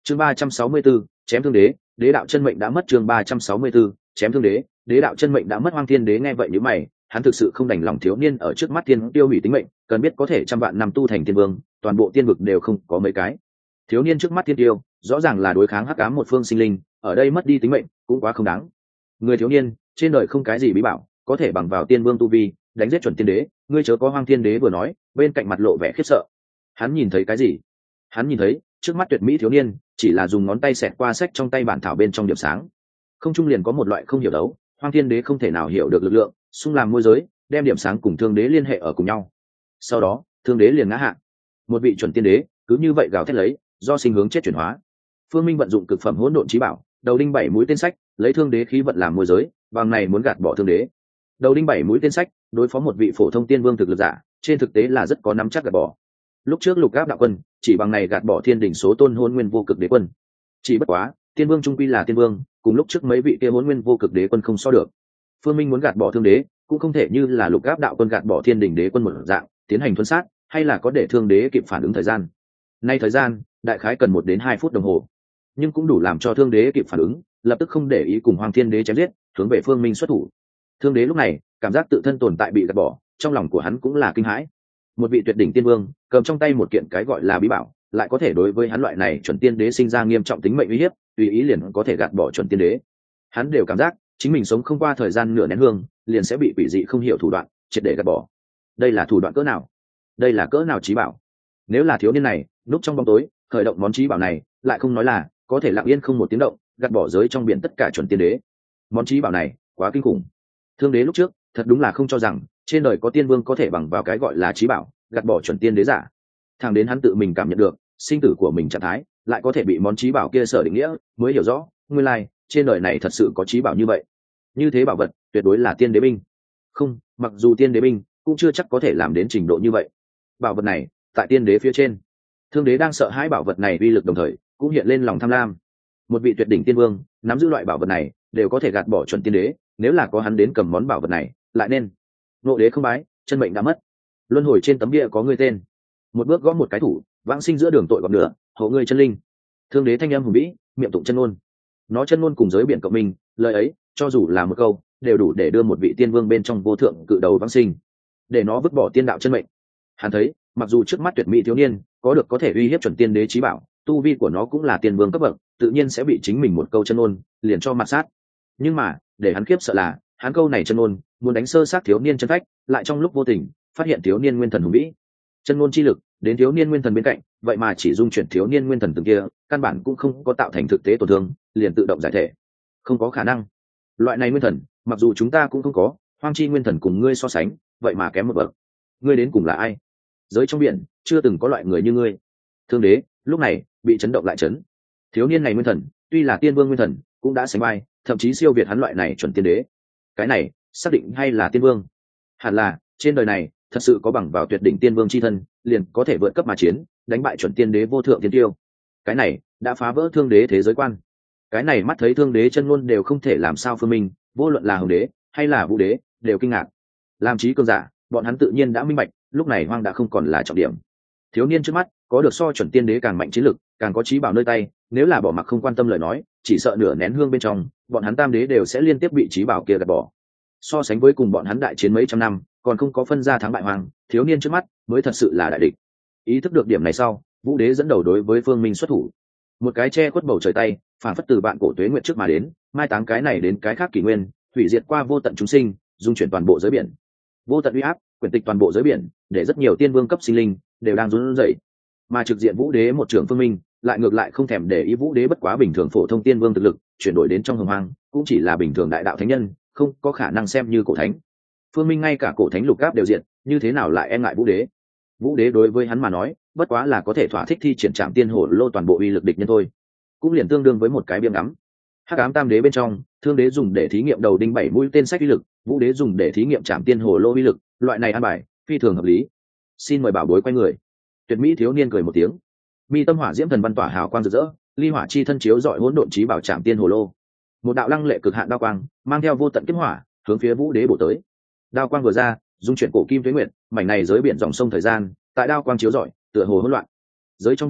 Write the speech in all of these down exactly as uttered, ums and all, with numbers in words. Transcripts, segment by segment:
chương ba trăm sáu mươi 364, chém thương đế, đế đạo chân mệnh đã mất. chương ba trăm sáu mươi 364, chém thương đế, đế đạo chân mệnh đã mất. Hoang Thiên Đế nghe vậy nhíu mày, hắn thực sự không đành lòng thiếu niên ở trước mắt tiên tiêu hủy tính mệnh, cần biết có thể trăm vạn năm tu thành tiên vương, toàn bộ tiên vực đều không có mấy cái. Thiếu niên trước mắt tiên tiêu, rõ ràng là đối kháng hắc ám một phương sinh linh, ở đây mất đi tính mệnh, cũng quá không đáng. Người thiếu niên, trên đời không cái gì bí bảo, có thể bằng vào tiên vương tu vi, đánh giết chuẩn tiên đế, ngươi chớ có. Hoang Thiên Đế vừa nói, bên cạnh mặt lộ vẻ khiếp sợ. Hắn nhìn thấy cái gì? Hắn nhìn thấy, trước mắt tuyệt mỹ thiếu niên, chỉ là dùng ngón tay xẹt qua sách trong tay bản thảo bên trong điểm sáng. Không trung liền có một loại không hiểu đấu, Hoang Thiên Đế không thể nào hiểu được lực lượng, xung làm môi giới, đem điểm sáng cùng thương đế liên hệ ở cùng nhau. Sau đó, thương đế liền ngã hạ. Một vị chuẩn tiên đế, cứ như vậy gào thét lấy, do sinh hướng chết chuyển hóa. Phương Minh vận dụng cực phẩm hỗn độn chí bảo, đầu đinh bảy mũi tên sách, lấy thương đế khí vận làm môi giới, bằng này muốn gạt bỏ thương đế. Đầu đinh bảy mũi tên sách, đối phó một vị phổ thông tiên vương thực lực giả, trên thực tế là rất có nắm chắc gạt bỏ. Lúc trước Lục Áp đạo quân, chỉ bằng này gạt bỏ thiên đỉnh số tôn hôn nguyên vô cực đế quân. Chỉ bất quá, tiên vương trung quy là tiên vương, cùng lúc trước mấy vị kia hôn nguyên vô cực đế quân không so được. Phương Minh muốn gạt bỏ thương đế, cũng không thể như là Lục Áp đạo quân gạt bỏ thiên đỉnh đế quân một dạng, tiến hành thuần sát, hay là có để thương đế kịp phản ứng thời gian. Nay thời gian, đại khái cần một đến hai phút đồng hồ, nhưng cũng đủ làm cho thương đế kịp phản ứng, lập tức không để ý cùng Hoàng Thiên Đế chém giết, hướng về Phương Minh xuất thủ. Thương đế lúc này, cảm giác tự thân tồn tại bị gạt bỏ, trong lòng của hắn cũng là kinh hãi. Một vị tuyệt đỉnh tiên vương, cầm trong tay một kiện cái gọi là bí bảo, lại có thể đối với hắn loại này chuẩn tiên đế sinh ra nghiêm trọng tính mệnh uy hiếp, tùy ý liền có thể gạt bỏ chuẩn tiên đế. Hắn đều cảm giác chính mình sống không qua thời gian nửa nén hương, liền sẽ bị quỷ dị không hiểu thủ đoạn triệt để gạt bỏ. Đây là thủ đoạn cỡ nào? Đây là cỡ nào chí bảo? Nếu là thiếu niên này núp trong bóng tối khởi động món chí bảo này, lại không nói là có thể lặng yên không một tiếng động gạt bỏ giới trong biển tất cả chuẩn tiên đế. Món chí bảo này quá kinh khủng. Thương đế lúc trước thật đúng là không cho rằng trên đời có tiên vương có thể bằng vào cái gọi là chí bảo gạt bỏ chuẩn tiên đế giả. Thằng đến hắn tự mình cảm nhận được sinh tử của mình trạng thái lại có thể bị món chí bảo kia sở định nghĩa, mới hiểu rõ nguyên lai trên đời này thật sự có chí bảo như vậy. Như thế bảo vật tuyệt đối là tiên đế binh. Không, mặc dù tiên đế binh cũng chưa chắc có thể làm đến trình độ như vậy. Bảo vật này tại tiên đế phía trên. Thương đế đang sợ hãi bảo vật này uy lực, đồng thời cũng hiện lên lòng tham lam. Một vị tuyệt đỉnh tiên vương nắm giữ loại bảo vật này đều có thể gạt bỏ chuẩn tiên đế, nếu là có hắn đến cầm món bảo vật này, lại nên ngộ đế không bái, chân mệnh đã mất. Luân hồi trên tấm bia có người tên. Một bước gõ một cái thủ, vãng sinh giữa đường tội gọt nữa, hộ ngươi chân linh. Thương đế thanh âm hùng vĩ, miệng tụng chân ngôn. Nó chân ngôn cùng giới biển cộng minh, lời ấy cho dù là một câu đều đủ để đưa một vị tiên vương bên trong vô thượng cự đầu vãng sinh, để nó vứt bỏ tiên đạo chân mệnh. Hắn thấy, mặc dù trước mắt tuyệt mỹ thiếu niên có được có thể uy hiếp chuẩn tiên đế chí bảo, tu vi của nó cũng là tiên vương cấp bậc, tự nhiên sẽ bị chính mình một câu chân ngôn liền cho mặt sát. Nhưng mà để hắn khiếp sợ là, hắn câu này chân ngôn muốn đánh sơ sát thiếu niên chân phách, lại trong lúc vô tình phát hiện thiếu niên nguyên thần hùng vĩ. Chân ngôn chi lực đến thiếu niên nguyên thần bên cạnh, vậy mà chỉ dung chuyển thiếu niên nguyên thần từng kia, căn bản cũng không có tạo thành thực tế tổn thương, liền tự động giải thể. Không có khả năng. Loại này nguyên thần, mặc dù chúng ta cũng không có, hoang chi nguyên thần cùng ngươi so sánh, vậy mà kém một bậc. Ngươi đến cùng là ai? Giới trong biển chưa từng có loại người như ngươi. Thương đế lúc này bị chấn động lại chấn. Thiếu niên này nguyên thần tuy là tiên vương nguyên thần, cũng đã sánh vai, thậm chí siêu việt hắn loại này chuẩn tiên đế. Cái này xác định hay là tiên vương? Hẳn là trên đời này thật sự có bằng vào tuyệt đỉnh tiên vương chi thân, liền có thể vượt cấp mà chiến, đánh bại chuẩn tiên đế vô thượng tiên tiêu. Cái này đã phá vỡ thương đế thế giới quan. Cái này mắt thấy thương đế chân ngôn đều không thể làm sao Phương Minh, vô luận là hồng đế hay là vũ đế đều kinh ngạc. Làm trí cường giả, bọn hắn tự nhiên đã minh bạch, lúc này hoang đã không còn là trọng điểm. Thiếu niên trước mắt có được so chuẩn tiên đế càng mạnh chiến lực, càng có chí bảo nơi tay, nếu là bỏ mặc không quan tâm lời nói, chỉ sợ nửa nén hương bên trong, bọn hắn tam đế đều sẽ liên tiếp bị chí bảo kia gạt bỏ. So sánh với cùng bọn hắn đại chiến mấy trăm năm, còn không có phân ra thắng bại hoang, thiếu niên trước mắt mới thật sự là đại địch. Ý thức được điểm này sau, vũ đế dẫn đầu đối với Phương Minh xuất thủ. Một cái che khuất bầu trời tay, phản phất từ bạn cổ tuế nguyện trước mà đến, mai táng cái này đến cái khác kỷ nguyên, hủy diệt qua vô tận chúng sinh, dung chuyển toàn bộ giới biển. Vô tận uy áp quyển tịch toàn bộ giới biển, để rất nhiều tiên vương cấp sinh linh đều đang run rẩy. Mà trực diện vũ đế một trưởng Phương Minh lại ngược lại không thèm để ý. Vũ đế bất quá bình thường phổ thông tiên vương thực lực, chuyển đổi đến trong hồng hoang cũng chỉ là bình thường đại đạo thánh nhân, không có khả năng xem như cổ thánh. Phương Minh ngay cả cổ thánh lục áp đều diện, như thế nào lại e ngại vũ đế? Vũ đế đối với hắn mà nói, bất quá là có thể thỏa thích thi triển trạm tiên hổ lô toàn bộ uy lực địch nhân thôi, cũng liền tương đương với một cái biếng ngắm. Hắc ám tam đế bên trong, thương đế dùng để thí nghiệm đầu đinh bảy mũi tên sách uy lực, vũ đế dùng để thí nghiệm trạm tiên hổ lô uy lực, loại này an bài phi thường hợp lý. Xin mời bảo bối quay người. Tuyệt mỹ thiếu niên cười một tiếng, mi tâm hỏa diễm thần văn tỏa hào quang rực rỡ, ly hỏa chi thân chiếu dọi hỗn độn chí bảo trạm tiên hổ lô. Một đạo lăng lệ cực hạn đao quang mang theo vô tận kiếp hỏa hướng phía vũ đế bổ tới. Đao quang vừa ra, dung chuyển cổ kim tuế nguyệt, mảnh này giới biển dòng sông thời gian, tại đao quang chiếu rọi, tựa hồ hỗn loạn. Giới trong biển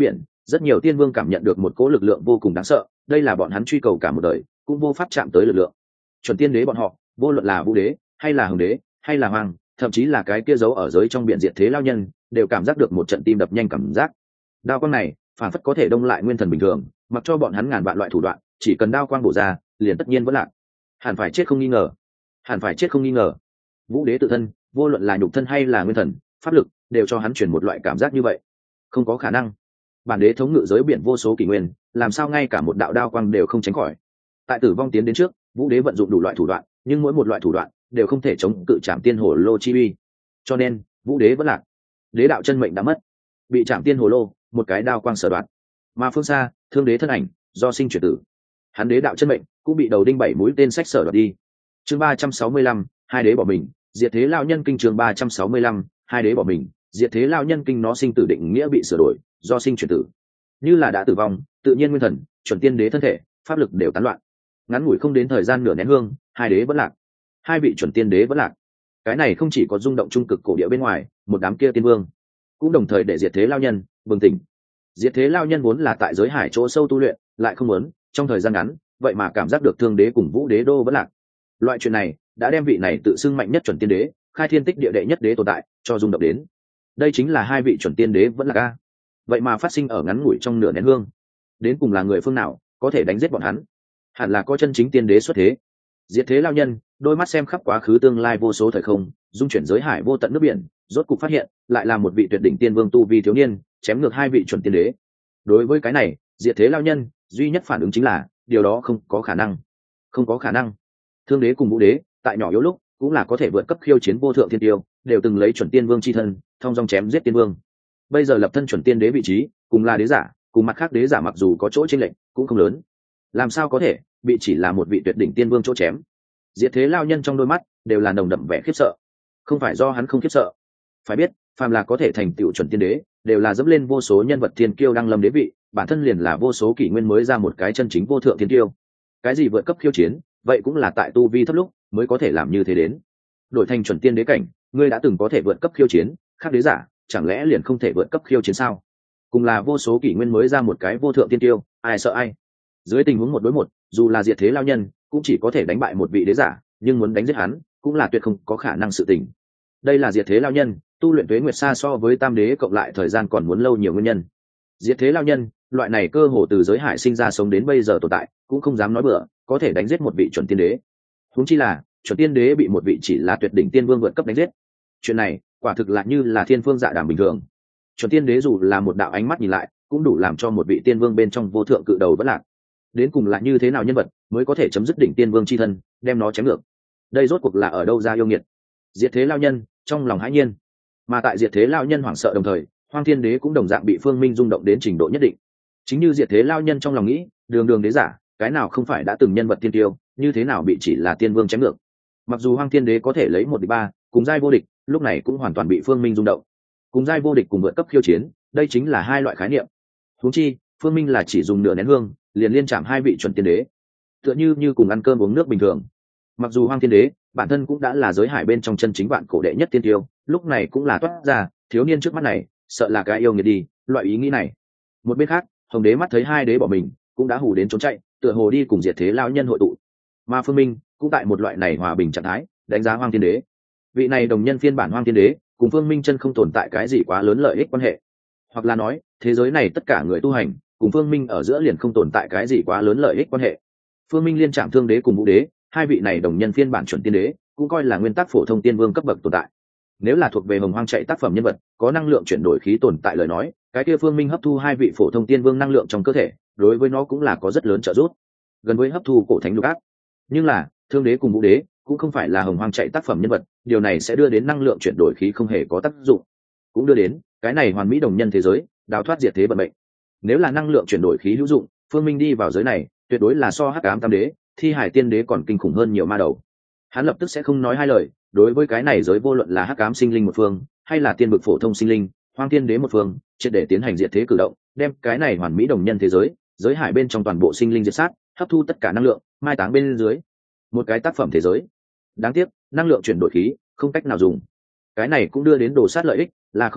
Rất nhiều tiên vương cảm nhận được một cỗ lực lượng vô cùng đáng sợ, đây là bọn hắn truy cầu cả một đời cũng vô pháp chạm tới lực lượng. Chuẩn tiên đế bọn họ, vô luận là vũ đế hay là hồng đế hay là hoàng, thậm chí là cái kia giấu ở giới trong biển diệt thế lao nhân, đều cảm giác được một trận tim đập nhanh cảm giác. Đao quang này phản phất có thể đông lại nguyên thần bình thường, mặc cho bọn hắn ngàn vạn loại thủ đoạn, chỉ cần đao quang bổ ra liền tất nhiên vẫn lạc, hẳn phải chết không nghi ngờ, hẳn phải chết không nghi ngờ. Vũ đế tự thân, vô luận là nhục thân hay là nguyên thần pháp lực, đều cho hắn truyền một loại cảm giác như vậy. Không có khả năng, bản đế thống ngự giới biển vô số kỷ nguyên, làm sao ngay cả một đạo đao quang đều không tránh khỏi. Tại tử vong tiến đến trước, vũ đế vận dụng đủ loại thủ đoạn, nhưng mỗi một loại thủ đoạn đều không thể chống cự Trảm Tiên Hồ Lô chi uy, cho nên vũ đế vẫn lạc. Đế đạo chân mệnh đã mất, bị Trảm Tiên Hồ Lô một cái đao quang sở đoạt. Mà phương xa, thương đế thân ảnh do sinh chuyển tử, hắn đế đạo chân mệnh cũng bị đầu đinh bảy mũi tên sách sở đoạt đi. Chương ba trăm sáu mươi lăm, hai đế bỏ mình, diệt thế lao nhân kinh. Chương ba trăm sáu mươi lăm, hai đế bỏ mình, diệt thế lao nhân kinh. Nó sinh tử định nghĩa bị sửa đổi, do sinh chuyển tử. Như là đã tử vong, tự nhiên nguyên thần, chuẩn tiên đế thân thể, pháp lực đều tán loạn. Ngắn ngủi không đến thời gian nửa nén hương, hai đế vẫn lạc, hai vị chuẩn tiên đế vẫn lạc. Cái này không chỉ có rung động trung cực cổ địa bên ngoài, một đám kia tiên vương cũng đồng thời để diệt thế lao nhân bừng tỉnh. Diệt thế lao nhân vốn là tại giới hải chỗ sâu tu luyện, lại không muốn trong thời gian ngắn vậy mà cảm giác được thương đế cùng vũ đế đô vẫn lạc. Loại chuyện này đã đem vị này tự xưng mạnh nhất chuẩn tiên đế, khai thiên tích địa đệ nhất đế tồn tại cho rung động đến. Đây chính là hai vị chuẩn tiên đế vẫn lạc a, vậy mà phát sinh ở ngắn ngủi trong nửa nén hương. Đến cùng là người phương nào có thể đánh giết bọn hắn? Hẳn là có chân chính tiên đế xuất thế. Diệt thế lao nhân đôi mắt xem khắp quá khứ tương lai vô số thời không, dung chuyển giới hải vô tận nước biển, rốt cục phát hiện lại là một vị tuyệt đỉnh tiên vương tu vi thiếu niên chém ngược hai vị chuẩn tiên đế. Đối với cái này, diệt thế lao nhân duy nhất phản ứng chính là điều đó không có khả năng, không có khả năng. Thương đế cùng vũ đế tại nhỏ yếu lúc cũng là có thể vượt cấp khiêu chiến vô thượng thiên tiêu, đều từng lấy chuẩn tiên vương chi thân thông dong chém giết tiên vương. Bây giờ lập thân chuẩn tiên đế vị trí, cùng là đế giả, cùng mặt khác đế giả mặc dù có chỗ chênh lệch cũng không lớn, làm sao có thể bị chỉ là một vị tuyệt đỉnh tiên vương chỗ chém? Diệt thế lao nhân trong đôi mắt đều là nồng đậm vẻ khiếp sợ. Không phải do hắn không khiếp sợ, phải biết phàm là có thể thành tựu chuẩn tiên đế, đều là dẫm lên vô số nhân vật thiên kiêu đăng lâm đế vị, bản thân liền là vô số kỷ nguyên mới ra một cái chân chính vô thượng thiên kiêu. Cái gì vượt cấp khiêu chiến, vậy cũng là tại tu vi thấp lúc mới có thể làm như thế đến. Đổi thành chuẩn tiên đế cảnh, ngươi đã từng có thể vượt cấp khiêu chiến, khác đế giả chẳng lẽ liền không thể vượt cấp khiêu chiến sao? Cùng là vô số kỷ nguyên mới ra một cái vô thượng thiên kiêu, ai sợ ai? Dưới tình huống một đối một, dù là diệt thế lao nhân cũng chỉ có thể đánh bại một vị đế giả, nhưng muốn đánh giết hắn cũng là tuyệt không có khả năng sự tình. Đây là diệt thế lao nhân tu luyện tuế nguyệt xa so với tam đế cộng lại thời gian còn muốn lâu nhiều nguyên nhân. Diệt thế lao nhân loại này cơ hồ từ giới hải sinh ra sống đến bây giờ tồn tại, cũng không dám nói bừa có thể đánh giết một vị chuẩn tiên đế. Huống chi là chuẩn tiên đế bị một vị chỉ là tuyệt đỉnh tiên vương vượt cấp đánh giết. Chuyện này quả thực là như là thiên phương dạ đàm bình thường. Chuẩn tiên đế dù là một đạo ánh mắt nhìn lại, cũng đủ làm cho một vị tiên vương bên trong vô thượng cự đầu vẫn lạc. Đến cùng là như thế nào nhân vật mới có thể chấm dứt đỉnh tiên vương chi thân, đem nó chém ngược? Đây rốt cuộc là ở đâu ra yêu nghiệt? Diệt thế lao nhân trong lòng hãi nhiên. Mà tại diệt thế lao nhân hoảng sợ đồng thời, Hoang Thiên Đế cũng đồng dạng bị Phương Minh rung động đến trình độ nhất định. Chính như diệt thế lao nhân trong lòng nghĩ, đường đường đế giả, cái nào không phải đã từng nhân vật tiên tiêu, như thế nào bị chỉ là tiên vương chém ngược? Mặc dù Hoang Thiên Đế có thể lấy một địch ba, cùng giai vô địch, lúc này cũng hoàn toàn bị Phương Minh rung động. Cùng giai vô địch cùng vượt cấp khiêu chiến, đây chính là hai loại khái niệm. Huống chi, Phương Minh là chỉ dùng nửa nén hương, liền liên chạm hai vị chuẩn tiên đế, tựa như như cùng ăn cơm uống nước bình thường. Mặc dù Hoang Thiên Đế bản thân cũng đã là giới hải bên trong chân chính vạn cổ đệ nhất tiên tiêu, lúc này cũng là toát ra thiếu niên trước mắt này sợ là cái yêu nghiệt đi, loại ý nghĩ này. Một bên khác, Hồng Đế mắt thấy hai đế bỏ mình, cũng đã hù đến trốn chạy, tựa hồ đi cùng diệt thế lao nhân hội tụ. Mà Phương Minh cũng tại một loại này hòa bình trạng thái, đánh giá Hoang Thiên Đế. Vị này đồng nhân phiên bản Hoang Thiên Đế cùng Phương Minh chân không tồn tại cái gì quá lớn lợi ích quan hệ, hoặc là nói thế giới này tất cả người tu hành cùng Phương Minh ở giữa liền không tồn tại cái gì quá lớn lợi ích quan hệ. Phương Minh liên trạm Thương Đế cùng Vũ Đế, hai vị này đồng nhân phiên bản chuẩn tiên đế, cũng coi là nguyên tắc phổ thông tiên vương cấp bậc tồn tại. Nếu là thuộc về hồng hoang chạy tác phẩm nhân vật, có năng lượng chuyển đổi khí tồn tại lời nói, cái kia Phương Minh hấp thu hai vị phổ thông tiên vương năng lượng trong cơ thể, đối với nó cũng là có rất lớn trợ giúp, gần với hấp thu cổ thánh lục áp. Nhưng là Thương Đế cùng Vũ Đế cũng không phải là hồng hoang chạy tác phẩm nhân vật, điều này sẽ đưa đến năng lượng chuyển đổi khí không hề có tác dụng, cũng đưa đến cái này hoàn mỹ đồng nhân thế giới đào thoát diệt thế vận mệnh. Nếu là năng lượng chuyển đổi khí hữu dụng, Phương Minh đi vào giới này tuyệt đối là so hắc ám tam đế, thi hải tiên đế còn kinh khủng hơn nhiều ma đầu. Hắn lập tức sẽ không nói hai lời, đối với cái này giới vô luận là hắc ám sinh linh một phương hay là tiên vực phổ thông sinh linh, hoang tiên đế một phương, triệt để tiến hành diệt thế cử động, đem cái này hoàn mỹ đồng nhân thế giới, giới hải bên trong toàn bộ sinh linh diệt sát, hấp thu tất cả năng lượng, mai táng bên dưới. Một cái tác phẩm thế giới. Đáng tiếc, năng lượng chuyển đổi khí không cách nào dùng. Cái này cũng đưa đến đồ sát lợi ích là không có,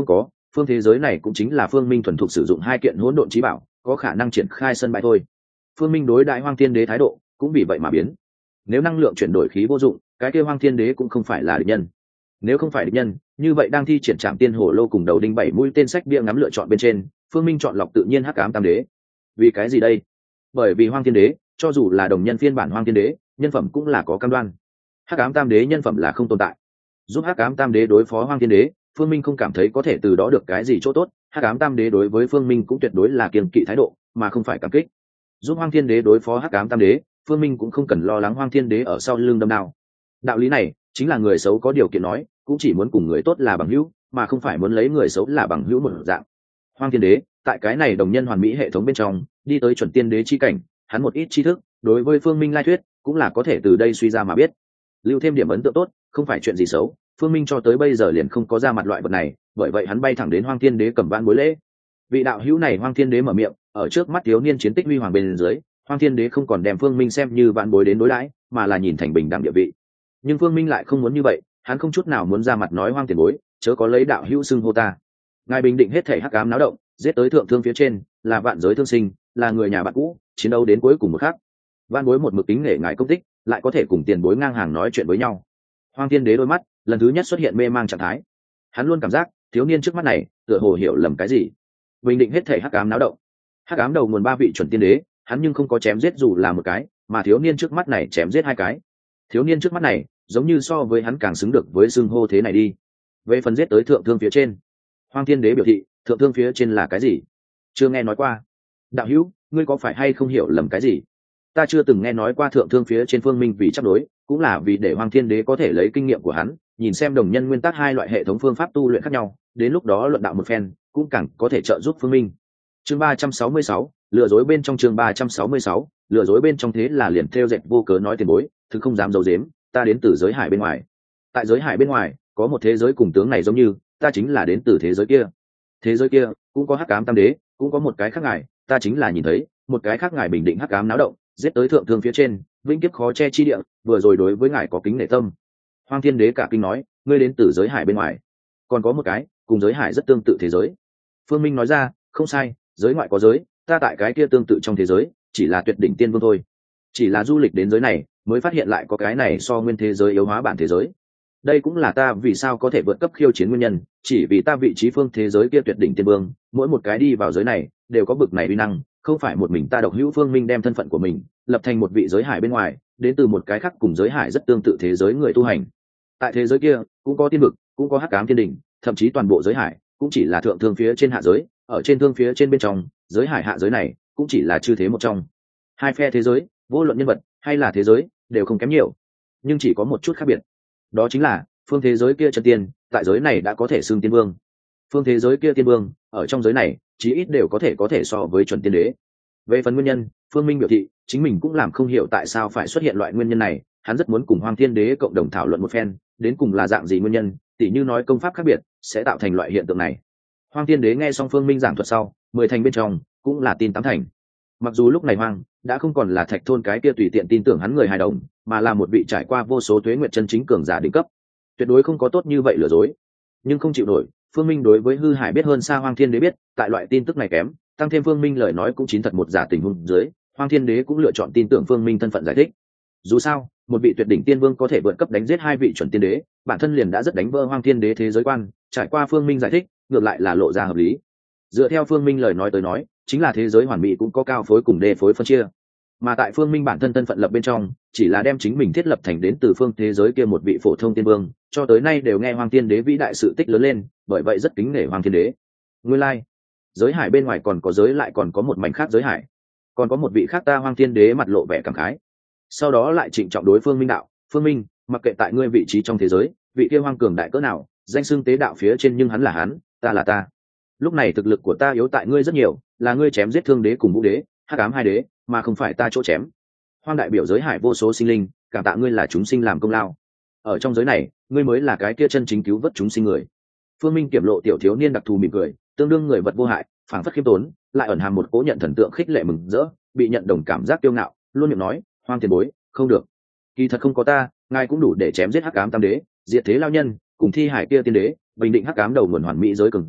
phương thế giới này cũng chính là phương minh thuần thục sử dụng hai kiện hỗn độn trí bảo, có khả năng triển khai sân bãi thôi. Phương minh đối đại hoang thiên đế thái độ cũng vì vậy mà biến. Nếu năng lượng chuyển đổi khí vô dụng, cái kia hoang thiên đế cũng không phải là địch nhân. Nếu không phải địch nhân, như vậy đang thi triển trạm tiên hồ lô cùng đầu đinh bảy mũi tên sách bia ngắm lựa chọn bên trên, phương minh chọn lọc tự nhiên hắc ám tam đế. Vì cái gì đây? Bởi vì hoang thiên đế cho dù là đồng nhân phiên bản hoang thiên đế, nhân phẩm cũng là có cam đoan. Hắc ám tam đế nhân phẩm là không tồn tại. Giúp hắc ám tam đế đối phó hoang thiên đế, phương minh không cảm thấy có thể từ đó được cái gì chỗ tốt. Hắc ám tam đế đối với phương minh cũng tuyệt đối là kiêng kỵ thái độ, mà không phải cảm kích. Giúp hoang thiên đế đối phó hắc ám tam đế, phương minh cũng không cần lo lắng hoang thiên đế ở sau lưng đâm đao. Đạo lý này chính là người xấu có điều kiện nói, cũng chỉ muốn cùng người tốt là bằng hữu, mà không phải muốn lấy người xấu là bằng hữu một dạng. Hoang thiên đế tại cái này đồng nhân hoàn mỹ hệ thống bên trong đi tới chuẩn tiên đế chi cảnh, hắn một ít tri thức đối với phương minh lai thuyết cũng là có thể từ đây suy ra mà biết. Lưu thêm điểm ấn tượng tốt không phải chuyện gì xấu, phương minh cho tới bây giờ liền không có ra mặt loại vật này, bởi vậy hắn bay thẳng đến hoang thiên đế cầm vãn bối lễ. Vị đạo hữu này hoang thiên đế mở miệng, ở trước mắt thiếu niên chiến tích huy hoàng bên dưới, hoang thiên đế không còn đem phương minh xem như vãn bối đến đối đãi, mà là nhìn thành bình đẳng địa vị. Nhưng phương minh lại không muốn như vậy, hắn không chút nào muốn ra mặt nói hoang tiền bối, chớ có lấy đạo hữu xưng hô ta. Ngài bình định hết thể hắc ám náo động, giết tới thượng thương phía trên, là vạn giới thương sinh, là người nhà bạn cũ, chiến đấu đến cuối cùng một khắc. Vạn bối một mực kính nể ngài công tích, lại có thể cùng tiền bối ngang hàng nói chuyện với nhau. Hoang thiên đế đôi mắt lần thứ nhất xuất hiện mê mang trạng thái. Hắn luôn cảm giác thiếu niên trước mắt này tựa hồ hiểu lầm cái gì. Bình định hết thể hắc ám náo động, hắc ám đầu nguồn ba vị chuẩn tiên đế, hắn nhưng không có chém giết dù là một cái, mà thiếu niên trước mắt này chém giết hai cái. Thiếu niên trước mắt này giống như so với hắn càng xứng được với xưng hô thế này đi. Về phần giết tới thượng thương phía trên, hoang thiên đế biểu thị thượng thương phía trên là cái gì chưa nghe nói qua. Đạo hữu, ngươi có phải hay không hiểu lầm cái gì? Ta chưa từng nghe nói qua thượng thương phía trên. Phương minh vì chấp đối cũng là vì để hoang thiên đế có thể lấy kinh nghiệm của hắn, nhìn xem đồng nhân nguyên tắc hai loại hệ thống phương pháp tu luyện khác nhau, đến lúc đó luận đạo một phen cũng càng có thể trợ giúp phương minh. Chương ba trăm sáu mươi sáu, lừa dối bên trong. Chương ba trăm sáu mươi sáu, lừa dối bên trong. Thế là liền theo dệt vô cớ nói tiền bối, thực không dám giấu giếm, ta đến từ giới hải bên ngoài. Tại giới hải bên ngoài có một thế giới cùng tướng này giống như, ta chính là đến từ thế giới kia. Thế giới kia cũng có hắc ám tam đế, cũng có một cái khác ngài, ta chính là nhìn thấy một cái khác ngài bình định hắc ám náo động, giết tới thượng thương phía trên, vĩnh kiếp khó che chi địa, vừa rồi đối với ngài có kính nể tâm. Hoang thiên đế cả kinh nói, ngươi đến từ giới hải bên ngoài, còn có một cái cùng giới hải rất tương tự thế giới. Phương minh nói ra, không sai, giới ngoại có giới, ta tại cái kia tương tự trong thế giới, chỉ là tuyệt đỉnh tiên vương thôi. Chỉ là du lịch đến giới này mới phát hiện lại có cái này so nguyên thế giới yếu hóa bản thế giới. Đây cũng là ta vì sao có thể vượt cấp khiêu chiến nguyên nhân, chỉ vì ta vị trí phương thế giới kia tuyệt đỉnh tiên vương, mỗi một cái đi vào giới này đều có bực này uy năng, không phải một mình ta độc hữu. Phương minh đem thân phận của mình lập thành một vị giới hải bên ngoài, đến từ một cái khác cùng giới hải rất tương tự thế giới người tu hành. Tại thế giới kia cũng có tiên vực, cũng có hắc ám thiên đỉnh, thậm chí toàn bộ giới hải cũng chỉ là thượng thương phía trên hạ giới, ở trên thương phía trên bên trong giới hải hạ giới này cũng chỉ là chư thế một trong. Hai phe thế giới vô luận nhân vật hay là thế giới đều không kém nhiều, nhưng chỉ có một chút khác biệt, đó chính là phương thế giới kia chân tiên tại giới này đã có thể xưng tiên vương, phương thế giới kia tiên vương ở trong giới này chí ít đều có thể có thể so với chuẩn tiên đế. Về phần nguyên nhân, phương minh biểu thị chính mình cũng làm không hiểu tại sao phải xuất hiện loại nguyên nhân này, hắn rất muốn cùng hoang thiên đế cộng đồng thảo luận một phen, đến cùng là dạng gì nguyên nhân, tỉ như nói công pháp khác biệt sẽ tạo thành loại hiện tượng này. Hoang thiên đế nghe xong phương minh giảng thuật sau, mười thành bên trong cũng là tin tám thành. Mặc dù lúc này hoang đã không còn là thạch thôn cái kia tùy tiện tin tưởng hắn người hài đồng, mà là một vị trải qua vô số tuế nguyệt chân chính cường giả đỉnh cấp, tuyệt đối không có tốt như vậy lừa dối. Nhưng không chịu nổi, phương minh đối với hư hải biết hơn xa hoang thiên đế biết, tại loại tin tức này kém, tăng thêm phương minh lời nói cũng chín thật một giả tình huống dưới, hoang thiên đế cũng lựa chọn tin tưởng phương minh thân phận giải thích. Dù sao một vị tuyệt đỉnh tiên vương có thể vượt cấp đánh giết hai vị chuẩn tiên đế, bản thân liền đã rất đánh vỡ hoang thiên đế thế giới quan, trải qua phương minh giải thích ngược lại là lộ ra hợp lý. Dựa theo phương minh lời nói tới nói, chính là thế giới hoàn mỹ cũng có cao phối cùng đê phối phân chia, mà tại phương minh bản thân thân phận lập bên trong chỉ là đem chính mình thiết lập thành đến từ phương thế giới kia một vị phổ thông tiên vương, cho tới nay đều nghe hoàng tiên đế vĩ đại sự tích lớn lên, bởi vậy rất kính nể hoàng thiên đế. Nguyên lai like, giới hải bên ngoài còn có giới, lại còn có một mảnh khác giới hải, còn có một vị khác ta hoàng thiên đế mặt lộ vẻ cảm khái, sau đó lại trịnh trọng đối phương minh đạo: phương minh, mặc kệ tại ngươi vị trí trong thế giới vị kia hoang cường đại cỡ nào, danh xưng tế đạo phía trên, nhưng hắn là hắn, ta là ta. Lúc này thực lực của ta yếu tại ngươi rất nhiều, là ngươi chém giết thương đế cùng vũ đế, hắc ám hai đế, mà không phải ta chỗ chém. Hoang đại biểu giới hải vô số sinh linh, cảm tạ ngươi là chúng sinh làm công lao. Ở trong giới này, ngươi mới là cái kia chân chính cứu vớt chúng sinh người. Phương Minh kiểm lộ tiểu thiếu niên đặc thù mỉm cười, tương đương người vật vô hại, phảng phất khiêm tốn, lại ẩn hàm một cố nhận thần tượng khích lệ mừng rỡ, bị nhận đồng cảm giác kiêu ngạo, luôn miệng nói: Hoang tiền bối, không được. Kỳ thật không có ta, ngài cũng đủ để chém giết hắc ám tam đế, diệt thế lao nhân, cùng thi hải kia tiên đế, bình định hắc ám đầu nguồn hoàn mỹ giới cường giả,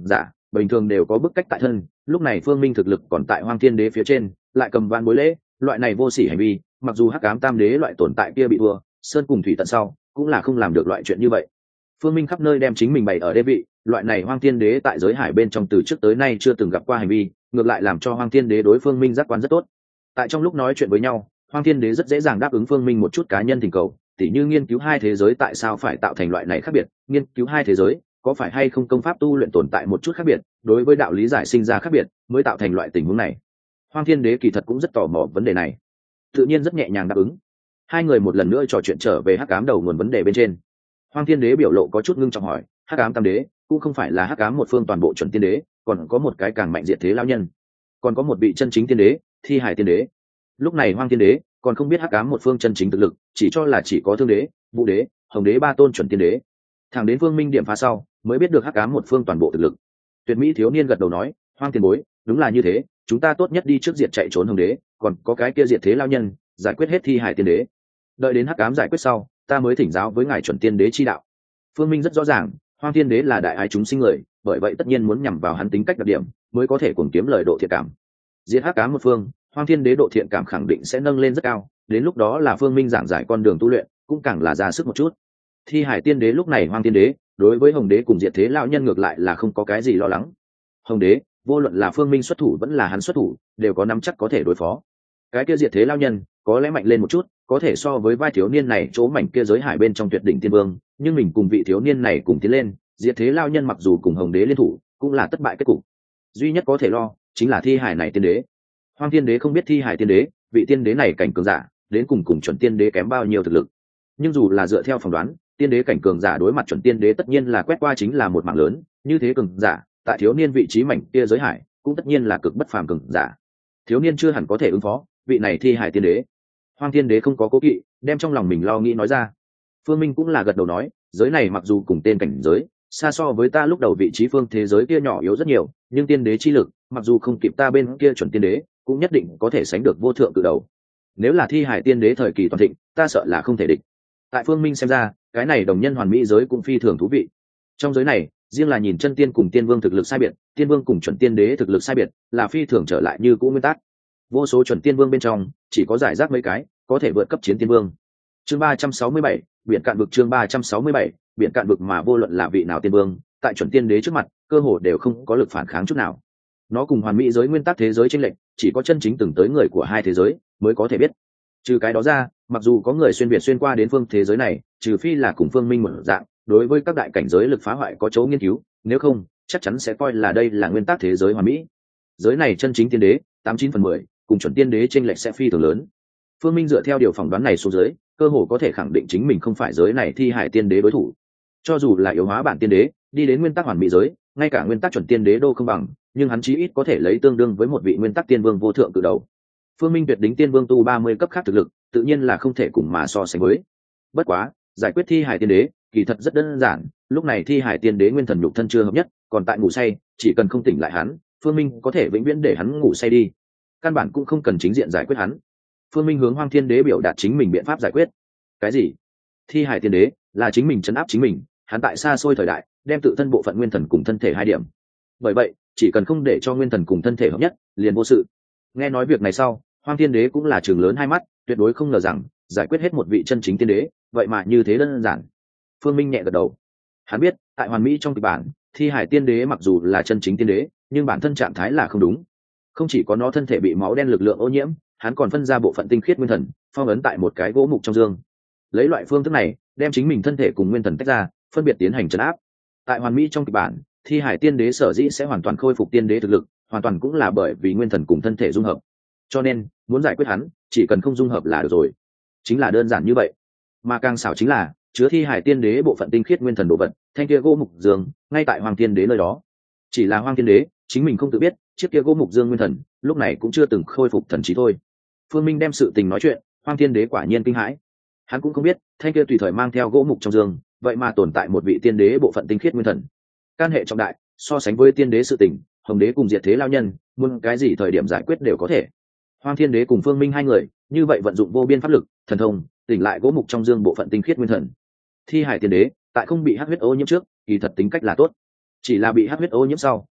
bình thường đều có bức cách tại thân, lúc này Phương Minh thực lực còn tại Hoang Thiên Đế phía trên, lại cầm vạn bối lễ, loại này vô sỉ hành vi, mặc dù Hắc Ám Tam Đế loại tồn tại kia bị thua, sơn cùng thủy tận sau, cũng là không làm được loại chuyện như vậy. Phương Minh khắp nơi đem chính mình bày ở đế vị, loại này Hoang Thiên Đế tại giới hải bên trong từ trước tới nay chưa từng gặp qua hành vi, ngược lại làm cho Hoang Thiên Đế đối Phương Minh giác quan rất tốt. Tại trong lúc nói chuyện với nhau, Hoang Thiên Đế rất dễ dàng đáp ứng Phương Minh một chút cá nhân thỉnh cầu, tỉ như nghiên cứu hai thế giới tại sao phải tạo thành loại này khác biệt, nghiên cứu hai thế giới có phải hay không công pháp tu luyện tồn tại một chút khác biệt, đối với đạo lý giải sinh ra khác biệt, mới tạo thành loại tình huống này. Hoang Thiên Đế kỳ thật cũng rất tò mò vấn đề này, tự nhiên rất nhẹ nhàng đáp ứng. Hai người một lần nữa trò chuyện trở về Hắc Ám đầu nguồn vấn đề bên trên. Hoang Thiên Đế biểu lộ có chút ngưng trọng hỏi, Hắc Ám Tam Đế cũng không phải là Hắc Ám một phương toàn bộ chuẩn tiên đế, còn có một cái càng mạnh diệt thế lão nhân, còn có một vị chân chính tiên đế, Thi Hải tiên đế. Lúc này Hoang Thiên Đế còn không biết Hắc Ám một phương chân chính thực lực, chỉ cho là chỉ có Thương Đế, Vũ Đế, Hồng Đế ba tôn chuẩn tiên đế. Thẳng đến Vương Minh điểm phá sau, mới biết được Hắc Ám một phương toàn bộ thực lực. Tuyệt mỹ thiếu niên gật đầu nói, Hoang tiền bối, đúng là như thế, chúng ta tốt nhất đi trước diệt chạy trốn Hồng Đế, còn có cái kia diệt thế lão nhân, giải quyết hết Thi Hải tiên đế. Đợi đến Hắc Ám giải quyết sau, ta mới thỉnh giáo với ngài chuẩn tiên đế chi đạo. Phương Minh rất rõ ràng, Hoang Thiên Đế là đại ái chúng sinh người, bởi vậy tất nhiên muốn nhằm vào hắn tính cách đặc điểm, mới có thể cuồng kiếm lời độ thiện cảm. Diệt Hắc Ám một phương, Hoang Thiên Đế độ thiện cảm khẳng định sẽ nâng lên rất cao, đến lúc đó là Phương Minh giảng giải con đường tu luyện, cũng càng là ra sức một chút. Thi Hải tiên đế lúc này Hoang Thiên Đế, đối với Hồng Đế cùng diệt thế lão nhân ngược lại là không có cái gì lo lắng. Hồng Đế, vô luận là Phương Minh xuất thủ vẫn là hắn xuất thủ, đều có nắm chắc có thể đối phó. Cái kia diệt thế lão nhân, có lẽ mạnh lên một chút, có thể so với vai thiếu niên này chỗ mảnh kia giới hải bên trong tuyệt đỉnh tiên vương, nhưng mình cùng vị thiếu niên này cùng tiến lên, diệt thế lão nhân mặc dù cùng Hồng Đế liên thủ, cũng là thất bại kết cục. Duy nhất có thể lo, chính là Thi Hải này tiên đế. Hoang Thiên Đế không biết Thi Hải tiên đế, vị tiên đế này cảnh cường giả, đến cùng cùng chuẩn tiên đế kém bao nhiêu thực lực. Nhưng dù là dựa theo phỏng đoán, tiên đế cảnh cường giả đối mặt chuẩn tiên đế tất nhiên là quét qua chính là một mạng lớn, như thế cường giả, tại thiếu niên vị trí mảnh kia giới hải, cũng tất nhiên là cực bất phàm cường giả. Thiếu niên chưa hẳn có thể ứng phó, vị này Thi Hải tiên đế. Hoang Thiên Đế không có cố kỵ, đem trong lòng mình lo nghĩ nói ra. Phương Minh cũng là gật đầu nói, giới này mặc dù cùng tên cảnh giới, xa so với ta lúc đầu vị trí phương thế giới kia nhỏ yếu rất nhiều, nhưng tiên đế chi lực, mặc dù không kịp ta bên kia chuẩn tiên đế, cũng nhất định có thể sánh được vô thượng cự đầu. Nếu là Thi Hải tiên đế thời kỳ toàn thịnh, ta sợ là không thể địch. Tại Phương Minh xem ra, cái này đồng nhân hoàn mỹ giới cũng phi thường thú vị. Trong giới này, riêng là nhìn chân tiên cùng tiên vương thực lực sai biệt, tiên vương cùng chuẩn tiên đế thực lực sai biệt, là phi thường trở lại như cũ nguyên tắc. Vô số chuẩn tiên vương bên trong, chỉ có giải rác mấy cái có thể vượt cấp chiến tiên vương. Chương ba trăm sáu mươi bảy, biển cạn vực. Chương ba trăm sáu mươi bảy, biển cạn vực. Mà vô luận là vị nào tiên vương, tại chuẩn tiên đế trước mặt, cơ hồ đều không có lực phản kháng chút nào. Nó cùng hoàn mỹ giới nguyên tắc thế giới chênh lệch, chỉ có chân chính từng tới người của hai thế giới mới có thể biết. Trừ cái đó ra, mặc dù có người xuyên việt xuyên qua đến phương thế giới này, trừ phi là cùng Phương Minh một dạng, đối với các đại cảnh giới lực phá hoại có chỗ nghiên cứu, nếu không, chắc chắn sẽ coi là đây là nguyên tắc thế giới hoàn mỹ. Giới này chân chính tiên đế, tám chín phần mười, cùng chuẩn tiên đế chênh lệch sẽ phi thường lớn. Phương Minh dựa theo điều phỏng đoán này xuống dưới, cơ hồ có thể khẳng định chính mình không phải giới này Thi Hải tiên đế đối thủ. Cho dù là yếu hóa bản tiên đế, đi đến nguyên tắc hoàn mỹ giới, ngay cả nguyên tắc chuẩn tiên đế đô không bằng, nhưng hắn chí ít có thể lấy tương đương với một vị nguyên tắc tiên vương vô thượng cự đầu. Phương Minh tuyệt đỉnh tiên vương tu ba mươi cấp khác thực lực, tự nhiên là không thể cùng mà so sánh với. Bất quá, giải quyết Thi Hải tiên đế, kỳ thật rất đơn giản, lúc này Thi Hải tiên đế nguyên thần nhục thân chưa hợp nhất, còn tại ngủ say, chỉ cần không tỉnh lại hắn, Phương Minh có thể vĩnh viễn để hắn ngủ say đi. Căn bản cũng không cần chính diện giải quyết hắn. Phương Minh hướng Hoang Thiên Đế biểu đạt chính mình biện pháp giải quyết. Cái gì? Thi Hải tiên đế là chính mình trấn áp chính mình, hắn tại xa xôi thời đại, đem tự thân bộ phận nguyên thần cùng thân thể hai điểm. Bởi vậy, chỉ cần không để cho nguyên thần cùng thân thể hợp nhất, liền vô sự. Nghe nói việc này sau, Hoang Thiên Đế cũng là trừng lớn hai mắt, tuyệt đối không ngờ rằng giải quyết hết một vị chân chính tiên đế, vậy mà như thế đơn giản. Phương Minh nhẹ gật đầu. Hắn biết, tại hoàn mỹ trong kịch bản, Thi Hải tiên đế mặc dù là chân chính tiên đế, nhưng bản thân trạng thái là không đúng. Không chỉ có nó thân thể bị máu đen lực lượng ô nhiễm, hắn còn phân ra bộ phận tinh khiết nguyên thần, phong ấn tại một cái gỗ mục trong dương. Lấy loại phương thức này, đem chính mình thân thể cùng nguyên thần tách ra, phân biệt tiến hành trấn áp. Tại hoàn mỹ trong kịch bản, Thi Hải tiên đế sở dĩ sẽ hoàn toàn khôi phục tiên đế thực lực, hoàn toàn cũng là bởi vì nguyên thần cùng thân thể dung hợp. Cho nên, muốn giải quyết hắn, chỉ cần không dung hợp là được rồi. Chính là đơn giản như vậy. Mà càng xảo chính là, chứa Thi Hải tiên đế bộ phận tinh khiết nguyên thần đồ vật, thanh kia gỗ mục dương, ngay tại Hoàng Thiên Đế nơi đó. Chỉ là Hoàng Thiên Đế, chính mình không tự biết, chiếc kia gỗ mục dương nguyên thần, lúc này cũng chưa từng khôi phục thần trí thôi. Phương Minh đem sự tình nói chuyện, Hoàng Thiên Đế quả nhiên kinh hãi. Hắn cũng không biết, thanh kia tùy thời mang theo gỗ mục trong dương, vậy mà tồn tại một vị tiên đế bộ phận tinh khiết nguyên thần. Can hệ trọng đại, so sánh với tiên đế sự tình, Hồng Đế cùng diệt thế lao nhân, muốn cái gì thời điểm giải quyết đều có thể. Hoàng Thiên Đế cùng Phương Minh hai người, như vậy vận dụng vô biên pháp lực, thần thông, tỉnh lại gỗ mục trong dương bộ phận tinh khiết nguyên thần. Thi Hải tiên đế, tại không bị hắc huyết ô nhiễm trước, kỳ thật tính cách là tốt. Chỉ là bị hắc huyết ô nhiễm sau,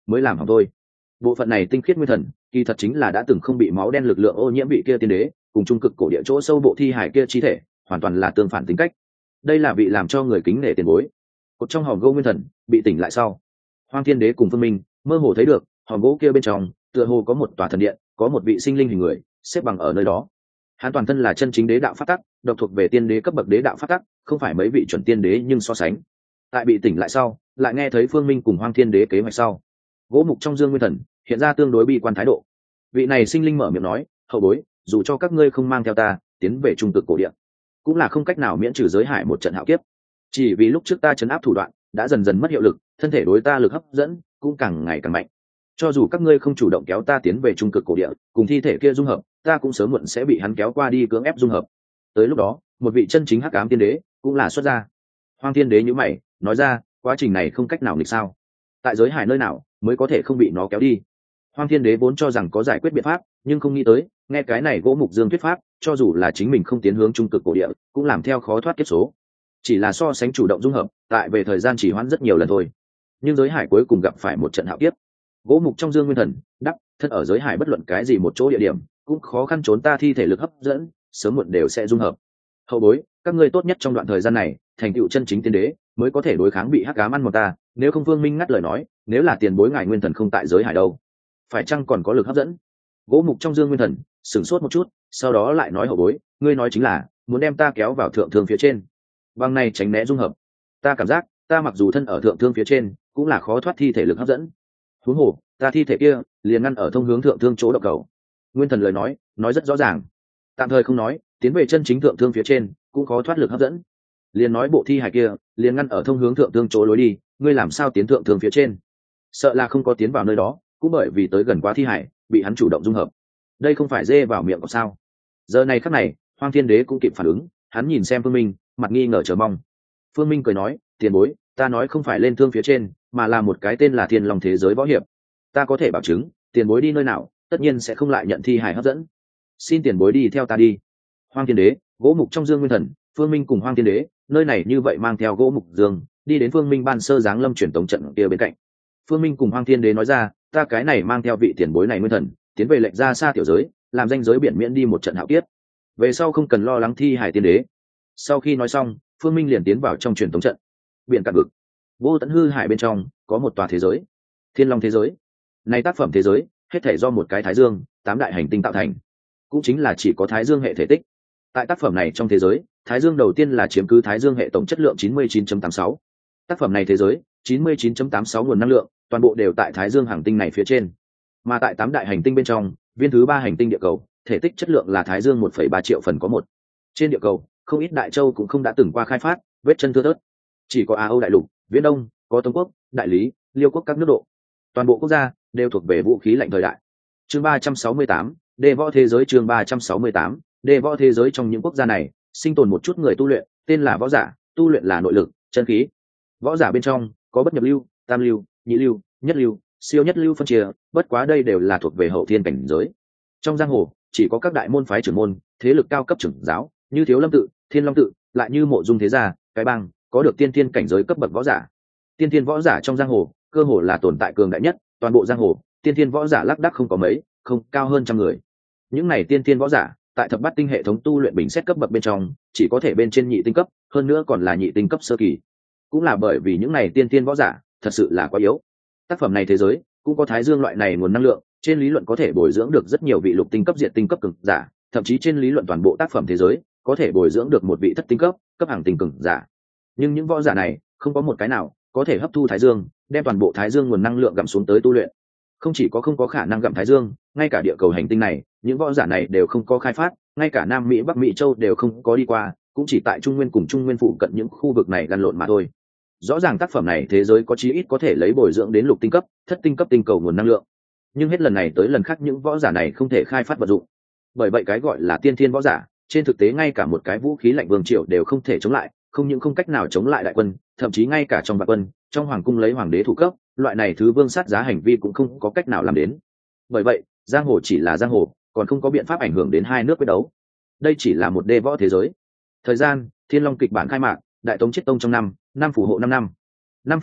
mới làm hỏng thôi. Bộ phận này tinh khiết nguyên thần kỳ thật chính là đã từng không bị máu đen lực lượng ô nhiễm vị kia tiên đế cùng trung cực cổ địa chỗ sâu bộ thi hải kia chi thể hoàn toàn là tương phản tính cách. Đây là vị làm cho người kính nể tiền bối. Cột trong hòm gỗ nguyên thần bị tỉnh lại sau, Hoang Thiên Đế cùng Phương Minh mơ hồ thấy được hòm gỗ kia bên trong tựa hồ có một tòa thần điện, có một vị sinh linh hình người xếp bằng ở nơi đó. Hắn toàn thân là chân chính đế đạo pháp tắc, độc thuộc về tiên đế cấp bậc đế đạo pháp tắc, không phải mấy vị chuẩn tiên đế nhưng so sánh. Tại bị tỉnh lại sau, lại nghe thấy Phương Minh cùng Hoang Thiên Đế kế hoạch sau, gỗ mục trong dương nguyên thần hiện ra tương đối bi quan thái độ. Vị này sinh linh mở miệng nói, hậu bối, dù cho các ngươi không mang theo ta tiến về trung cực cổ địa, cũng là không cách nào miễn trừ giới hải một trận hạo kiếp. Chỉ vì lúc trước ta chấn áp thủ đoạn đã dần dần mất hiệu lực, thân thể đối ta lực hấp dẫn cũng càng ngày càng mạnh. Cho dù các ngươi không chủ động kéo ta tiến về trung cực cổ địa cùng thi thể kia dung hợp, ta cũng sớm muộn sẽ bị hắn kéo qua đi cưỡng ép dung hợp. Tới lúc đó một vị chân chính hắc ám tiên đế cũng là xuất ra. Hoang Thiên Đế nhíu mày nói ra, quá trình này không cách nào nghịch sao? Tại giới hải nơi nào mới có thể không bị nó kéo đi? Hoang Thiên Đế vốn cho rằng có giải quyết biện pháp, nhưng không nghĩ tới nghe cái này gỗ mục dương thuyết pháp, cho dù là chính mình không tiến hướng trung cực cổ địa cũng làm theo khó thoát kiếp số. Chỉ là so sánh chủ động dung hợp, tại về thời gian chỉ hoãn rất nhiều lần thôi. Nhưng giới hải cuối cùng gặp phải một trận hạo kiếp. Gỗ mục trong dương nguyên thần đắc thân ở giới hải bất luận cái gì một chỗ địa điểm cũng khó khăn trốn ta thi thể lực hấp dẫn, sớm muộn đều sẽ dung hợp. Hậu bối, các ngươi tốt nhất trong đoạn thời gian này thành tựu chân chính tiên đế mới có thể đối kháng bị hắc ám ăn một ta, nếu không Vương Minh ngắt lời nói, nếu là tiền bối ngài nguyên thần không tại giới hải đâu, phải chăng còn có lực hấp dẫn? Gỗ mục trong dương nguyên thần sửng sốt một chút, sau đó lại nói, hậu bối, ngươi nói chính là muốn đem ta kéo vào thượng thương phía trên, bằng này tránh né dung hợp. Ta cảm giác ta mặc dù thân ở thượng thương phía trên cũng là khó thoát thi thể lực hấp dẫn, huống hồ ta thi thể kia liền ngăn ở thông hướng thượng thương chỗ độc cầu. Nguyên thần lời nói nói rất rõ ràng, tạm thời không nói tiến về chân chính thượng thương phía trên cũng khó thoát lực hấp dẫn, liền nói bộ thi hải kia liền ngăn ở thông hướng thượng thương chỗ lối đi, ngươi làm sao tiến thượng thương phía trên? Sợ là không có tiến vào nơi đó, cũng bởi vì tới gần quá thi hải bị hắn chủ động dung hợp. Đây không phải dê vào miệng của sao? Giờ này khắc này Hoang Thiên Đế cũng kịp phản ứng, hắn nhìn xem Phương Minh mặt nghi ngờ chờ mong. Phương Minh cười nói, tiền bối, ta nói không phải lên thương phía trên, mà là một cái tên là Thiên Long thế giới võ hiệp. Ta có thể bảo chứng tiền bối đi nơi nào tất nhiên sẽ không lại nhận thi hải hấp dẫn. Xin tiền bối đi theo ta đi. Hoang Thiên Đế, gỗ mục trong dương nguyên thần, Phương Minh cùng Hoang Thiên Đế nơi này như vậy mang theo gỗ mục dương đi đến Phương Minh ban sơ giáng lâm truyền tống trận kia bên cạnh. Phương Minh cùng Hoang Thiên Đế nói ra, ta cái này mang theo vị tiền bối này nguyên thần tiến về lệnh ra xa tiểu giới, làm danh giới biển miễn đi một trận hạo kiếp, về sau không cần lo lắng thi hải tiên đế. Sau khi nói xong, Phương Minh liền tiến vào trong truyền tống trận. Biển cạn vực, vô tận hư hải bên trong có một tòa thế giới, Thiên Long thế giới. Này tác phẩm thế giới hết thể do một cái thái dương, tám đại hành tinh tạo thành, cũng chính là chỉ có thái dương hệ thể tích. Tại tác phẩm này trong thế giới, thái dương đầu tiên là chiếm cứ thái dương hệ tổng chất lượng chín mươi chín phẩy tám sáu. Tác phẩm này thế giới chín mươi chín phẩy tám sáu nguồn năng lượng toàn bộ đều tại thái dương hành tinh này phía trên. Mà tại tám đại hành tinh bên trong, viên thứ ba hành tinh địa cầu, thể tích chất lượng là thái dương một phẩy ba triệu phần có một. Trên địa cầu, không ít đại châu cũng không đã từng qua khai phát, vết chân thưa thớt. Chỉ có Á Âu đại lục, Viễn Đông, có Tống quốc, Đại Lý, Liêu quốc các nước độ. Toàn bộ quốc gia đều thuộc về vũ khí lạnh thời đại. Chương ba trăm sáu mươi tám, đề võ thế giới. Chương ba trăm sáu mươi tám, đề võ thế giới. Trong những quốc gia này, sinh tồn một chút người tu luyện, tên là võ giả, tu luyện là nội lực, chân khí. Võ giả bên trong có bất nhập lưu, tam lưu, nhị lưu, nhất lưu, siêu nhất lưu phân chia, bất quá đây đều là thuộc về hậu thiên cảnh giới. Trong giang hồ chỉ có các đại môn phái trưởng môn, thế lực cao cấp trưởng giáo, như Thiếu Lâm tự, Thiên Long tự, lại như Mộ Dung thế gia, cái bang, có được tiên thiên cảnh giới cấp bậc võ giả. Tiên thiên võ giả trong giang hồ cơ hồ là tồn tại cường đại nhất, toàn bộ giang hồ tiên thiên võ giả lác đác không có mấy, không cao hơn trăm người. Những này tiên thiên võ giả tại thập bát tinh hệ thống tu luyện bình xét cấp bậc bên trong chỉ có thể bên trên nhị tinh cấp, hơn nữa còn là nhị tinh cấp sơ kỳ. Cũng là bởi vì những này tiên thiên võ giả thật sự là quá yếu. Tác phẩm này thế giới cũng có thái dương loại này nguồn năng lượng, trên lý luận có thể bồi dưỡng được rất nhiều vị lục tinh cấp diệt tinh cấp cường giả, thậm chí trên lý luận toàn bộ tác phẩm thế giới có thể bồi dưỡng được một vị thất tinh cấp cấp hàng tinh cường giả. Nhưng những võ giả này không có một cái nào có thể hấp thu thái dương, đem toàn bộ thái dương nguồn năng lượng gặm xuống tới tu luyện. Không chỉ có không có khả năng gặm thái dương, ngay cả địa cầu hành tinh này những võ giả này đều không có khai phát, ngay cả Nam Mỹ Bắc Mỹ châu đều không có đi qua, cũng chỉ tại Trung Nguyên cùng Trung Nguyên phụ cận những khu vực này lăn lộn mà thôi. Rõ ràng tác phẩm này thế giới có chí ít có thể lấy bồi dưỡng đến lục tinh cấp, thất tinh cấp tinh cầu nguồn năng lượng, nhưng hết lần này tới lần khác những võ giả này không thể khai phát vật dụng. Bởi vậy cái gọi là tiên thiên võ giả, trên thực tế ngay cả một cái vũ khí lạnh vương triều đều không thể chống lại, không những không cách nào chống lại đại quân, thậm chí ngay cả trong vạn quân, trong hoàng cung lấy hoàng đế thủ cấp, loại này thứ vương sát giá hành vi cũng không có cách nào làm đến. Bởi vậy giang hồ chỉ là giang hồ, còn không có biện pháp ảnh hưởng đến hai nước quyết đấu. Đây chỉ là một đê võ thế giới. Thời gian, Thiên Long kịch bản khai mạc, Đại Tống Chiết Tông trong năm năm phù hộ năm năm. Năm phù hộ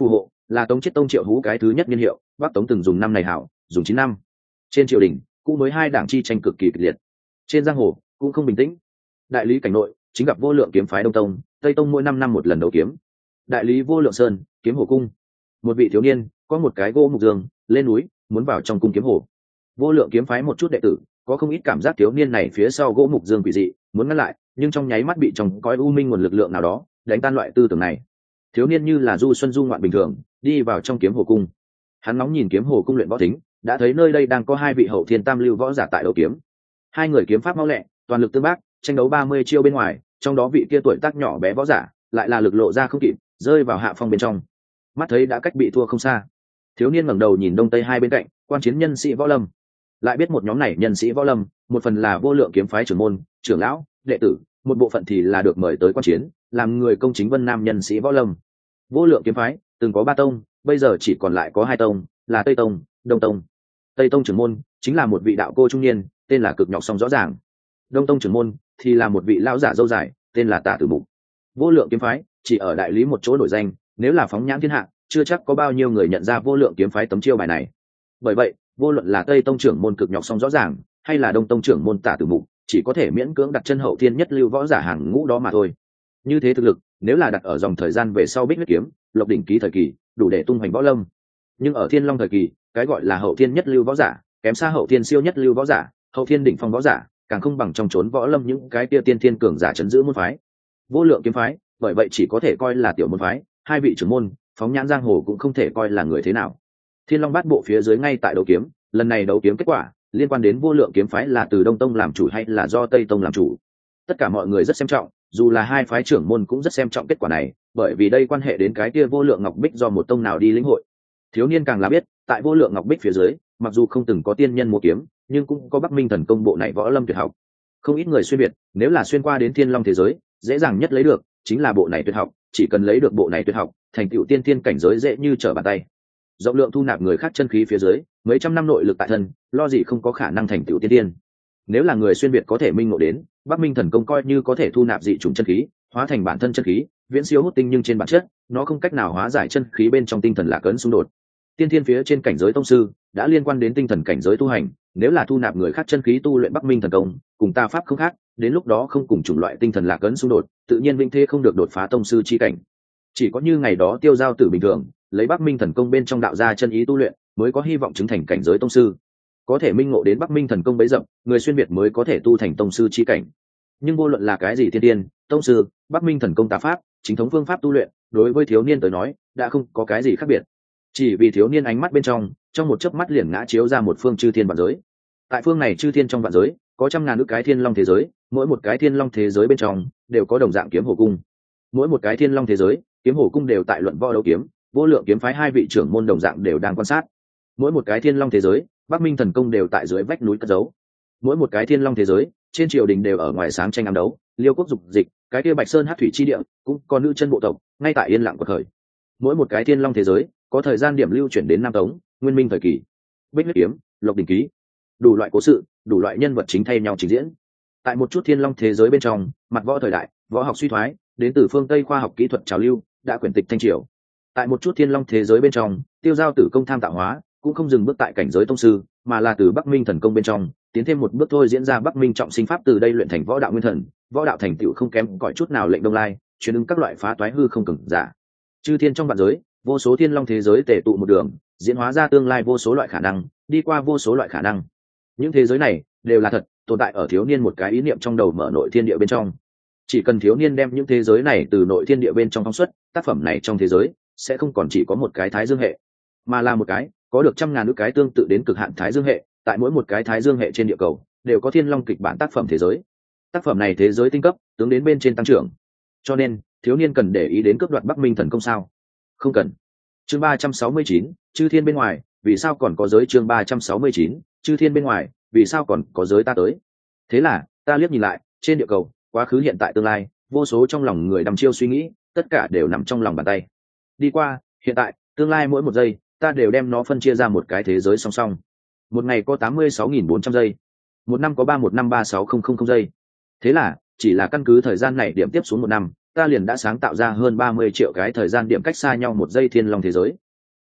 là Tống Chiết Tông Triệu Hú cái thứ nhất niên hiệu, Bắc Tống từng dùng năm này hảo, dùng chín năm. Trên triều đình, cũ mới hai đảng chi tranh cực kỳ kịch liệt. Trên giang hồ cũng không bình tĩnh. Đại lý cảnh nội chính gặp Vô Lượng kiếm phái Đông Tông, Tây Tông mỗi năm năm một lần đấu kiếm. Đại lý Vô Lượng Sơn, kiếm hồ cung. Một vị thiếu niên có một cái gỗ mục giường, lên núi, muốn vào trong cung kiếm hồ. Vô Lượng kiếm phái một chút đệ tử, có không ít cảm giác thiếu niên này phía sau gỗ mục dương quỷ dị, muốn ngăn lại, nhưng trong nháy mắt bị trong cõi u minh nguồn lực lượng nào đó đánh tan loại tư tưởng này. Thiếu niên như là du xuân du ngoạn bình thường, đi vào trong kiếm hồ cung. Hắn ngóng nhìn kiếm hồ cung luyện võ thính, đã thấy nơi đây đang có hai vị hậu thiên tam lưu võ giả tại đấu kiếm. Hai người kiếm pháp mau lẹ, toàn lực tương bác, tranh đấu ba mươi chiêu bên ngoài, trong đó vị kia tuổi tác nhỏ bé võ giả, lại là lực lộ ra không kịp, rơi vào hạ phong bên trong. Mắt thấy đã cách bị thua không xa. Thiếu niên ngẩng đầu nhìn đông tây hai bên cạnh, quan chiến nhân sĩ võ lâm. Lại biết một nhóm này nhân sĩ võ lâm, một phần là Vô Lượng kiếm phái trưởng môn, trưởng lão, đệ tử, một bộ phận thì là được mời tới quan chiến, làm người công chính vân nam nhân sĩ võ lâm. Vô Lượng kiếm phái từng có ba tông, bây giờ chỉ còn lại có hai tông, là Tây Tông, Đông Tông. Tây Tông trưởng môn chính là một vị đạo cô trung niên, tên là Cực Nhọc Song rõ ràng. Đông Tông trưởng môn thì là một vị lão giả râu dài, tên là Tả Tử Mục. Vô Lượng kiếm phái chỉ ở đại lý một chỗ nổi danh, nếu là phóng nhãn thiên hạ, chưa chắc có bao nhiêu người nhận ra Vô Lượng kiếm phái tấm chiêu bài này. Bởi vậy, vô luận là Tây Tông trưởng môn Cực Nhọc Song rõ ràng, hay là Đông Tông trưởng môn Tả Tử Mục, chỉ có thể miễn cưỡng đặt chân hậu thiên nhất lưu võ giả hàng ngũ đó mà thôi. Như thế thực lực, nếu là đặt ở dòng thời gian về sau Bích Huyết kiếm, Lộc đỉnh ký thời kỳ, đủ để tung hoành võ lâm. Nhưng ở Thiên Long thời kỳ, cái gọi là hậu thiên nhất lưu võ giả, kém xa hậu thiên siêu nhất lưu võ giả, hậu thiên đỉnh phong võ giả, càng không bằng trong chốn võ lâm những cái kia tiên thiên cường giả chấn giữ môn phái. Vô Lượng kiếm phái, bởi vậy chỉ có thể coi là tiểu môn phái, hai vị trưởng môn, phóng nhãn giang hồ cũng không thể coi là người thế nào. Thiên Long bát bộ phía dưới ngay tại đấu kiếm, lần này đấu kiếm kết quả liên quan đến Vô Lượng kiếm phái là từ Đông Tông làm chủ hay là do Tây Tông làm chủ. Tất cả mọi người rất xem trọng, dù là hai phái trưởng môn cũng rất xem trọng kết quả này, bởi vì đây quan hệ đến cái kia Vô Lượng Ngọc Bích do một tông nào đi lĩnh hội. Thiếu niên càng là biết, tại Vô Lượng Ngọc Bích phía dưới, mặc dù không từng có tiên nhân mua kiếm, nhưng cũng có Bắc Minh thần công bộ này võ lâm tuyệt học. Không ít người xuyên việt, nếu là xuyên qua đến Thiên Long thế giới, dễ dàng nhất lấy được chính là bộ này tuyệt học, chỉ cần lấy được bộ này tuyệt học, thành tựu tiên thiên cảnh giới dễ như trở bàn tay. Rộng lượng thu nạp người khác chân khí phía dưới, mấy trăm năm nội lực tại thân, lo gì không có khả năng thành tựu tiên tiên. Nếu là người xuyên việt có thể minh ngộ đến, Bắc Minh thần công coi như có thể thu nạp dị chủng chân khí, hóa thành bản thân chân khí, viễn siêu hút tinh, nhưng trên bản chất, nó không cách nào hóa giải chân khí bên trong tinh thần lạc ấn xung đột. Tiên thiên phía trên cảnh giới tông sư, đã liên quan đến tinh thần cảnh giới tu hành, nếu là thu nạp người khác chân khí tu luyện Bắc Minh thần công, cùng ta pháp không khác, đến lúc đó không cùng chủng loại tinh thần lạc ấn xung đột, tự nhiên vinh thế không được đột phá tông sư chi cảnh. Chỉ có như ngày đó Tiêu Giao Tử bình thường, lấy Bắc Minh thần công bên trong đạo ra chân ý tu luyện, mới có hy vọng chứng thành cảnh giới tông sư. Có thể minh ngộ đến Bắc Minh thần công bấy dập, người xuyên việt mới có thể tu thành tông sư chi cảnh. Nhưng vô luận là cái gì thiên tiên, tông sư, Bắc Minh thần công tá pháp, chính thống phương pháp tu luyện, đối với thiếu niên tới nói, đã không có cái gì khác biệt. Chỉ vì thiếu niên ánh mắt bên trong, trong một chớp mắt liền ngã chiếu ra một phương chư thiên vạn giới. Tại phương này chư thiên trong vạn giới, có trăm ngàn ức cái thiên long thế giới, mỗi một cái thiên long thế giới bên trong đều có đồng dạng kiếm hồ cung. Mỗi một cái thiên long thế giới, kiếm hồ cung đều tại luận võ đấu kiếm, Vô Lượng kiếm phái hai vị trưởng môn đồng dạng đều đang quan sát. Mỗi một cái thiên long thế giới, Bắc Minh thần công đều tại dưới vách núi cất giấu. Mỗi một cái thiên long thế giới, trên triều đình đều ở ngoài sáng tranh ám đấu, liêu quốc dục dịch, cái kia Bạch Sơn hát thủy chi địa, cũng có nữ chân bộ tộc, ngay tại yên lặng quật khởi. Mỗi một cái thiên long thế giới, có thời gian điểm lưu chuyển đến Nam Tống, Nguyên Minh thời kỳ, Bích Huyết kiếm, Lộc đỉnh ký, đủ loại cố sự, đủ loại nhân vật chính thay nhau trình diễn. Tại một chút thiên long thế giới bên trong, mặt võ thời đại, võ học suy thoái, đến từ phương Tây khoa học kỹ thuật trào lưu, đã quyển tịch thanh triều. Tại một chút thiên long thế giới bên trong, Tiêu Giao Tử công tham tạo hóa, cũng không dừng bước tại cảnh giới tông sư, mà là từ Bắc Minh thần công bên trong tiến thêm một bước thôi, diễn ra Bắc Minh trọng sinh pháp, từ đây luyện thành võ đạo nguyên thần, võ đạo thành tựu không kém cỏi chút nào lệnh Đông Lai, truyền ứng các loại phá toái hư không cường giả. Chư thiên trong vạn giới, vô số thiên long thế giới tề tụ một đường, diễn hóa ra tương lai vô số loại khả năng, đi qua vô số loại khả năng. Những thế giới này đều là thật, tồn tại ở thiếu niên một cái ý niệm trong đầu mở nội thiên địa bên trong. Chỉ cần thiếu niên đem những thế giới này từ nội thiên địa bên trong phóng xuất, tác phẩm này trong thế giới sẽ không còn chỉ có một cái thái dương hệ, mà là một cái có được trăm ngàn ước cái tương tự đến cực hạn thái dương hệ. Tại mỗi một cái thái dương hệ trên địa cầu đều có thiên long kịch bản tác phẩm thế giới. Tác phẩm này thế giới tinh cấp, tướng đến bên trên tăng trưởng. Cho nên thiếu niên cần để ý đến cướp đoạt Bắc Minh thần công sao? Không cần. Chương ba trăm sáu mươi chín, chư thiên bên ngoài, vì sao còn có giới? Chương ba trăm sáu mươi chín, chư thiên bên ngoài, vì sao còn có giới ta tới? Thế là ta liếc nhìn lại, trên địa cầu, quá khứ hiện tại tương lai, vô số trong lòng người đăm chiêu suy nghĩ, tất cả đều nằm trong lòng bàn tay. Đi qua, hiện tại, tương lai, mỗi một giây ta đều đem nó phân chia ra một cái thế giới song song. Một ngày có tám mươi sáu nghìn bốn trăm giây, một năm có ba một năm ba sáu không không không giây. Thế là chỉ là căn cứ thời gian này điểm tiếp xuống một năm, ta liền đã sáng tạo ra hơn ba mươi triệu cái thời gian điểm cách xa nhau một giây thiên long thế giới.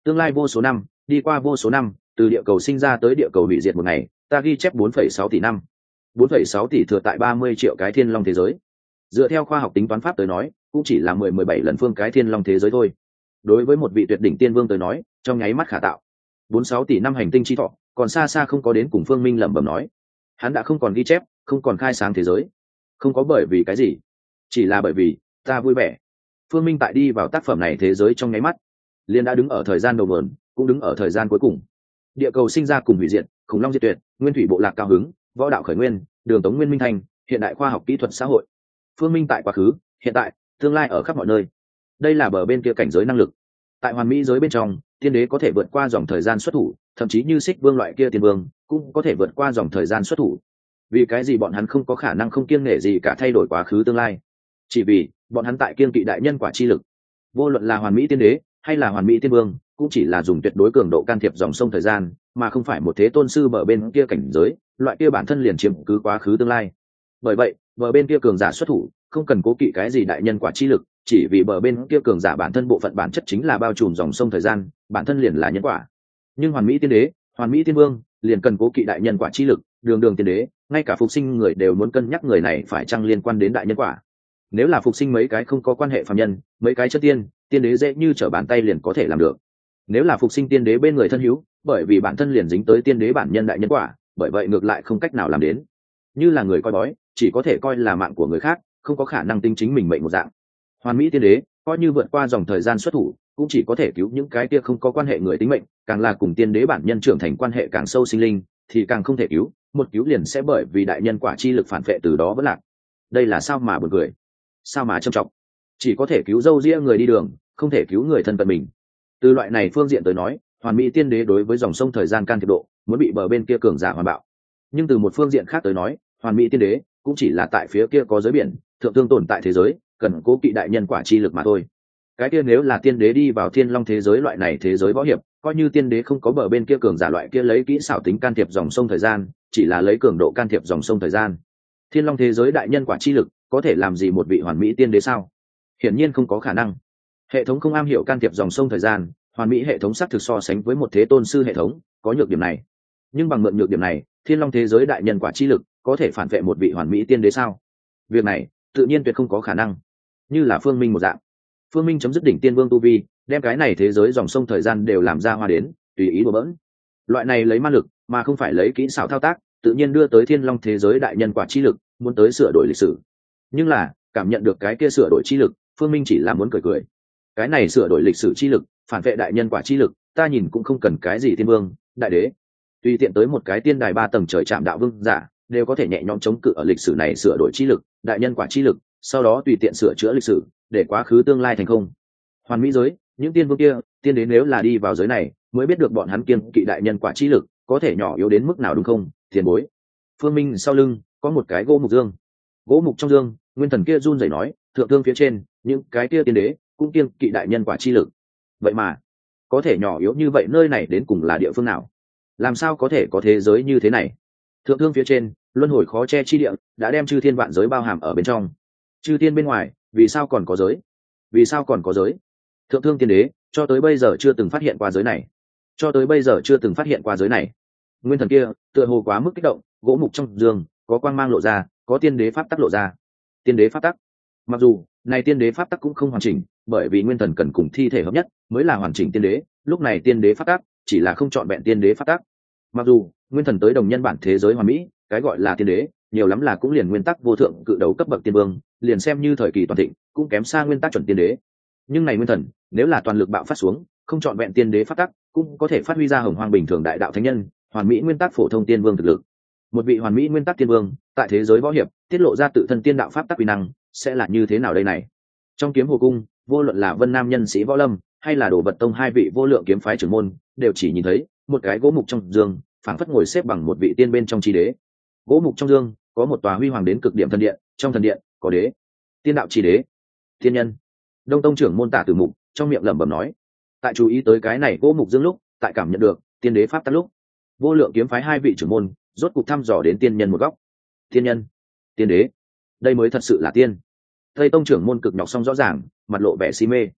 tương lai vô số năm, đi qua vô số năm, từ địa cầu sinh ra tới địa cầu hủy diệt một ngày, ta ghi chép bốn phẩy sáu tỷ năm. bốn phẩy sáu tỷ thừa tại ba mươi triệu cái thiên long thế giới. Dựa theo khoa học tính toán pháp tới nói, cũng chỉ là mười mười bảy lần phương cái thiên long thế giới thôi. Đối với một vị tuyệt đỉnh tiên vương tới nói, trong nháy mắt khả tạo. bốn mươi sáu tỷ năm hành tinh chi thọ, còn xa xa không có đến cùng Phương Minh lẩm bẩm nói. Hắn đã không còn ghi chép, không còn khai sáng thế giới. Không có bởi vì cái gì, chỉ là bởi vì ta vui vẻ. Phương Minh tại đi vào tác phẩm này thế giới trong nháy mắt, liền đã đứng ở thời gian đầu vườn, cũng đứng ở thời gian cuối cùng. Địa cầu sinh ra cùng hủy diệt, khủng long diệt tuyệt, nguyên thủy bộ lạc cao hứng, võ đạo khởi nguyên, đường tống nguyên minh thành, hiện đại khoa học kỹ thuật xã hội. Phương Minh tại quá khứ, hiện tại, tương lai ở khắp mọi nơi. Đây là bờ bên kia cảnh giới năng lực. Tại hoàn mỹ giới bên trong, tiên đế có thể vượt qua dòng thời gian xuất thủ, thậm chí như Xích Vương loại kia tiên vương, cũng có thể vượt qua dòng thời gian xuất thủ. Vì cái gì bọn hắn không có khả năng không kiêng nể gì cả thay đổi quá khứ tương lai? Chỉ vì bọn hắn tại kiêng kỵ đại nhân quả chi lực. Vô luận là hoàn mỹ tiên đế hay là hoàn mỹ tiên vương, cũng chỉ là dùng tuyệt đối cường độ can thiệp dòng sông thời gian, mà không phải một thế tôn sư bờ bên kia cảnh giới, loại kia bản thân liền chiếm cứ quá khứ tương lai. Bởi vậy, bờ bên kia cường giả xuất thủ, không cần cố kỵ cái gì đại nhân quả chi lực, chỉ vì bờ bên kia cường giả bản thân bộ phận bản chất chính là bao trùm dòng sông thời gian, bản thân liền là nhân quả. Nhưng hoàn mỹ tiên đế, hoàn mỹ tiên vương, liền cần cố kỵ đại nhân quả chi lực, đường đường tiên đế, ngay cả phục sinh người đều muốn cân nhắc người này phải chăng liên quan đến đại nhân quả. Nếu là phục sinh mấy cái không có quan hệ phàm nhân, mấy cái chất tiên, tiên đế dễ như trở bàn tay liền có thể làm được. Nếu là phục sinh tiên đế bên người thân hữu, bởi vì bản thân liền dính tới tiên đế bản nhân đại nhân quả, bởi vậy ngược lại không cách nào làm đến. Như là người coi bói, chỉ có thể coi là mạng của người khác, không có khả năng tính chính mình mệnh một dạng. Hoàn mỹ tiên đế, coi như vượt qua dòng thời gian xuất thủ, cũng chỉ có thể cứu những cái kia không có quan hệ người tính mệnh, càng là cùng tiên đế bản nhân trưởng thành quan hệ càng sâu sinh linh, thì càng không thể cứu, một cứu liền sẽ bởi vì đại nhân quả chi lực phản vệ từ đó vẫn lạc. Đây là sao mà buồn cười, sao mà trầm trọng. Chỉ có thể cứu dâu ria người đi đường, không thể cứu người thân cận mình. Từ loại này phương diện tới nói, hoàn mỹ tiên đế đối với dòng sông thời gian can thiệp độ muốn bị bờ bên kia cường giả hoàn bạo. Nhưng từ một phương diện khác tới nói, hoàn mỹ tiên đế cũng chỉ là tại phía kia có giới biển, thượng tương tồn tại thế giới, cần cố kỵ đại nhân quả chi lực mà thôi. Cái kia nếu là tiên đế đi vào thiên long thế giới loại này thế giới võ hiệp, coi như tiên đế không có bờ bên kia cường giả loại kia lấy kỹ xảo tính can thiệp dòng sông thời gian, chỉ là lấy cường độ can thiệp dòng sông thời gian. Thiên long thế giới đại nhân quả chi lực có thể làm gì một vị hoàn mỹ tiên đế sao? Hiển nhiên không có khả năng. Hệ thống không am hiểu can thiệp dòng sông thời gian, hoàn mỹ hệ thống xác thực so sánh với một thế tôn sư hệ thống, có nhược điểm này. Nhưng bằng mượn nhược điểm này, thiên long thế giới đại nhân quả chi lực có thể phản vệ một vị hoàn mỹ tiên đế sao? Việc này tự nhiên tuyệt không có khả năng. Như là Phương Minh một dạng, Phương Minh chấm dứt đỉnh tiên vương tu vi, đem cái này thế giới dòng sông thời gian đều làm ra hoa đến, tùy ý đùa bỡn. Loại này lấy ma lực mà không phải lấy kỹ xảo thao tác, tự nhiên đưa tới thiên long thế giới đại nhân quả chi lực, muốn tới sửa đổi lịch sử. Nhưng là cảm nhận được cái kia sửa đổi chi lực, Phương Minh chỉ là muốn cười cười. Cái này sửa đổi lịch sử chi lực, phản vệ đại nhân quả chi lực, ta nhìn cũng không cần cái gì tiên vương, đại đế, tùy tiện tới một cái tiên đài ba tầng trời chạm đạo vương giả, đều có thể nhẹ nhõm chống cự ở lịch sử này sửa đổi chi lực, đại nhân quả chi lực, sau đó tùy tiện sửa chữa lịch sử, để quá khứ tương lai thành không. Hoàn mỹ giới, những tiên vương kia, tiên đế nếu là đi vào giới này, mới biết được bọn hắn kiêng kỵ đại nhân quả chi lực, có thể nhỏ yếu đến mức nào đúng không? Tiền bối. Phương Minh sau lưng có một cái gỗ mục dương. Gỗ mục trong dương, nguyên thần kia run rẩy nói, thượng thương phía trên, những cái kia tiên đế cũng kiêng kỵ đại nhân quả chi lực. Vậy mà, có thể nhỏ yếu như vậy, nơi này đến cùng là địa phương nào? Làm sao có thể có thế giới như thế này? Thượng thương phía trên, luân hồi khó che chi địa, đã đem chư thiên vạn giới bao hàm ở bên trong. Chư thiên bên ngoài, vì sao còn có giới? Vì sao còn có giới? Thượng thương tiên đế cho tới bây giờ chưa từng phát hiện qua giới này, cho tới bây giờ chưa từng phát hiện qua giới này. Nguyên thần kia tựa hồ quá mức kích động, gỗ mục trong giường có quang mang lộ ra, có tiên đế pháp tắc lộ ra. Tiên đế pháp tắc, mặc dù này tiên đế pháp tắc cũng không hoàn chỉnh, bởi vì nguyên thần cần cùng thi thể hợp nhất mới là hoàn chỉnh tiên đế, lúc này tiên đế pháp tắc chỉ là không chọn vẹn tiên đế pháp tắc. Mặc dù nguyên thần tới đồng nhân bản thế giới hoàn mỹ, cái gọi là tiên đế nhiều lắm là cũng liền nguyên tắc vô thượng cự đấu cấp bậc tiên vương, liền xem như thời kỳ toàn thịnh cũng kém xa nguyên tắc chuẩn tiên đế. Nhưng này nguyên thần nếu là toàn lực bạo phát xuống, không chọn vẹn tiên đế pháp tắc, cũng có thể phát huy ra hồng hoang bình thường đại đạo thánh nhân, hoàn mỹ nguyên tắc phổ thông tiên vương thực lực. Một vị hoàn mỹ nguyên tắc tiên vương tại thế giới võ hiệp tiết lộ ra tự thân tiên đạo pháp tắc uy năng, sẽ là như thế nào đây này? Trong kiếm hồ cung, vô luận là Vân Nam nhân sĩ võ lâm hay là Đồ Vật tông hai vị vô lượng kiếm phái trưởng môn, đều chỉ nhìn thấy một cái gỗ mục trong dương, phảng phất ngồi xếp bằng một vị tiên bên trong chi đế. Gỗ mục trong dương có một tòa huy hoàng đến cực điểm thần điện, trong thần điện có đế, tiên đạo chi đế, thiên nhân. Đông tông trưởng môn Tả Tử Mục trong miệng lẩm bẩm nói. Tại chú ý tới cái này gỗ mục dương lúc, tại cảm nhận được tiên đế pháp tắc lúc, vô lượng kiếm phái hai vị trưởng môn rốt cục thăm dò đến tiên nhân một góc. Tiên nhân, tiên đế, đây mới thật sự là tiên. Tây tông trưởng môn cực nhọc xong rõ ràng, mặt lộ vẻ si mê.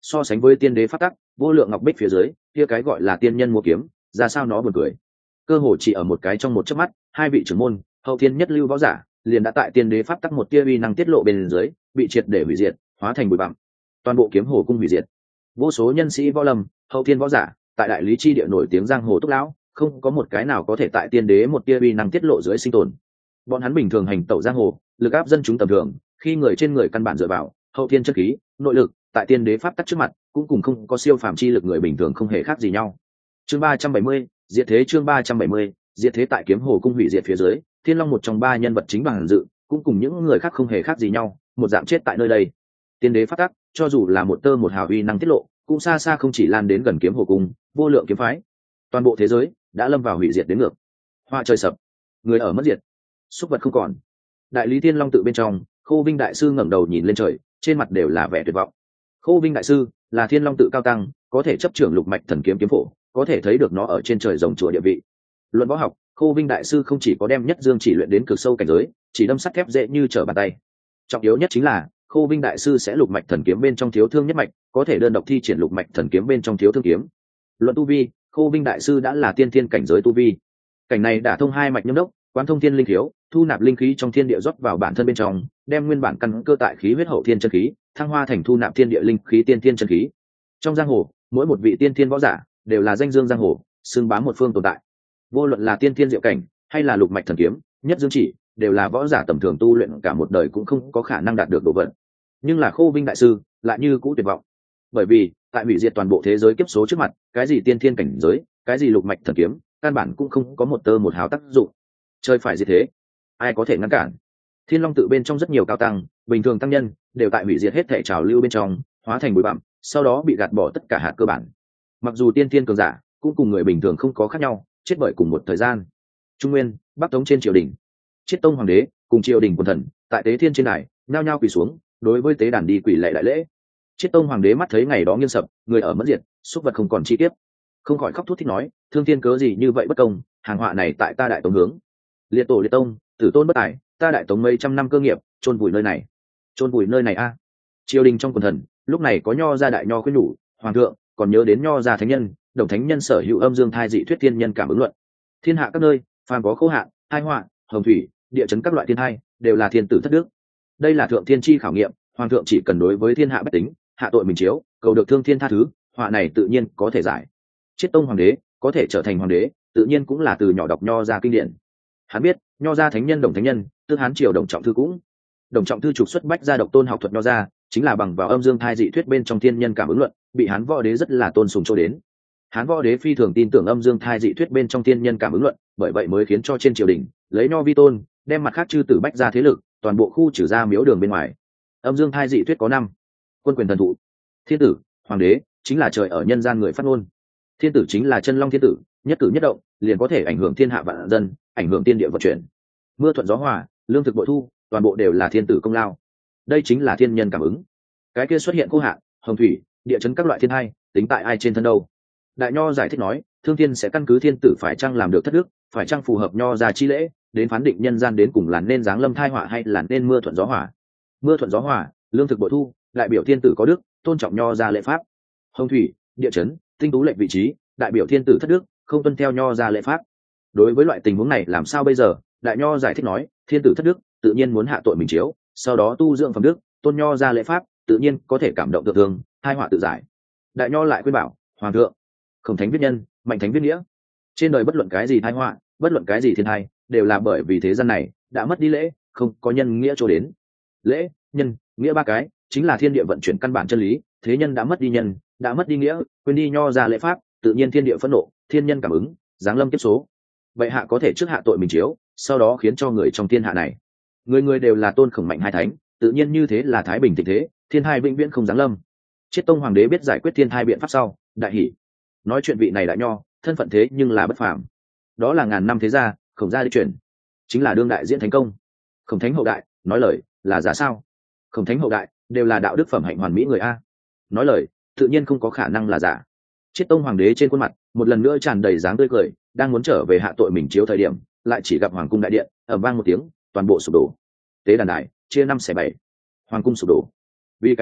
so sánh với tiên đế pháp tắc, vô lượng ngọc bích phía dưới kia cái gọi là tiên nhân mua kiếm, ra sao nó buồn cười. Cơ hồ chỉ ở một cái trong một chớp mắt, hai vị trưởng môn hậu thiên nhất lưu võ giả liền đã tại tiên đế pháp tắc một tia uy năng tiết lộ bên dưới bị triệt để hủy diệt, hóa thành bụi bặm. Toàn bộ kiếm hồ cung hủy diệt. Vô số nhân sĩ võ lâm, hậu thiên võ giả tại đại lý chi địa nổi tiếng giang hồ túc lão, không có một cái nào có thể tại tiên đế một tia uy năng tiết lộ dưới sinh tồn. Bọn hắn bình thường hành tẩu giang hồ, lực áp dân chúng tầm thường, khi người trên người căn bản dựa vào hậu thiên chất khí, nội lực, tại tiên đế pháp tắc trước mặt cũng cùng không có siêu phàm chi lực người bình thường không hề khác gì nhau. Chương ba trăm bảy mươi, diệt thế. Chương ba trăm bảy mươi, diệt thế. Tại kiếm hồ cung hủy diệt phía dưới, Thiên Long một trong ba nhân vật chính bằng dự cũng cùng những người khác không hề khác gì nhau, một dạng chết tại nơi đây. Tiên đế pháp tắc cho dù là một tơ một hào uy năng tiết lộ, cũng xa xa không chỉ lan đến gần kiếm hồ cung, vô lượng kiếm phái. Toàn bộ thế giới đã lâm vào hủy diệt đến ngược. Hoa trời sập, người ở mất diệt, súc vật không còn. Đại lý Thiên Long tự bên trong, Khô Vinh đại sư ngẩng đầu nhìn lên trời, trên mặt đều là vẻ tuyệt vọng. Khô Vinh đại sư là Thiên Long tự cao tăng, có thể chấp trưởng lục mạch thần kiếm kiếm phổ, có thể thấy được nó ở trên trời rồng chùa địa vị. Luận võ học, Khô Vinh đại sư không chỉ có đem nhất dương chỉ luyện đến cực sâu cảnh giới, chỉ đâm sắt thép dễ như trở bàn tay. Trọng yếu nhất chính là Khô Vinh đại sư sẽ lục mạch thần kiếm bên trong thiếu thương nhất mạch, có thể đơn độc thi triển lục mạch thần kiếm bên trong thiếu thương kiếm. Luận tu vi, Khô Vinh đại sư đã là tiên thiên cảnh giới tu vi. Cảnh này đã thông hai mạch nhâm đốc, quán thông thiên linh thiếu, thu nạp linh khí trong thiên địa rót vào bản thân bên trong, đem nguyên bản căn cơ tại khí huyết hậu thiên chân khí, thăng hoa thành thu nạp thiên địa linh khí tiên thiên chân khí. Trong giang hồ, mỗi một vị tiên thiên võ giả đều là danh dương giang hồ, xưng bá một phương tồn tại. Vô luận là tiên thiên diệu cảnh hay là lục mạch thần kiếm, nhất dương chỉ, đều là võ giả tầm thường tu luyện cả một đời cũng không có khả năng đạt được độ vận. Nhưng là Khô Vinh đại sư lại như cũ tuyệt vọng, bởi vì tại hủy diệt toàn bộ thế giới kiếp số trước mặt, cái gì tiên thiên cảnh giới, cái gì lục mạch thần kiếm, căn bản cũng không có một tơ một hào tác dụng. Chơi phải diệt thế, ai có thể ngăn cản? Thiên Long tự bên trong rất nhiều cao tăng, bình thường tăng nhân, đều tại hủy diệt hết thể trào lưu bên trong, hóa thành bụi bặm, sau đó bị gạt bỏ tất cả hạt cơ bản. Mặc dù tiên thiên cường giả cũng cùng người bình thường không có khác nhau, chết bởi cùng một thời gian. Trung Nguyên, Bắc Tống trên triều đình, Chiết Tông hoàng đế cùng triều đình quần thần tại tế thiên trên đài nhao nhao quỳ xuống, đối với tế đàn đi quỳ lạy đại lễ. Chiết Tông hoàng đế mắt thấy ngày đó nghiêng sập, người ở mất diệt, xúc vật không còn chi tiết, không khỏi khóc thút thít nói: thương thiên cớ gì như vậy bất công, hàng họa này tại ta đại tống hướng. Liệt tổ liệt tông, tử tôn bất tài, ta đại tống mấy trăm năm cơ nghiệp chôn vùi nơi này, chôn vùi nơi này a. Triều đình trong quần thần lúc này có nho gia đại nho khuyên nhủ: hoàng thượng còn nhớ đến nho gia thánh nhân, đồng thánh nhân sở hữu âm dương thai dị thuyết thiên nhân cảm ứng luận. Thiên hạ các nơi phàm có khô hạn, tai họa, hồng thủy, địa chấn các loại thiên thai, đều là thiên tử thất đức. Đây là thượng thiên chi khảo nghiệm, hoàng thượng chỉ cần đối với thiên hạ bách tính hạ tội mình chiếu, cầu được thương thiên tha thứ, họa này tự nhiên có thể giải. Chiết Tông hoàng đế có thể trở thành hoàng đế, tự nhiên cũng là từ nhỏ đọc nho gia kinh điển. Hắn biết nho gia thánh nhân đồng thánh nhân, tức Hán triều Đồng Trọng Thư cũng. Đồng Trọng Thư trục xuất bách gia độc tôn học thuật nho gia, chính là bằng vào âm dương thai dị thuyết bên trong thiên nhân cảm ứng luận, bị Hán võ đế rất là tôn sùng cho đến. Hán võ đế phi thường tin tưởng âm dương thai dị thuyết bên trong thiên nhân cảm ứng luận, bởi vậy mới khiến cho trên triều đình lấy nho vi tôn, đem mặt khác chư tử bách gia thế lực toàn bộ khu trừ ra miếu đường bên ngoài. Âm dương thai dị thuyết có năm: quân quyền thần thụ, thiên tử, hoàng đế chính là trời ở nhân gian người phát ngôn, thiên tử chính là chân long thiên tử, nhất cử nhất động liền có thể ảnh hưởng thiên hạ vạn dân, ảnh hưởng tiên địa vận chuyển. Mưa thuận gió hòa, lương thực bội thu, toàn bộ đều là thiên tử công lao. Đây chính là thiên nhân cảm ứng. Cái kia xuất hiện khô hạn, hồng thủy, địa chấn các loại thiên hai, tính tại ai trên thân đâu? Đại nho giải thích nói, thương thiên sẽ căn cứ thiên tử phải chăng làm được thất đức, phải chăng phù hợp nho gia chi lễ, đến phán định nhân gian đến cùng là nên giáng lâm thai họa hay là nên mưa thuận gió hòa. Mưa thuận gió hòa, lương thực bội thu, đại biểu thiên tử có đức, tôn trọng nho gia lễ pháp. Hồng thủy, địa chấn, tinh tú lệnh vị trí, đại biểu thiên tử thất đức, không tuân theo nho gia lễ pháp. Đối với loại tình huống này làm sao bây giờ? Đại nho giải thích nói, thiên tử thất đức, tự nhiên muốn hạ tội mình chiếu, sau đó tu dưỡng phẩm đức, tôn nho gia lễ pháp, tự nhiên có thể cảm động được thương, hai họa tự giải. Đại nho lại khuyên bảo, hoàng thượng, khổng thánh viết nhân, mạnh thánh viết nghĩa. Trên đời bất luận cái gì tai họa, bất luận cái gì thiên tai, đều là bởi vì thế gian này đã mất đi lễ, không có nhân nghĩa cho đến. Lễ, nhân, nghĩa ba cái chính là thiên địa vận chuyển căn bản chân lý, thế nhân đã mất đi nhân, đã mất đi nghĩa, quên đi nho gia lễ pháp, tự nhiên thiên địa phẫn nộ, thiên nhân cảm ứng, giáng lâm kiếp số. Vậy hạ có thể trước hạ tội mình chiếu, sau đó khiến cho người trong thiên hạ này, người người đều là tôn khổng mạnh hai thánh, tự nhiên như thế là thái bình thịnh thế, thiên hai vĩnh viễn không giáng lâm. Chiết Tông hoàng đế biết giải quyết thiên hai biện pháp sau, đại hỉ. Nói chuyện vị này đại nho, thân phận thế nhưng là bất phàm. Đó là ngàn năm thế gia, khổng gia đi chuyển, chính là đương đại diễn thành công. Khổng thánh hậu đại, nói lời là giả sao? Khổng thánh hậu đại đều là đạo đức phẩm hạnh hoàn mỹ người a, nói lời tự nhiên không có khả năng là giả. Chiết Tông hoàng đế trên khuôn mặt một lần nữa tràn đầy dáng tươi cười, đang muốn trở về hạ tội mình chiếu thời điểm, lại chỉ gặp hoàng cung đại điện ầm vang một tiếng, toàn bộ sụp đổ. Tế đàn đài chia năm xẻ bảy, hoàng cung sụp đổ. Vì cái gì?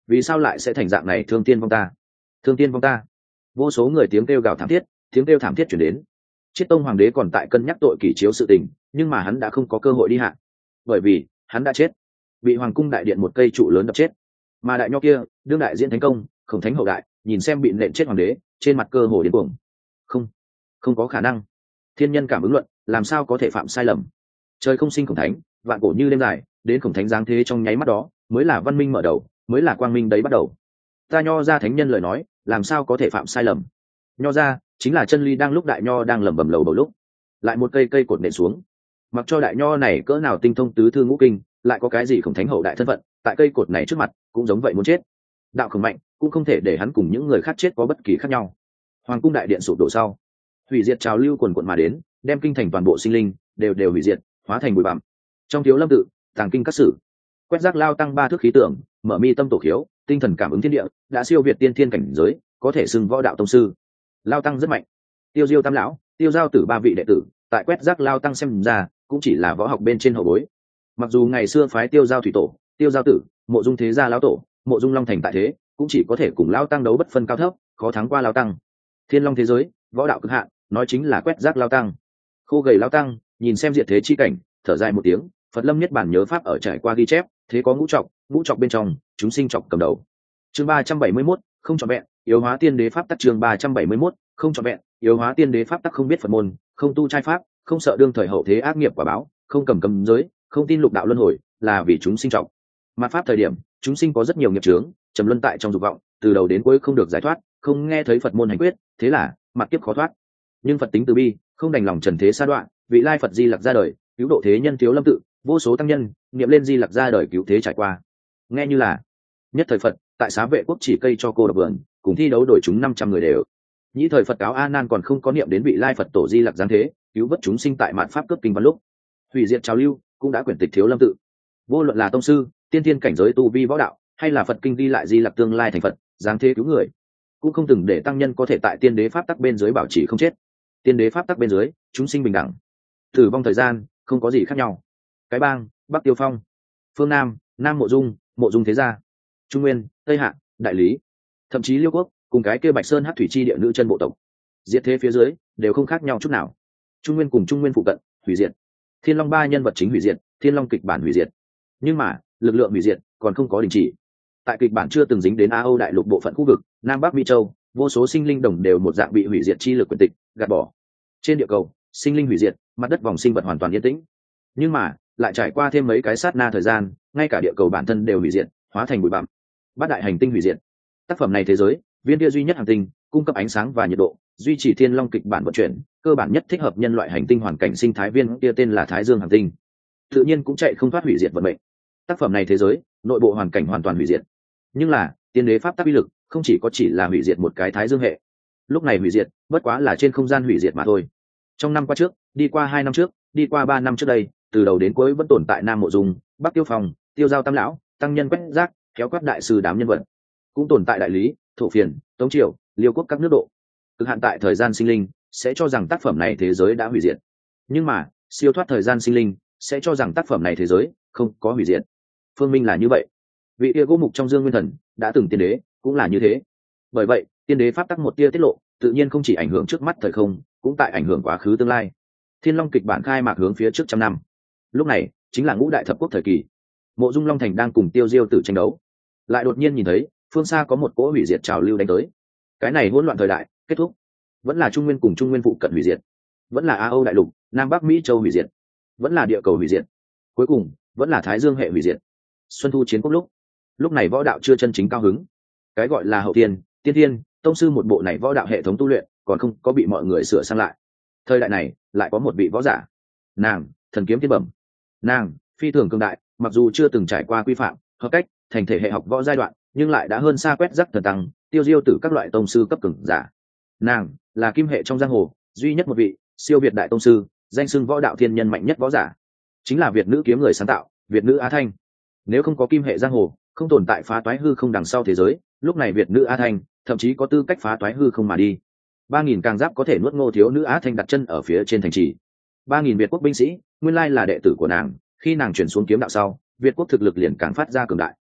vì sao lại sẽ thành dạng này? Thương tiên vong ta, thương tiên vong ta. Vô số người tiếng kêu gào thảm thiết, tiếng kêu thảm thiết chuyển đến. Chiết Tông hoàng đế còn tại cân nhắc tội kỷ chiếu sự tình, nhưng mà hắn đã không có cơ hội đi hạ, bởi vì hắn đã chết, bị hoàng cung đại điện một cây trụ lớn đập chết. Mà đại nho kia đương đại diễn thánh công, Khổng Thánh hậu đại, nhìn xem bị nện chết hoàng đế, trên mặt cơ hồ điên cuồng. Không, không có khả năng. Thiên nhân cảm ứng luận, làm sao có thể phạm sai lầm? Trời không sinh Khổng Thánh, vạn cổ như đêm dài, đến Khổng Thánh giáng thế trong nháy mắt đó, mới là văn minh mở đầu, mới là quang minh đấy bắt đầu. Ta nho ra thánh nhân lời nói, làm sao có thể phạm sai lầm? Nho ra chính là chân ly đang lúc đại nho đang lẩm bẩm lầu bầu lúc, lại một cây cây cột nện xuống. Mặc cho đại nho này cỡ nào tinh thông tứ thư ngũ kinh, lại có cái gì Khổng Thánh hậu đại thân phận, tại cây cột này trước mặt cũng giống vậy muốn chết. Đạo Khổng mạnh cũng không thể để hắn cùng những người khác chết có bất kỳ khác nhau. Hoàng cung đại điện sụp đổ sau, hủy diệt trào lưu quần quận mà đến, đem kinh thành toàn bộ sinh linh đều đều hủy diệt, hóa thành bụi bặm. Trong thiếu lâm tự, tàng kinh các sử, quét rác lao tăng ba thước khí tượng, mở mi tâm tổ khiếu, tinh thần cảm ứng thiên địa, đã siêu việt tiên thiên cảnh giới, có thể xưng võ đạo tông sư. Lao tăng rất mạnh. Tiêu Diêu tam lão, Tiêu Giao tử ba vị đệ tử, tại quét rác lao tăng xem ra cũng chỉ là võ học bên trên hậu bối. Mặc dù ngày xưa phái Tiêu Giao thủy tổ, Tiêu Giao tử, Mộ Dung thế gia lão tổ, Mộ Dung Long thành tại thế, cũng chỉ có thể cùng lao tăng đấu bất phân cao thấp, khó thắng qua lao tăng. Thiên Long thế giới, võ đạo cực hạn, nói chính là quét rác lao tăng. Khô gầy lao tăng nhìn xem diệt thế chi cảnh, thở dài một tiếng. Phật lâm niết bản nhớ pháp ở trải qua ghi chép, thế có ngũ trọc, ngũ trọc bên trong chúng sinh trọc cầm đầu. Chương ba trăm bảy mươi mốt, không trọn vẹn, yếu hóa tiên đế pháp tắc. Chương ba trăm bảy mươi mốt, không trọn vẹn, yếu hóa tiên đế pháp tắc. Không biết Phật môn, không tu trai pháp, không sợ đương thời hậu thế ác nghiệp quả báo, không cầm cầm giới, không tin lục đạo luân hồi, là vì chúng sinh trọng. Mặt pháp thời điểm, chúng sinh có rất nhiều nghiệp chướng, trầm luân tại trong dục vọng, từ đầu đến cuối không được giải thoát, không nghe thấy Phật môn hành quyết, thế là mặt kiếp khó thoát. Nhưng Phật tính từ bi, không đành lòng trần thế sa đoạn, vị lai Phật Di Lặc ra đời, cứu độ thế nhân thiếu lâm tự, vô số tăng nhân niệm lên Di Lặc ra đời cứu thế trải qua. Nghe như là nhất thời Phật tại Xá Vệ quốc chỉ cây cho cô độc vườn, cùng thi đấu đổi chúng năm trăm người đều. Nhĩ thời Phật cáo A Nan còn không có niệm đến vị lai Phật tổ Di Lặc giáng thế, cứu vớt chúng sinh tại mạn pháp cướp kinh văn lúc. Hủy diệt trào lưu cũng đã quyển tịch thiếu lâm tự. Vô luận là tông sư, tiên thiên cảnh giới tu vi võ đạo, hay là Phật kinh ghi lại Di Lặc tương lai thành Phật, giáng thế cứu người, cũng không từng để tăng nhân có thể tại tiên đế pháp tắc bên dưới bảo trì không chết. Tiên đế pháp tắc bên dưới, chúng sinh bình đẳng, tử vong thời gian không có gì khác nhau. Cái bang, Bắc Tiêu Phong, phương Nam, Nam Mộ Dung, Mộ Dung thế gia, Trung Nguyên, Tây Hạ, Đại Lý, thậm chí Liêu Quốc cùng cái kia Bạch Sơn Hắc thủy chi địa nữ chân bộ tộc, diệt thế phía dưới đều không khác nhau chút nào. Trung Nguyên cùng Trung Nguyên phụ cận hủy diệt, Thiên Long ba nhân vật chính hủy diệt, Thiên Long kịch bản hủy diệt. Nhưng mà lực lượng hủy diệt còn không có đình chỉ. Tại kịch bản chưa từng dính đến Á Âu đại lục bộ phận khu vực Nam Bắc Mỹ Châu, vô số sinh linh đồng đều một dạng bị hủy diệt chi lực quyền tịch gạt bỏ. Trên địa cầu, sinh linh hủy diệt, mặt đất vòng sinh vật hoàn toàn yên tĩnh. Nhưng mà lại trải qua thêm mấy cái sát na thời gian, ngay cả địa cầu bản thân đều hủy diệt, hóa thành bụi bặm. Bát đại hành tinh hủy diệt. Tác phẩm này thế giới, viên kia duy nhất hành tinh, cung cấp ánh sáng và nhiệt độ, duy trì Thiên Long kịch bản vận chuyển, cơ bản nhất thích hợp nhân loại hành tinh hoàn cảnh sinh thái viên kia tên là Thái Dương hành tinh. Tự nhiên cũng chạy không thoát hủy diệt vận mệnh. Tác phẩm này thế giới, nội bộ hoàn cảnh hoàn toàn hủy diệt. Nhưng là, tiên đế pháp tắc uy lực, không chỉ có chỉ là hủy diệt một cái Thái Dương hệ. Lúc này hủy diệt, bất quá là trên không gian hủy diệt mà thôi. Trong năm qua trước, đi qua hai năm trước, đi qua ba năm trước đây, từ đầu đến cuối vẫn tồn tại Nam Mộ Dung, Bắc Tiêu Phong, Tiêu Giao tam lão, tăng nhân quét rác, kéo quát đại sư đám nhân vật, cũng tồn tại Đại Lý, Thổ Phiền, Tống Triều, Liêu Quốc các nước độ. Cực hạn tại thời gian sinh linh sẽ cho rằng tác phẩm này thế giới đã hủy diệt, nhưng mà siêu thoát thời gian sinh linh sẽ cho rằng tác phẩm này thế giới không có hủy diệt. Phương Minh là như vậy, vị tia gỗ mục trong Dương Nguyên Thần đã từng tiên đế cũng là như thế. Bởi vậy tiên đế pháp tắc một tia tiết lộ, tự nhiên không chỉ ảnh hưởng trước mắt thời không, cũng tại ảnh hưởng quá khứ tương lai. Thiên Long kịch bản khai mạc hướng phía trước trăm năm, lúc này chính là ngũ đại thập quốc thời kỳ. Mộ Dung Long thành đang cùng Tiêu Diêu tử tranh đấu, lại đột nhiên nhìn thấy phương xa có một cỗ hủy diệt trào lưu đánh tới. Cái này hỗn loạn thời đại kết thúc, vẫn là Trung Nguyên cùng Trung Nguyên phụ cận hủy diệt, vẫn là Á Âu đại lục, Nam Bắc Mỹ Châu hủy diệt, vẫn là địa cầu hủy diệt, cuối cùng vẫn là Thái Dương hệ hủy diệt. Xuân thu chiến quốc lúc, lúc này võ đạo chưa chân chính cao hứng. Cái gọi là hậu tiên, tiên thiên, tông sư một bộ này võ đạo hệ thống tu luyện còn không có bị mọi người sửa sang lại. Thời đại này lại có một vị võ giả, nàng thần kiếm thiên bẩm, nàng phi thường cường đại, mặc dù chưa từng trải qua quy phạm hợp cách thành thể hệ học võ giai đoạn, nhưng lại đã hơn xa quét rắc thần tăng, Tiêu Diêu tử các loại tông sư cấp cường giả. Nàng là kim hệ trong giang hồ duy nhất một vị siêu việt đại tông sư, danh xưng võ đạo thiên nhân mạnh nhất võ giả, chính là Việt nữ kiếm người sáng tạo, Việt nữ Á Thanh. Nếu không có kim hệ giang hồ, không tồn tại phá toái hư không đằng sau thế giới, lúc này Việt nữ Á Thanh thậm chí có tư cách phá toái hư không mà đi. Ba nghìn càng giáp có thể nuốt Ngô thiếu nữ Á Thanh đặt chân ở phía trên thành trì. Ba nghìn Việt quốc binh sĩ nguyên lai là đệ tử của nàng, khi nàng chuyển xuống kiếm đạo sau, Việt quốc thực lực liền càng phát ra cường đại.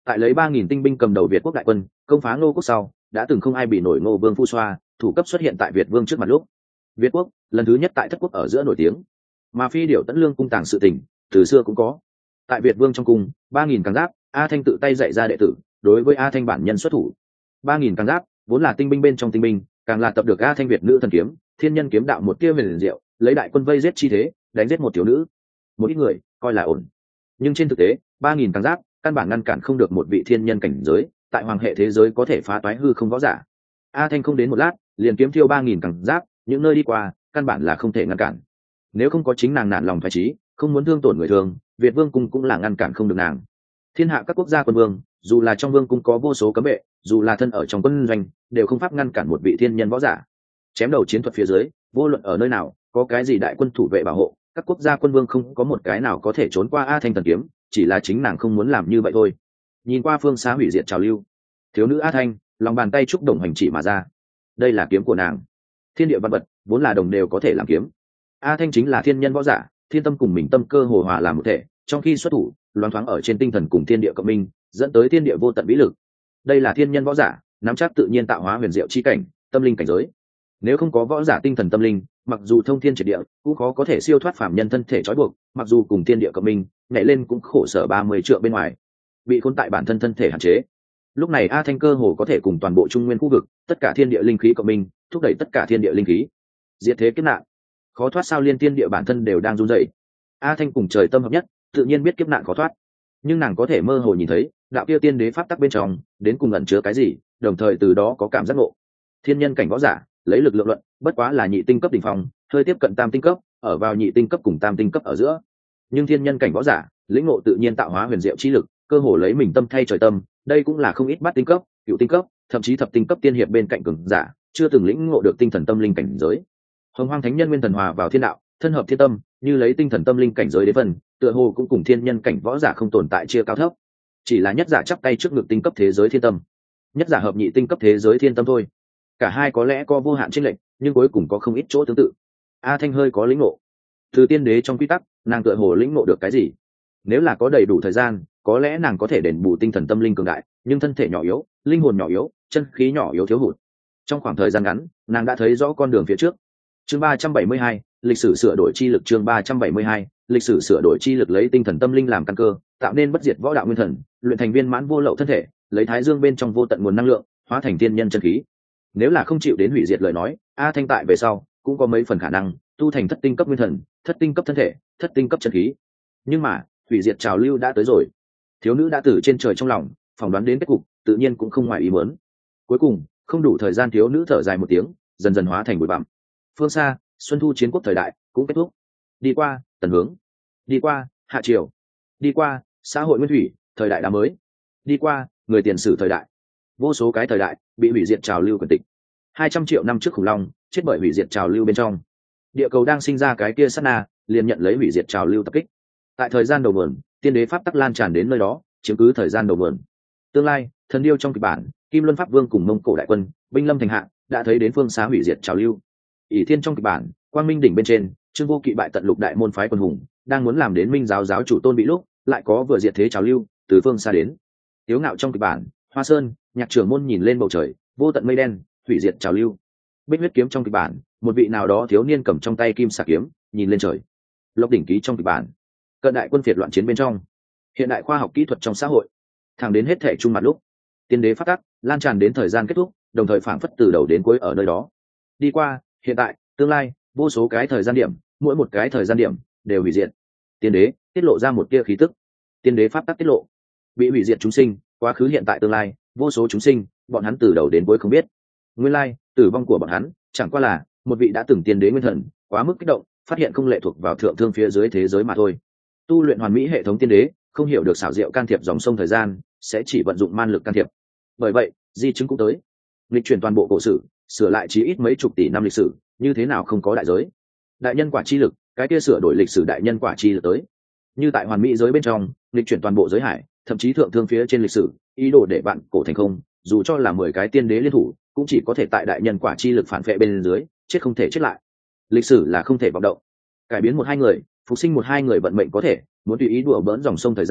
Tại lấy ba nghìn tinh binh cầm đầu Việt quốc đại quân công phá Ngô quốc sau, đã từng không ai bị nổi Ngô Vương Phu Xoa, thủ cấp xuất hiện tại Việt Vương trước mặt lúc. Việt quốc lần thứ nhất tại thất quốc ở giữa nổi tiếng, mà phi điểu tẫn lương cung tàng sự tình từ xưa cũng có. Tại Việt Vương trong cung, ba nghìn càng giáp, A Thanh tự tay dạy ra đệ tử, đối với A Thanh bản nhân xuất thủ. Ba nghìn càng giáp vốn là tinh binh bên trong tinh binh, càng là tập được A Thanh Việt nữ thần kiếm, thiên nhân kiếm đạo một tia huyền diệu, lấy đại quân vây giết chi thế, đánh giết một thiếu nữ. Một ít người coi là ổn, nhưng trên thực tế, ba nghìn càng giáp căn bản ngăn cản không được một vị thiên nhân cảnh giới, tại hoàng hệ thế giới có thể phá toái hư không võ giả. A Thanh không đến một lát, liền kiếm thiêu ba nghìn càng giáp, những nơi đi qua, căn bản là không thể ngăn cản. Nếu không có chính nàng nản lòng phải trí, không muốn thương tổn người thường, Việt Vương cung cũng là ngăn cản không được nàng. Thiên hạ các quốc gia quân vương, dù là trong vương cung có vô số cấm vệ, dù là thân ở trong quân doanh, đều không pháp ngăn cản một vị thiên nhân võ giả. Chém đầu chiến thuật phía dưới, vô luận ở nơi nào, có cái gì đại quân thủ vệ bảo hộ, các quốc gia quân vương không có một cái nào có thể trốn qua A Thanh thần kiếm, chỉ là chính nàng không muốn làm như vậy thôi. Nhìn qua phương xa hủy diệt trào lưu, thiếu nữ A Thanh, lòng bàn tay trúc đồng hành chỉ mà ra. Đây là kiếm của nàng. Thiên địa văn vật vốn là đồng đều có thể làm kiếm. A Thanh chính là thiên nhân võ giả, thiên tâm cùng mình tâm cơ hồ hòa làm một thể, trong khi xuất thủ, loáng thoáng ở trên tinh thần cùng thiên địa cộng minh, dẫn tới thiên địa vô tận vĩ lực. Đây là thiên nhân võ giả, nắm chắc tự nhiên tạo hóa huyền diệu chi cảnh, tâm linh cảnh giới. Nếu không có võ giả tinh thần tâm linh, mặc dù thông thiên triệt địa, cũng khó có thể siêu thoát phàm nhân thân thể trói buộc, mặc dù cùng thiên địa cộng minh, nhảy lên cũng khổ sở ba mươi trượng bên ngoài, bị khốn tại bản thân thân thể hạn chế. Lúc này A Thanh cơ hồ có thể cùng toàn bộ trung nguyên khu vực, tất cả thiên địa linh khí cộng minh, thúc đẩy tất cả thiên địa linh khí. Diệt thế kiếp nạn, khó thoát sao liên tiên địa bản thân đều đang run rẩy. A Thanh cùng trời tâm hợp nhất, tự nhiên biết kiếp nạn khó thoát, nhưng nàng có thể mơ hồ nhìn thấy đạo kia tiên đế pháp tắc bên trong đến cùng ẩn chứa cái gì, đồng thời từ đó có cảm giác ngộ. Thiên nhân cảnh võ giả lấy lực lượng luận, bất quá là nhị tinh cấp đỉnh phong, hơi tiếp cận tam tinh cấp, ở vào nhị tinh cấp cùng tam tinh cấp ở giữa. Nhưng thiên nhân cảnh võ giả lĩnh ngộ tự nhiên tạo hóa huyền diệu chi lực, cơ hồ lấy mình tâm thay trời tâm, đây cũng là không ít bát tinh cấp, cửu tinh cấp, thậm chí thập tinh cấp tiên hiệp bên cạnh cường giả chưa từng lĩnh ngộ được tinh thần tâm linh cảnh giới. Hồng Hoang Thánh Nhân nguyên thần hòa vào thiên đạo, thân hợp thiên tâm, như lấy tinh thần tâm linh cảnh giới đến phần, tựa hồ cũng cùng thiên nhân cảnh võ giả không tồn tại chia cao thấp, chỉ là nhất giả chắp tay trước ngực tinh cấp thế giới thiên tâm, nhất giả hợp nhị tinh cấp thế giới thiên tâm thôi. Cả hai có lẽ có vô hạn chênh lệch, nhưng cuối cùng có không ít chỗ tương tự. A Thanh hơi có lĩnh ngộ, từ tiên đế trong quy tắc, nàng tựa hồ lĩnh ngộ được cái gì. Nếu là có đầy đủ thời gian, có lẽ nàng có thể đền bù tinh thần tâm linh cường đại, nhưng thân thể nhỏ yếu, linh hồn nhỏ yếu, chân khí nhỏ yếu thiếu hụt. Trong khoảng thời gian ngắn, nàng đã thấy rõ con đường phía trước. Chương ba trăm bảy mươi hai, lịch sử sửa đổi chi lực. Chương ba trăm bảy mươi hai, lịch sử sửa đổi chi lực lấy tinh thần tâm linh làm căn cơ, tạo nên bất diệt võ đạo nguyên thần, luyện thành viên mãn vô lậu thân thể, lấy thái dương bên trong vô tận nguồn năng lượng, hóa thành tiên nhân chân khí. Nếu là không chịu đến hủy diệt lời nói, A Thanh tại về sau cũng có mấy phần khả năng tu thành thất tinh cấp nguyên thần, thất tinh cấp thân thể, thất tinh cấp chân khí. Nhưng mà hủy diệt trào lưu đã tới rồi, thiếu nữ đã từ trên trời trong lòng phỏng đoán đến kết cục, tự nhiên cũng không ngoài ý muốn. Cuối cùng không đủ thời gian, thiếu nữ thở dài một tiếng, dần dần hóa thành bụi bặm. Phương xa, xuân thu chiến quốc thời đại cũng kết thúc. Đi qua tần hướng, đi qua hạ triều, đi qua xã hội nguyên thủy, thời đại đá mới, đi qua người tiền sử thời đại. Vô số cái thời đại bị hủy diệt trào lưu quyền tịch. Hai trăm triệu năm trước khủng long chết bởi hủy diệt trào lưu bên trong. Địa cầu đang sinh ra cái kia sát na, liền nhận lấy hủy diệt trào lưu tập kích. Tại thời gian đầu nguồn, tiên đế pháp tắc lan tràn đến nơi đó, chiếm cứ thời gian đầu nguồn. Tương lai, thần điêu trong kịch bản, Kim Luân Pháp Vương cùng Mông Cổ đại quân, binh lâm thành hạ, đã thấy đến phương xá hủy diệt trào lưu. ỷ Thiên trong kịch bản, Quang Minh đỉnh bên trên, Trương Vô Kỵ bại tận lục đại môn phái quân hùng, đang muốn làm đến Minh giáo giáo chủ tôn bị lúc, lại có vừa diệt thế trào lưu từ phương xa đến. Tiếu Ngạo trong kịch bản, Hoa Sơn, Nhạc Trưởng Môn nhìn lên bầu trời, vô tận mây đen, hủy diệt trào lưu. Bích Huyết kiếm trong kịch bản, một vị nào đó thiếu niên cầm trong tay kim xà kiếm, nhìn lên trời. Lộc đỉnh ký trong kịch bản, cận đại quân phiệt loạn chiến bên trong, hiện đại khoa học kỹ thuật trong xã hội, thẳng đến hết thể trung mặt lúc, tiên đế phát tắc lan tràn đến thời gian kết thúc, đồng thời phảng phất từ đầu đến cuối ở nơi đó. Đi qua, hiện tại, tương lai, vô số cái thời gian điểm, mỗi một cái thời gian điểm đều hủy diệt. Tiên đế tiết lộ ra một tia khí tức, tiên đế pháp tắc tiết lộ, bị hủy diệt chúng sinh, quá khứ hiện tại tương lai, vô số chúng sinh, bọn hắn từ đầu đến cuối không biết. Nguyên lai, tử vong của bọn hắn chẳng qua là một vị đã từng tiên đế nguyên thần, quá mức kích động, phát hiện không lệ thuộc vào thượng thương phía dưới thế giới mà thôi. Tu luyện hoàn mỹ hệ thống tiên đế, không hiểu được xảo diệu can thiệp dòng sông thời gian, sẽ chỉ vận dụng man lực can thiệp. Bởi vậy, di chứng cũng tới. Lịch chuyển toàn bộ cổ sử, sửa lại chí ít mấy chục tỷ năm lịch sử, như thế nào không có đại giới. Đại nhân quả chi lực, cái kia sửa đổi lịch sử đại nhân quả chi lực tới. Như tại hoàn mỹ giới bên trong, lịch chuyển toàn bộ giới hải, thậm chí thượng thương phía trên lịch sử, ý đồ để bạn cổ thành không, dù cho là mười cái tiên đế liên thủ, cũng chỉ có thể tại đại nhân quả chi lực phản vệ bên dưới, chết không thể chết lại. Lịch sử là không thể vọng động. Cải biến một hai người, phục sinh một hai người vận mệnh có thể, muốn tùy ý đùa bỡn dòng sông thời gian,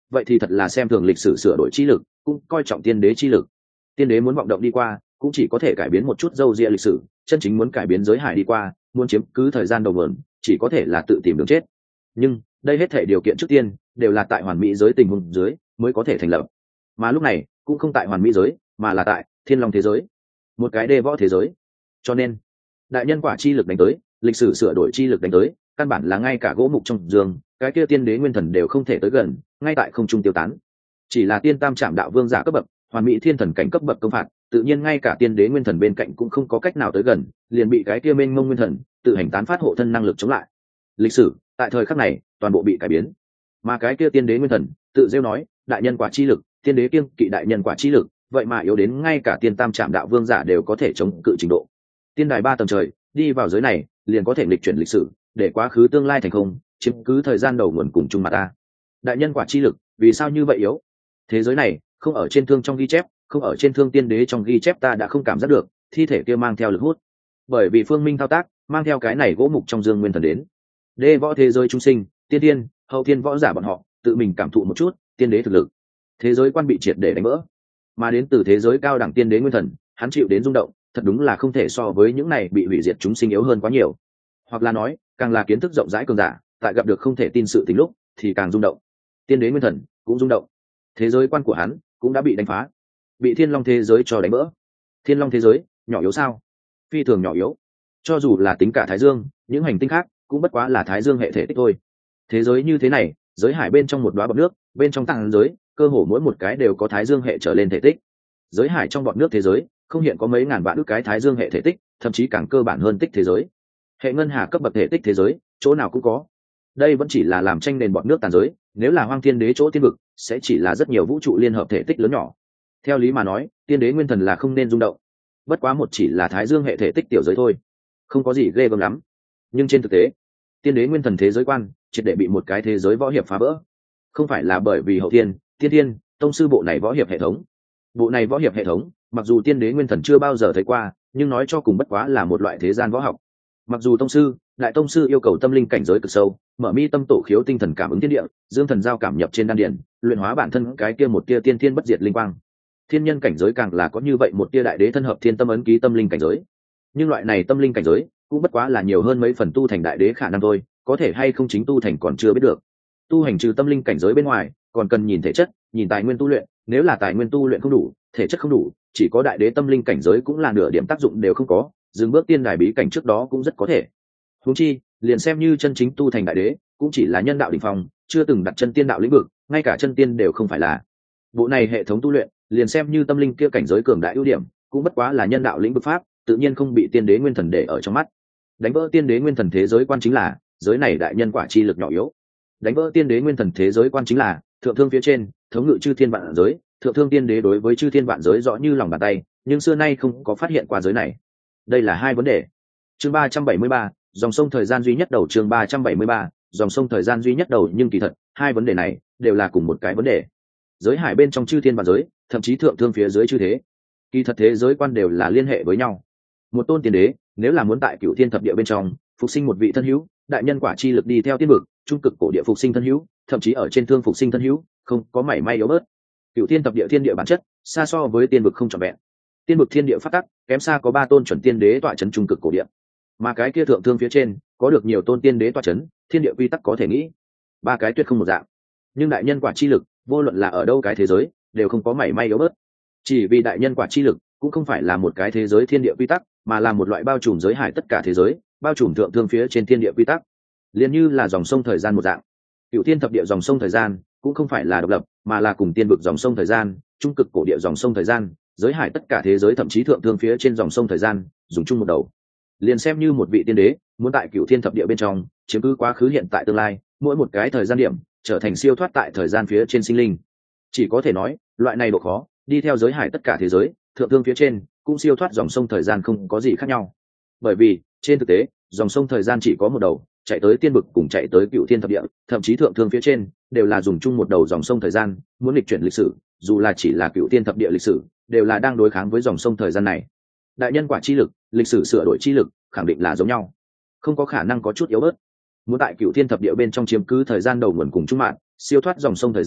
vậy thì thật là xem thường lịch sử sửa đổi chi lực, cũng coi trọng tiên đế chi lực. Tiên đế muốn vọng động đi qua, cũng chỉ có thể cải biến một chút dâu ria lịch sử, chân chính muốn cải biến giới hải đi qua, muốn chiếm cứ thời gian đầu nguồn, chỉ có thể là tự tìm đường chết. Nhưng đây hết thể điều kiện trước tiên đều là tại hoàn mỹ giới tình huống dưới mới có thể thành lập, mà lúc này cũng không tại hoàn mỹ giới, mà là tại thiên long thế giới, một cái đê võ thế giới. Cho nên đại nhân quả chi lực đánh tới, lịch sử sửa đổi chi lực đánh tới, căn bản là ngay cả gỗ mục trong giường cái kia tiên đế nguyên thần đều không thể tới gần, ngay tại không trung tiêu tán. Chỉ là tiên tam trạm đạo vương giả cấp bậc, hoàn mỹ thiên thần cảnh cấp bậc công phạt, tự nhiên ngay cả tiên đế nguyên thần bên cạnh cũng không có cách nào tới gần, liền bị cái kia mênh mông nguyên thần tự hành tán phát hộ thân năng lực chống lại. Lịch sử tại thời khắc này toàn bộ bị cải biến, mà cái kia tiên đế nguyên thần tự rêu nói đại nhân quả chi lực, tiên đế kiêng kỵ đại nhân quả chi lực, vậy mà yếu đến ngay cả tiên tam trạm đạo vương giả đều có thể chống cự trình độ. Tiên đài ba tầng trời đi vào giới này liền có thể lịch chuyển lịch sử, để quá khứ tương lai thành không, chiếm cứ thời gian đầu nguồn cùng chung mặt ta. Đại nhân quả chi lực vì sao như vậy yếu? Thế giới này không ở trên thương trong ghi chép, không ở trên thương tiên đế trong ghi chép, ta đã không cảm giác được thi thể kia mang theo lực hút, bởi vì phương minh thao tác mang theo cái này gỗ mục trong dương nguyên thần đến. Đê võ thế giới chúng sinh, tiên tiên hậu tiên võ giả bọn họ tự mình cảm thụ một chút tiên đế thực lực, thế giới quan bị triệt để đánh vỡ. Mà đến từ thế giới cao đẳng tiên đế nguyên thần, hắn chịu đến rung động thật đúng là không thể so với những này bị hủy diệt chúng sinh yếu hơn quá nhiều, hoặc là nói càng là kiến thức rộng rãi cường giả, tại gặp được không thể tin sự tình lúc thì càng rung động. Tiên đế nguyên thần cũng rung động, thế giới quan của hắn cũng đã bị đánh phá, bị thiên long thế giới cho đánh vỡ. Thiên long thế giới nhỏ yếu sao? Phi thường nhỏ yếu, cho dù là tính cả thái dương, những hành tinh khác cũng bất quá là thái dương hệ thể tích thôi. Thế giới như thế này, giới hải bên trong một đoá bọt nước, bên trong tầng giới cơ hồ mỗi một cái đều có thái dương hệ trở lên thể tích. Giới hải trong bọt nước thế giới không hiện có mấy ngàn vạn ước cái thái dương hệ thể tích, thậm chí càng cơ bản hơn tích thế giới. Hệ ngân hà cấp bậc thể tích thế giới chỗ nào cũng có. Đây vẫn chỉ là làm tranh nền bọt nước tàn giới, nếu là hoang thiên đế chỗ tiên vực sẽ chỉ là rất nhiều vũ trụ liên hợp thể tích lớn nhỏ. Theo lý mà nói, tiên đế nguyên thần là không nên rung động, bất quá một chỉ là thái dương hệ thể tích tiểu giới thôi, không có gì ghê gớm lắm. Nhưng trên thực tế, tiên đế nguyên thần thế giới quan triệt để bị một cái thế giới võ hiệp phá vỡ. Không phải là bởi vì hậu thiên, tiên thiên, tông sư bộ này võ hiệp hệ thống. Bộ này võ hiệp hệ thống, mặc dù tiên đế nguyên thần chưa bao giờ thấy qua, nhưng nói cho cùng bất quá là một loại thế gian võ học. Mặc dù tông sư, đại tông sư yêu cầu tâm linh cảnh giới cực sâu, mở mi tâm tổ khiếu tinh thần cảm ứng thiên địa, dương thần giao cảm nhập trên đan điển, luyện hóa bản thân cái kia một tia tiên thiên bất diệt linh quang. Thiên nhân cảnh giới càng là có như vậy một tia đại đế thân hợp thiên tâm ấn ký tâm linh cảnh giới. Nhưng loại này tâm linh cảnh giới cũng bất quá là nhiều hơn mấy phần tu thành đại đế khả năng thôi, có thể hay không chính tu thành còn chưa biết được. Tu hành trừ tâm linh cảnh giới bên ngoài, còn cần nhìn thể chất, nhìn tài nguyên tu luyện, nếu là tài nguyên tu luyện không đủ, thể chất không đủ, chỉ có đại đế tâm linh cảnh giới cũng là nửa điểm tác dụng đều không có, dừng bước tiên đài bí cảnh trước đó cũng rất có thể. Huống chi, liền xem như chân chính tu thành đại đế, cũng chỉ là nhân đạo đỉnh phong, chưa từng đặt chân tiên đạo lĩnh vực, ngay cả chân tiên đều không phải là. Bộ này hệ thống tu luyện, liền xem như tâm linh kia cảnh giới cường đại ưu điểm, cũng bất quá là nhân đạo lĩnh vực pháp, tự nhiên không bị tiên đế nguyên thần để ở trong mắt. Đánh vỡ tiên đế nguyên thần thế giới quan chính là giới này đại nhân quả chi lực nhỏ yếu. Đánh vỡ tiên đế nguyên thần thế giới quan chính là thượng thương phía trên thống ngự chư thiên vạn giới, thượng thương tiên đế đối với chư thiên vạn giới rõ như lòng bàn tay, nhưng xưa nay không có phát hiện qua giới này. Đây là hai vấn đề. Chương ba trăm bảy mươi ba, dòng sông thời gian duy nhất đầu. Chương ba trăm bảy mươi ba, dòng sông thời gian duy nhất đầu. Nhưng kỳ thật hai vấn đề này đều là cùng một cái vấn đề. Giới hải bên trong chư thiên vạn giới, thậm chí thượng thương phía dưới chư thế, kỳ thật thế giới quan đều là liên hệ với nhau. Một tôn tiên đế nếu là muốn tại cửu thiên thập địa bên trong phục sinh một vị thân hữu, đại nhân quả chi lực đi theo tiên vực, trung cực cổ địa phục sinh thân hữu, thậm chí ở trên thương phục sinh thân hữu, không có mảy may yếu bớt. Cửu thiên thập địa thiên địa bản chất xa so với tiên vực không trọn vẹn. Tiên vực thiên địa phát tắc kém xa có ba tôn chuẩn tiên đế tọa chấn trung cực cổ địa, mà cái kia thượng thương phía trên có được nhiều tôn tiên đế tọa chấn, thiên địa quy tắc có thể nghĩ ba cái tuyệt không một dạng. Nhưng đại nhân quả chi lực vô luận là ở đâu cái thế giới đều không có mảy may yếu bớt, chỉ vì đại nhân quả chi lực cũng không phải là một cái thế giới thiên địa quy tắc, mà là một loại bao trùm giới hải tất cả thế giới, bao trùm thượng thương phía trên thiên địa quy tắc, liền như là dòng sông thời gian một dạng. Cửu thiên thập địa dòng sông thời gian cũng không phải là độc lập, mà là cùng tiên vực dòng sông thời gian, trung cực cổ địa dòng sông thời gian, giới hải tất cả thế giới thậm chí thượng thương phía trên dòng sông thời gian dùng chung một đầu. Liền xem như một vị tiên đế muốn tại cửu thiên thập địa bên trong chiếm cứ quá khứ hiện tại tương lai mỗi một cái thời gian điểm, trở thành siêu thoát tại thời gian phía trên sinh linh, chỉ có thể nói loại này độ khó đi theo giới hải tất cả thế giới thượng thương phía trên cũng siêu thoát dòng sông thời gian không có gì khác nhau. Bởi vì trên thực tế dòng sông thời gian chỉ có một đầu, chạy tới tiên vực cùng chạy tới cửu thiên thập địa, thậm chí thượng thương phía trên đều là dùng chung một đầu dòng sông thời gian. Muốn lịch chuyển lịch sử, dù là chỉ là cửu thiên thập địa lịch sử, đều là đang đối kháng với dòng sông thời gian này. Đại nhân quả chi lực, lịch sử sửa đổi chi lực khẳng định là giống nhau, không có khả năng có chút yếu bớt. Muốn tại cửu thiên thập địa bên trong chiếm cứ thời gian đầu nguồn cùng trung mạng, siêu thoát dòng sông thời gian,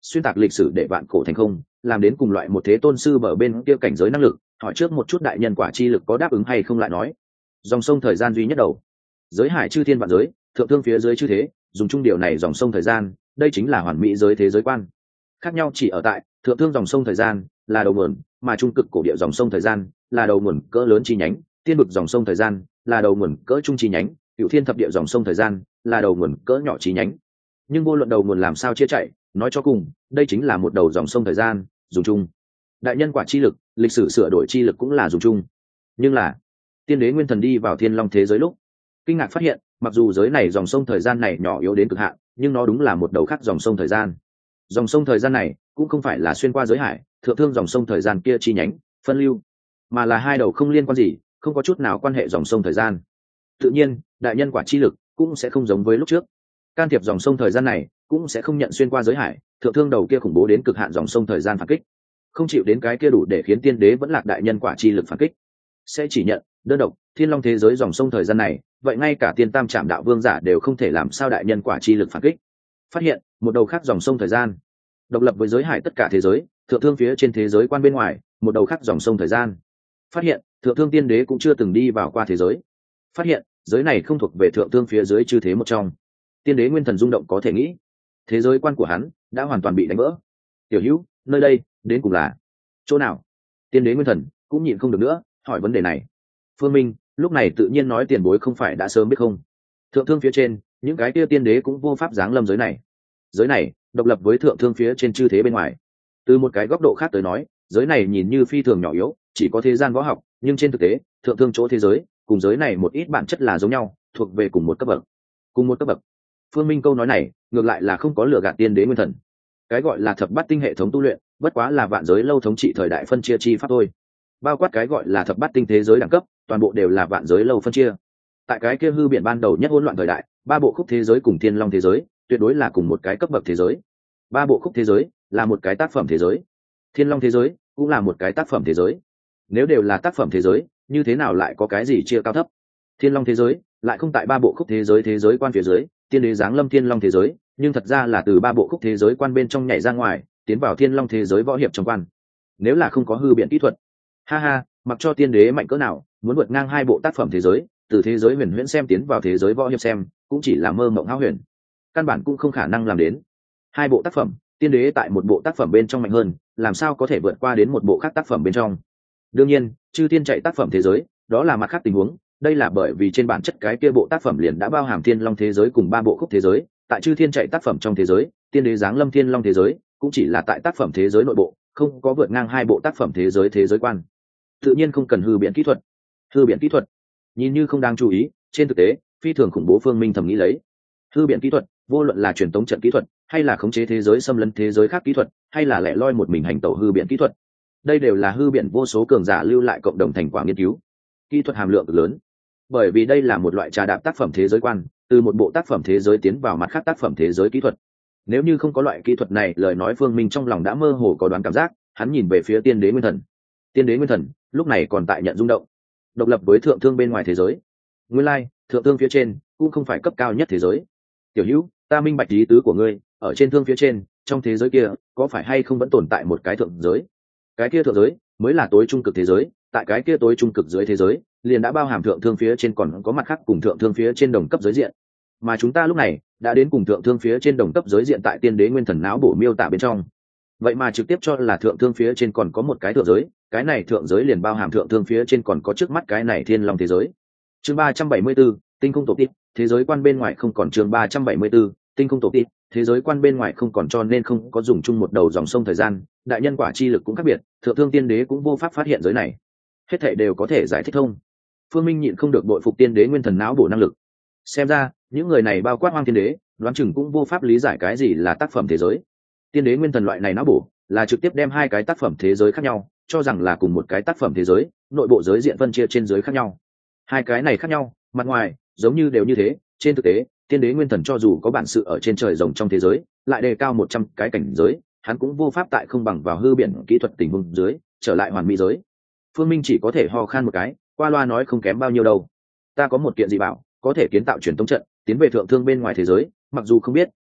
xuyên tạc lịch sử để vạn cổ thành không, làm đến cùng loại một thế tôn sư bờ bên kia cảnh giới năng lực. Hỏi trước một chút đại nhân quả chi lực có đáp ứng hay không lại nói. Dòng sông thời gian duy nhất đầu, giới hải chư thiên vạn giới, thượng thương phía dưới chư thế, dùng chung điều này dòng sông thời gian, đây chính là hoàn mỹ giới thế giới quan. Khác nhau chỉ ở tại thượng thương dòng sông thời gian là đầu nguồn, mà trung cực cổ địa dòng sông thời gian là đầu nguồn cỡ lớn chi nhánh, tiên vực dòng sông thời gian là đầu nguồn cỡ trung chi nhánh, cựu thiên thập địa dòng sông thời gian là đầu nguồn cỡ nhỏ chi nhánh. Nhưng vô luận đầu nguồn làm sao chia chạy, nói cho cùng đây chính là một đầu dòng sông thời gian, dùng chung. Đại nhân quả chi lực, lịch sử sửa đổi chi lực cũng là dùng chung. Nhưng là tiên đế nguyên thần đi vào thiên long thế giới lúc, kinh ngạc phát hiện mặc dù giới này dòng sông thời gian này nhỏ yếu đến cực hạn, nhưng nó đúng là một đầu khác dòng sông thời gian. Dòng sông thời gian này cũng không phải là xuyên qua giới hải thượng thương dòng sông thời gian kia chi nhánh phân lưu, mà là hai đầu không liên quan gì, không có chút nào quan hệ dòng sông thời gian. Tự nhiên đại nhân quả chi lực cũng sẽ không giống với lúc trước, can thiệp dòng sông thời gian này cũng sẽ không nhận xuyên qua giới hải thượng thương đầu kia khủng bố đến cực hạn dòng sông thời gian phản kích, không chịu đến cái kia đủ để khiến tiên đế vẫn lạc đại nhân quả chi lực phản kích, sẽ chỉ nhận đơn độc thiên long thế giới dòng sông thời gian này. Vậy ngay cả tiên tam trạm đạo vương giả đều không thể làm sao đại nhân quả chi lực phản kích. Phát hiện một đầu khác dòng sông thời gian độc lập với giới hải tất cả thế giới, thượng thương phía trên thế giới quan bên ngoài một đầu khác dòng sông thời gian. Phát hiện thượng thương tiên đế cũng chưa từng đi vào qua thế giới. Phát hiện giới này không thuộc về thượng thương phía dưới chư thế một trong. Tiên đế nguyên thần rung động có thể nghĩ, thế giới quan của hắn đã hoàn toàn bị đánh vỡ. Tiểu hữu, nơi đây đến cùng là chỗ nào? Tiên đế nguyên thần cũng nhịn không được nữa hỏi vấn đề này. Phương Minh lúc này tự nhiên nói tiền bối không phải đã sớm biết không, thượng thương phía trên những cái kia tiên đế cũng vô pháp giáng lâm giới này. Giới này độc lập với thượng thương phía trên chư thế bên ngoài. Từ một cái góc độ khác tới nói, giới này nhìn như phi thường nhỏ yếu, chỉ có thế gian võ học, nhưng trên thực tế thượng thương chỗ thế giới cùng giới này một ít bản chất là giống nhau, thuộc về cùng một cấp bậc. Cùng một cấp bậc. Phương Minh câu nói này ngược lại là không có lừa gạt tiên đế nguyên thần. Cái gọi là thập bát tinh hệ thống tu luyện bất quá là vạn giới lâu thống trị thời đại phân chia chi pháp thôi. Bao quát cái gọi là thập bát tinh thế giới đẳng cấp, toàn bộ đều là vạn giới lâu phân chia. Tại cái kia hư biển ban đầu nhất hỗn loạn thời đại, ba bộ khúc thế giới cùng thiên long thế giới tuyệt đối là cùng một cái cấp bậc thế giới. Ba bộ khúc thế giới là một cái tác phẩm thế giới, thiên long thế giới cũng là một cái tác phẩm thế giới. Nếu đều là tác phẩm thế giới, như thế nào lại có cái gì chia cao thấp? Thiên long thế giới lại không tại ba bộ khúc thế giới thế giới quan phía dưới, tiên đế giáng lâm thiên long thế giới, nhưng thật ra là từ ba bộ khúc thế giới quan bên trong nhảy ra ngoài, tiến vào thiên long thế giới võ hiệp trong quan. Nếu là không có hư biện kỹ thuật, ha ha, mặc cho tiên đế mạnh cỡ nào, muốn vượt ngang hai bộ tác phẩm thế giới, từ thế giới huyền huyễn xem tiến vào thế giới võ hiệp xem, cũng chỉ là mơ mộng hão huyền, căn bản cũng không khả năng làm đến. Hai bộ tác phẩm, tiên đế tại một bộ tác phẩm bên trong mạnh hơn, làm sao có thể vượt qua đến một bộ khác tác phẩm bên trong? Đương nhiên, chư tiên chạy tác phẩm thế giới, đó là mặt khác tình huống. Đây là bởi vì trên bản chất cái kia bộ tác phẩm liền đã bao hàm thiên long thế giới cùng ba bộ khúc thế giới. Tại chư thiên chạy tác phẩm trong thế giới, tiên đế giáng lâm thiên long thế giới cũng chỉ là tại tác phẩm thế giới nội bộ, không có vượt ngang hai bộ tác phẩm thế giới thế giới quan. Tự nhiên không cần hư biện kỹ thuật. Hư biện kỹ thuật nhìn như không đáng chú ý, trên thực tế phi thường khủng bố. Phương Minh thầm nghĩ lấy, hư biện kỹ thuật vô luận là truyền tống trận kỹ thuật, hay là khống chế thế giới xâm lấn thế giới khác kỹ thuật, hay là lẻ loi một mình hành tẩu hư biện kỹ thuật, đây đều là hư biện vô số cường giả lưu lại cộng đồng thành quả nghiên cứu, kỹ thuật hàm lượng cực lớn. Bởi vì đây là một loại trà đạp tác phẩm thế giới quan, từ một bộ tác phẩm thế giới tiến vào mặt khác tác phẩm thế giới kỹ thuật. Nếu như không có loại kỹ thuật này, lời nói Phương Minh trong lòng đã mơ hồ có đoán cảm giác. Hắn nhìn về phía tiên đế nguyên thần. Tiên đế nguyên thần lúc này còn tại nhận rung động, độc lập với thượng thương bên ngoài thế giới. Nguyên lai thượng thương phía trên cũng không phải cấp cao nhất thế giới. Tiểu hữu, ta minh bạch ý tứ của ngươi, ở trên thương phía trên, trong thế giới kia có phải hay không vẫn tồn tại một cái thượng giới? Cái kia thượng giới mới là tối trung cực thế giới, tại cái kia tối trung cực dưới thế giới liền đã bao hàm thượng thương phía trên còn có mặt khác cùng thượng thương phía trên đồng cấp giới diện, mà chúng ta lúc này đã đến cùng thượng thương phía trên đồng cấp giới diện tại tiên đế nguyên thần não bổ miêu tả bên trong. Vậy mà trực tiếp cho là thượng thương phía trên còn có một cái thượng giới, cái này thượng giới liền bao hàm thượng thương phía trên còn có trước mắt cái này thiên long thế giới. Chương ba trăm bảy mươi 74, tinh không tổ tiếp, thế giới quan bên ngoài không còn. Chương ba trăm bảy mươi 74, tinh không tổ tiếp, thế giới quan bên ngoài không còn, cho nên không có dùng chung một đầu dòng sông thời gian, đại nhân quả chi lực cũng khác biệt, thượng thương tiên đế cũng vô pháp phát hiện giới này. Hết thảy đều có thể giải thích thông. Phương Minh nhịn không được bội phục tiên đế nguyên thần não bổ năng lực. Xem ra những người này bao quát Hoang Thiên Đế, đoán chừng cũng vô pháp lý giải cái gì là tác phẩm thế giới. Tiên đế nguyên thần loại này não bổ là trực tiếp đem hai cái tác phẩm thế giới khác nhau cho rằng là cùng một cái tác phẩm thế giới, nội bộ giới diện phân chia trên giới khác nhau. Hai cái này khác nhau, mặt ngoài giống như đều như thế, trên thực tế tiên đế nguyên thần cho dù có bản sự ở trên trời rồng trong thế giới lại đề cao một trăm cái cảnh giới, hắn cũng vô pháp tại không bằng vào hư biển kỹ thuật tình huống dưới trở lại hoàn mỹ giới. Phương Minh chỉ có thể ho khan một cái, qua loa nói không kém bao nhiêu đâu. Ta có một kiện dị bảo, có thể kiến tạo truyền tống trận tiến về thượng thương bên ngoài thế giới, mặc dù không biết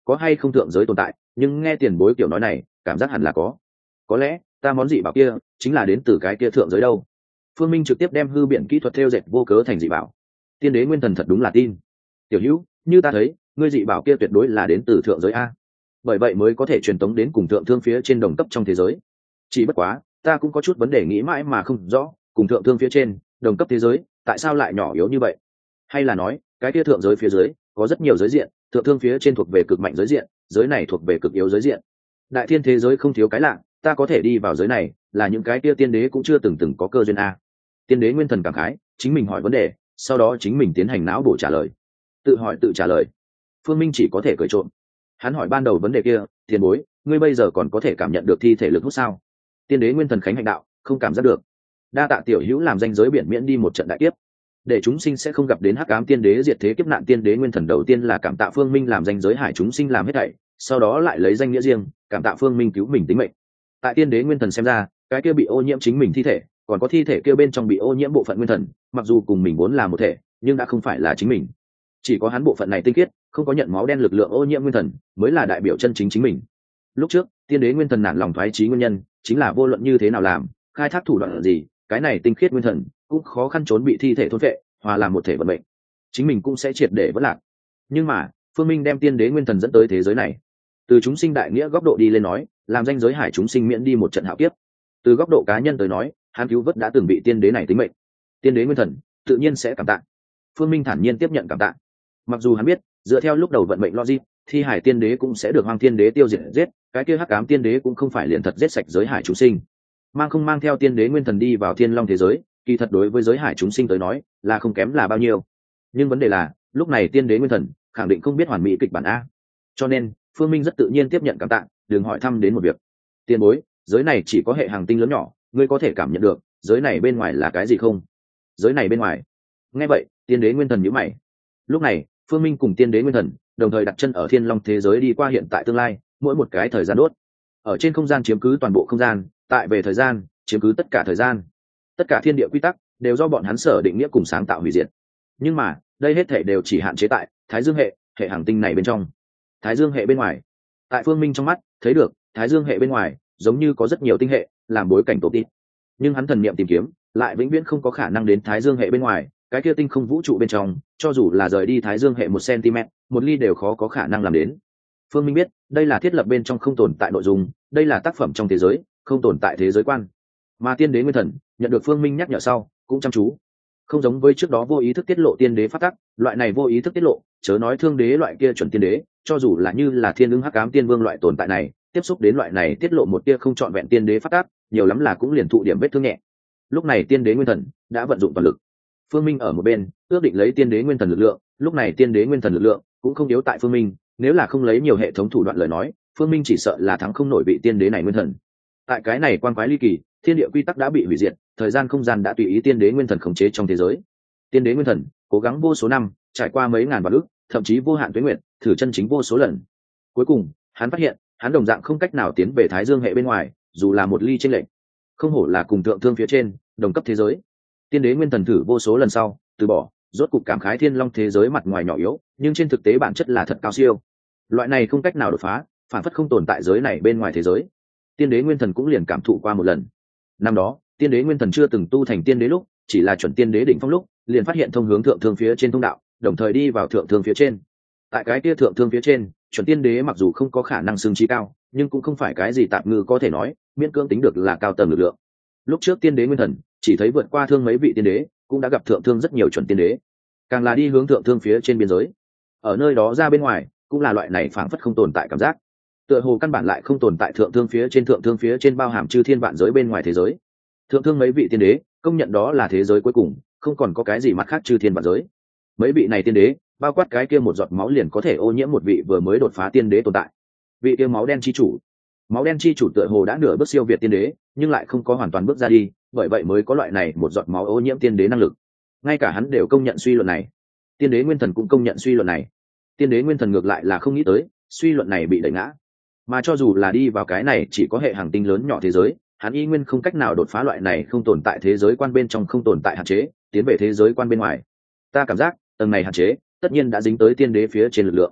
có hay không thượng giới tồn tại, nhưng nghe tiền bối kiểu nói này cảm giác hẳn là có. Có lẽ ta món dị bảo kia chính là đến từ cái kia thượng giới đâu. Phương Minh trực tiếp đem hư biện kỹ thuật theo dệt vô cớ thành dị bảo. Tiên đế nguyên thần thật đúng là tin. Tiểu hữu, như ta thấy ngươi dị bảo kia tuyệt đối là đến từ thượng giới a, bởi vậy mới có thể truyền tống đến cùng thượng thương phía trên đồng cấp trong thế giới. Chỉ bất quá ta cũng có chút vấn đề nghĩ mãi mà không rõ, cùng thượng thương phía trên đồng cấp thế giới tại sao lại nhỏ yếu như vậy? Hay là nói cái kia thượng giới phía dưới có rất nhiều giới diện, thượng thương phía trên thuộc về cực mạnh giới diện, giới này thuộc về cực yếu giới diện. Đại thiên thế giới không thiếu cái lạ, ta có thể đi vào giới này là những cái kia tiên đế cũng chưa từng từng có cơ duyên a. Tiên đế nguyên thần cảm khái, chính mình hỏi vấn đề, sau đó chính mình tiến hành não bộ trả lời. Tự hỏi tự trả lời, Phương Minh chỉ có thể cười trộm. Hắn hỏi ban đầu vấn đề kia, tiền bối, ngươi bây giờ còn có thể cảm nhận được thi thể lực hút sao? Tiên đế nguyên thần khánh hạnh đạo, không cảm giác được. Đa tạ tiểu hữu làm danh giới biển miễn đi một trận đại kiếp, để chúng sinh sẽ không gặp đến hắc ám tiên đế diệt thế kiếp nạn. Tiên đế nguyên thần đầu tiên là cảm tạ Phương Minh làm danh giới hải chúng sinh làm hết thảy, sau đó lại lấy danh nghĩa riêng cảm tạ Phương Minh cứu mình tính mệnh. Tại tiên đế nguyên thần xem ra, cái kia bị ô nhiễm chính mình thi thể, còn có thi thể kia bên trong bị ô nhiễm bộ phận nguyên thần, mặc dù cùng mình vốn là một thể, nhưng đã không phải là chính mình. Chỉ có hắn bộ phận này tinh khiết, không có nhận máu đen lực lượng ô nhiễm nguyên thần, mới là đại biểu chân chính chính mình. Lúc trước tiên đế nguyên thần nản lòng thoái chí nguyên nhân chính là vô luận như thế nào làm, khai thác thủ đoạn gì, cái này tinh khiết nguyên thần cũng khó khăn trốn bị thi thể thôn phệ, hòa làm một thể vận mệnh, chính mình cũng sẽ triệt để vỡ lạc. Nhưng mà Phương Minh đem tiên đế nguyên thần dẫn tới thế giới này, từ chúng sinh đại nghĩa góc độ đi lên nói, làm danh giới hải chúng sinh miễn đi một trận hạo kiếp. Từ góc độ cá nhân tới nói, hắn cứu vớt đã từng bị tiên đế này tính mệnh, tiên đế nguyên thần tự nhiên sẽ cảm tạ. Phương Minh thản nhiên tiếp nhận cảm tạ. Mặc dù hắn biết dựa theo lúc đầu vận mệnh logic, thi hải tiên đế cũng sẽ được Hoang Thiên Đế tiêu diệt giết, cái kia hắc ám tiên đế cũng không phải liền thật giết sạch giới hải chúng sinh. Mang không mang theo tiên đế nguyên thần đi vào thiên long thế giới, kỳ thật đối với giới hải chúng sinh tới nói là không kém là bao nhiêu. Nhưng vấn đề là lúc này tiên đế nguyên thần khẳng định không biết hoàn mỹ kịch bản a, cho nên Phương Minh rất tự nhiên tiếp nhận cảm tạ, đừng hỏi thăm đến một việc. Tiền bối, giới này chỉ có hệ hành tinh lớn nhỏ, ngươi có thể cảm nhận được giới này bên ngoài là cái gì không? Giới này bên ngoài. Nghe vậy tiên đế nguyên thần nhíu mày. Lúc này Phương Minh cùng tiên đế nguyên thần đồng thời đặt chân ở thiên long thế giới, đi qua hiện tại tương lai mỗi một cái thời gian đốt. Ở trên không gian chiếm cứ toàn bộ không gian, tại về thời gian chiếm cứ tất cả thời gian. Tất cả thiên địa quy tắc đều do bọn hắn sở định nghĩa cùng sáng tạo hủy diệt. Nhưng mà đây hết thể đều chỉ hạn chế tại Thái Dương hệ, hệ hành tinh này bên trong. Thái Dương hệ bên ngoài, tại Phương Minh trong mắt thấy được Thái Dương hệ bên ngoài giống như có rất nhiều tinh hệ làm bối cảnh tổ tít, nhưng hắn thần niệm tìm kiếm lại vĩnh viễn không có khả năng đến Thái Dương hệ bên ngoài. Cái kia tinh không vũ trụ bên trong, cho dù là rời đi Thái Dương hệ một cm, một ly đều khó có khả năng làm đến. Phương Minh biết đây là thiết lập bên trong không tồn tại nội dung, đây là tác phẩm trong thế giới không tồn tại thế giới quan. Mà tiên đế nguyên thần nhận được Phương Minh nhắc nhở sau cũng chăm chú. Không giống với trước đó vô ý thức tiết lộ tiên đế phát tắc, loại này vô ý thức tiết lộ, chớ nói thương đế loại kia chuẩn tiên đế, cho dù là như là thiên ứng hắc ám tiên vương loại tồn tại này, tiếp xúc đến loại này tiết lộ một tia không trọn vẹn tiên đế phát tắc, nhiều lắm là cũng liền thụ điểm vết thương nhẹ. Lúc này tiên đế nguyên thần đã vận dụng toàn lực. Phương Minh ở một bên ước định lấy tiên đế nguyên thần lực lượng, lúc này tiên đế nguyên thần lực lượng cũng không yếu tại Phương Minh, nếu là không lấy nhiều hệ thống thủ đoạn lời nói, Phương Minh chỉ sợ là thắng không nổi vị tiên đế này nguyên thần. Tại cái này quan quái ly kỳ, thiên địa quy tắc đã bị hủy diệt, thời gian không gian đã tùy ý tiên đế nguyên thần khống chế trong thế giới. Tiên đế nguyên thần cố gắng vô số năm, trải qua mấy ngàn vạn ức, thậm chí vô hạn tuế nguyệt, thử chân chính vô số lần. Cuối cùng, hắn phát hiện, hắn đồng dạng không cách nào tiến về Thái Dương hệ bên ngoài, dù là một ly trên lệnh. Không hổ là cùng thượng thương phía trên, đồng cấp thế giới. Tiên đế nguyên thần thử vô số lần sau từ bỏ, rốt cục cảm khái thiên long thế giới mặt ngoài nhỏ yếu, nhưng trên thực tế bản chất là thật cao siêu. Loại này không cách nào đột phá, phản phất không tồn tại giới này bên ngoài thế giới. Tiên đế nguyên thần cũng liền cảm thụ qua một lần. Năm đó tiên đế nguyên thần chưa từng tu thành tiên đế lúc, chỉ là chuẩn tiên đế đỉnh phong lúc, liền phát hiện thông hướng thượng thương phía trên thông đạo, đồng thời đi vào thượng thương phía trên. Tại cái kia thượng thương phía trên, chuẩn tiên đế mặc dù không có khả năng xưng trí cao, nhưng cũng không phải cái gì tạm ngư có thể nói, miễn cưỡng tính được là cao tầng lực lượng. Lúc trước tiên đế nguyên thần chỉ thấy vượt qua thương mấy vị tiên đế, cũng đã gặp thượng thương rất nhiều chuẩn tiên đế, càng là đi hướng thượng thương phía trên biên giới, ở nơi đó ra bên ngoài cũng là loại này phảng phất không tồn tại cảm giác, tựa hồ căn bản lại không tồn tại thượng thương phía trên. Thượng thương phía trên bao hàm chư thiên vạn giới bên ngoài thế giới, thượng thương mấy vị tiên đế công nhận đó là thế giới cuối cùng, không còn có cái gì mặt khác chư thiên vạn giới. Mấy vị này tiên đế bao quát cái kia một giọt máu liền có thể ô nhiễm một vị vừa mới đột phá tiên đế tồn tại, vị kia máu đen chi chủ. Máu đen chi chủ tựa hồ đã nửa bước siêu việt tiên đế, nhưng lại không có hoàn toàn bước ra đi, bởi vậy mới có loại này một giọt máu ô nhiễm tiên đế năng lực. Ngay cả hắn đều công nhận suy luận này, tiên đế nguyên thần cũng công nhận suy luận này. Tiên đế nguyên thần ngược lại là không nghĩ tới suy luận này bị đẩy ngã, mà cho dù là đi vào cái này chỉ có hệ hành tinh lớn nhỏ thế giới, hắn y nguyên không cách nào đột phá loại này không tồn tại thế giới quan bên trong không tồn tại hạn chế, tiến về thế giới quan bên ngoài. Ta cảm giác tầng này hạn chế tất nhiên đã dính tới tiên đế phía trên lực lượng.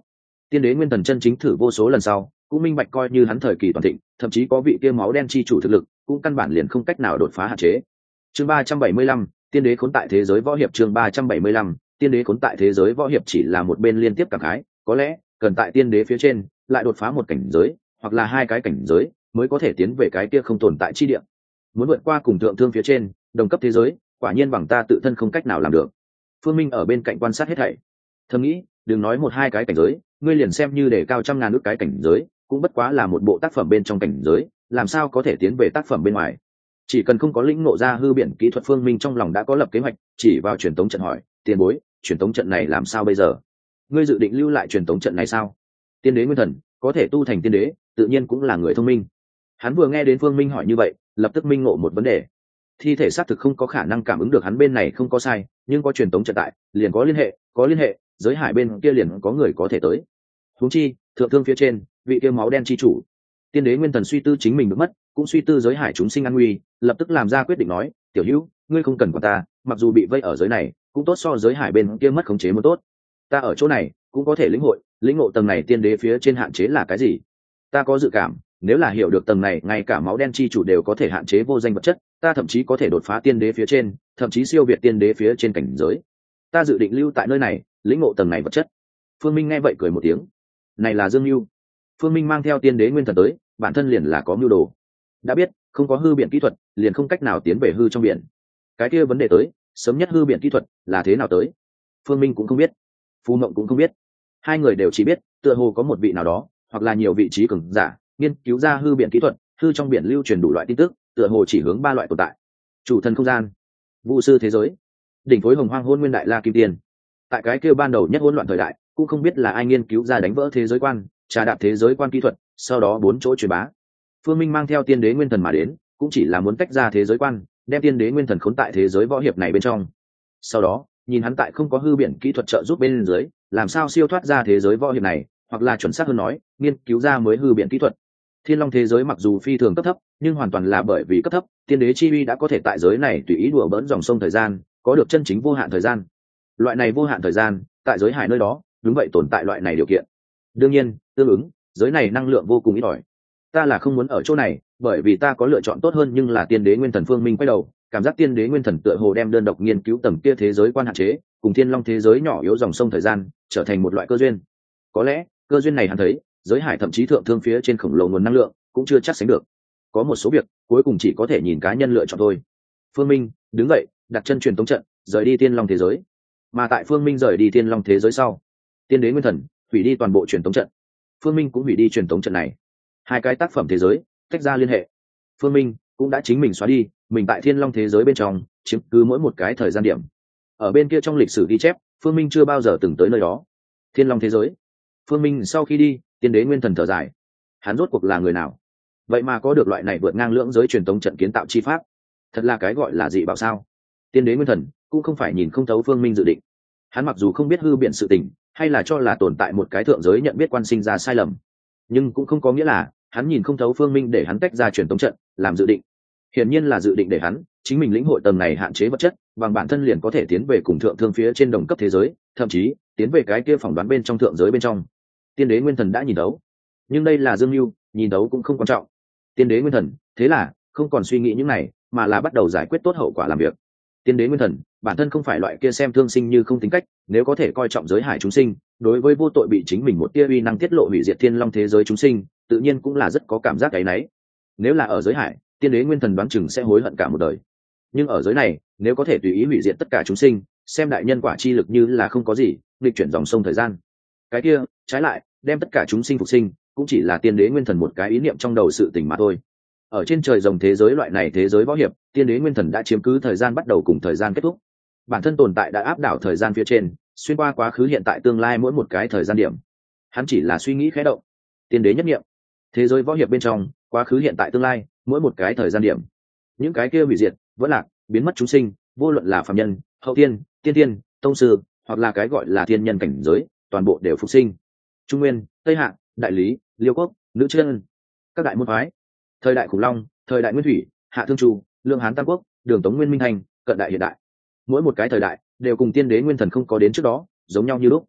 Tiên đế nguyên thần chân chính thử vô số lần sau cũng minh bạch, coi như hắn thời kỳ toàn thịnh, thậm chí có vị kia máu đen chi chủ thực lực, cũng căn bản liền không cách nào đột phá hạn chế. Chương ba trăm bảy mươi lăm, tiên đế khốn tại thế giới võ hiệp. Chương ba trăm bảy mươi lăm, tiên đế khốn tại thế giới võ hiệp chỉ là một bên liên tiếp cảm khái, có lẽ cần tại tiên đế phía trên lại đột phá một cảnh giới hoặc là hai cái cảnh giới mới có thể tiến về cái kia không tồn tại chi địa. Muốn vượt qua cùng thượng thương phía trên đồng cấp thế giới, quả nhiên bằng ta tự thân không cách nào làm được. Phương Minh ở bên cạnh quan sát hết thảy, thầm nghĩ, đừng nói một hai cái cảnh giới, ngươi liền xem như để cao trăm ngàn ước cái cảnh giới, cũng bất quá là một bộ tác phẩm bên trong cảnh giới, làm sao có thể tiến về tác phẩm bên ngoài. Chỉ cần không có lĩnh ngộ ra hư biển kỹ thuật, Phương Minh trong lòng đã có lập kế hoạch, chỉ vào truyền tống trận hỏi, tiền bối, truyền tống trận này làm sao bây giờ? Ngươi dự định lưu lại truyền tống trận này sao? Tiên đế nguyên thần có thể tu thành tiên đế, tự nhiên cũng là người thông minh. Hắn vừa nghe đến Phương Minh hỏi như vậy, lập tức minh ngộ một vấn đề. Thi thể xác thực không có khả năng cảm ứng được hắn bên này không có sai, nhưng có truyền tống trận tại, liền có liên hệ, có liên hệ, giới hải bên kia liền có người có thể tới. Huống chi, thượng thương phía trên, vị kia máu đen chi chủ. Tiên đế nguyên thần suy tư chính mình được mất, cũng suy tư giới hải chúng sinh an nguy, lập tức làm ra quyết định nói, tiểu hữu, ngươi không cần quản ta, mặc dù bị vây ở giới này, cũng tốt so giới hải bên kia mất khống chế một tốt. Ta ở chỗ này cũng có thể lĩnh hội, lĩnh ngộ tầng này tiên đế phía trên hạn chế là cái gì. Ta có dự cảm, nếu là hiểu được tầng này, ngay cả máu đen chi chủ đều có thể hạn chế vô danh vật chất, ta thậm chí có thể đột phá tiên đế phía trên, thậm chí siêu việt tiên đế phía trên cảnh giới. Ta dự định lưu tại nơi này, lĩnh ngộ tầng này vật chất. Phương Minh nghe vậy cười một tiếng, này là Dương Nhu. Phương Minh mang theo tiên đế nguyên thần tới, bản thân liền là có mưu đồ. Đã biết không có hư biển kỹ thuật, liền không cách nào tiến về hư trong biển. Cái kia vấn đề tới, sớm nhất hư biển kỹ thuật là thế nào tới? Phương Minh cũng không biết, Phù Mộng cũng không biết. Hai người đều chỉ biết, tựa hồ có một vị nào đó, hoặc là nhiều vị trí cường giả, nghiên cứu ra hư biển kỹ thuật, hư trong biển lưu truyền đủ loại tin tức, tựa hồ chỉ hướng ba loại tồn tại: chủ thần không gian, vũ sư thế giới, đỉnh phối hồng hoang hôn nguyên đại la kim tiên. Tại cái kia ban đầu nhất hỗn loạn thời đại, cũng không biết là ai nghiên cứu ra đánh vỡ thế giới quan, trà đạp thế giới quan kỹ thuật, sau đó bốn chỗ truyền bá. Phương Minh mang theo tiên đế nguyên thần mà đến, cũng chỉ là muốn tách ra thế giới quan, đem tiên đế nguyên thần khốn tại thế giới võ hiệp này bên trong. Sau đó, nhìn hắn tại không có hư biển kỹ thuật trợ giúp bên dưới, làm sao siêu thoát ra thế giới võ hiệp này, hoặc là chuẩn xác hơn nói, nghiên cứu ra mới hư biển kỹ thuật. Thiên Long thế giới mặc dù phi thường cấp thấp, nhưng hoàn toàn là bởi vì cấp thấp, tiên đế chi uy đã có thể tại giới này tùy ý đùa bỡn dòng sông thời gian, có được chân chính vô hạn thời gian. Loại này vô hạn thời gian, tại giới hải nơi đó, đúng vậy tồn tại loại này điều kiện. Đương nhiên, tương ứng, giới này năng lượng vô cùng ít ỏi. Ta là không muốn ở chỗ này, bởi vì ta có lựa chọn tốt hơn, nhưng là tiên đế nguyên thần. Phương Minh quay đầu, cảm giác tiên đế nguyên thần tựa hồ đem đơn độc nghiên cứu tầng kia thế giới quan hạn chế, cùng Thiên Long thế giới nhỏ yếu dòng sông thời gian, trở thành một loại cơ duyên. Có lẽ, cơ duyên này hắn thấy, giới hải thậm chí thượng thương phía trên khổng lồ nguồn năng lượng, cũng chưa chắc sánh được. Có một số việc, cuối cùng chỉ có thể nhìn cá nhân lựa chọn thôi. Phương Minh đứng dậy, đặt chân truyền tống trận, rời đi Thiên Long thế giới. Mà tại Phương Minh rời đi Thiên Long thế giới sau, tiên đế nguyên thần hủy đi toàn bộ truyền tống trận, Phương Minh cũng hủy đi truyền tống trận này. Hai cái tác phẩm thế giới tách ra liên hệ. Phương Minh cũng đã chính mình xóa đi mình tại Thiên Long thế giới bên trong chiếm cứ mỗi một cái thời gian điểm. Ở bên kia trong lịch sử ghi chép, Phương Minh chưa bao giờ từng tới nơi đó. Thiên Long thế giới. Phương Minh sau khi đi, tiên đế nguyên thần thở dài. Hắn rốt cuộc là người nào, vậy mà có được loại này vượt ngang lưỡng giới truyền tống trận kiến tạo chi pháp? Thật là cái gọi là dị bảo sao? Tiên đế nguyên thần cũng không phải nhìn không thấu Phương Minh dự định. Hắn mặc dù không biết hư biện sự tình, hay là cho là tồn tại một cái thượng giới nhận biết quan sinh ra sai lầm, nhưng cũng không có nghĩa là hắn nhìn không thấu Phương Minh để hắn tách ra truyền tống trận làm dự định. Hiển nhiên là dự định để hắn chính mình lĩnh hội tầng này hạn chế vật chất, bằng bản thân liền có thể tiến về cùng thượng thương phía trên đồng cấp thế giới, thậm chí tiến về cái kia phỏng đoán bên trong thượng giới bên trong. Tiên đế nguyên thần đã nhìn đấu, nhưng đây là Dương Lưu, nhìn đấu cũng không quan trọng. Tiên đế nguyên thần thế là không còn suy nghĩ những này, mà là bắt đầu giải quyết tốt hậu quả làm việc. Tiên đế nguyên thần bản thân không phải loại kia xem thương sinh như không tính cách, nếu có thể coi trọng giới hải chúng sinh, đối với vô tội bị chính mình một tia uy năng tiết lộ hủy diệt Thiên Long thế giới chúng sinh, tự nhiên cũng là rất có cảm giác áy náy. Nếu là ở giới hải, tiên đế nguyên thần đoán chừng sẽ hối hận cả một đời, nhưng ở giới này, nếu có thể tùy ý hủy diệt tất cả chúng sinh, xem đại nhân quả chi lực như là không có gì, nghịch chuyển dòng sông thời gian. Cái kia trái lại đem tất cả chúng sinh phục sinh, cũng chỉ là tiên đế nguyên thần một cái ý niệm trong đầu sự tình mà thôi. Ở trên trời rồng thế giới loại này thế giới võ hiệp, tiên đế nguyên thần đã chiếm cứ thời gian bắt đầu cùng thời gian kết thúc. Bản thân tồn tại đã áp đảo thời gian phía trên, xuyên qua quá khứ hiện tại tương lai mỗi một cái thời gian điểm. Hắn chỉ là suy nghĩ khẽ động, tiên đế nhất niệm. Thế giới võ hiệp bên trong, quá khứ hiện tại tương lai, mỗi một cái thời gian điểm. Những cái kia hủy diệt, vỡ lạc, biến mất chúng sinh, vô luận là phàm nhân, hậu tiên, tiên tiên, tông sư, hoặc là cái gọi là thiên nhân cảnh giới, toàn bộ đều phục sinh. Trung Nguyên, Tây Hạ, Đại Lý, Liêu Quốc, Nữ Chân, các đại môn phái, thời đại khủng long, thời đại nguyên thủy, hạ thương chu, lương hán tam quốc, đường tống nguyên minh thành, cận đại hiện đại, mỗi một cái thời đại đều cùng tiên đế nguyên thần không có đến trước đó giống nhau như lúc.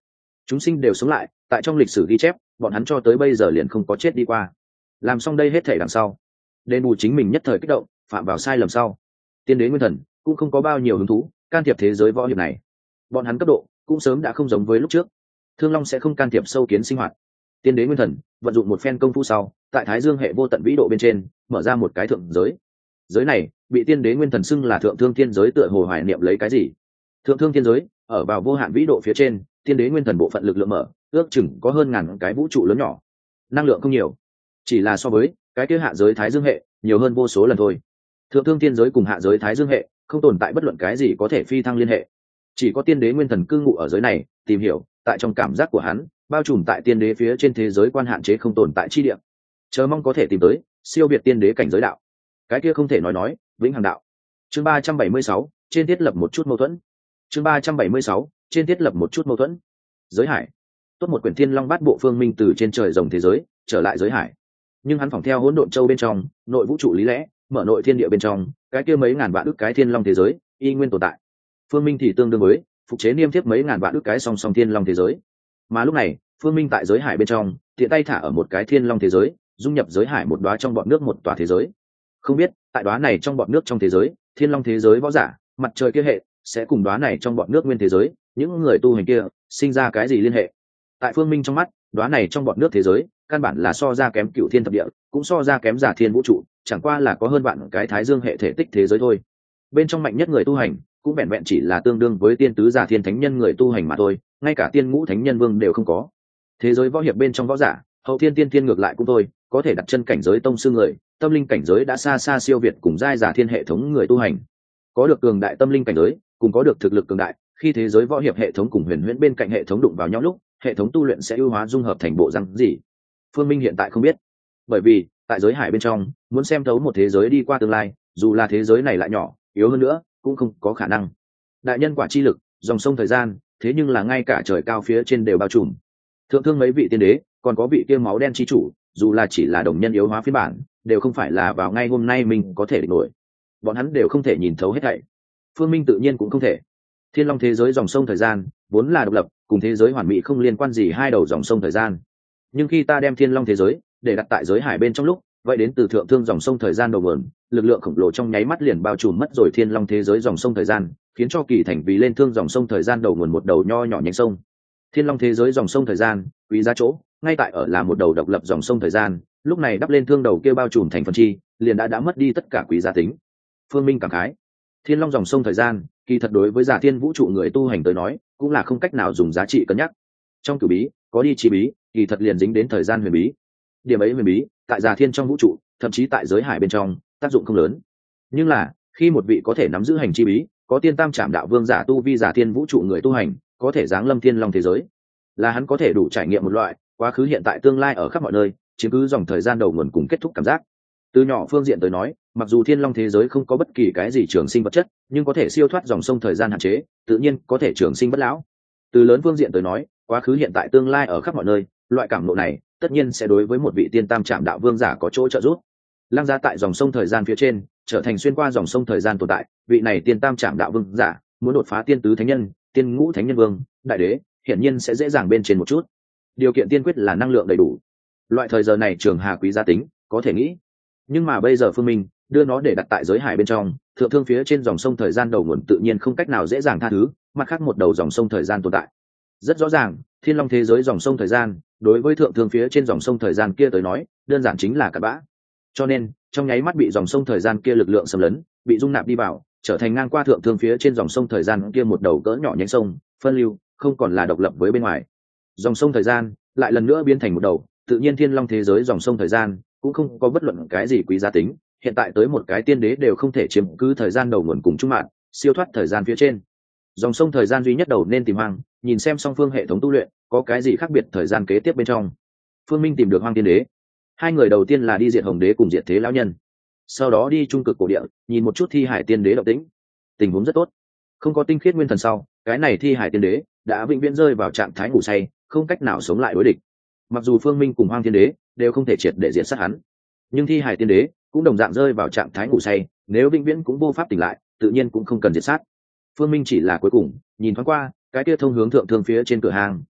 chúng sinh đều sống lại, tại trong lịch sử ghi chép bọn hắn cho tới bây giờ liền không có chết đi qua. Làm xong đây hết thể đằng sau, đền bù chính mình nhất thời kích động phạm vào sai lầm sau, tiên đế nguyên thần cũng không có bao nhiêu hứng thú can thiệp thế giới võ hiệp này. Bọn hắn cấp độ cũng sớm đã không giống với lúc trước. Thương Long sẽ không can thiệp sâu kiến sinh hoạt. Tiên đế nguyên thần vận dụng một phen công phu sau, tại Thái Dương hệ vô tận vĩ độ bên trên mở ra một cái thượng giới. Giới này bị tiên đế nguyên thần xưng là thượng thương thiên giới, tựa hồ hoài niệm lấy cái gì. Thượng thương thiên giới ở vào vô hạn vĩ độ phía trên, tiên đế nguyên thần bộ phận lực lượng mở, ước chừng có hơn ngàn cái vũ trụ lớn nhỏ. Năng lượng không nhiều, chỉ là so với cái kia hạ giới Thái Dương hệ nhiều hơn vô số lần thôi. Thượng thương thiên giới cùng hạ giới Thái Dương hệ không tồn tại bất luận cái gì có thể phi thăng liên hệ. Chỉ có tiên đế nguyên thần cư ngụ ở giới này, tìm hiểu tại trong cảm giác của hắn, bao trùm tại tiên đế phía trên thế giới quan hạn chế không tồn tại chi địa, chờ mong có thể tìm tới siêu việt tiên đế cảnh giới đạo, cái kia không thể nói nói vĩnh hằng đạo. Chương ba trăm bảy mươi sáu trên thiết lập một chút mâu thuẫn. Chương ba trăm bảy mươi sáu trên thiết lập một chút mâu thuẫn. Giới hải. Tốt một quyển Thiên Long Bát Bộ Phương Minh từ trên trời rồng thế giới trở lại giới hải, nhưng hắn phỏng theo hỗn độn châu bên trong nội vũ trụ lý lẽ, mở nội thiên địa bên trong cái kia mấy ngàn vạn ức cái thiên long thế giới y nguyên tồn tại. Phương Minh thì tương đương với phục chế niêm thiếp mấy ngàn vạn ức cái song song thiên long thế giới. Mà lúc này Phương Minh tại giới hải bên trong tiện tay thả ở một cái thiên long thế giới, dung nhập giới hải một đóa trong bọt nước một tòa thế giới. Không biết tại đóa này trong bọt nước trong thế giới, thiên long thế giới võ giả mặt trời kia hệ sẽ cùng đóa này trong bọt nước nguyên thế giới những người tu hành kia sinh ra cái gì liên hệ. Tại Phương Minh trong mắt, đóa này trong bọt nước thế giới căn bản là so ra kém cựu thiên thập địa, cũng so ra kém giả thiên vũ trụ, chẳng qua là có hơn bạn cái Thái Dương hệ thể tích thế giới thôi. Bên trong mạnh nhất người tu hành cũng vẹn vẹn chỉ là tương đương với tiên tứ giả thiên thánh nhân người tu hành mà thôi, ngay cả tiên ngũ thánh nhân vương đều không có. Thế giới võ hiệp bên trong võ giả, hậu thiên tiên thiên ngược lại cũng thôi, có thể đặt chân cảnh giới tông sư người, tâm linh cảnh giới đã xa xa siêu việt cùng giai giả thiên hệ thống người tu hành. Có được cường đại tâm linh cảnh giới, cùng có được thực lực cường đại, khi thế giới võ hiệp hệ thống cùng huyền huyễn bên cạnh hệ thống đụng vào nhau lúc, hệ thống tu luyện sẽ ưu hóa dung hợp thành bộ răng gì. Phương Minh hiện tại không biết, bởi vì tại giới hải bên trong muốn xem thấu một thế giới đi qua tương lai, dù là thế giới này lại nhỏ yếu hơn nữa cũng không có khả năng. Đại nhân quả chi lực, dòng sông thời gian, thế nhưng là ngay cả trời cao phía trên đều bao trùm. Thượng thương mấy vị tiên đế, còn có vị kia máu đen chi chủ, dù là chỉ là đồng nhân yếu hóa phiên bản, đều không phải là vào ngay hôm nay mình có thể địch nổi. Bọn hắn đều không thể nhìn thấu hết thảy. Phương Minh tự nhiên cũng không thể. Thiên Long thế giới dòng sông thời gian vốn là độc lập, cùng thế giới hoàn mỹ không liên quan gì hai đầu dòng sông thời gian. Nhưng khi ta đem Thiên Long thế giới để đặt tại giới hải bên trong lúc, vậy đến từ thượng thương dòng sông thời gian đầu nguồn, lực lượng khổng lồ trong nháy mắt liền bao trùm mất rồi Thiên Long thế giới dòng sông thời gian, khiến cho kỳ thành vì lên thương dòng sông thời gian đầu nguồn một đầu nho nhỏ nhánh sông. Thiên Long thế giới dòng sông thời gian quý giá chỗ ngay tại ở là một đầu độc lập dòng sông thời gian, lúc này đắp lên thương đầu kia bao trùm thành phần chi, liền đã đã mất đi tất cả quý giá tính. Phương Minh cảm khái, Thiên Long dòng sông thời gian kỳ thật đối với giả thiên vũ trụ người tu hành tới nói cũng là không cách nào dùng giá trị cân nhắc. Trong cửu bí có đi chi bí, kỳ thật liền dính đến thời gian huyền bí. Điểm ấy huyền bí tại giả thiên trong vũ trụ, thậm chí tại giới hải bên trong tác dụng không lớn. Nhưng là khi một vị có thể nắm giữ hành chi bí, có tiên tam trảm đạo vương giả tu vi giả thiên vũ trụ người tu hành, có thể giáng lâm Thiên Long thế giới, là hắn có thể đủ trải nghiệm một loại quá khứ hiện tại tương lai ở khắp mọi nơi, chiếm cứ dòng thời gian đầu nguồn cùng kết thúc cảm giác. Từ nhỏ phương diện tới nói, mặc dù Thiên Long thế giới không có bất kỳ cái gì trường sinh vật chất, nhưng có thể siêu thoát dòng sông thời gian hạn chế, tự nhiên có thể trường sinh bất lão. Từ lớn phương diện tới nói, quá khứ hiện tại tương lai ở khắp mọi nơi, loại cảm ngộ này tất nhiên sẽ đối với một vị tiên tam trảm đạo vương giả có chỗ trợ giúp. Lăng giá tại dòng sông thời gian phía trên, trở thành xuyên qua dòng sông thời gian tồn tại, vị này tiên tam trảm đạo vương giả muốn đột phá tiên tứ thánh nhân, tiên ngũ thánh nhân vương, đại đế, hiển nhiên sẽ dễ dàng bên trên một chút. Điều kiện tiên quyết là năng lượng đầy đủ. Loại thời giờ này trường hà quý giá tính, có thể nghĩ. Nhưng mà bây giờ Phương Minh đưa nó để đặt tại giới hải bên trong, thượng thương phía trên dòng sông thời gian đầu nguồn tự nhiên không cách nào dễ dàng tha thứ, mặt khác một đầu dòng sông thời gian tồn tại. Rất rõ ràng, Thiên Long thế giới dòng sông thời gian, đối với thượng thương phía trên dòng sông thời gian kia tới nói, đơn giản chính là cặn bã. Cho nên, trong nháy mắt bị dòng sông thời gian kia lực lượng xâm lấn, bị dung nạp đi vào, trở thành ngang qua thượng thương phía trên dòng sông thời gian kia một đầu cỡ nhỏ nhánh sông, phân lưu, không còn là độc lập với bên ngoài. Dòng sông thời gian lại lần nữa biến thành một đầu, tự nhiên Thiên Long thế giới dòng sông thời gian cũng không có bất luận cái gì quý giá tính, hiện tại tới một cái tiên đế đều không thể chiếm cứ thời gian đầu nguồn cùng trung mạng, siêu thoát thời gian phía trên. Dòng sông thời gian duy nhất đầu nên tìm Hoang, nhìn xem song phương hệ thống tu luyện có cái gì khác biệt thời gian kế tiếp bên trong. Phương Minh tìm được Hoang tiên đế, hai người đầu tiên là đi diệt Hồng đế cùng diệt Thế lão nhân, sau đó đi trung cực cổ địa nhìn một chút thi hải tiên đế động tĩnh. Tình huống rất tốt, không có tinh khiết nguyên thần sau, cái này thi hải tiên đế đã vĩnh viễn rơi vào trạng thái ngủ say, không cách nào sống lại đối địch. Mặc dù Phương Minh cùng Hoang tiên đế đều không thể triệt để diệt sát hắn, nhưng thi hải tiên đế cũng đồng dạng rơi vào trạng thái ngủ say, nếu vĩnh viễn cũng vô pháp tỉnh lại, tự nhiên cũng không cần diệt sát. Phương Minh chỉ là cuối cùng nhìn thoáng qua cái kia thông hướng thượng thương phía trên cửa hàng,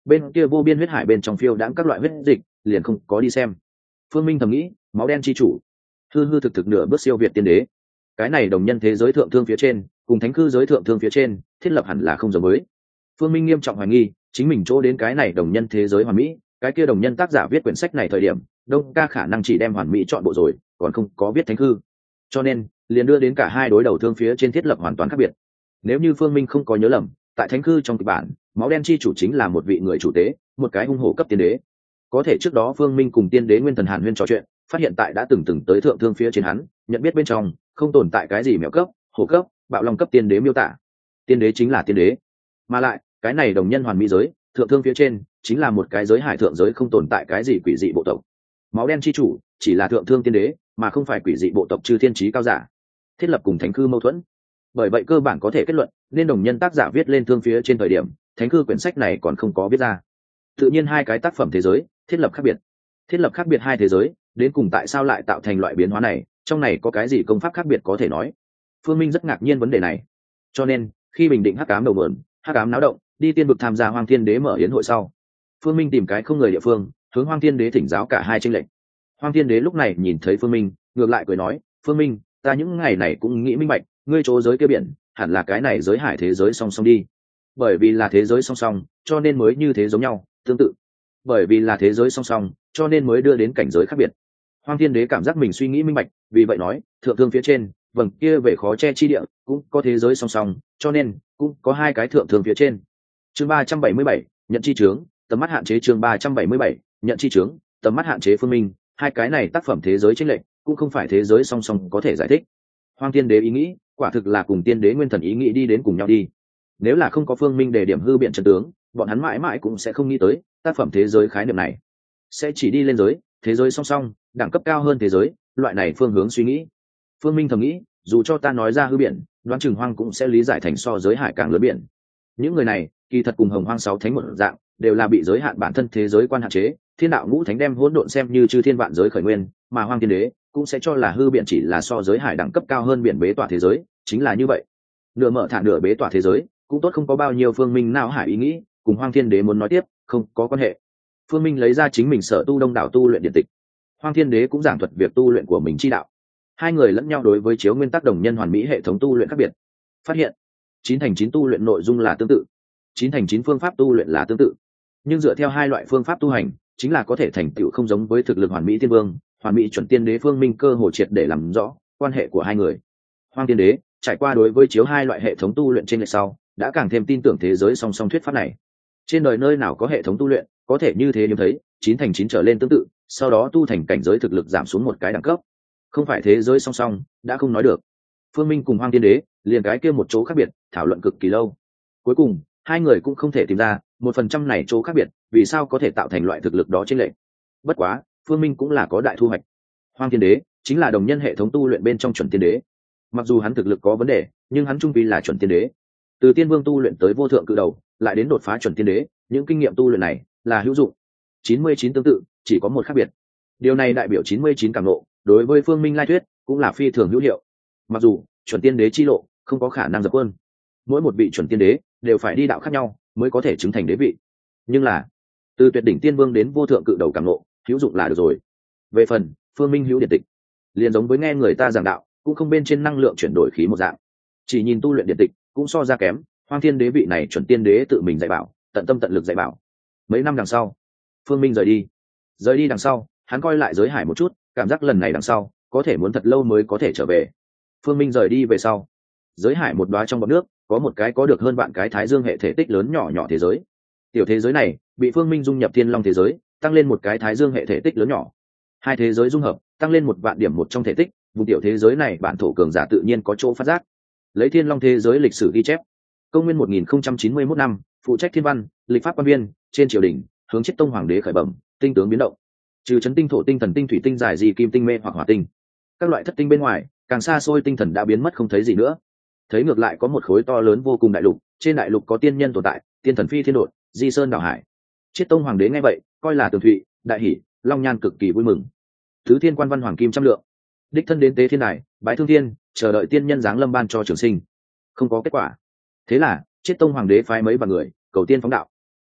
bên kia vô biên huyết hải bên trong phiêu đãng các loại huyết dịch liền không có đi xem. Phương Minh thầm nghĩ, máu đen chi chủ hư hư thực thực nửa bước siêu việt tiên đế, cái này đồng nhân thế giới thượng thương phía trên cùng thánh cư giới thượng thương phía trên thiết lập hẳn là không giống với. Phương Minh nghiêm trọng hoài nghi chính mình chỗ đến cái này đồng nhân thế giới hoàn mỹ, cái kia đồng nhân tác giả viết quyển sách này thời điểm đông ca khả năng chỉ đem hoàn mỹ chọn bộ rồi, còn không có viết thánh cư, cho nên liền đưa đến cả hai đối đầu thương phía trên thiết lập hoàn toàn khác biệt. Nếu như Phương Minh không có nhớ lầm, tại thánh cư trong kịch bản máu đen chi chủ chính là một vị người chủ tế, một cái hung hổ cấp tiên đế. Có thể trước đó Phương Minh cùng tiên đế Nguyên Thần Hàn Huyên trò chuyện, phát hiện tại đã từng từng tới thượng thương phía trên hắn nhận biết bên trong không tồn tại cái gì mèo cấp, hổ cấp, bạo long cấp tiên đế miêu tả. Tiên đế chính là tiên đế, mà lại cái này đồng nhân hoàn mỹ giới thượng thương phía trên chính là một cái giới hải thượng giới, không tồn tại cái gì quỷ dị bộ tộc. Máu đen chi chủ chỉ là thượng thương tiên đế mà không phải quỷ dị bộ tộc chư thiên trí cao giả, thiết lập cùng thánh cư mâu thuẫn. Bởi vậy cơ bản có thể kết luận nên đồng nhân tác giả viết lên thương phía trên thời điểm thánh cư quyển sách này còn không có viết ra. Tự nhiên hai cái tác phẩm thế giới thiết lập khác biệt, thiết lập khác biệt hai thế giới đến cùng tại sao lại tạo thành loại biến hóa này, trong này có cái gì công pháp khác biệt có thể nói. Phương Minh rất ngạc nhiên vấn đề này, cho nên khi bình định hắc ám đầu mượn hắc ám náo động đi tiên vực tham gia Hoang Thiên Đế mở yến hội sau, Phương Minh tìm cái không người địa phương hướng Hoang Thiên Đế thỉnh giáo cả hai tranh lệch. Hoang Thiên Đế lúc này nhìn thấy Phương Minh ngược lại cười nói, Phương Minh, ta những ngày này cũng nghĩ minh bạch, ngươi chỗ giới kia biển hẳn là cái này giới hải thế giới song song đi, bởi vì là thế giới song song cho nên mới như thế giống nhau tương tự, bởi vì là thế giới song song cho nên mới đưa đến cảnh giới khác biệt. Hoang Thiên Đế cảm giác mình suy nghĩ minh bạch, vì vậy nói, thượng thương phía trên vầng kia về khó che chi địa cũng có thế giới song song, cho nên cũng có hai cái thượng thương phía trên. Chương ba trăm bảy mươi bảy, nhận chi trướng, tầm mắt hạn chế. Chương ba trăm bảy mươi bảy, nhận chi trướng, tầm mắt hạn chế. Phương Minh, hai cái này tác phẩm thế giới chênh lệch cũng không phải thế giới song song có thể giải thích. Hoang Thiên Đế ý nghĩ quả thực là cùng tiên đế Nguyên Thần ý nghĩ đi đến cùng nhau đi. Nếu là không có Phương Minh đề điểm hư biện trận tướng, bọn hắn mãi mãi cũng sẽ không nghĩ tới tác phẩm thế giới khái niệm này, sẽ chỉ đi lên giới thế giới song song đẳng cấp cao hơn thế giới loại này phương hướng suy nghĩ. Phương Minh thầm nghĩ, dù cho ta nói ra hư biển, đoán chừng Hoang cũng sẽ lý giải thành so giới hải càng lớn biển. Những người này kỳ thật cùng Hồng Hoang sáu thánh một dạng, đều là bị giới hạn bản thân thế giới quan hạn chế. Thiên đạo ngũ thánh đem hỗn độn xem như chư thiên vạn giới khởi nguyên, mà Hoang Thiên Đế cũng sẽ cho là hư biển chỉ là so giới hải đẳng cấp cao hơn biển bế tỏa thế giới, chính là như vậy. Nửa mở thả nửa bế tỏa thế giới cũng tốt, không có bao nhiêu. Phương Minh não hải ý nghĩ cùng Hoang Thiên Đế muốn nói tiếp không có quan hệ. Phương Minh lấy ra chính mình sở tu đông đảo tu luyện điện tịch, Hoang Thiên Đế cũng giảng thuật việc tu luyện của mình chi đạo. Hai người lẫn nhau đối với chiếu nguyên tắc đồng nhân hoàn mỹ hệ thống tu luyện khác biệt, phát hiện chín thành chín tu luyện nội dung là tương tự, chín thành chín phương pháp tu luyện là tương tự, nhưng dựa theo hai loại phương pháp tu hành chính là có thể thành tựu không giống với thực lực hoàn mỹ tiên vương, hoàn mỹ chuẩn tiên đế. Phương Minh cơ hồ triệt để làm rõ quan hệ của hai người. Hoang Thiên Đế trải qua đối với chiếu hai loại hệ thống tu luyện trên lệch sau, đã càng thêm tin tưởng thế giới song song thuyết pháp này. Trên đời nơi nào có hệ thống tu luyện có thể như thế hiếm thấy, chín thành chín trở lên tương tự, sau đó tu thành cảnh giới thực lực giảm xuống một cái đẳng cấp, không phải thế giới song song đã không nói được. Phương Minh cùng Hoang Thiên Đế liền cái kia một chỗ khác biệt thảo luận cực kỳ lâu, cuối cùng hai người cũng không thể tìm ra một phần trăm này chỗ khác biệt vì sao có thể tạo thành loại thực lực đó trên lệ. Bất quá Phương Minh cũng là có đại thu hoạch. Hoang Thiên Đế chính là đồng nhân hệ thống tu luyện bên trong chuẩn tiên đế, mặc dù hắn thực lực có vấn đề nhưng hắn trung quy là chuẩn tiên đế. Từ tiên vương tu luyện tới vô thượng cự đầu lại đến đột phá chuẩn tiên đế, những kinh nghiệm tu luyện này là hữu dụng. chín mươi chín tương tự, chỉ có một khác biệt. Điều này đại biểu chín mươi chín cảm ngộ, đối với Phương Minh lai thuyết cũng là phi thường hữu hiệu. Mặc dù chuẩn tiên đế chi lộ không có khả năng dập quân, mỗi một vị chuẩn tiên đế đều phải đi đạo khác nhau mới có thể chứng thành đế vị, nhưng là từ tuyệt đỉnh tiên vương đến vô thượng cự đầu cảm ngộ hữu dụng là được rồi. Về phần Phương Minh hữu điện tịch, liền giống với nghe người ta giảng đạo, cũng không bên trên năng lượng chuyển đổi khí một dạng, chỉ nhìn tu luyện điện tịch cũng so ra kém. Hoang Thiên Đế vị này chuẩn tiên đế tự mình dạy bảo, tận tâm tận lực dạy bảo. Mấy năm đằng sau, Phương Minh rời đi. Rời đi đằng sau, hắn coi lại giới hải một chút, cảm giác lần này đằng sau có thể muốn thật lâu mới có thể trở về. Phương Minh rời đi về sau, giới hải một đóa trong bọt nước có một cái có được hơn vạn cái thái dương hệ thể tích lớn nhỏ nhỏ thế giới. Tiểu thế giới này bị Phương Minh dung nhập thiên long thế giới, tăng lên một cái thái dương hệ thể tích lớn nhỏ. Hai thế giới dung hợp, tăng lên một vạn điểm một trong thể tích. Vùng tiểu thế giới này bản thổ cường giả tự nhiên có chỗ phát giác. Lấy thiên long thế giới lịch sử ghi chép, công nguyên một nghìn không trăm chín mươi mốt năm, phụ trách thiên văn lịch pháp quan viên trên triều đình hướng Chiết Tông hoàng đế khởi bẩm, tinh tướng biến động, trừ chấn tinh thổ tinh thần tinh thủy tinh giải gì kim tinh mê hoặc hỏa tinh, các loại thất tinh bên ngoài càng xa xôi tinh thần đã biến mất không thấy gì nữa. Thấy ngược lại có một khối to lớn vô cùng đại lục, trên đại lục có tiên nhân tồn tại, tiên thần phi thiên đột, di sơn đảo hải. Chiết Tông hoàng đế nghe vậy coi là tường thụy đại hỷ, long nhan cực kỳ vui mừng. Thứ thiên quan văn hoàng kim trăm lượng, đích thân đến tế thiên đài bái thương thiên, chờ đợi tiên nhân giáng lâm ban cho trường sinh. Không có kết quả, thế là Chiết Tông hoàng đế phái mấy vạn người cầu tiên phóng đạo.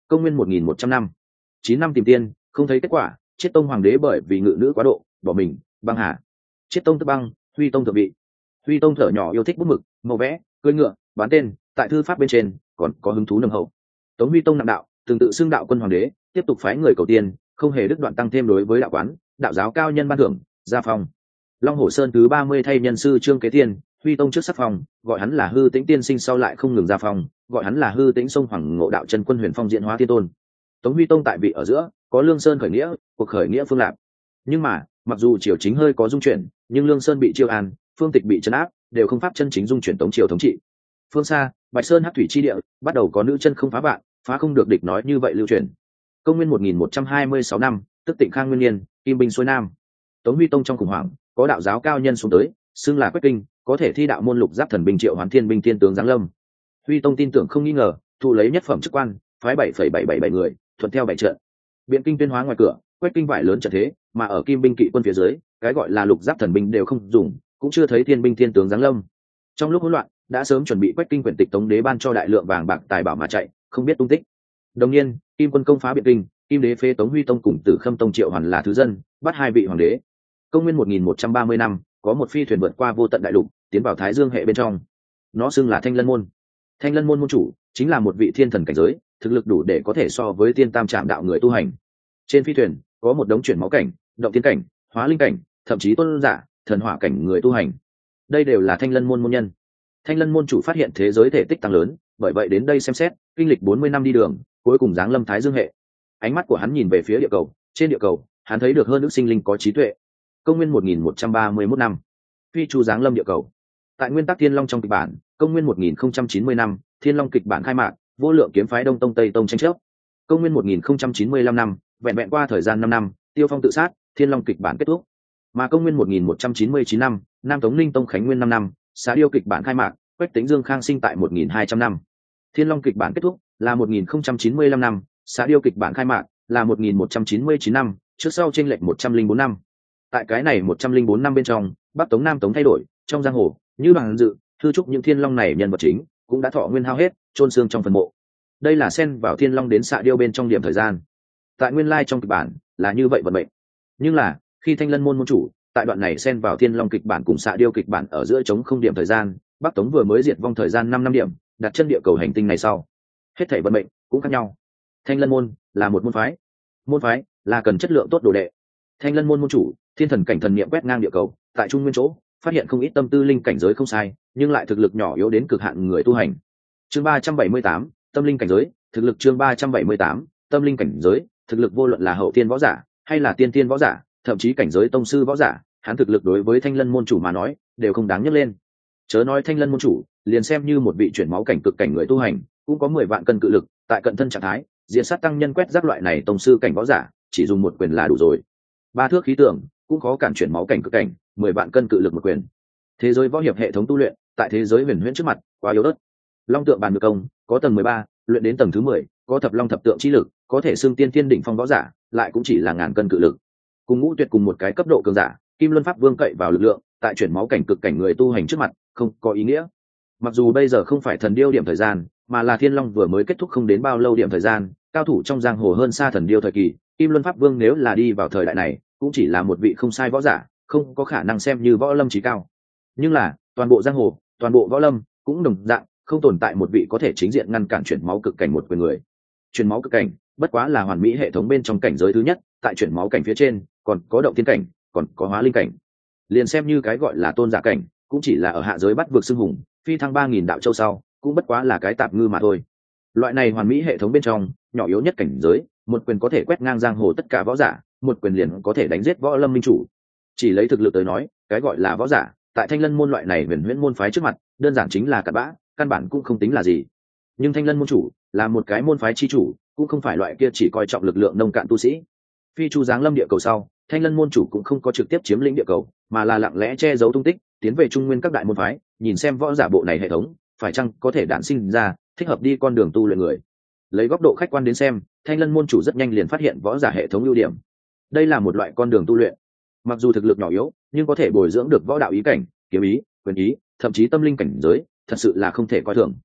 Công nguyên một nghìn một trăm năm, chín năm tìm tiên không thấy kết quả, Chiết Tông hoàng đế bởi vì ngự nữ quá độ bỏ mình, băng hà. Chiết Tông tức băng, Huy Tông thượng vị. Huy Tông thở nhỏ yêu thích bút mực, màu vẽ, cưỡi ngựa, bán tên, tại thư pháp bên trên còn có hứng thú nồng hậu. Tống Huy Tông nặng đạo, tương tự xưng đạo quân hoàng đế, tiếp tục phái người cầu tiên, không hề đứt đoạn tăng thêm đối với đạo quán, đạo giáo cao nhân ban thưởng, gia phong. Long Hổ Sơn thứ ba mươi thay nhân sư Trương Kế Tiên, Huy Tông trước sắc phong, gọi hắn là Hư Tĩnh Tiên Sinh, sau lại không ngừng gia phong, gọi hắn là Hư Tĩnh Sông Hoàng Ngộ Đạo Chân Quân Huyền Phong Diễn Hóa Thiên Tôn. Tống Huy Tông tại vị ở giữa, có Lương Sơn khởi nghĩa, cuộc khởi nghĩa Phương Lạp. Nhưng mà, mặc dù triều chính hơi có dung chuyển, nhưng Lương Sơn bị chiêu an, Phương Tịch bị trấn áp, đều không pháp chân chính dung chuyển Tống triều thống trị. Phương xa, Bạch Sơn Hắc Thủy chi địa, bắt đầu có nữ chân không phá vạn, phá không được địch nói như vậy lưu truyền. Công nguyên một nghìn một trăm hai mươi sáu năm, tức Tịnh Khang Nguyên Niên, Kim binh xuôi nam. Tống Huy Tông trong khủng hoảng, có đạo giáo cao nhân xuống tới, xưng là Quách Kinh, có thể thi đạo môn lục giáp thần binh triệu hoán thiên binh thiên tướng giáng lâm. Huy Tông tin tưởng không nghi ngờ, thu lấy nhất phẩm chức quan, phái bảy phẩy bảy bảy bảy người, thuận theo bảy trận. Biện Kinh tuyên hóa ngoài cửa, Quách Kinh vải lớn trận thế, mà ở Kim binh kỵ quân phía dưới, cái gọi là lục giáp thần binh đều không dùng, cũng chưa thấy thiên binh thiên tướng giáng lâm. Trong lúc hỗn loạn, đã sớm chuẩn bị Quách Kinh quyển tịch Tống đế ban cho đại lượng vàng bạc tài bảo mà chạy, không biết tung tích. Đồng nhiên, Kim quân công phá Biện Kinh, Kim đế phế Tống Huy Tông cùng Tử Khâm Tông triệu hoàn là thứ dân, bắt hai vị hoàng đế. Công nguyên một nghìn một trăm ba mươi năm, có một phi thuyền vượt qua vô tận đại lục, tiến vào Thái Dương hệ bên trong. Nó xưng là Thanh Lân môn. Thanh Lân môn môn chủ chính là một vị thiên thần cảnh giới, thực lực đủ để có thể so với tiên tam trạm đạo người tu hành. Trên phi thuyền có một đống chuyển máu cảnh, động tiên cảnh, hóa linh cảnh, thậm chí tôn giả, thần hỏa cảnh người tu hành. Đây đều là Thanh Lân môn môn nhân. Thanh Lân môn chủ phát hiện thế giới thể tích tăng lớn, bởi vậy đến đây xem xét, kinh lịch bốn mươi năm đi đường, cuối cùng giáng lâm Thái Dương hệ. Ánh mắt của hắn nhìn về phía địa cầu, trên địa cầu, hắn thấy được hơn nữ sinh linh có trí tuệ. Công nguyên một nghìn một trăm ba mươi mốt năm, phi chu giáng lâm địa cầu. Tại nguyên tắc Thiên Long trong kịch bản, công nguyên một nghìn không trăm chín mươi năm, Thiên Long kịch bản khai mạc, vô lượng kiếm phái Đông Tông Tây Tông tranh chấp. Công nguyên một nghìn không trăm chín mươi lăm năm, vẹn vẹn qua thời gian năm năm, Tiêu Phong tự sát, Thiên Long kịch bản kết thúc. Mà công nguyên một nghìn một trăm chín mươi chín năm, Nam Tống Linh Tông khánh nguyên năm năm, Xá Điêu kịch bản khai mạc, Quách Tĩnh Dương Khang sinh tại một nghìn hai trăm năm. Thiên Long kịch bản kết thúc là một nghìn không trăm chín mươi lăm năm, Xá Điêu kịch bản khai mạc là một nghìn một trăm chín mươi chín năm, trước sau chênh lệch một trăm linh bốn năm. Tại cái này một trăm linh bốn năm bên trong, Bắc Tống Nam Tống thay đổi, trong giang hồ, như Hoàng Dự, Thư Trúc những Thiên Long này nhân vật chính cũng đã thọ nguyên hao hết, chôn xương trong phần mộ. Đây là xen vào Thiên Long đến Xạ Điêu bên trong điểm thời gian. Tại nguyên lai trong kịch bản là như vậy vận mệnh. Nhưng là, khi Thanh Lân môn môn chủ, tại đoạn này xen vào Thiên Long kịch bản cùng Xạ Điêu kịch bản ở giữa chống không điểm thời gian, Bắc Tống vừa mới diệt vong thời gian năm năm điểm, đặt chân địa cầu hành tinh này sau. Hết thảy vận mệnh cũng khác nhau. Thanh Lân môn là một môn phái. Môn phái là cần chất lượng tốt đồ đệ. Thanh Lân môn môn chủ, thiên thần cảnh thần niệm quét ngang địa cầu, tại trung nguyên chỗ, phát hiện không ít tâm tư linh cảnh giới không sai, nhưng lại thực lực nhỏ yếu đến cực hạn người tu hành. Chương ba trăm bảy mươi tám, tâm linh cảnh giới, thực lực chương ba trăm bảy mươi tám, tâm linh cảnh giới, thực lực vô luận là hậu tiên võ giả, hay là tiên tiên võ giả, thậm chí cảnh giới tông sư võ giả, hắn thực lực đối với Thanh Lân môn chủ mà nói, đều không đáng nhắc lên. Chớ nói Thanh Lân môn chủ, liền xem như một vị chuyển máu cảnh cực cảnh người tu hành, cũng có mười vạn cân cự lực, tại cận thân trạng thái, diện sát tăng nhân quét rác loại này tông sư cảnh võ giả, chỉ dùng một quyền là đủ rồi. Ba thước khí tượng, cũng khó cản chuyển máu cảnh cực cảnh, mười vạn cân cự lực một quyền. Thế giới võ hiệp hệ thống tu luyện, tại thế giới huyền huyễn trước mặt, quá yếu ớt. Long tượng bàn ngược công, có tầng mười ba, luyện đến tầng thứ mười, có thập long thập tượng chi lực, có thể xưng tiên tiên đỉnh phong võ giả, lại cũng chỉ là ngàn cân cự lực. Cùng Ngũ Tuyệt cùng một cái cấp độ cường giả, Kim Luân Pháp Vương cậy vào lực lượng, tại chuyển máu cảnh cực cảnh người tu hành trước mặt, không có ý nghĩa. Mặc dù bây giờ không phải thần điêu điểm thời gian, mà là Thiên Long vừa mới kết thúc không đến bao lâu điểm thời gian, cao thủ trong giang hồ hơn xa thần điêu thời kỳ, Kim Luân Pháp Vương nếu là đi vào thời đại này, cũng chỉ là một vị không sai võ giả, không có khả năng xem như võ lâm chí cao. Nhưng là, toàn bộ giang hồ, toàn bộ võ lâm cũng đồng dạng, không tồn tại một vị có thể chính diện ngăn cản chuyển máu cực cảnh một quyền người. Chuyển máu cực cảnh, bất quá là hoàn mỹ hệ thống bên trong cảnh giới thứ nhất, tại chuyển máu cảnh phía trên, còn có động thiên cảnh, còn có hóa linh cảnh. Liền xem như cái gọi là tôn giả cảnh, cũng chỉ là ở hạ giới bắt vực xưng hùng, phi thăng ba nghìn đạo châu sau, cũng bất quá là cái tạp ngư mà thôi. Loại này hoàn mỹ hệ thống bên trong, nhỏ yếu nhất cảnh giới, một quyền có thể quét ngang giang hồ tất cả võ giả, một quyền liền có thể đánh giết võ lâm minh chủ. Chỉ lấy thực lực tới nói, cái gọi là võ giả, tại Thanh Lân môn loại này huyền huyễn môn phái trước mặt, đơn giản chính là cặn bã, căn bản cũng không tính là gì. Nhưng Thanh Lân môn chủ, là một cái môn phái chi chủ, cũng không phải loại kia chỉ coi trọng lực lượng nông cạn tu sĩ. Phi chu giáng lâm địa cầu sau, Thanh Lân môn chủ cũng không có trực tiếp chiếm lĩnh địa cầu, mà là lặng lẽ che giấu tung tích, tiến về trung nguyên các đại môn phái, nhìn xem võ giả bộ này hệ thống, phải chăng có thể đản sinh ra thích hợp đi con đường tu luyện người. Lấy góc độ khách quan đến xem, Thanh Lân môn chủ rất nhanh liền phát hiện võ giả hệ thống ưu điểm. Đây là một loại con đường tu luyện, mặc dù thực lực nhỏ yếu, nhưng có thể bồi dưỡng được võ đạo ý cảnh, kiếm ý, quyền ý, thậm chí tâm linh cảnh giới, thật sự là không thể coi thường.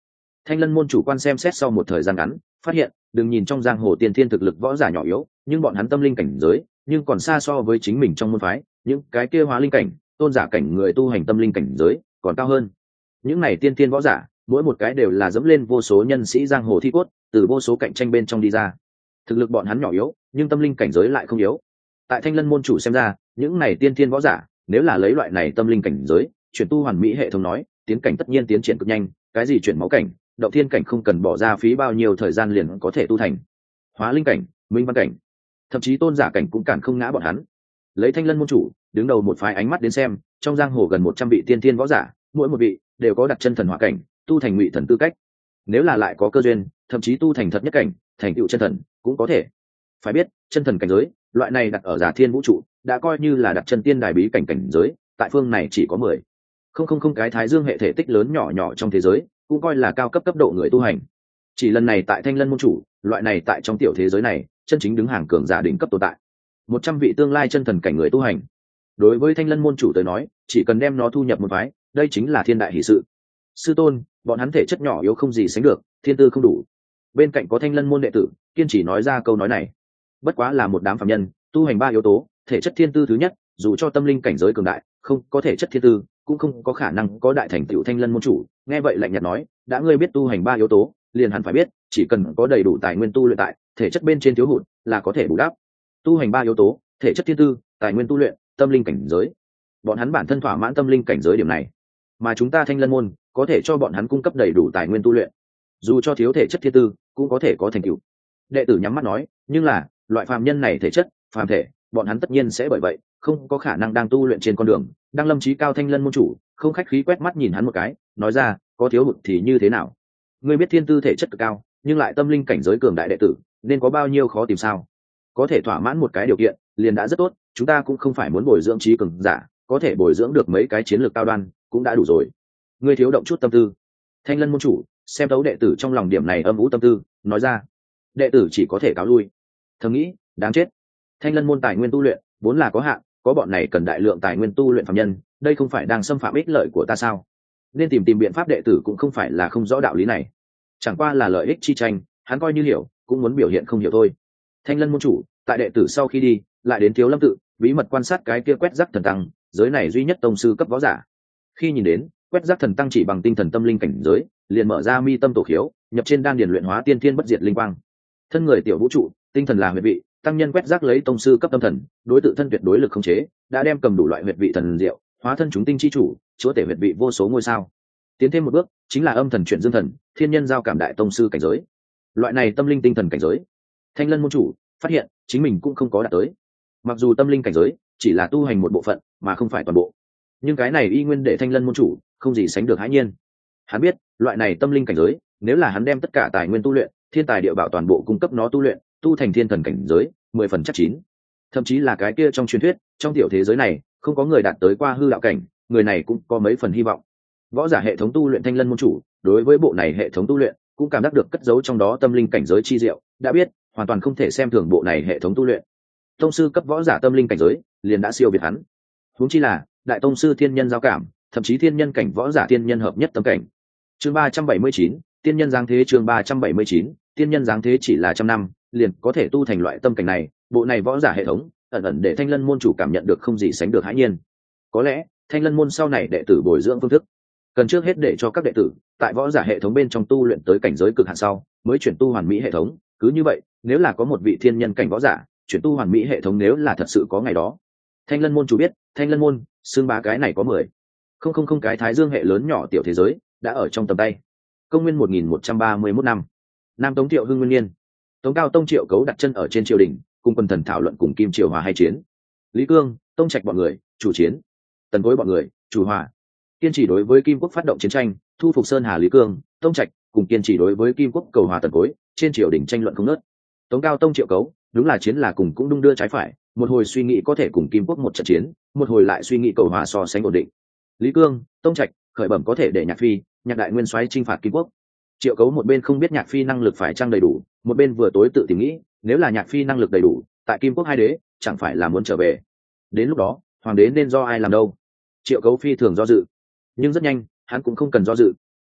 Thanh Lân môn chủ quan xem xét sau một thời gian ngắn, phát hiện đừng nhìn trong giang hồ tiên thiên thực lực võ giả nhỏ yếu, nhưng bọn hắn tâm linh cảnh giới nhưng còn xa so với chính mình trong môn phái những cái kia hóa linh cảnh, tôn giả cảnh người tu hành tâm linh cảnh giới còn cao hơn. Những này tiên thiên võ giả mỗi một cái đều là dẫm lên vô số nhân sĩ giang hồ thi cốt, từ vô số cạnh tranh bên trong đi ra. Thực lực bọn hắn nhỏ yếu, nhưng tâm linh cảnh giới lại không yếu. Tại Thanh Lân môn chủ xem ra, những này tiên thiên võ giả nếu là lấy loại này tâm linh cảnh giới chuyển tu hoàn mỹ hệ thống nói, tiến cảnh tất nhiên tiến triển cực nhanh. Cái gì chuyển máu cảnh, động thiên cảnh không cần bỏ ra phí bao nhiêu thời gian liền có thể tu thành. Hóa linh cảnh, minh văn cảnh, thậm chí tôn giả cảnh cũng cản không ngã bọn hắn. Lấy Thanh Lân môn chủ đứng đầu một phái ánh mắt đến xem, trong giang hồ gần một trăm vị tiên thiên võ giả, mỗi một vị đều có đặt chân thần hỏa cảnh, tu thành ngụy thần tư cách. Nếu là lại có cơ duyên, thậm chí tu thành thật nhất cảnh, thành tựu chân thần cũng có thể. Phải biết, chân thần cảnh giới, loại này đặt ở Giả Thiên vũ trụ, đã coi như là đặt chân tiên đài bí cảnh cảnh giới, tại phương này chỉ có mười. Không không không cái Thái Dương hệ thể tích lớn nhỏ nhỏ trong thế giới, cũng coi là cao cấp cấp độ người tu hành. Chỉ lần này tại Thanh Lân môn chủ, loại này tại trong tiểu thế giới này, chân chính đứng hàng cường giả đỉnh cấp tồn tại. Một trăm vị tương lai chân thần cảnh người tu hành. Đối với Thanh Lân môn chủ tới nói, chỉ cần đem nó thu nhập một phái, đây chính là thiên đại hỷ sự. Sư tôn, bọn hắn thể chất nhỏ yếu không gì sánh được, thiên tư không đủ. Bên cạnh có Thanh Lân môn đệ tử kiên trì nói ra câu nói này. Bất quá là một đám phàm nhân, tu hành ba yếu tố, thể chất thiên tư thứ nhất, dù cho tâm linh cảnh giới cường đại, không có thể chất thiên tư, cũng không có khả năng có đại thành tựu. Thanh Lân môn chủ nghe vậy lạnh nhạt nói, đã ngươi biết tu hành ba yếu tố, liền hẳn phải biết, chỉ cần có đầy đủ tài nguyên tu luyện tại thể chất bên trên thiếu hụt là có thể bù đắp. Tu hành ba yếu tố, thể chất thiên tư, tài nguyên tu luyện, tâm linh cảnh giới, bọn hắn bản thân thỏa mãn tâm linh cảnh giới điểm này, mà chúng ta Thanh Lân môn có thể cho bọn hắn cung cấp đầy đủ tài nguyên tu luyện, dù cho thiếu thể chất thiên tư cũng có thể có thành tựu. Đệ tử nhắm mắt nói, nhưng là loại phàm nhân này thể chất phàm thể, bọn hắn tất nhiên sẽ bởi vậy không có khả năng đang tu luyện trên con đường đang lâm chí cao. Thanh Lân môn chủ không khách khí quét mắt nhìn hắn một cái, nói ra, có thiếu hụt thì như thế nào? Ngươi biết thiên tư thể chất cực cao, nhưng lại tâm linh cảnh giới cường đại đệ tử nên có bao nhiêu khó tìm sao? Có thể thỏa mãn một cái điều kiện liền đã rất tốt, chúng ta cũng không phải muốn bồi dưỡng trí cường giả, có thể bồi dưỡng được mấy cái chiến lược cao đoan cũng đã đủ rồi. Ngươi thiếu động chút tâm tư. Thanh Lân môn chủ xem thấu đệ tử trong lòng điểm này âm u tâm tư, nói ra. Đệ tử chỉ có thể cáo lui. Thầm nghĩ, đáng chết. Thanh Lân môn tài nguyên tu luyện vốn là có hạn, có bọn này cần đại lượng tài nguyên tu luyện phàm nhân, đây không phải đang xâm phạm ích lợi của ta sao? Nên tìm tìm biện pháp. Đệ tử cũng không phải là không rõ đạo lý này, chẳng qua là lợi ích chi tranh, hắn coi như hiểu, cũng muốn biểu hiện không hiểu thôi. Thanh Lân môn chủ tại đệ tử sau khi đi, lại đến Thiếu Lâm tự bí mật quan sát cái kia Quét Rác thần tăng, giới này duy nhất tông sư cấp võ giả. Khi nhìn đến Quét Rác thần tăng chỉ bằng tinh thần tâm linh cảnh giới, liền mở ra mi tâm tổ khiếu, nhập trên đan điền luyện hóa tiên thiên bất diệt linh quang. Thân người tiểu vũ trụ, tinh thần là huyệt vị, tăng nhân Quét Rác lấy tông sư cấp tâm thần, đối tự thân tuyệt đối lực khống chế, đã đem cầm đủ loại huyệt vị thần diệu, hóa thân chúng tinh chi chủ, chúa tể huyệt vị vô số ngôi sao. Tiến thêm một bước, chính là âm thần chuyển dương thần, thiên nhân giao cảm đại tông sư cảnh giới. Loại này tâm linh tinh thần cảnh giới, Thanh Lân môn chủ phát hiện chính mình cũng không có đạt tới. Mặc dù tâm linh cảnh giới chỉ là tu hành một bộ phận mà không phải toàn bộ, nhưng cái này y nguyên để Thanh Lân môn chủ không gì sánh được hãi nhiên. Hắn biết, loại này tâm linh cảnh giới, nếu là hắn đem tất cả tài nguyên tu luyện, thiên tài địa bảo toàn bộ cung cấp nó tu luyện, tu thành thiên thần cảnh giới, mười phần chắc chín. Thậm chí là cái kia trong truyền thuyết, trong tiểu thế giới này, không có người đạt tới qua hư đạo cảnh, người này cũng có mấy phần hy vọng. Võ giả hệ thống tu luyện Thanh Lân môn chủ, đối với bộ này hệ thống tu luyện, cũng cảm giác được cất giấu trong đó tâm linh cảnh giới chi diệu, đã biết, hoàn toàn không thể xem thường bộ này hệ thống tu luyện. Tông sư cấp võ giả tâm linh cảnh giới, liền đã siêu việt hắn. Huống chi là đại tông sư thiên nhân giao cảm, thậm chí thiên nhân cảnh võ giả thiên nhân hợp nhất tâm cảnh. Chương ba trăm bảy mươi chín, tiên nhân giáng thế. Chương ba trăm bảy mươi chín, tiên nhân giáng thế chỉ là trăm năm, liền có thể tu thành loại tâm cảnh này. Bộ này võ giả hệ thống, ẩn ẩn để Thanh Lân môn chủ cảm nhận được không gì sánh được hãi nhiên. Có lẽ Thanh Lân môn sau này đệ tử bồi dưỡng phương thức, cần trước hết để cho các đệ tử tại võ giả hệ thống bên trong tu luyện tới cảnh giới cực hạn sau, mới chuyển tu hoàn mỹ hệ thống. Cứ như vậy, nếu là có một vị thiên nhân cảnh võ giả chuyển tu hoàn mỹ hệ thống, nếu là thật sự có ngày đó, Thanh Lân môn chủ biết, Thanh Lân môn xương bá cái này có mười không không không cái Thái Dương hệ lớn nhỏ tiểu thế giới đã ở trong tầm tay. Công nguyên một nghìn một trăm ba mươi mốt năm, Nam Tống Triệu Hưng Nguyên Niên, Tống Cao Tông Triệu Cấu đặt chân ở trên triều đình, cùng quân thần thảo luận cùng Kim Triều Hòa hay chiến. Lý Cương, Tông Trạch bọn người chủ chiến, Tần Cối bọn người chủ hòa. Kiên trì đối với Kim Quốc phát động chiến tranh, thu phục Sơn Hà. Lý Cương, Tông Trạch cùng kiên trì đối với Kim Quốc cầu hòa Tần Cối, trên triều đình tranh luận không ngớt. Tống Cao Tông Triệu Cấu đúng là chiến là cùng cũng đung đưa trái phải, một hồi suy nghĩ có thể cùng Kim Quốc một trận chiến, một hồi lại suy nghĩ cầu hòa so sánh ổn định. Lý Cương, Tông Trạch khởi bẩm có thể để Nhạc Phi, Nhạc Đại Nguyên soái chinh phạt Kim Quốc. Triệu Cấu một bên không biết Nhạc Phi năng lực phải chăng đầy đủ, một bên vừa tối tự tìm nghĩ, nếu là Nhạc Phi năng lực đầy đủ, tại Kim Quốc hai đế chẳng phải là muốn trở về. Đến lúc đó, hoàng đế nên do ai làm đâu? Triệu Cấu phi thường do dự, nhưng rất nhanh, hắn cũng không cần do dự.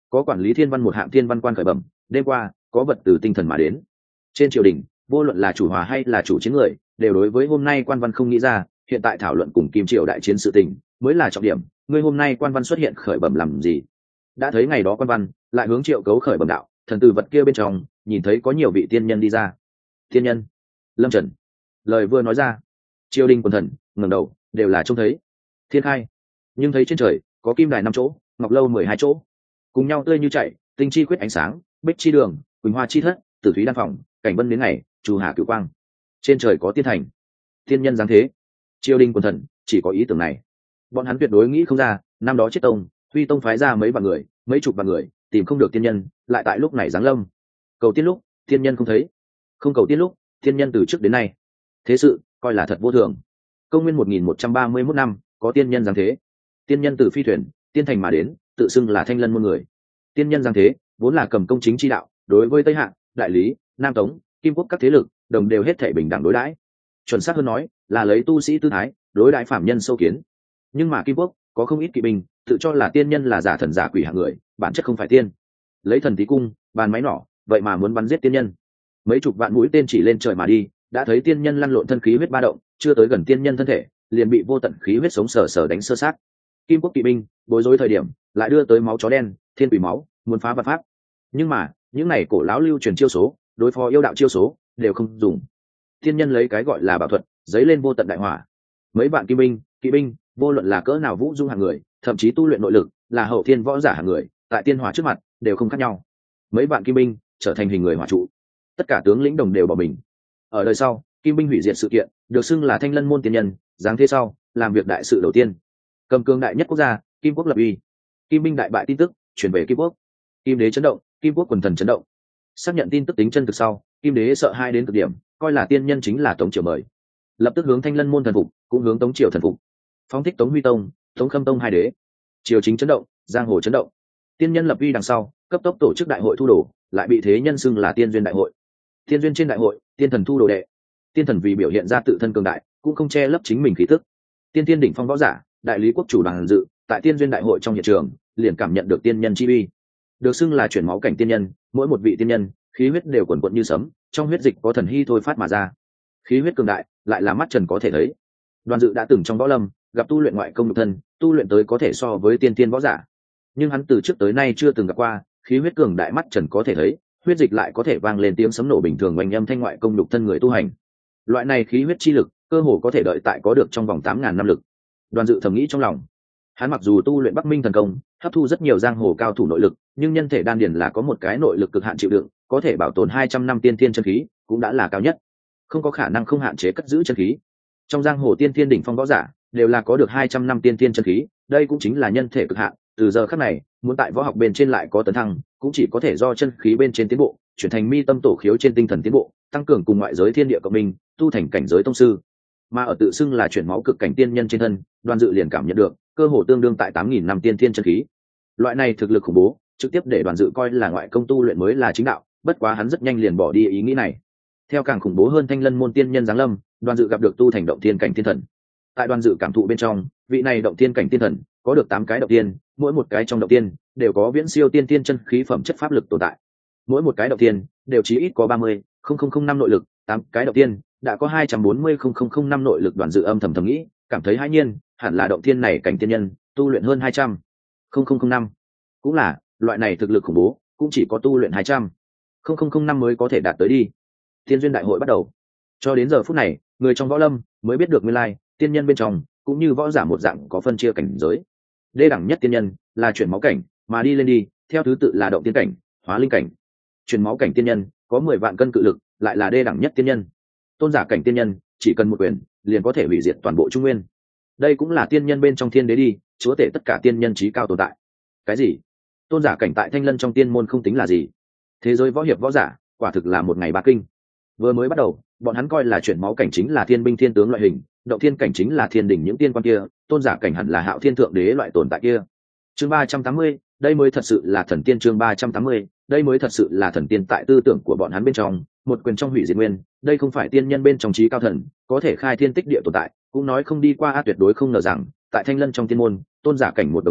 có quản lý thiên văn một hạng thiên văn quan khởi bẩm, đêm qua có vật từ tinh thần mà đến. Trên triều đình, vô luận là chủ hòa hay là chủ chiến người, đều đối với hôm nay quan văn không nghĩ ra, hiện tại thảo luận cùng Kim Triều đại chiến sự tình mới là trọng điểm. Ngươi hôm nay quan văn xuất hiện khởi bẩm làm gì? Đã thấy ngày đó quan văn lại hướng Triệu Cấu khởi bẩm đạo, thần từ vật kia bên trong nhìn thấy có nhiều vị tiên nhân đi ra. Tiên nhân? Lâm Trần. Lời vừa nói ra, triều đình quần thần ngẩng đầu đều là trông thấy thiên khai, nhưng thấy trên trời có kim đài năm chỗ, ngọc lâu mười hai chỗ, cùng nhau tươi như chạy, tinh chi quyết ánh sáng, bích chi đường, quỳnh hoa chi thất, tử thúy đan phòng, cảnh vân đến ngày, chu hà cửu quang. Trên trời có tiên thành, tiên nhân dáng thế. Triều đình quần thần chỉ có ý tưởng này, bọn hắn tuyệt đối nghĩ không ra năm đó chết tông Huy tông phái ra mấy vạn người, mấy chục vạn người tìm không được tiên nhân, lại tại lúc này giáng lâm. Cầu tiên lúc tiên nhân không thấy, không cầu tiên lúc tiên nhân từ trước đến nay. Thế sự coi là thật vô thường. Công nguyên một nghìn một trăm ba mươi mốt năm, có tiên nhân giáng thế. Tiên nhân từ phi thuyền tiên thành mà đến, tự xưng là thanh lân môn người. Tiên nhân giáng thế vốn là cầm công chính chi đạo, đối với Tây Hạ, Đại Lý, Nam Tống, Kim Quốc các thế lực đồng đều hết thể bình đẳng đối đãi. Chuẩn xác hơn nói là lấy tu sĩ tư thái đối đãi phạm nhân sâu kiến. Nhưng mà Kim Quốc có không ít kỵ binh tự cho là tiên nhân là giả thần giả quỷ hạng người, bản chất không phải tiên. Lấy thần tí cung bàn máy nỏ, vậy mà muốn bắn giết tiên nhân. Mấy chục vạn mũi tên chỉ lên trời mà đi, đã thấy tiên nhân lăn lộn thân khí huyết ba động, chưa tới gần tiên nhân thân thể liền bị vô tận khí huyết sống sờ sờ đánh sơ sát. Kim Quốc kỵ binh bối rối thời điểm lại đưa tới máu chó đen, thiên quỷ máu, muốn phá vật pháp. Nhưng mà những này cổ lão lưu truyền chiêu số, đối phó yêu đạo chiêu số đều không dùng. Tiên nhân lấy cái gọi là bảo thuật, giấy lên vô tận đại hỏa. Mấy bạn kim binh, kỵ binh, vô luận là cỡ nào vũ dung hạng người, thậm chí tu luyện nội lực là hậu thiên võ giả hạng người, tại tiên hỏa trước mặt đều không khác nhau. Mấy bạn kim binh trở thành hình người hỏa trụ, tất cả tướng lĩnh đồng đều bỏ mình. Ở đời sau, kim binh hủy diệt sự kiện được xưng là thanh lân môn tiên nhân giáng thế sau làm việc đại sự đầu tiên. Cầm cương đại nhất quốc gia, Kim Quốc lập uy. Kim binh đại bại tin tức truyền về Kim Quốc, Kim đế chấn động, Kim Quốc quần thần chấn động. Xác nhận tin tức tính chân thực sau, Kim đế sợ hai đến cực điểm, coi là tiên nhân chính là Tống Triều mời, lập tức hướng thanh lân môn thần phục, cũng hướng Tống Triều thần phục, phóng thích Tống Huy Tông, Tống Khâm Tông hai đế. Triều chính chấn động, giang hồ chấn động. Tiên nhân lập uy đằng sau, cấp tốc tổ chức đại hội thu đồ, lại bị thế nhân xưng là tiên duyên đại hội. Tiên duyên trên đại hội, tiên thần thu đồ đệ. Tiên thần vì biểu hiện ra tự thân cường đại, cũng không che lấp chính mình khí tức. Tiên tiên đỉnh phong võ giả, đại lý quốc chủ đoàn dự, tại tiên duyên đại hội trong hiện trường, liền cảm nhận được tiên nhân chi uy. Được xưng là chuyển máu cảnh tiên nhân, mỗi một vị tiên nhân, khí huyết đều quần quật như sấm, trong huyết dịch có thần hy thôi phát mà ra. Khí huyết cường đại, lại là mắt trần có thể thấy. Đoàn dự đã từng trong võ lâm, gặp tu luyện ngoại công nhục thân, tu luyện tới có thể so với tiên tiên võ giả. Nhưng hắn từ trước tới nay chưa từng gặp qua, khí huyết cường đại mắt trần có thể thấy, huyết dịch lại có thể vang lên tiếng sấm nổ bình thường oanh âm thanh ngoại công nhục thân người tu hành. Loại này khí huyết chi lực, cơ hồ có thể đợi tại có được trong vòng tám ngàn năm lực. Đoàn dự thầm nghĩ trong lòng, hắn mặc dù tu luyện Bắc Minh thần công, hấp thu rất nhiều giang hồ cao thủ nội lực, nhưng nhân thể đan điền là có một cái nội lực cực hạn chịu đựng, có thể bảo tồn hai trăm năm tiên thiên chân khí, cũng đã là cao nhất, không có khả năng không hạn chế cất giữ chân khí. Trong giang hồ tiên thiên đỉnh phong võ giả, đều là có được hai trăm năm tiên thiên chân khí, đây cũng chính là nhân thể cực hạn. Từ giờ khắc này, muốn tại võ học bên trên lại có tấn thăng, cũng chỉ có thể do chân khí bên trên tiến bộ, chuyển thành mi tâm tổ khiếu trên tinh thần tiến bộ, tăng cường cùng ngoại giới thiên địa cộng minh, tu thành cảnh giới tông sư. Mà ở tự xưng là chuyển máu cực cảnh tiên nhân trên thân, Đoàn dự liền cảm nhận được cơ hồ tương đương tại tám nghìn năm tiên thiên chân khí. Loại này thực lực khủng bố, trực tiếp để Đoàn dự coi là ngoại công tu luyện mới là chính đạo, bất quá hắn rất nhanh liền bỏ đi ý nghĩ này. Theo càng khủng bố hơn thanh lân môn tiên nhân giáng lâm, Đoàn dự gặp được tu thành động thiên cảnh tiên thần. Tại Đoàn dự cảm thụ bên trong, vị này động thiên cảnh tiên thần có được tám cái động tiên, mỗi một cái trong động tiên đều có viễn siêu tiên tiên chân khí phẩm chất pháp lực tồn tại. Mỗi một cái động tiên đều chí ít có ba mươi nghìn năm nội lực, tám cái động tiên đã có hai trăm bốn mươi nghìn năm nội lực. Đoàn dự âm thầm thầm nghĩ, cảm thấy hãi nhiên, hẳn là động thiên này cảnh tiên nhân tu luyện hơn hai trăm nghìn năm, cũng là loại này thực lực khủng bố, cũng chỉ có tu luyện hai trăm nghìn năm mới có thể đạt tới đi. Tiên duyên đại hội bắt đầu, cho đến giờ phút này, người trong võ lâm mới biết được nguyên lai tiên nhân bên trong cũng như võ giả một dạng có phân chia cảnh giới. Đê đẳng nhất tiên nhân là chuyển máu cảnh, mà đi lên đi theo thứ tự là động tiên cảnh, hóa linh cảnh. Chuyển máu cảnh tiên nhân có mười vạn cân cự lực, lại là đê đẳng nhất tiên nhân. Tôn giả cảnh tiên nhân chỉ cần một quyền liền có thể hủy diệt toàn bộ trung nguyên. Đây cũng là tiên nhân bên trong thiên đế đi, chúa tể tất cả tiên nhân trí cao tồn tại. Cái gì? Tôn giả cảnh tại thanh lân trong tiên môn không tính là gì. Thế giới võ hiệp võ giả quả thực là một ngày ba kinh. Vừa mới bắt đầu, bọn hắn coi là chuyển máu cảnh chính là thiên binh thiên tướng loại hình, động thiên cảnh chính là thiên đỉnh những tiên quan kia, tôn giả cảnh hẳn là hạo thiên thượng đế loại tồn tại kia. Chương ba trăm tám mươi, đây mới thật sự là thần tiên. Chương ba trăm tám mươi, đây mới thật sự là thần tiên. Tại tư tưởng của bọn hắn bên trong, một quyền trong hủy diệt nguyên, đây không phải tiên nhân bên trong trí cao thần, có thể khai thiên tích địa tồn tại, cũng nói không đi qua a. Tuyệt đối không ngờ rằng, tại thanh lân trong tiên môn, tôn giả cảnh một đồng lớn,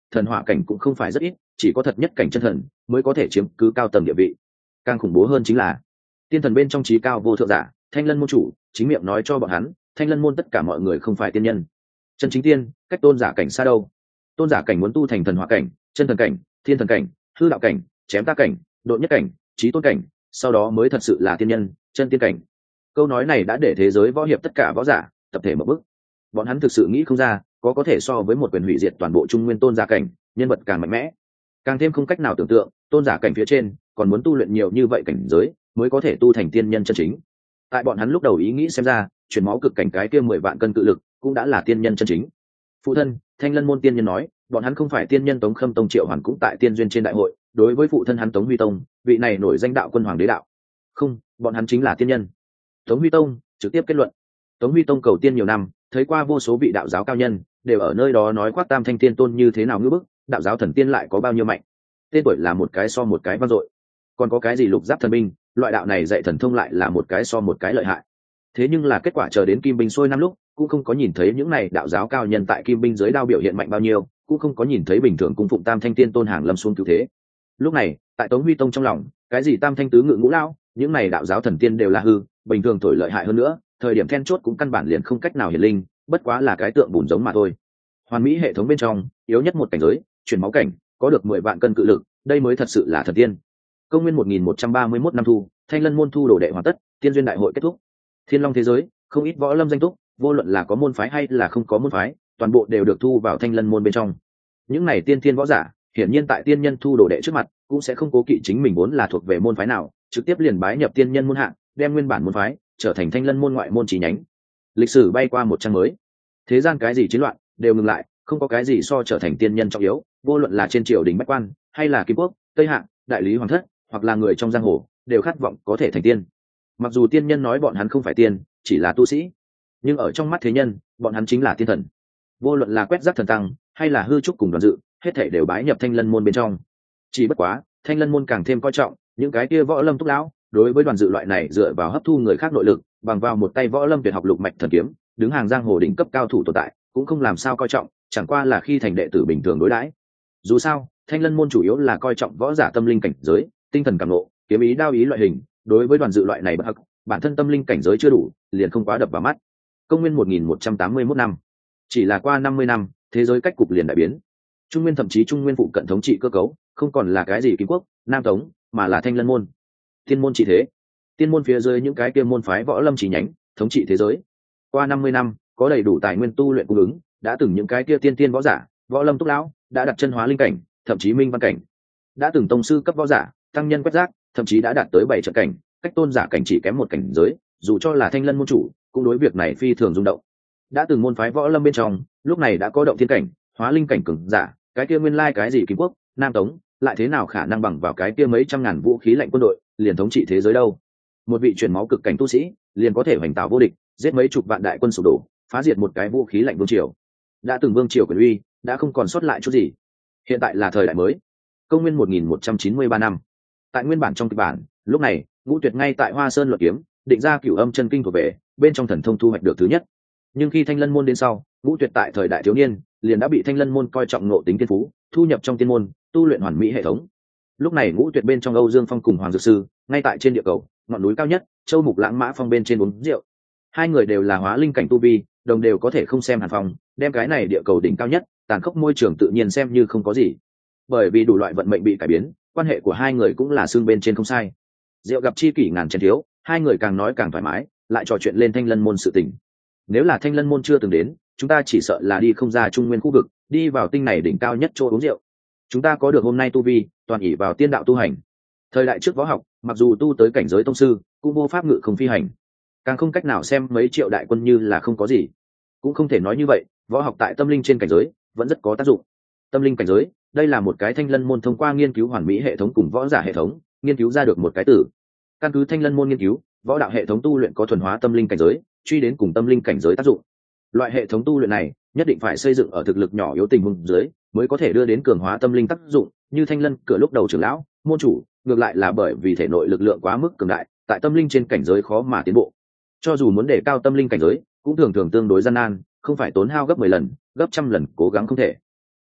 thần hỏa cảnh cũng không phải rất ít, chỉ có thật nhất cảnh chân thần mới có thể chiếm cứ cao tầng địa vị. Càng khủng bố hơn chính là tiên thần bên trong trí cao vô thượng giả Thanh Lân môn chủ chính miệng nói cho bọn hắn, Thanh Lân môn tất cả mọi người không phải tiên nhân. Chân chính tiên cách tôn giả cảnh xa đâu. Tôn giả cảnh muốn tu thành thần hỏa cảnh, chân thần cảnh, thiên thần cảnh, hư đạo cảnh, chém ta cảnh, độ nhất cảnh, trí tôn cảnh, sau đó mới thật sự là tiên nhân, chân tiên cảnh. Câu nói này đã để thế giới võ hiệp tất cả võ giả tập thể một bước. Bọn hắn thực sự nghĩ không ra có có thể so với một quyền hủy diệt toàn bộ trung nguyên tôn giả cảnh nhân vật càng mạnh mẽ, càng thêm không cách nào tưởng tượng tôn giả cảnh phía trên còn muốn tu luyện nhiều như vậy cảnh giới mới có thể tu thành tiên nhân chân chính. Tại bọn hắn lúc đầu ý nghĩ xem ra, chuyển máu cực cảnh cái kia mười vạn cân cự lực cũng đã là tiên nhân chân chính. Phụ thân Thanh Lân môn tiên nhân nói bọn hắn không phải tiên nhân. Tống Khâm Tông Triệu Hoàn cũng tại tiên duyên trên đại hội đối với phụ thân hắn Tống Huy Tông, vị này nổi danh đạo quân hoàng đế đạo, không, bọn hắn chính là tiên nhân. Tống Huy Tông trực tiếp kết luận. Tống Huy Tông cầu tiên nhiều năm, thấy qua vô số vị đạo giáo cao nhân đều ở nơi đó nói khoác tam thanh tiên tôn như thế nào ngưỡng bức, đạo giáo thần tiên lại có bao nhiêu mạnh, tên tuổi là một cái so một cái vang dội. Còn có cái gì lục giáp thần binh, loại đạo này dạy thần thông lại là một cái so một cái lợi hại. Thế nhưng là kết quả chờ đến kim binh sôi năm lúc cũng không có nhìn thấy những này đạo giáo cao nhân tại kim binh dưới đao biểu hiện mạnh bao nhiêu, cũng không có nhìn thấy bình thường cung phụng tam thanh tiên tôn hàng lâm xuống cứu thế. Lúc này tại Tống Huy Tông trong lòng, cái gì tam thanh tứ ngự ngũ lao, những này đạo giáo thần tiên đều là hư, bình thường thổi lợi hại hơn nữa, thời điểm then chốt cũng căn bản liền không cách nào hiển linh, bất quá là cái tượng bùn giống mà thôi. Hoàn mỹ hệ thống bên trong yếu nhất một cảnh giới chuyển máu cảnh có được mười vạn cân cự lực, đây mới thật sự là thần tiên. Công nguyên một nghìn một trăm ba mươi mốt năm thu, Thanh Lân môn thu đồ đệ hoàn tất, tiên duyên đại hội kết thúc. Thiên Long thế giới không ít võ lâm danh túc, vô luận là có môn phái hay là không có môn phái, toàn bộ đều được thu vào Thanh Lân môn bên trong. Những này tiên thiên võ giả hiển nhiên tại tiên nhân thu đồ đệ trước mặt cũng sẽ không cố kỵ chính mình vốn là thuộc về môn phái nào, trực tiếp liền bái nhập tiên nhân môn hạng, đem nguyên bản môn phái trở thành Thanh Lân môn ngoại môn chi nhánh. Lịch sử bay qua một trang mới, thế gian cái gì chiến loạn đều ngừng lại, không có cái gì so trở thành tiên nhân trọng yếu, vô luận là trên triều đình bách quan hay là kim quốc, tây hạng, đại lý hoàng thất, hoặc là người trong giang hồ, đều khát vọng có thể thành tiên. Mặc dù tiên nhân nói bọn hắn không phải tiên, chỉ là tu sĩ, nhưng ở trong mắt thế nhân, bọn hắn chính là tiên thần. Vô luận là quét rác thần tăng hay là hư trúc cùng đoàn dự, hết thảy đều bái nhập Thanh Lân môn bên trong. Chỉ bất quá Thanh Lân môn càng thêm coi trọng những cái kia võ lâm túc lão, đối với đoàn dự loại này dựa vào hấp thu người khác nội lực, bằng vào một tay võ lâm tuyệt học lục mạch thần kiếm, đứng hàng giang hồ đỉnh cấp cao thủ tồn tại, cũng không làm sao coi trọng, chẳng qua là khi thành đệ tử bình thường đối đãi. Dù sao Thanh Lân môn chủ yếu là coi trọng võ giả tâm linh cảnh giới, tinh thần cảm ngộ, kiếm ý đao ý loại hình, đối với đoàn dự loại này bất hắc, bản thân tâm linh cảnh giới chưa đủ, liền không quá đập vào mắt. Công nguyên một nghìn một trăm tám mươi mốt năm, chỉ là qua năm mươi năm, thế giới cách cục liền đại biến. Trung nguyên, thậm chí trung nguyên phụ cận thống trị cơ cấu không còn là cái gì Kim quốc, Nam Tống, mà là Thanh Lân môn. Tiên môn trị thế, tiên môn phía dưới những cái kia môn phái võ lâm chỉ nhánh thống trị thế giới. Qua năm mươi năm, có đầy đủ tài nguyên tu luyện cung ứng, đã từng những cái kia tiên tiên võ giả, võ lâm túc lão đã đặt chân hóa linh cảnh, thậm chí minh văn cảnh. Đã từng tông sư cấp võ giả, tăng nhân quét rác, thậm chí đã đạt tới bảy trận cảnh, cách tôn giả cảnh chỉ kém một cảnh giới, dù cho là Thanh Lân môn chủ, cũng đối việc này phi thường rung động. Đã từng môn phái võ lâm bên trong, lúc này đã có động thiên cảnh, hóa linh cảnh cường giả, cái kia nguyên lai cái gì Kim quốc, Nam Tống, lại thế nào khả năng bằng vào cái kia mấy trăm ngàn vũ khí lạnh quân đội, liền thống trị thế giới đâu. Một vị chuyển máu cực cảnh tu sĩ, liền có thể hoành tạo vô địch, giết mấy chục vạn đại quân sụp đổ, phá diệt một cái vũ khí lạnh vương triều. Đã từng vương triều quyền uy, đã không còn sót lại chút gì. Hiện tại là thời đại mới. Công nguyên một nghìn một trăm chín mươi ba năm. Tại nguyên bản trong kịch bản, lúc này, Ngũ Tuyệt ngay tại Hoa Sơn luận kiếm, định ra Cửu Âm chân kinh thuộc về, bên trong thần thông thu hoạch được thứ nhất. Nhưng khi Thanh Lân môn đến sau, Ngũ Tuyệt tại thời đại thiếu niên, liền đã bị Thanh Lân môn coi trọng ngộ tính tiên phú, thu nhập trong tiên môn, tu luyện hoàn mỹ hệ thống. Lúc này Ngũ Tuyệt bên trong Âu Dương Phong cùng Hoàng Dược Sư, ngay tại trên địa cầu, ngọn núi cao nhất, Châu Mục Lãng Mã Phong bên trên uống rượu. Hai người đều là hóa linh cảnh tu vi, đồng đều có thể không xem Hàn Phong, đem cái này địa cầu đỉnh cao nhất, tàn khốc môi trường tự nhiên xem như không có gì. Bởi vì đủ loại vận mệnh bị cải biến, quan hệ của hai người cũng là xương bên trên không sai. Rượu gặp chi kỷ ngàn chén thiếu, hai người càng nói càng thoải mái, lại trò chuyện lên Thanh Lân môn sự tình. Nếu là Thanh Lân môn chưa từng đến, chúng ta chỉ sợ là đi không ra trung nguyên khu vực, đi vào tinh này đỉnh cao nhất chỗ uống rượu. Chúng ta có được hôm nay tu vi, toàn ỷ vào tiên đạo tu hành. Thời đại trước võ học, mặc dù tu tới cảnh giới tông sư, cũng vô pháp ngự không phi hành, càng không cách nào xem mấy triệu đại quân như là không có gì. Cũng không thể nói như vậy, võ học tại tâm linh trên cảnh giới vẫn rất có tác dụng. Tâm linh cảnh giới, đây là một cái Thanh Lân môn thông qua nghiên cứu hoàn mỹ hệ thống cùng võ giả hệ thống, nghiên cứu ra được một cái từ. Căn cứ Thanh Lân môn nghiên cứu, võ đạo hệ thống tu luyện có thuần hóa tâm linh cảnh giới, truy đến cùng tâm linh cảnh giới tác dụng. Loại hệ thống tu luyện này nhất định phải xây dựng ở thực lực nhỏ yếu tình huống dưới, mới có thể đưa đến cường hóa tâm linh tác dụng, như Thanh Lân cửa lúc đầu trưởng lão, môn chủ, ngược lại là bởi vì thể nội lực lượng quá mức cường đại, tại tâm linh trên cảnh giới khó mà tiến bộ. Cho dù muốn đề cao tâm linh cảnh giới, cũng thường thường tương đối gian nan, không phải tốn hao gấp mười lần, gấp trăm lần cố gắng không thể.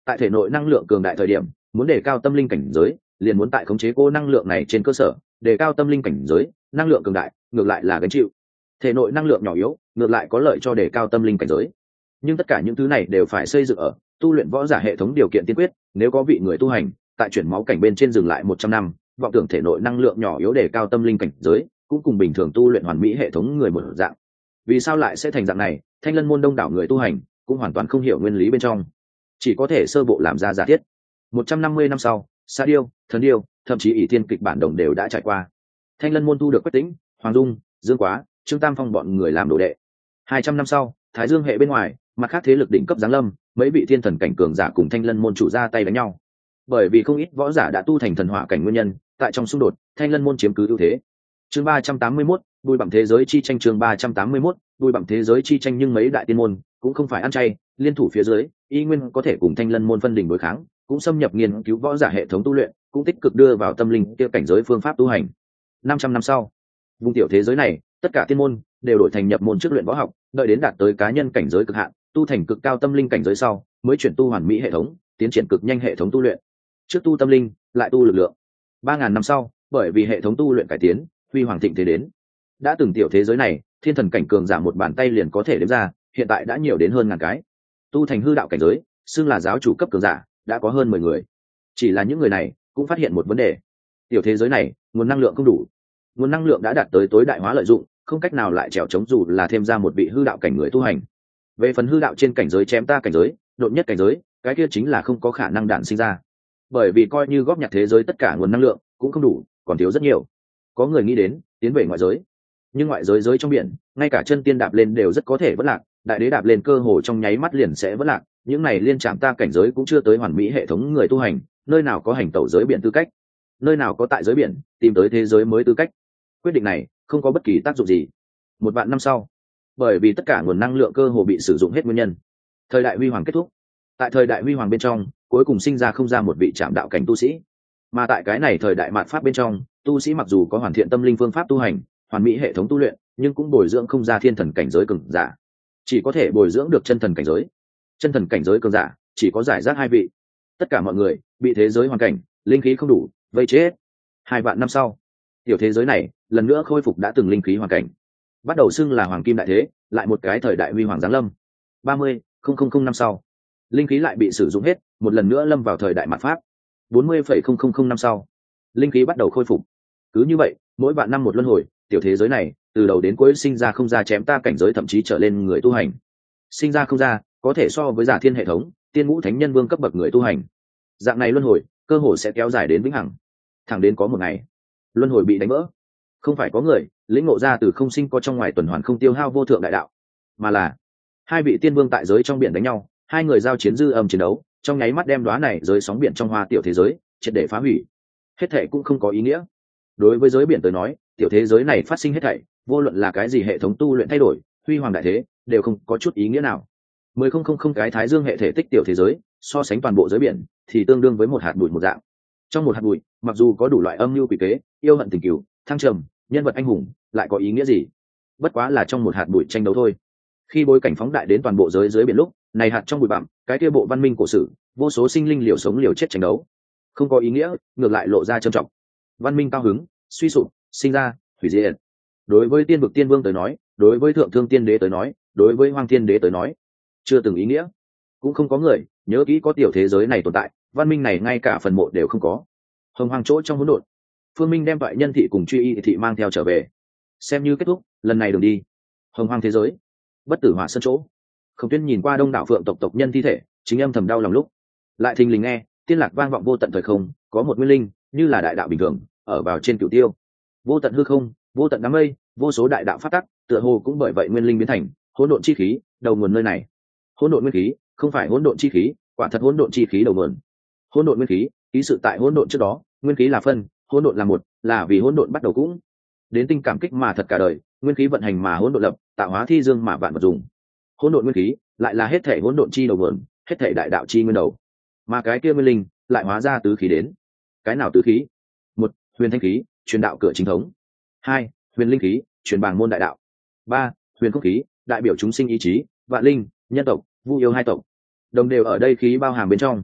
tại thể nội năng lượng cường đại thời điểm, muốn đề cao tâm linh cảnh giới, liền muốn tại khống chế cô năng lượng này trên cơ sở đề cao tâm linh cảnh giới. Năng lượng cường đại ngược lại là gánh chịu, thể nội năng lượng nhỏ yếu ngược lại có lợi cho đề cao tâm linh cảnh giới. Nhưng tất cả những thứ này đều phải xây dựng ở tu luyện võ giả hệ thống điều kiện tiên quyết. Nếu có vị người tu hành tại chuyển máu cảnh bên trên dừng lại một trăm năm, vọng tưởng thể nội năng lượng nhỏ yếu đề cao tâm linh cảnh giới, cũng cùng bình thường tu luyện hoàn mỹ hệ thống người một dạng. Vì sao lại sẽ thành dạng này? Thanh Lân môn đông đảo người tu hành cũng hoàn toàn không hiểu nguyên lý bên trong, chỉ có thể sơ bộ làm ra giả thiết. Một trăm năm mươi năm sau, Sa Điêu, Thần Điêu, thậm chí ỷ thiên kịch bản đồng đều đã trải qua. Thanh Lân môn thu được Quách Tĩnh, Hoàng Dung, Dương Quá, Trương Tam Phong bọn người làm đồ đệ. Hai trăm năm sau, Thái Dương hệ bên ngoài, mặt khác thế lực đỉnh cấp giáng lâm, mấy vị thiên thần cảnh cường giả cùng Thanh Lân môn chủ ra tay đánh nhau. Bởi vì không ít võ giả đã tu thành thần hỏa cảnh nguyên nhân, tại trong xung đột, Thanh Lân môn chiếm cứ ưu thế. Chương ba trăm tám mươi mốt, đuôi bằng thế giới chi tranh. Chương ba trăm tám mươi mốt, đuôi bằng thế giới chi tranh. Nhưng mấy đại tiên môn cũng không phải ăn chay, liên thủ phía dưới, y nguyên có thể cùng Thanh Lân môn phân đỉnh đối kháng, cũng xâm nhập nghiên cứu võ giả hệ thống tu luyện, cũng tích cực đưa vào tâm linh kia cảnh giới phương pháp tu hành. Năm trăm năm sau, vùng tiểu thế giới này, tất cả tiên môn đều đổi thành nhập môn trước luyện võ học, đợi đến đạt tới cá nhân cảnh giới cực hạn, tu thành cực cao tâm linh cảnh giới sau, mới chuyển tu hoàn mỹ hệ thống, tiến triển cực nhanh hệ thống tu luyện. Trước tu tâm linh, lại tu lực lượng. Ba ngàn năm sau, bởi vì hệ thống tu luyện cải tiến, huy hoàng thịnh thế đến. Đã từng tiểu thế giới này, thiên thần cảnh cường giả một bàn tay liền có thể đếm ra, hiện tại đã nhiều đến hơn ngàn cái. Tu thành hư đạo cảnh giới, xưng là giáo chủ cấp cường giả, đã có hơn mười người. Chỉ là những người này cũng phát hiện một vấn đề: tiểu thế giới này nguồn năng lượng không đủ, nguồn năng lượng đã đạt tới tối đại hóa lợi dụng, không cách nào lại trèo chống dù là thêm ra một vị hư đạo cảnh người tu hành. Về phần hư đạo trên cảnh giới chém ta cảnh giới, độn nhất cảnh giới, cái kia chính là không có khả năng đản sinh ra, bởi vì coi như góp nhặt thế giới tất cả nguồn năng lượng cũng không đủ, còn thiếu rất nhiều. Có người nghĩ đến tiến về ngoại giới, nhưng ngoại giới giới trong biển, ngay cả chân tiên đạp lên đều rất có thể vất lạc, đại đế đạp lên cơ hồ trong nháy mắt liền sẽ vất lạc. Những này liên chạm ta cảnh giới cũng chưa tới hoàn mỹ hệ thống người tu hành, nơi nào có hành tẩu giới biển tư cách, nơi nào có tại giới biển tìm tới thế giới mới tư cách. Quyết định này không có bất kỳ tác dụng gì. Một vạn năm sau, bởi vì tất cả nguồn năng lượng cơ hồ bị sử dụng hết nguyên nhân, thời đại huy hoàng kết thúc. Tại thời đại huy hoàng bên trong, cuối cùng sinh ra không ra một vị trạm đạo cảnh tu sĩ. Mà tại cái này thời đại mạt pháp bên trong, tu sĩ mặc dù có hoàn thiện tâm linh phương pháp tu hành, hoàn mỹ hệ thống tu luyện, nhưng cũng bồi dưỡng không ra thiên thần cảnh giới cường giả, chỉ có thể bồi dưỡng được chân thần cảnh giới. Chân thần cảnh giới cường giả chỉ có giải rác hai vị. Tất cả mọi người bị thế giới hoàn cảnh, linh khí không đủ, vây chết. Hai vạn năm sau, tiểu thế giới này lần nữa khôi phục đã từng linh khí hoàn cảnh, bắt đầu xưng là hoàng kim đại thế, lại một cái thời đại huy hoàng giáng lâm. Ba mươi không không không năm sau, linh khí lại bị sử dụng hết, một lần nữa lâm vào thời đại mạt pháp. Bốn mươi phẩy không không không năm sau, linh khí bắt đầu khôi phục. Cứ như vậy, mỗi vạn năm một luân hồi, tiểu thế giới này từ đầu đến cuối sinh ra không ra chém ta cảnh giới, thậm chí trở lên người tu hành. Sinh ra không ra có thể so với giả thiên hệ thống, tiên ngũ thánh nhân vương cấp bậc người tu hành. Dạng này luân hồi cơ hồ sẽ kéo dài đến vĩnh hằng, thẳng đến có một ngày luân hồi bị đánh vỡ. Không phải có người lĩnh ngộ ra từ không sinh có trong ngoài tuần hoàn không tiêu hao vô thượng đại đạo, mà là hai vị tiên vương tại giới trong biển đánh nhau, hai người giao chiến dư âm chiến đấu, trong nháy mắt đem đóa này giới sóng biển trong hoa tiểu thế giới triệt để phá hủy. Hết thảy cũng không có ý nghĩa. Đối với giới biển tới nói, tiểu thế giới này phát sinh hết thảy, vô luận là cái gì hệ thống tu luyện thay đổi, huy hoàng đại thế, đều không có chút ý nghĩa nào. Mười không không không cái thái dương hệ thể tích tiểu thế giới, so sánh toàn bộ giới biển thì tương đương với một hạt bụi một dạng. Trong một hạt bụi, mặc dù có đủ loại âm mưu quỷ kế, yêu hận tình cửu, thăng trầm, nhân vật anh hùng, lại có ý nghĩa gì? Bất quá là trong một hạt bụi tranh đấu thôi. Khi bối cảnh phóng đại đến toàn bộ giới dưới biển lúc này, hạt trong bụi bặm, cái kia bộ văn minh cổ sử, vô số sinh linh liều sống liều chết tranh đấu, không có ý nghĩa, ngược lại lộ ra trầm trọng. Văn minh cao hứng, suy sụp, sinh ra, hủy diệt. Đối với tiên vực tiên vương tới nói, đối với thượng thương tiên đế tới nói, đối với hoang thiên đế tới nói, chưa từng ý nghĩa. Cũng không có người nhớ kỹ có tiểu thế giới này tồn tại, văn minh này ngay cả phần mộ đều không có. Hồng hoàng chỗ trong hỗn độn, Phương Minh đem toại nhân thị cùng truy y thị mang theo trở về, xem như kết thúc lần này đường đi. Hồng hoàng thế giới, bất tử hỏa sơn chỗ, Khổng Tuyên nhìn qua đông đảo phượng tộc tộc nhân thi thể, chính âm thầm đau lòng lúc lại thình lình nghe tiên lạc vang vọng vô tận thời không, có một nguyên linh như là đại đạo bình thường ở vào trên cửu tiêu. Vô tận hư không, vô tận đám mây, vô số đại đạo phát tắc, tựa hồ cũng bởi vậy nguyên linh biến thành hỗn độn chi khí, đầu nguồn nơi này. Hỗn độn nguyên khí không phải hỗn độn chi khí, quả thật hỗn độn chi khí đầu nguồn. Hỗn độn nguyên khí, ký sự tại hỗn độn trước đó, nguyên khí là phân, hỗn độn là một, là vì hỗn độn bắt đầu cũng đến tinh cảm kích mà thật cả đời, nguyên khí vận hành mà hỗn độn lập, tạo hóa thi dương mà vạn vật dùng. Hỗn độn nguyên khí lại là hết thể hỗn độn chi đầu nguồn, hết thể đại đạo chi nguyên đầu. Mà cái kia nguyên linh lại hóa ra tứ khí đến. Cái nào tứ khí? Một, huyền thanh khí, truyền đạo cửa chính thống. Hai, huyền linh khí, truyền bàng môn đại đạo. Ba, huyền không khí, đại biểu chúng sinh ý chí, vạn linh, nhân tộc, vu yêu hai tộc, đồng đều ở đây khí bao hàm bên trong.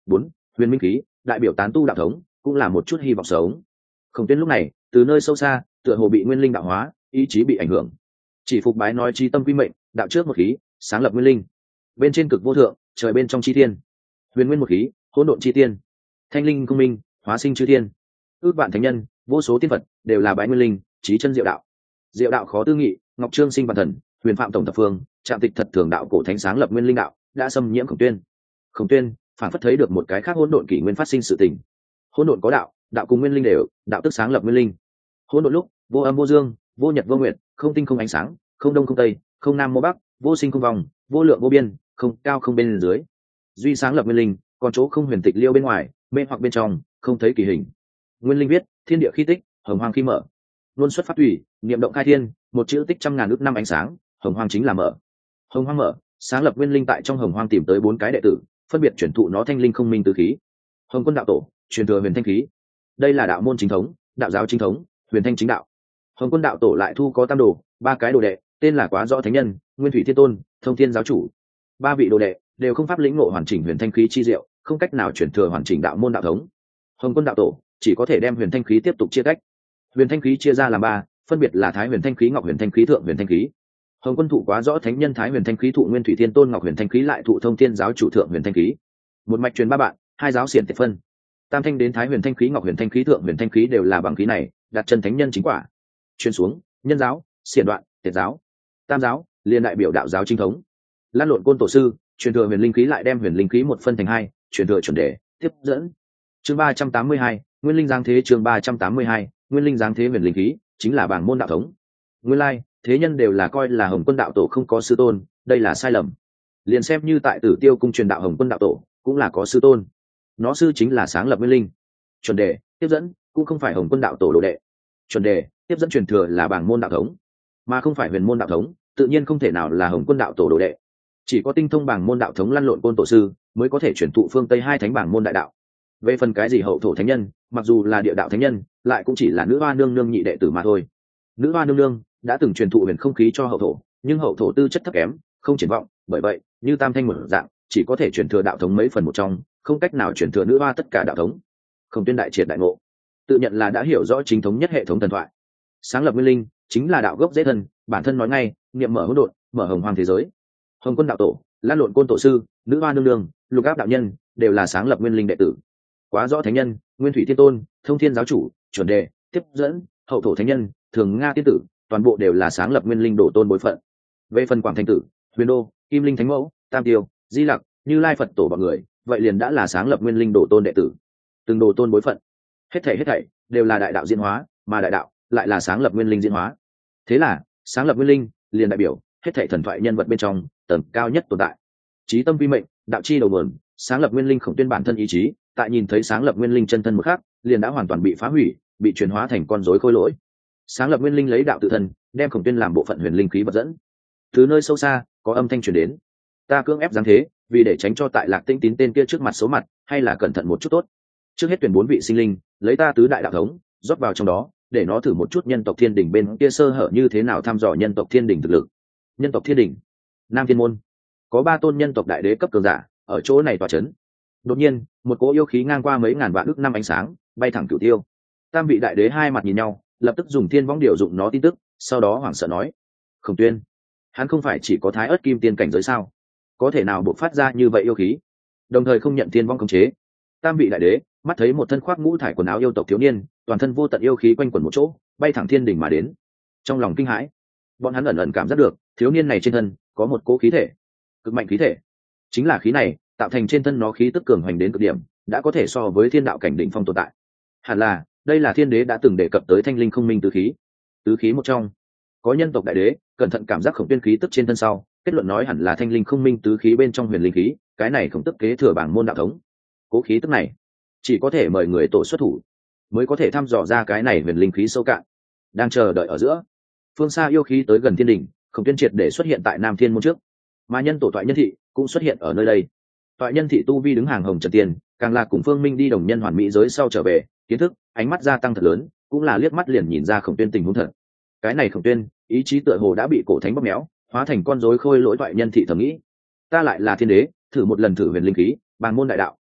bốn huyền minh khí đại biểu tán tu đạo thống, cũng là một chút hy vọng sống. Khổng Tuyên lúc này từ nơi sâu xa tựa hồ bị nguyên linh đạo hóa, ý chí bị ảnh hưởng, chỉ phục bái nói chi tâm quy mệnh, đạo trước một khí sáng lập nguyên linh, bên trên cực vô thượng trời bên trong chi thiên, huyền nguyên một khí hỗn độn chi tiên, thanh linh công minh hóa sinh chư thiên, ước vạn thánh nhân vô số tiên phật đều là bái nguyên linh, trí chân diệu đạo. Diệu đạo khó tư nghị, ngọc trương sinh bản thần, huyền phạm tổng thập phương, trạm tịch thật thường đạo cổ thánh sáng lập nguyên linh đạo, đã xâm nhiễm Khổng Tuyên. Khổng Tuyên phản phất thấy được một cái khác hỗn độn kỷ nguyên phát sinh sự tình. Hỗn độn có đạo, đạo cùng nguyên linh đều, đạo tức sáng lập nguyên linh. Hỗn độn lúc vô âm vô dương, vô nhật vô nguyệt, không tinh không ánh sáng, không đông không tây, không nam mô bắc, vô sinh không vòng, vô lượng vô biên, không cao không bên dưới. Duy sáng lập nguyên linh, còn chỗ không huyền tịch liêu bên ngoài, mê hoặc bên trong, không thấy kỳ hình. Nguyên linh viết, thiên địa khí tích, hồng hoang khi mở. Luôn xuất phát thủy, niệm động khai thiên, một chữ tích trăm ngàn ước năm ánh sáng, hồng hoang chính là mở. Hồng hoang mở, sáng lập nguyên linh tại trong hồng hoang tìm tới bốn cái đệ tử, phân biệt chuyển thụ nó thanh linh không minh tứ khí. Hồng Quân đạo tổ truyền thừa huyền thanh khí, đây là đạo môn chính thống, đạo giáo chính thống, huyền thanh chính đạo. Hồng Quân đạo tổ lại thu có tam đồ, ba cái đồ đệ, tên là Quá Rõ Thánh Nhân, Nguyên Thủy Thiên Tôn, Thông Thiên giáo chủ. Ba vị đồ đệ đều không pháp lĩnh ngộ hoàn chỉnh huyền thanh khí chi diệu, không cách nào chuyển thừa hoàn chỉnh đạo môn đạo thống. Hồng Quân đạo tổ chỉ có thể đem huyền thanh khí tiếp tục chia cách. Huyền thanh khí chia ra làm ba, phân biệt là Thái huyền thanh khí, Ngọc huyền thanh khí, Thượng huyền thanh khí. Hồng Quân thụ Quá Rõ Thánh Nhân Thái huyền thanh khí, thụ Nguyên Thủy Thiên Tôn Ngọc huyền thanh khí, lại thụ Thông Thiên giáo chủ Thượng huyền thanh khí. Một mạch truyền ba bạn, hai giáo xiển tiệt phân. Tam thanh đến Thái huyền thanh khí, Ngọc huyền thanh khí, Thượng huyền thanh khí đều là bằng khí này, đặt chân thánh nhân chính quả. Truyền xuống, nhân giáo, xiển đoạn, tiệt giáo. Tam giáo liên đại biểu đạo giáo chính thống. Lan lộn côn tổ sư truyền thừa huyền linh khí, lại đem huyền linh khí một phân thành hai, truyền thừa chuẩn đề, tiếp dẫn. Chương ba trăm tám mươi hai, Nguyên linh giáng thế. Chương ba trăm tám mươi hai, Nguyên linh giáng thế. Huyền linh khí chính là bảng môn đạo thống. Nguyên lai thế nhân đều là coi là Hồng Quân đạo tổ không có sư tôn, đây là sai lầm. Liền xem như tại Tử Tiêu cung truyền đạo Hồng Quân đạo tổ cũng là có sư tôn, nó sư chính là sáng lập nguyên linh. Chuẩn đề, tiếp dẫn cũng không phải Hồng Quân đạo tổ đồ đệ. Chuẩn đề, tiếp dẫn truyền thừa là bảng môn đạo thống, mà không phải huyền môn đạo thống, tự nhiên không thể nào là Hồng Quân đạo tổ đồ đệ. Chỉ có tinh thông bảng môn đạo thống lăn lộn côn tổ sư mới có thể truyền thụ phương Tây hai thánh bảng môn đại đạo. Về phần cái gì hậu thổ thánh nhân, mặc dù là địa đạo thánh nhân, lại cũng chỉ là nữ hoa nương nương nhị đệ tử mà thôi. Nữ hoa nương nương đã từng truyền thụ huyền không khí cho hậu thổ, nhưng hậu thổ tư chất thấp kém, không triển vọng, bởi vậy như tam thanh một dạng chỉ có thể truyền thừa đạo thống mấy phần một trong, không cách nào truyền thừa nữ hoa tất cả đạo thống. Khổng Tuyên đại triệt đại ngộ, tự nhận là đã hiểu rõ chính thống nhất hệ thống thần thoại. Sáng lập nguyên linh chính là đạo gốc dễ thân, bản thân nói ngay, niệm mở hỗn độn, mở hồng hoang thế giới. Hồng Quân đạo tổ, Lan lộn côn tổ sư, nữ hoa nương nương, lục áp đạo nhân đều là sáng lập nguyên linh đệ tử. Quá Rõ Thánh Nhân, Nguyên Thủy Thiên Tôn, Thông Thiên giáo chủ, chuẩn đề, tiếp dẫn, hậu thổ thánh nhân, thường nga tiên tử, toàn bộ đều là sáng lập nguyên linh đổ tôn bối phận. Về phần Quảng Thành Tử, Huyền Đô, Kim Linh Thánh Mẫu, Tam Tiêu, Di Lặc, Như Lai Phật tổ bọn người, vậy liền đã là sáng lập nguyên linh đổ tôn đệ tử. Từng đồ tôn bối phận, hết thảy hết thảy đều là đại đạo diễn hóa, mà đại đạo lại là sáng lập nguyên linh diễn hóa. Thế là sáng lập nguyên linh liền đại biểu hết thảy thần thoại nhân vật bên trong tầng cao nhất tồn tại. Chí tâm vi mệnh, đạo chi đầu nguồn, sáng lập nguyên linh Khổng Tuyên bản thân ý chí, tại nhìn thấy sáng lập nguyên linh chân thân một khắc, liền đã hoàn toàn bị phá hủy, bị chuyển hóa thành con rối khôi lỗi. Sáng lập nguyên linh lấy đạo tự thân, đem Khổng Tuyên làm bộ phận huyền linh khí vật dẫn. Từ nơi sâu xa có âm thanh truyền đến: ta cưỡng ép giáng thế, vì để tránh cho tại Lạc Tĩnh Tín tên kia trước mặt xấu mặt, hay là cẩn thận một chút tốt. Trước hết tuyển bốn vị sinh linh, lấy ta tứ đại đạo thống rót vào trong đó, để nó thử một chút nhân tộc Thiên Đình bên kia sơ hở như thế nào, thăm dò nhân tộc Thiên Đình thực lực. Nhân tộc Thiên Đình, Nam Thiên môn, có ba tôn nhân tộc đại đế cấp cường giả ở chỗ này tọa chấn. Đột nhiên, một cỗ yêu khí ngang qua mấy ngàn vạn ức năm ánh sáng, bay thẳng cửu tiêu. Tam vị đại đế hai mặt nhìn nhau, lập tức dùng thiên võng điều dụng nó tin tức, sau đó hoảng sợ nói: Khổng Tuyên, hắn không phải chỉ có thái ớt kim tiên cảnh giới sao, có thể nào bộc phát ra như vậy yêu khí, đồng thời không nhận thiên võng khống chế? Tam vị đại đế mắt thấy một thân khoác ngũ thải quần áo yêu tộc thiếu niên, toàn thân vô tận yêu khí quanh quẩn một chỗ, bay thẳng thiên đỉnh mà đến. Trong lòng kinh hãi, bọn hắn ẩn ẩn cảm giác được thiếu niên này trên thân có một cỗ khí thể, cực mạnh khí thể. Chính là khí này tạo thành trên thân nó khí tức cường hoành đến cực điểm, đã có thể so với thiên đạo cảnh đỉnh phong tồn tại. Hẳn là đây là thiên đế đã từng đề cập tới thanh linh không minh tứ khí. Tứ khí một trong, có nhân tộc đại đế cẩn thận cảm giác Khổng Tuyên khí tức trên thân sau, kết luận nói hẳn là thanh linh không minh tứ khí bên trong huyền linh khí, cái này Khổng Tức kế thừa bảng môn đạo thống. Cố khí tức này chỉ có thể mời người tổ xuất thủ mới có thể thăm dò ra cái này huyền linh khí sâu cạn. Đang chờ đợi ở giữa, phương xa yêu khí tới gần thiên đỉnh, Khổng Tuyên triệt để xuất hiện tại Nam Thiên môn trước, mà nhân tổ Toại Nhân Thị cũng xuất hiện ở nơi đây. Toại Nhân Thị tu vi đứng hàng hồng trần tiền, càng là cùng Phương Minh đi đồng nhân hoàn mỹ giới sau trở về, kiến thức ánh mắt gia tăng thật lớn, cũng là liếc mắt liền nhìn ra Khổng Tuyên tình huống thật. Cái này Khổng Tuyên ý chí tựa hồ đã bị cổ thánh bóp méo, hóa thành con rối khôi lỗi. Toại Nhân Thị thầm nghĩ: ta lại là thiên đế, thử một lần thử huyền linh khí, bàng môn đại đạo,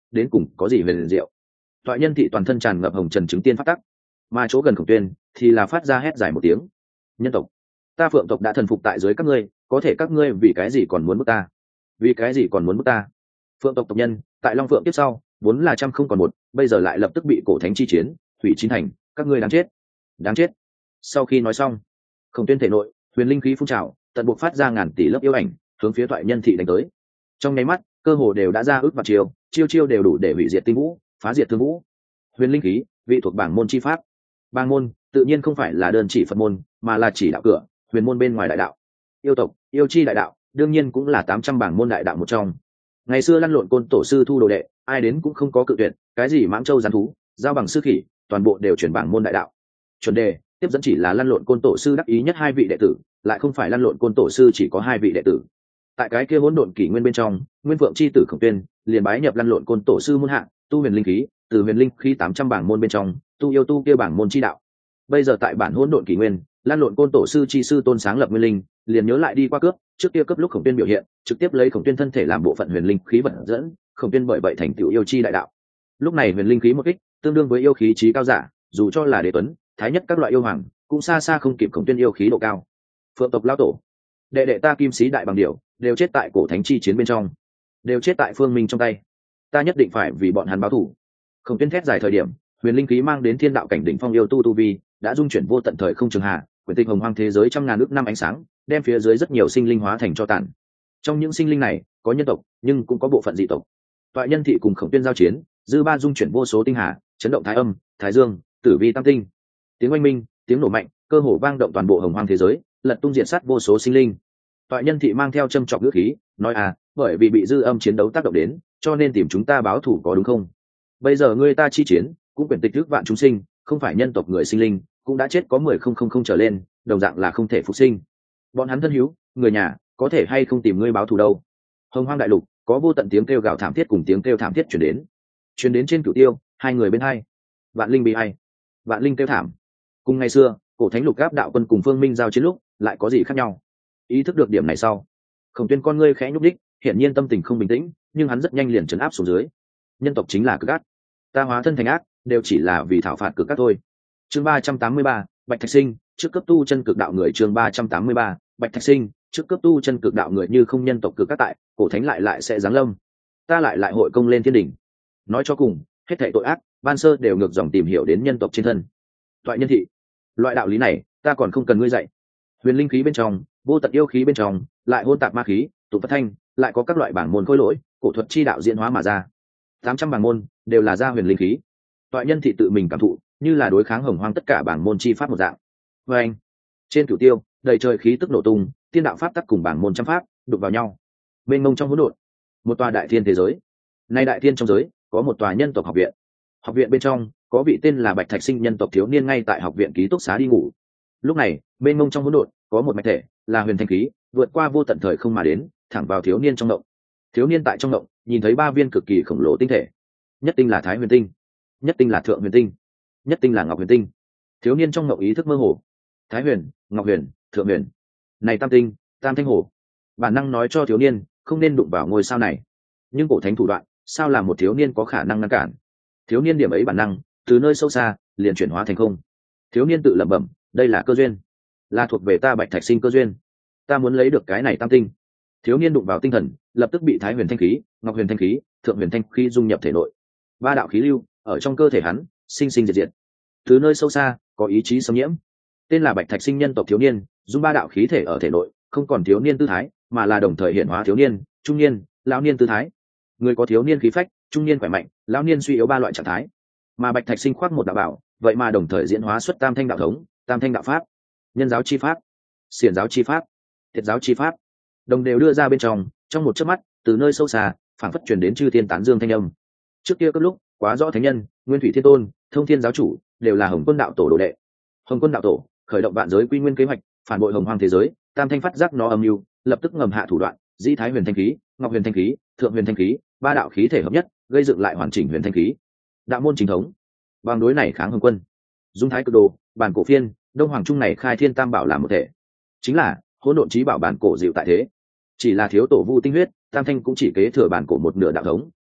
đến cùng có gì về liền diệu. Toại nhân thị toàn thân tràn ngập hồng trần chứng tiên pháp tắc, mà chỗ gần Khổng Tuyên thì là phát ra hét dài một tiếng. Nhân tộc, ta Phượng tộc đã thần phục tại dưới các ngươi, có thể các ngươi vì cái gì còn muốn bức ta? Vì cái gì còn muốn bức ta? Phượng tộc tộc nhân tại Long Phượng tiếp sau vốn là trăm không còn một, bây giờ lại lập tức bị cổ thánh chi chiến hủy chín thành, các ngươi đáng chết, đáng chết. Sau khi nói xong, Khổng Tuyên thể nội huyền linh khí phun trào, tận buộc phát ra ngàn tỷ lớp yêu ảnh hướng phía Toại nhân thị đánh tới. Trong nháy mắt, cơ hồ đều đã ra ước và chiều, chiêu chiêu đều đủ để hủy diệt tinh vũ, phá diệt thương vũ. Huyền linh khí vị thuộc bảng môn chi pháp. Bảng môn tự nhiên không phải là đơn chỉ Phật môn, mà là chỉ đạo cửa, huyền môn bên ngoài đại đạo. Yêu tộc, yêu chi đại đạo, đương nhiên cũng là tám trăm bảng môn đại đạo một trong. Ngày xưa lăn lộn côn tổ sư thu đồ đệ, ai đến cũng không có cự tuyệt, cái gì mãng châu gián thú, giao bằng sư khỉ, toàn bộ đều chuyển bảng môn đại đạo. Chuẩn đề tiếp dẫn chỉ là lăn lộn côn tổ sư đắc ý nhất hai vị đệ tử, lại không phải lăn lộn côn tổ sư chỉ có hai vị đệ tử. Tại cái kia hỗn độn kỷ nguyên bên trong, Nguyên Phượng chi tử Khổng Tuyên liền bái nhập lăn lộn côn tổ sư môn hạ, tu huyền linh khí, từ huyền linh khí tám trăm bảng môn bên trong, tu yêu tu kia bảng môn chi đạo. Bây giờ tại bản hỗn độn kỷ nguyên, lăn lộn côn tổ sư chi sư tôn sáng lập nguyên linh, liền nhớ lại đi qua cướp, trước kia cướp lúc Khổng Tuyên biểu hiện, trực tiếp lấy Khổng Tuyên thân thể làm bộ phận huyền linh khí vận dẫn, Khổng Tuyên bởi vậy thành tựu yêu chi đại đạo. Lúc này huyền linh khí một kích, tương đương với yêu khí trí cao giả, dù cho là đế tuấn, thái nhất các loại yêu hoàng, cũng xa xa không kịp Khổng Tuyên yêu khí độ cao. Phượng tộc lão tổ, đệ đệ ta Kim Sĩ đại bằng điểu, đều chết tại cổ thánh chi chiến bên trong, đều chết tại Phương Minh trong tay, ta nhất định phải vì bọn hắn báo thù. Khổng Tuyên thét dài thời điểm, huyền linh khí mang đến thiên đạo cảnh đỉnh phong yêu tu tu vi, đã dung chuyển vô tận thời không trường hạ, quyển tịch hồng hoang thế giới trăm ngàn ước năm ánh sáng, đem phía dưới rất nhiều sinh linh hóa thành cho tàn. Trong những sinh linh này, có nhân tộc, nhưng cũng có bộ phận dị tộc. Toại nhân thị cùng Khổng Tuyên giao chiến, dư ba dung chuyển vô số tinh hà, chấn động thái âm, thái dương, tử vi tam tinh. Tiếng oanh minh, tiếng nổ mạnh, cơ hồ vang động toàn bộ hồng hoang thế giới, lật tung diệt sát vô số sinh linh. Toại nhân thị mang theo châm chọc ngữ khí, nói à, bởi vì bị dư âm chiến đấu tác động đến, cho nên tìm chúng ta báo thù có đúng không? Bây giờ ngươi ta chi chiến, cũng quyển tịch ước vạn chúng sinh, không phải nhân tộc người sinh linh, cũng đã chết có mười không không không trở lên, đồng dạng là không thể phục sinh. Bọn hắn thân hữu, người nhà, có thể hay không tìm ngươi báo thù đâu? Hồng hoang đại lục, có vô tận tiếng kêu gào thảm thiết cùng tiếng kêu thảm thiết truyền đến. Truyền đến trên cửu tiêu, hai người bên hai. Vạn linh bị hay, vạn linh kêu thảm. Cùng ngày xưa, cổ thánh lục gáp đạo quân cùng Phương Minh giao chiến lúc, lại có gì khác nhau? Ý thức được điểm này sau, Khổng Tuyên con ngươi khẽ nhúc đích, hiển nhiên tâm tình không bình tĩnh, nhưng hắn rất nhanh liền trấn áp xuống dưới. Nhân tộc chính là cực ác, ta hóa thân thành ác, đều chỉ là vì thảo phạt cực ác thôi. Chương ba trăm tám mươi ba, Bạch Thạch Sinh, trước cấp tu chân cực đạo người. Chương ba trăm tám mươi ba, Bạch Thạch Sinh, trước cấp tu chân cực đạo người. Như không nhân tộc cực ác tại, cổ thánh lại lại sẽ giáng lâm, ta lại lại hội công lên thiên đỉnh. Nói cho cùng, hết thảy tội ác, ban sơ đều ngược dòng tìm hiểu đến nhân tộc trên thân. Toại nhân thị, loại đạo lý này, ta còn không cần ngươi dạy. Huyền linh khí bên trong, vô tận yêu khí bên trong, lại hôn tạp ma khí, tụ phật thanh, lại có các loại bảng môn khôi lỗi, cổ thuật chi đạo diễn hóa mà ra. Tám trăm bảng môn đều là ra huyền linh khí. Toại nhân thị tự mình cảm thụ, như là đối kháng hồng hoang tất cả bảng môn chi pháp một dạng. Và anh, trên cửu tiêu, đầy trời khí tức nổ tung, tiên đạo pháp tắc cùng bảng môn trăm pháp đụng vào nhau. Mênh mông trong hỗn độn, một tòa đại thiên thế giới. Nay đại thiên trong giới, có một tòa nhân tộc học viện. Học viện bên trong, có vị tên là Bạch Thạch Sinh nhân tộc thiếu niên ngay tại học viện ký túc xá đi ngủ. Lúc này, mênh mông trong hỗn độn, có một mạch thể, là huyền thanh khí, vượt qua vô tận thời không mà đến, thẳng vào thiếu niên trong động. Thiếu niên tại trong động, nhìn thấy ba viên cực kỳ khổng lồ tinh thể. Nhất tinh là Thái Huyền tinh, nhất tinh là Thượng Huyền tinh, nhất tinh là Ngọc Huyền tinh. Thiếu niên trong động ý thức mơ hồ. Thái Huyền, Ngọc Huyền, Thượng Huyền. Này tam tinh, tam thanh hồ. Bản năng nói cho thiếu niên, không nên đụng vào ngôi sao này. Nhưng cổ thánh thủ đoạn, sao làm một thiếu niên có khả năng ngăn cản? Thiếu niên điểm ấy bản năng, từ nơi sâu xa, liền chuyển hóa thành không. Thiếu niên tự lẩm bẩm, đây là cơ duyên, là thuộc về ta Bạch Thạch Sinh cơ duyên. Ta muốn lấy được cái này tam tinh. Thiếu niên đụng vào tinh thần, lập tức bị Thái Huyền thanh khí, Ngọc Huyền thanh khí, Thượng Huyền thanh khí dung nhập thể nội. Ba đạo khí lưu ở trong cơ thể hắn, sinh sinh diệt diệt. Từ nơi sâu xa, có ý chí xâm nhiễm. Tên là Bạch Thạch Sinh nhân tộc thiếu niên, dung ba đạo khí thể ở thể nội, không còn thiếu niên tư thái, mà là đồng thời hiện hóa thiếu niên, trung niên, lão niên tư thái. Người có thiếu niên khí phách, trung niên khỏe mạnh, lão niên suy yếu ba loại trạng thái. Mà Bạch Thạch Sinh khoác một đạo bảo, vậy mà đồng thời diễn hóa xuất tam thanh đạo thống, tam thanh đạo pháp, nhân giáo chi pháp, xiển giáo chi pháp, thiệt giáo chi pháp, đồng đều đưa ra bên trong. Trong một chớp mắt, từ nơi sâu xa, phảng phất truyền đến chư thiên tán dương thanh âm. Trước kia cấp lúc, quá rõ thánh nhân, nguyên thủy thiên tôn, thông thiên giáo chủ, đều là Hồng Quân đạo tổ đồ đệ. Hồng Quân đạo tổ khởi động vạn giới quy nguyên kế hoạch, phản bội hồng hoang thế giới, tam thanh phát giác nó âm mưu, lập tức ngầm hạ thủ đoạn, dĩ Thái Huyền thanh khí, Ngọc Huyền thanh khí, Thượng Huyền thanh khí, ba đạo khí thể hợp nhất, gây dựng lại hoàn chỉnh huyền thanh khí. Đạo môn chính thống, bằng đối này kháng Hồng Quân. Dung Thái Cực Đồ, bản cổ phiên, Đông Hoàng Trung này khai thiên tam bảo làm một thể, chính là hỗn độn chí bảo bản cổ dịu tại thế. Chỉ là thiếu tổ vu tinh huyết, tam thanh cũng chỉ kế thừa bản cổ một nửa đạo thống,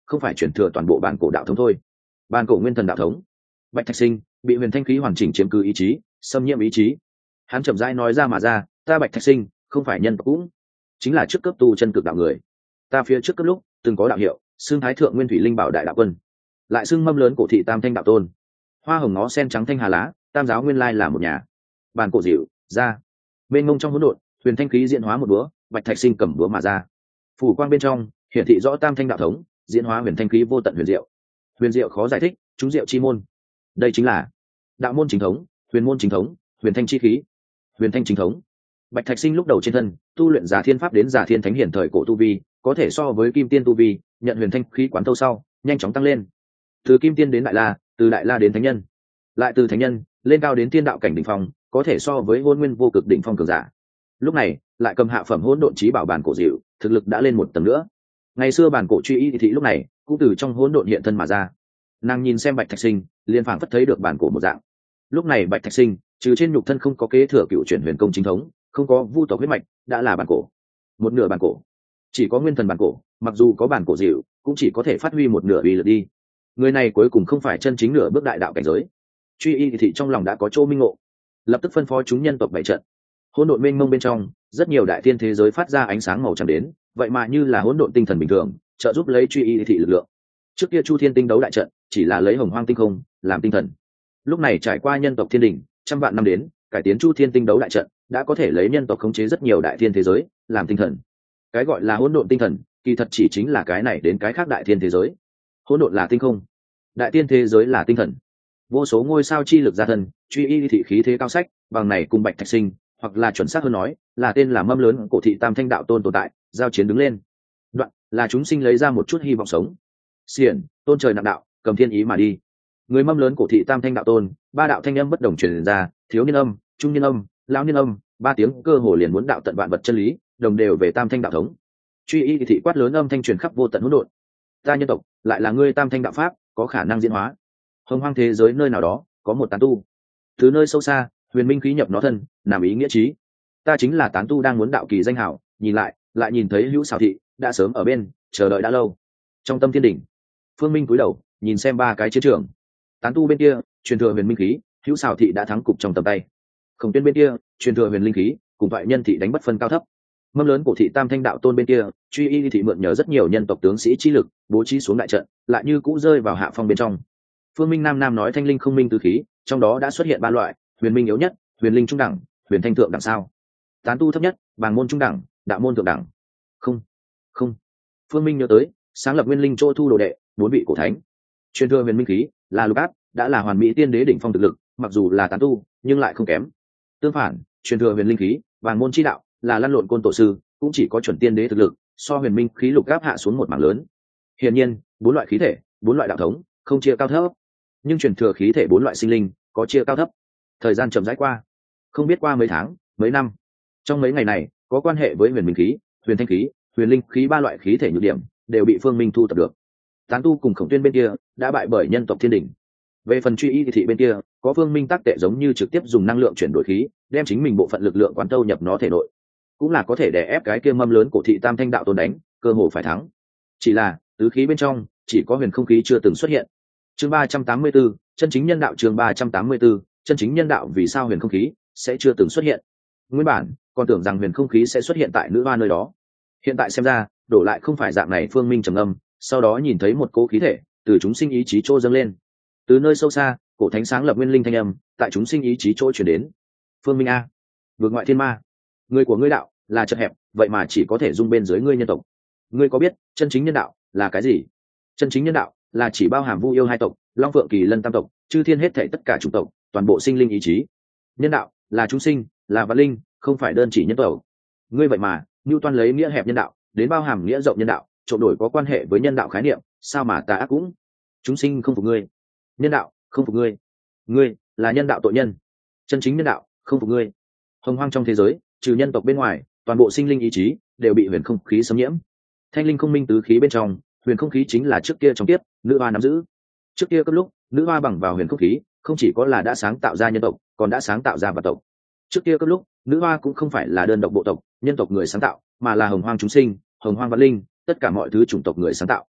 không phải chuyển thừa toàn bộ bản cổ đạo thống thôi. Bản cổ nguyên thần đạo thống. Bạch Thạch Sinh bị huyền thanh khí hoàn chỉnh chiếm cứ ý chí, xâm nhiễm ý chí. Hắn chậm rãi nói ra mà ra, ta Bạch Thạch Sinh không phải nhân tộc cũng, chính là trước cấp tu chân cực đạo người. Ta phía trước cấp lúc từng có đạo hiệu, xưng Thái Thượng Nguyên Thủy Linh Bảo Đại Đạo Quân, lại xưng mâm lớn cổ thị Tam Thanh Đạo Tôn. Hoa hồng ngó sen trắng thanh hà lá, tam giáo nguyên lai là một nhà. Bản cổ dịu ra, bên ngông trong hỗn độn, huyền thanh khí diễn hóa một búa, Bạch Thạch Sinh cầm búa mà ra. Phủ quang bên trong hiển thị rõ Tam Thanh Đạo thống, diễn hóa huyền thanh khí vô tận huyền diệu. Huyền diệu khó giải thích, chúng diệu chi môn. Đây chính là đạo môn chính thống, huyền môn chính thống, huyền thanh chi khí. Huyền thanh chính thống. Bạch Thạch Sinh lúc đầu trên thân tu luyện giả thiên pháp đến giả thiên thánh hiển thời cổ tu vi, có thể so với kim tiên tu vi, nhận huyền thanh khí quán thâu sau nhanh chóng tăng lên, từ kim tiên đến đại la, từ đại la đến thánh nhân, lại từ thánh nhân lên cao đến tiên đạo cảnh đỉnh phong, có thể so với hôn nguyên vô cực đỉnh phong cường giả. Lúc này lại cầm hạ phẩm hỗn độn chí bảo bản cổ dịu, thực lực đã lên một tầng nữa. Ngày xưa bản cổ truy y thị lúc này cũng từ trong hỗn độn hiện thân mà ra. Nàng nhìn xem Bạch Thạch Sinh, liền phảng phất thấy được bản cổ một dạng. Lúc này Bạch Thạch Sinh trừ trên nhục thân không có kế thừa cựu chuyển huyền công chính thống, không có vu tộc huyết mạch, đã là bản cổ. Một nửa bản cổ, chỉ có nguyên thần bản cổ, mặc dù có bản cổ dịu, cũng chỉ có thể phát huy một nửa uy lực đi. Người này cuối cùng không phải chân chính nửa bước đại đạo cảnh giới. Truy y thị trong lòng đã có chỗ minh ngộ, lập tức phân phó chúng nhân tộc bảy trận. Hỗn độn mênh mông bên trong, rất nhiều đại thiên thế giới phát ra ánh sáng màu trắng đến, vậy mà như là hỗn độn tinh thần bình thường, trợ giúp lấy truy y thị lực lượng. Trước kia Chu Thiên tinh đấu đại trận chỉ là lấy hồng hoang tinh không làm tinh thần, lúc này trải qua nhân tộc thiên đình trăm vạn năm đến cải tiến Chu Thiên tinh đấu đại trận, đã có thể lấy nhân tộc khống chế rất nhiều đại thiên thế giới làm tinh thần. Cái gọi là hỗn độn tinh thần, kỳ thật chỉ chính là cái này đến cái khác đại thiên thế giới. Hỗn độn là tinh không, đại thiên thế giới là tinh thần. Vô số ngôi sao chi lực ra thân, truy y thị khí thế cao sách, bằng này cùng Bạch Thạch Sinh, hoặc là chuẩn xác hơn nói, là tên là mâm lớn cổ thị Tam Thanh Đạo Tôn tồn tại, giao chiến đứng lên. Đoạn là chúng sinh lấy ra một chút hy vọng sống. Xiển, tôn trời nặng đạo, cầm thiên ý mà đi. Người mâm lớn cổ thị Tam Thanh Đạo Tôn, ba đạo thanh âm bất đồng truyền ra, thiếu niên âm, trung niên âm, lão niên âm, ba tiếng cơ hồ liền muốn đạo tận vạn vật chân lý, đồng đều về Tam Thanh Đạo thống. Truy y thị quát lớn âm thanh truyền khắp vô tận hỗn độn. Ta nhân tộc, lại là ngươi Tam Thanh Đạo pháp, có khả năng diễn hóa. Hồng hoang thế giới nơi nào đó có một tán tu, từ nơi sâu xa huyền minh khí nhập nó thân, làm ý nghĩa trí. Ta chính là tán tu đang muốn đạo kỳ danh hảo, nhìn lại lại nhìn thấy hữu xảo thị đã sớm ở bên chờ đợi đã lâu. Trong tâm thiên đỉnh, Phương Minh cúi đầu nhìn xem ba cái chiến trường. Tán tu bên kia truyền thừa huyền minh khí, hữu xảo thị đã thắng cục trong tầm tay. Khổng Tuyên bên kia truyền thừa huyền linh khí, cùng thoại nhân thị đánh bất phân cao thấp. Mâm lớn cổ thị Tam Thanh Đạo Tôn bên kia truy y thị mượn nhờ rất nhiều nhân tộc tướng sĩ chi lực bố trí xuống đại trận, lại như cũ rơi vào hạ phong bên trong. Phương Minh nam nam nói thanh linh không minh tứ khí, trong đó đã xuất hiện ba loại: huyền minh yếu nhất, huyền linh trung đẳng, huyền thanh thượng đẳng. Sao tán tu thấp nhất, bàng môn trung đẳng, đạo môn thượng đẳng. Không không Phương Minh nhớ tới sáng lập nguyên linh chỗ thu đồ đệ bốn vị cổ thánh. Truyền thừa huyền minh khí là lục áp, đã là hoàn mỹ tiên đế đỉnh phong thực lực, mặc dù là tán tu nhưng lại không kém. Tương phản, truyền thừa huyền linh khí bàng môn chi đạo là lăn lộn côn tổ sư, cũng chỉ có chuẩn tiên đế thực lực, so huyền minh khí lục áp hạ xuống một mảng lớn. Hiển nhiên bốn loại khí thể, bốn loại đạo thống không chia cao thấp, nhưng truyền thừa khí thể bốn loại sinh linh có chia cao thấp. Thời gian chậm rãi qua, không biết qua mấy tháng mấy năm, trong mấy ngày này có quan hệ với huyền minh khí, huyền thanh khí, huyền linh khí ba loại khí thể nhược điểm đều bị Phương Minh thu thập được. Tán tu cùng Khổng Tuyên bên kia đã bại bởi nhân tộc thiên đình. Về phần truy y thị bên kia, có Phương Minh tác tệ giống như trực tiếp dùng năng lượng chuyển đổi khí, đem chính mình bộ phận lực lượng quán thâu nhập nó thể nội, cũng là có thể đè ép cái kia mâm lớn cổ thị Tam Thanh Đạo Tôn đánh, cơ hồ phải thắng. Chỉ là tứ khí bên trong chỉ có huyền không khí chưa từng xuất hiện. Chương ba trăm tám mươi 34, chân chính nhân đạo. Chương ba trăm tám mươi 34, chân chính nhân đạo. Vì sao huyền không khí sẽ chưa từng xuất hiện? Nguyên bản còn tưởng rằng huyền không khí sẽ xuất hiện tại nữ hoa nơi đó, hiện tại xem ra đổ lại không phải dạng này. Phương Minh trầm âm, sau đó nhìn thấy một cỗ khí thể từ chúng sinh ý chí chỗ dâng lên. Từ nơi sâu xa, cổ thánh sáng lập nguyên linh thanh âm tại chúng sinh ý chí chỗ chuyển đến. Phương Minh a, vượt ngoại thiên ma, người của ngươi đạo là chật hẹp, vậy mà chỉ có thể dung bên dưới ngươi nhân tộc. Ngươi có biết chân chính nhân đạo là cái gì? Chân chính nhân đạo là chỉ bao hàm Vu Yêu hai tộc, Long Phượng Kỳ Lân tam tộc, chư thiên hết thảy tất cả chủng tộc, toàn bộ sinh linh ý chí. Nhân đạo là chúng sinh, là vạn linh, không phải đơn chỉ nhân tộc. Ngươi vậy mà Nưu Toan lấy nghĩa hẹp nhân đạo đến bao hàm nghĩa rộng nhân đạo, trộn đổi có quan hệ với nhân đạo khái niệm, sao mà tà ác cũng. Chúng sinh không phục ngươi, nhân đạo không phục ngươi, ngươi là nhân đạo tội nhân. Chân chính nhân đạo không phục ngươi. Hồng hoang trong thế giới, trừ nhân tộc bên ngoài, toàn bộ sinh linh ý chí đều bị huyền không khí xâm nhiễm. Thanh linh không minh tứ khí bên trong, huyền không khí chính là trước kia trong tiếp nữ hoa nắm giữ. Trước kia cấp lúc nữ hoa bằng vào huyền không khí, không chỉ có là đã sáng tạo ra nhân tộc, còn đã sáng tạo ra vạn tộc. Trước kia cấp lúc nữ hoa cũng không phải là đơn độc bộ tộc nhân tộc người sáng tạo, mà là hồng hoang chúng sinh, hồng hoang vạn linh, tất cả mọi thứ chủng tộc người sáng tạo.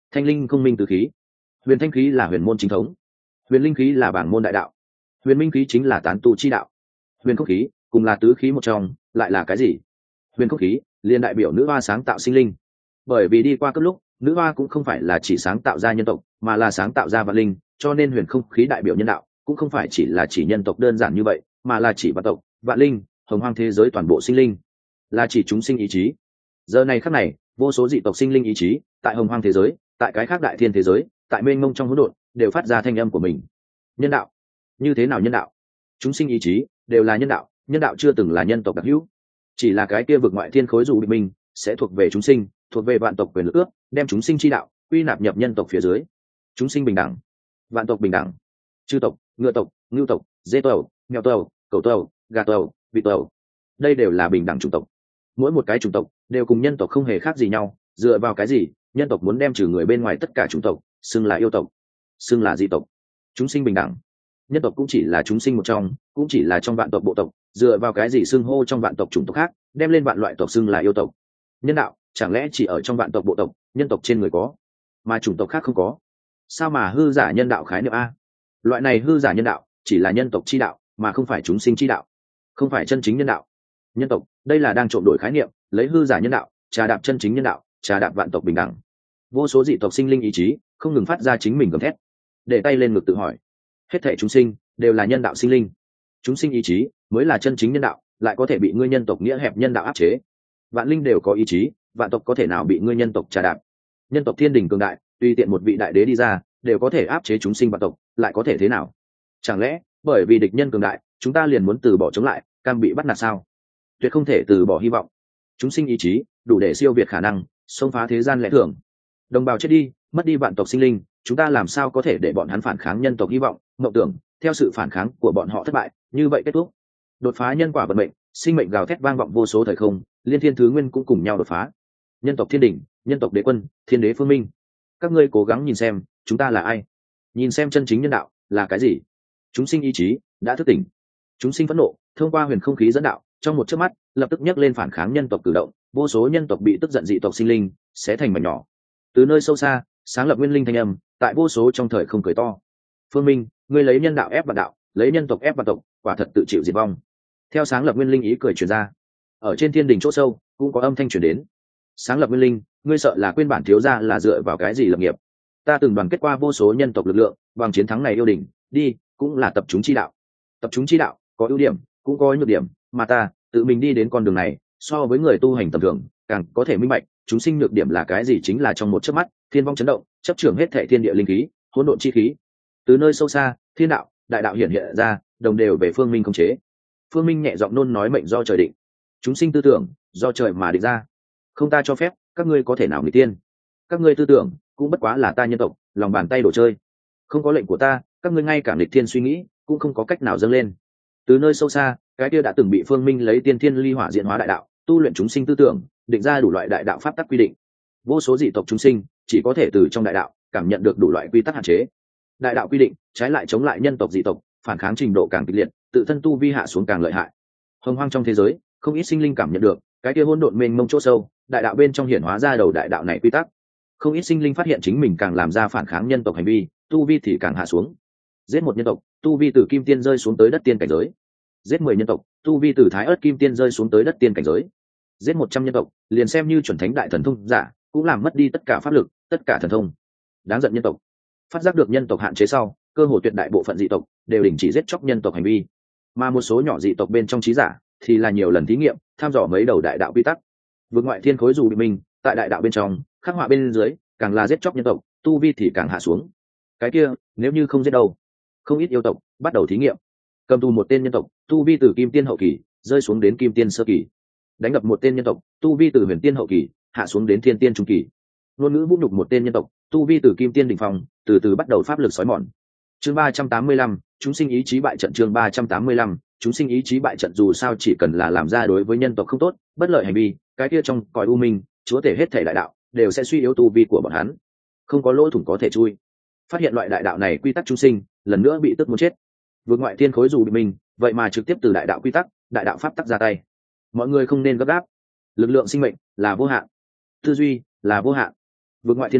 thanh linh không minh tứ khí. Huyền thanh khí là huyền môn chính thống, huyền linh khí là bảng môn đại đạo, huyền minh khí chính là tán tu chi đạo. Huyền không khí cùng là tứ khí một trong, lại là cái gì? Huyền không khí liền đại biểu nữ hoa sáng tạo sinh linh, bởi vì đi qua cấp lúc nữ hoa cũng không phải là chỉ sáng tạo ra nhân tộc, mà là sáng tạo ra vạn linh, cho nên huyền không khí đại biểu nhân đạo cũng không phải chỉ là chỉ nhân tộc đơn giản như vậy, mà là chỉ vạn tộc, vạn linh, hồng hoang thế giới toàn bộ sinh linh, là chỉ chúng sinh ý chí. Giờ này khắc này, vô số dị tộc sinh linh ý chí tại hồng hoang thế giới, tại cái khác đại thiên thế giới, tại mênh mông trong hỗn độn đều phát ra thanh âm của mình. Nhân đạo như thế nào? Nhân đạo chúng sinh ý chí đều là nhân đạo, nhân đạo chưa từng là nhân tộc đặc hữu, chỉ là cái kia vực ngoại thiên khối dù bị mình sẽ thuộc về chúng sinh, thuộc về vạn tộc quyền lực ước, đem chúng sinh chi đạo quy nạp nhập nhân tộc phía dưới. Chúng sinh bình đẳng, vạn tộc bình đẳng, chư tộc, ngựa tộc, ngưu tộc, dê tộc, mèo tộc, cẩu tộc, gà tộc, vịt tộc, đây đều là bình đẳng chủng tộc. Mỗi một cái chủng tộc đều cùng nhân tộc không hề khác gì nhau. Dựa vào cái gì nhân tộc muốn đem trừ người bên ngoài tất cả chủng tộc xưng là yêu tộc, xưng là dị tộc? Chúng sinh bình đẳng, nhân tộc cũng chỉ là chúng sinh một trong, cũng chỉ là trong vạn tộc bộ tộc, dựa vào cái gì xưng hô trong vạn tộc chủng tộc khác đem lên vạn loại tộc xưng là yêu tộc? Nhân đạo chẳng lẽ chỉ ở trong vạn tộc bộ tộc, nhân tộc trên người có mà chủng tộc khác không có? Sao mà hư giả nhân đạo khái niệm a? Loại này hư giả nhân đạo chỉ là nhân tộc chi đạo, mà không phải chúng sinh chi đạo, không phải chân chính nhân đạo. Nhân tộc đây là đang trộm đổi khái niệm, lấy hư giả nhân đạo trà đạp chân chính nhân đạo, trà đạp vạn tộc bình đẳng. Vô số dị tộc sinh linh ý chí không ngừng phát ra chính mình gầm thét, để tay lên ngực tự hỏi, hết thảy chúng sinh đều là nhân đạo sinh linh, chúng sinh ý chí mới là chân chính nhân đạo, lại có thể bị ngươi nhân tộc nghĩa hẹp nhân đạo áp chế. Vạn linh đều có ý chí, vạn tộc có thể nào bị ngươi nhân tộc trà đạp? Nhân tộc thiên đình cường đại, tùy tiện một vị đại đế đi ra đều có thể áp chế chúng sinh vạn tộc, lại có thể thế nào? Chẳng lẽ bởi vì địch nhân cường đại chúng ta liền muốn từ bỏ chống lại, cam bị bắt nạt sao? Tuyệt không thể từ bỏ hy vọng. Chúng sinh ý chí đủ để siêu việt khả năng, xông phá thế gian lẽ thường. Đồng bào chết đi, mất đi vạn tộc sinh linh, chúng ta làm sao có thể để bọn hắn phản kháng nhân tộc hy vọng, mộng tưởng, theo sự phản kháng của bọn họ thất bại, như vậy kết thúc. Đột phá nhân quả vận mệnh, sinh mệnh gào thét vang vọng vô số thời không, liên thiên thứ nguyên cũng cùng nhau đột phá. Nhân tộc thiên đỉnh, nhân tộc đế quân, thiên đế phương minh, các ngươi cố gắng nhìn xem chúng ta là ai, nhìn xem chân chính nhân đạo là cái gì. Chúng sinh ý chí đã thức tỉnh, chúng sinh phẫn nộ thông qua huyền không khí dẫn đạo, trong một chớp mắt lập tức nhấc lên phản kháng nhân tộc cử động. Vô số nhân tộc bị tức giận dị tộc sinh linh sẽ thành mảnh nhỏ. Từ nơi sâu xa sáng lập nguyên linh thanh âm tại vô số trong thời không cười to. Phương minh, ngươi lấy nhân đạo ép vạn đạo, lấy nhân tộc ép vạn tộc, quả thật tự chịu diệt vong. Theo sáng lập nguyên linh ý cười truyền ra, ở trên thiên đình chỗ sâu cũng có âm thanh truyền đến. Sáng lập nguyên linh, ngươi sợ là quên bản thiếu gia là dựa vào cái gì lập nghiệp? Ta từng đoàn kết qua vô số nhân tộc lực lượng, bằng chiến thắng này yêu đỉnh đi cũng là tập chúng chi đạo. Tập chúng chi đạo có ưu điểm cũng có nhược điểm, mà ta tự mình đi đến con đường này, so với người tu hành tầm thường càng có thể minh bạch chúng sinh nhược điểm là cái gì. Chính là trong một chớp mắt thiên vong chấn động, chấp trưởng hết thảy thiên địa linh khí, hỗn độn chi khí. Từ nơi sâu xa thiên đạo đại đạo hiện hiện ra, đồng đều về phương minh khống chế. Phương minh nhẹ giọng nôn nói, mệnh do trời định, chúng sinh tư tưởng do trời mà định ra, không ta cho phép các ngươi có thể nào người tiên. Các ngươi tư tưởng cũng bất quá là ta nhân tộc lòng bàn tay đồ chơi, không có lệnh của ta các ngươi ngay cả nghịch thiên suy nghĩ cũng không có cách nào dâng lên. Từ nơi sâu xa cái kia đã từng bị phương minh lấy tiên thiên ly hỏa diện hóa đại đạo tu luyện chúng sinh tư tưởng, định ra đủ loại đại đạo pháp tắc quy định. Vô số dị tộc chúng sinh chỉ có thể từ trong đại đạo cảm nhận được đủ loại quy tắc hạn chế. Đại đạo quy định trái lại chống lại nhân tộc dị tộc, phản kháng trình độ càng kịch liệt, tự thân tu vi hạ xuống càng lợi hại. Hồng hoang trong thế giới không ít sinh linh cảm nhận được cái kia hỗn độn mênh mông chỗ sâu, đại đạo bên trong hiển hóa ra đầu đại đạo này quy tắc. Không ít sinh linh phát hiện chính mình càng làm ra phản kháng nhân tộc hành vi, tu vi thì càng hạ xuống. Giết một nhân tộc, tu vi từ kim tiên rơi xuống tới đất tiên cảnh giới. Giết mười nhân tộc, tu vi từ thái ớt kim tiên rơi xuống tới đất tiên cảnh giới. Giết một trăm nhân tộc, liền xem như chuẩn thánh đại thần thông giả cũng làm mất đi tất cả pháp lực, tất cả thần thông. Đáng giận nhân tộc. Phát giác được nhân tộc hạn chế sau, cơ hồ tuyệt đại bộ phận dị tộc đều đình chỉ giết chóc nhân tộc hành vi, mà một số nhỏ dị tộc bên trong trí giả thì là nhiều lần thí nghiệm tham dò mấy đầu đại đạo quy tắc. Vượt ngoại thiên khối dù bị mình tại đại đạo bên trong khắc họa bên dưới, càng là giết chóc nhân tộc, tu vi thì càng hạ xuống. Cái kia nếu như không giết đâu? Không ít yêu tộc bắt đầu thí nghiệm, cầm tù một tên nhân tộc tu vi từ kim tiên hậu kỳ rơi xuống đến kim tiên sơ kỳ, đánh ngập một tên nhân tộc tu vi từ huyền tiên hậu kỳ hạ xuống đến thiên tiên trung kỳ, ngôn ngữ vũ nhục một tên nhân tộc tu vi từ kim tiên đỉnh phong từ từ bắt đầu pháp lực sói mòn. Chương ba trăm tám mươi lăm, chúng sinh ý chí bại trận. Chương ba trăm tám mươi lăm, chúng sinh ý chí bại trận. Dù sao chỉ cần là làm ra đối với nhân tộc không tốt, bất lợi hành vi, cái kia trong cõi u minh chúa tể hết thể đại đạo đều sẽ suy yếu tu vi của bọn hắn, không có lỗ thủng có thể chui. Phát hiện loại đại đạo này quy tắc chúng sinh lần nữa bị tức muốn chết. Vượt ngoại thiên khối dù bị mình vậy mà trực tiếp từ đại đạo quy tắc, đại đạo pháp tắc ra tay. Mọi người không nên gấp gáp, lực lượng sinh mệnh là vô hạn, tư duy là vô hạn. Vượt ngoại thiên ma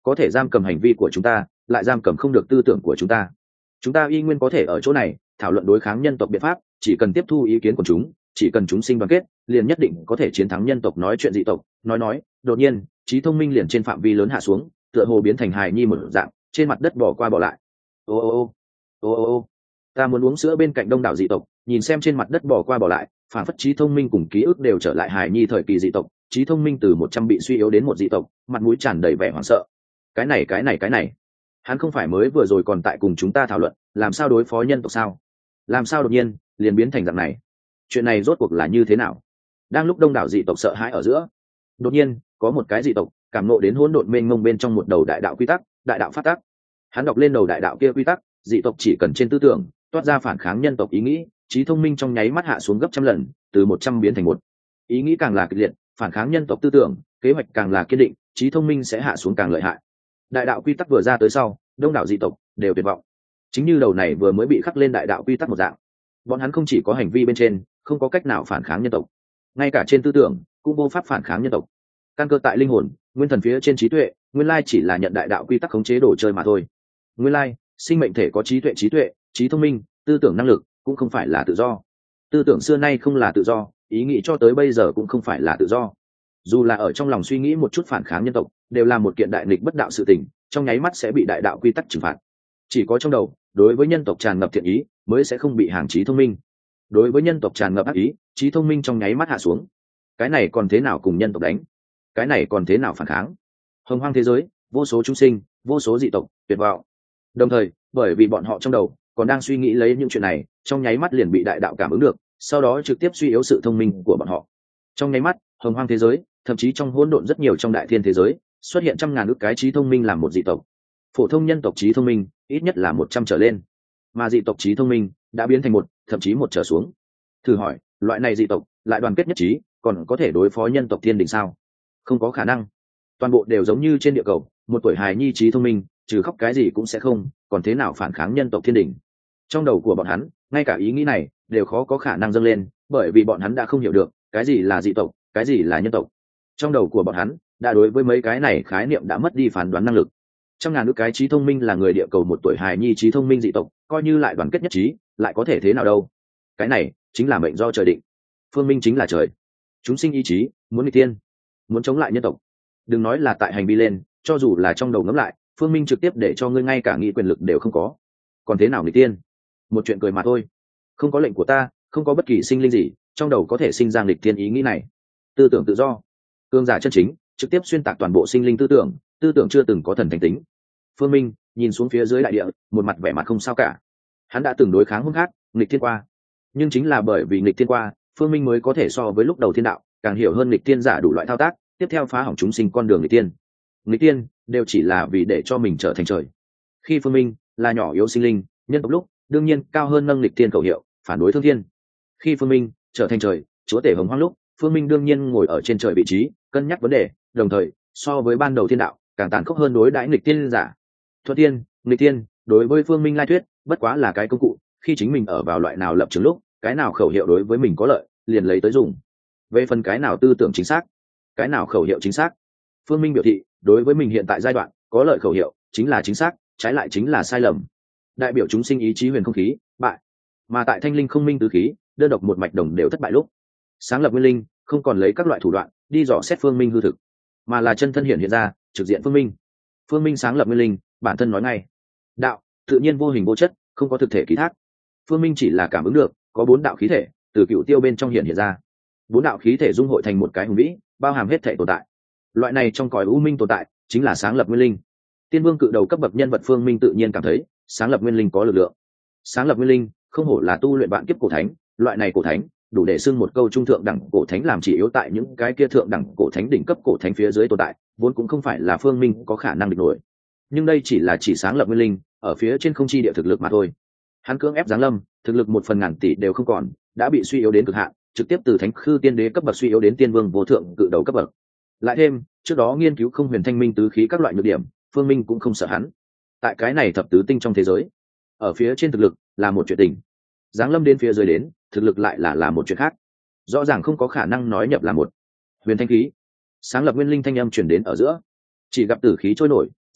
có thể giam cầm hành vi của chúng ta, lại giam cầm không được tư tưởng của chúng ta. Chúng ta y nguyên có thể ở chỗ này thảo luận đối kháng nhân tộc biện pháp, chỉ cần tiếp thu ý kiến của chúng, chỉ cần chúng sinh đoàn kết, liền nhất định có thể chiến thắng nhân tộc nói chuyện dị tộc. Nói nói, đột nhiên, trí thông minh liền trên phạm vi lớn hạ xuống, tựa hồ biến thành hài nhi một dạng, trên mặt đất bỏ qua bỏ lại. Ô ô ô, ô ô ô, ta muốn uống sữa bên cạnh đông đảo dị tộc, nhìn xem trên mặt đất bỏ qua bỏ lại, phản phất trí thông minh cùng ký ức đều trở lại hài nhi thời kỳ dị tộc, trí thông minh từ một trăm bị suy yếu đến một dị tộc, mặt mũi tràn đầy vẻ hoảng sợ. Cái này cái này cái này, hắn không phải mới vừa rồi còn tại cùng chúng ta thảo luận làm sao đối phó nhân tộc sao? Làm sao đột nhiên liền biến thành dạng này? Chuyện này rốt cuộc là như thế nào? Đang lúc đông đảo dị tộc sợ hãi ở giữa, đột nhiên có một cái dị tộc cảm ngộ đến hỗn độn mênh mông bên trong một đầu đại đạo quy tắc, đại đạo phát tắc. Hắn đọc lên đầu đại đạo kia quy tắc, dị tộc chỉ cần trên tư tưởng toát ra phản kháng nhân tộc ý nghĩ, trí thông minh trong nháy mắt hạ xuống gấp trăm lần, từ một trăm biến thành một. Ý nghĩ càng là kịch liệt, phản kháng nhân tộc tư tưởng, kế hoạch càng là kiên định, trí thông minh sẽ hạ xuống càng lợi hại. Đại đạo quy tắc vừa ra tới sau, đông đảo dị tộc đều tuyệt vọng. Chính như đầu này vừa mới bị khắc lên đại đạo quy tắc một dạng, bọn hắn không chỉ có hành vi bên trên không có cách nào phản kháng nhân tộc, ngay cả trên tư tưởng cũng vô pháp phản kháng nhân tộc. Căn cơ tại linh hồn, nguyên thần phía trên trí tuệ, nguyên lai chỉ là nhận đại đạo quy tắc khống chế đồ chơi mà thôi. Nguyên lai sinh mệnh thể có trí tuệ, trí tuệ, trí thông minh, tư tưởng năng lực cũng không phải là tự do. Tư tưởng xưa nay không là tự do, ý nghĩ cho tới bây giờ cũng không phải là tự do. Dù là ở trong lòng suy nghĩ một chút phản kháng nhân tộc, đều là một kiện đại nghịch bất đạo sự tình, trong nháy mắt sẽ bị đại đạo quy tắc trừng phạt. Chỉ có trong đầu đối với nhân tộc tràn ngập thiện ý mới sẽ không bị hàng trí thông minh, đối với nhân tộc tràn ngập ác ý, trí thông minh trong nháy mắt hạ xuống. Cái này còn thế nào cùng nhân tộc đánh? Cái này còn thế nào phản kháng? Hồng hoang thế giới, vô số chúng sinh, vô số dị tộc tuyệt vọng. Đồng thời bởi vì bọn họ trong đầu còn đang suy nghĩ lấy những chuyện này, trong nháy mắt liền bị đại đạo cảm ứng được, sau đó trực tiếp suy yếu sự thông minh của bọn họ. Trong nháy mắt, hồng hoang thế giới, thậm chí trong hỗn độn rất nhiều trong đại thiên thế giới, xuất hiện trăm ngàn ước cái trí thông minh làm một dị tộc. Phổ thông nhân tộc trí thông minh ít nhất là một trăm trở lên, mà dị tộc trí thông minh đã biến thành một, thậm chí một trở xuống. Thử hỏi, loại này dị tộc lại đoàn kết nhất trí, còn có thể đối phó nhân tộc thiên đình sao? Không có khả năng. Toàn bộ đều giống như trên địa cầu, một tuổi hài nhi trí thông minh, trừ khóc cái gì cũng sẽ không, còn thế nào phản kháng nhân tộc thiên đình? Trong đầu của bọn hắn, ngay cả ý nghĩ này đều khó có khả năng dâng lên, bởi vì bọn hắn đã không hiểu được cái gì là dị tộc, cái gì là nhân tộc. Trong đầu của bọn hắn đã đối với mấy cái này khái niệm đã mất đi phán đoán năng lực. Trăm ngàn ước cái trí thông minh là người địa cầu một tuổi hài nhi trí thông minh dị tộc, coi như lại đoàn kết nhất trí, lại có thể thế nào đâu? Cái này chính là mệnh do trời định. Phương minh chính là trời. Chúng sinh ý chí muốn nghịch thiên, muốn chống lại nhân tộc. Đừng nói là tại hành vi lên, cho dù là trong đầu ngẫm lại, phương minh trực tiếp để cho ngươi ngay cả nghĩ quyền lực đều không có, còn thế nào nghịch thiên? Một chuyện cười mà thôi. Không có lệnh của ta, không có bất kỳ sinh linh gì trong đầu có thể sinh ra nghịch thiên ý nghĩ này. Tư tưởng tự do, cương giả chân chính trực tiếp xuyên tạc toàn bộ sinh linh tư tưởng, tư tưởng chưa từng có thần thánh tính. Phương minh nhìn xuống phía dưới đại địa, một mặt vẻ mặt không sao cả. Hắn đã từng đối kháng hung ác, nghịch thiên qua, nhưng chính là bởi vì nghịch thiên qua, phương minh mới có thể so với lúc đầu thiên đạo càng hiểu hơn nghịch thiên giả đủ loại thao tác, tiếp theo phá hỏng chúng sinh con đường nghịch thiên. Nghịch thiên đều chỉ là vì để cho mình trở thành trời. Khi phương minh là nhỏ yếu sinh linh, nhân tộc lúc đương nhiên cao hơn nâng nghịch thiên khẩu hiệu, phản đối thương thiên. Khi phương minh trở thành trời, chúa tể hồng hoang lúc, phương minh đương nhiên ngồi ở trên trời vị trí, cân nhắc vấn đề, đồng thời so với ban đầu thiên đạo càng tàn khốc hơn đối đãi nghịch thiên giả. Thuận tiên, nghịch thiên đối với phương minh lai thuyết bất quá là cái công cụ, khi chính mình ở vào loại nào lập trường lúc, cái nào khẩu hiệu đối với mình có lợi liền lấy tới dùng. Về phần cái nào tư tưởng chính xác, cái nào khẩu hiệu chính xác, phương minh biểu thị đối với mình hiện tại giai đoạn có lợi khẩu hiệu chính là chính xác, trái lại chính là sai lầm. Đại biểu chúng sinh ý chí huyền không khí bại, mà tại thanh linh không minh tứ khí đơn độc một mạch đồng đều thất bại lúc, sáng lập nguyên linh không còn lấy các loại thủ đoạn đi dò xét phương minh hư thực, mà là chân thân hiện hiện ra trực diện phương minh. Phương minh sáng lập nguyên linh, bản thân nói ngay đạo tự nhiên vô hình vô chất, không có thực thể ký thác. Phương minh chỉ là cảm ứng được có bốn đạo khí thể từ cựu tiêu bên trong hiện hiện ra, bốn đạo khí thể dung hội thành một cái hùng vĩ, bao hàm hết thể tồn tại. Loại này trong cõi u minh tồn tại chính là sáng lập nguyên linh. Tiên vương cự đầu cấp bậc nhân vật phương minh tự nhiên cảm thấy sáng lập nguyên linh có lực lượng. Sáng lập nguyên linh không hổ là tu luyện vạn kiếp cổ thánh, loại này cổ thánh đủ để xưng một câu trung thượng đẳng cổ thánh, làm chỉ yếu tại những cái kia thượng đẳng cổ thánh đỉnh cấp cổ thánh phía dưới tồn tại, vốn cũng không phải là phương minh có khả năng địch nổi. Nhưng đây chỉ là chỉ sáng lập nguyên linh ở phía trên không chi địa thực lực mà thôi. Hắn cưỡng ép giáng lâm, thực lực một phần ngàn tỷ đều không còn, đã bị suy yếu đến cực hạn, trực tiếp từ thánh khư tiên đế cấp bậc suy yếu đến tiên vương vô thượng cự đầu cấp bậc. Lại thêm trước đó nghiên cứu không huyền thanh minh tứ khí các loại nhược điểm, phương minh cũng không sợ hắn. Tại cái này thập tứ tinh trong thế giới, ở phía trên thực lực là một chuyện tình, giáng lâm đến phía dưới đến thực lực lại là là một chuyện khác, rõ ràng không có khả năng nói nhập là một. Huyền thanh khí sáng lập nguyên linh thanh âm chuyển đến ở giữa, chỉ gặp tử khí trôi nổi,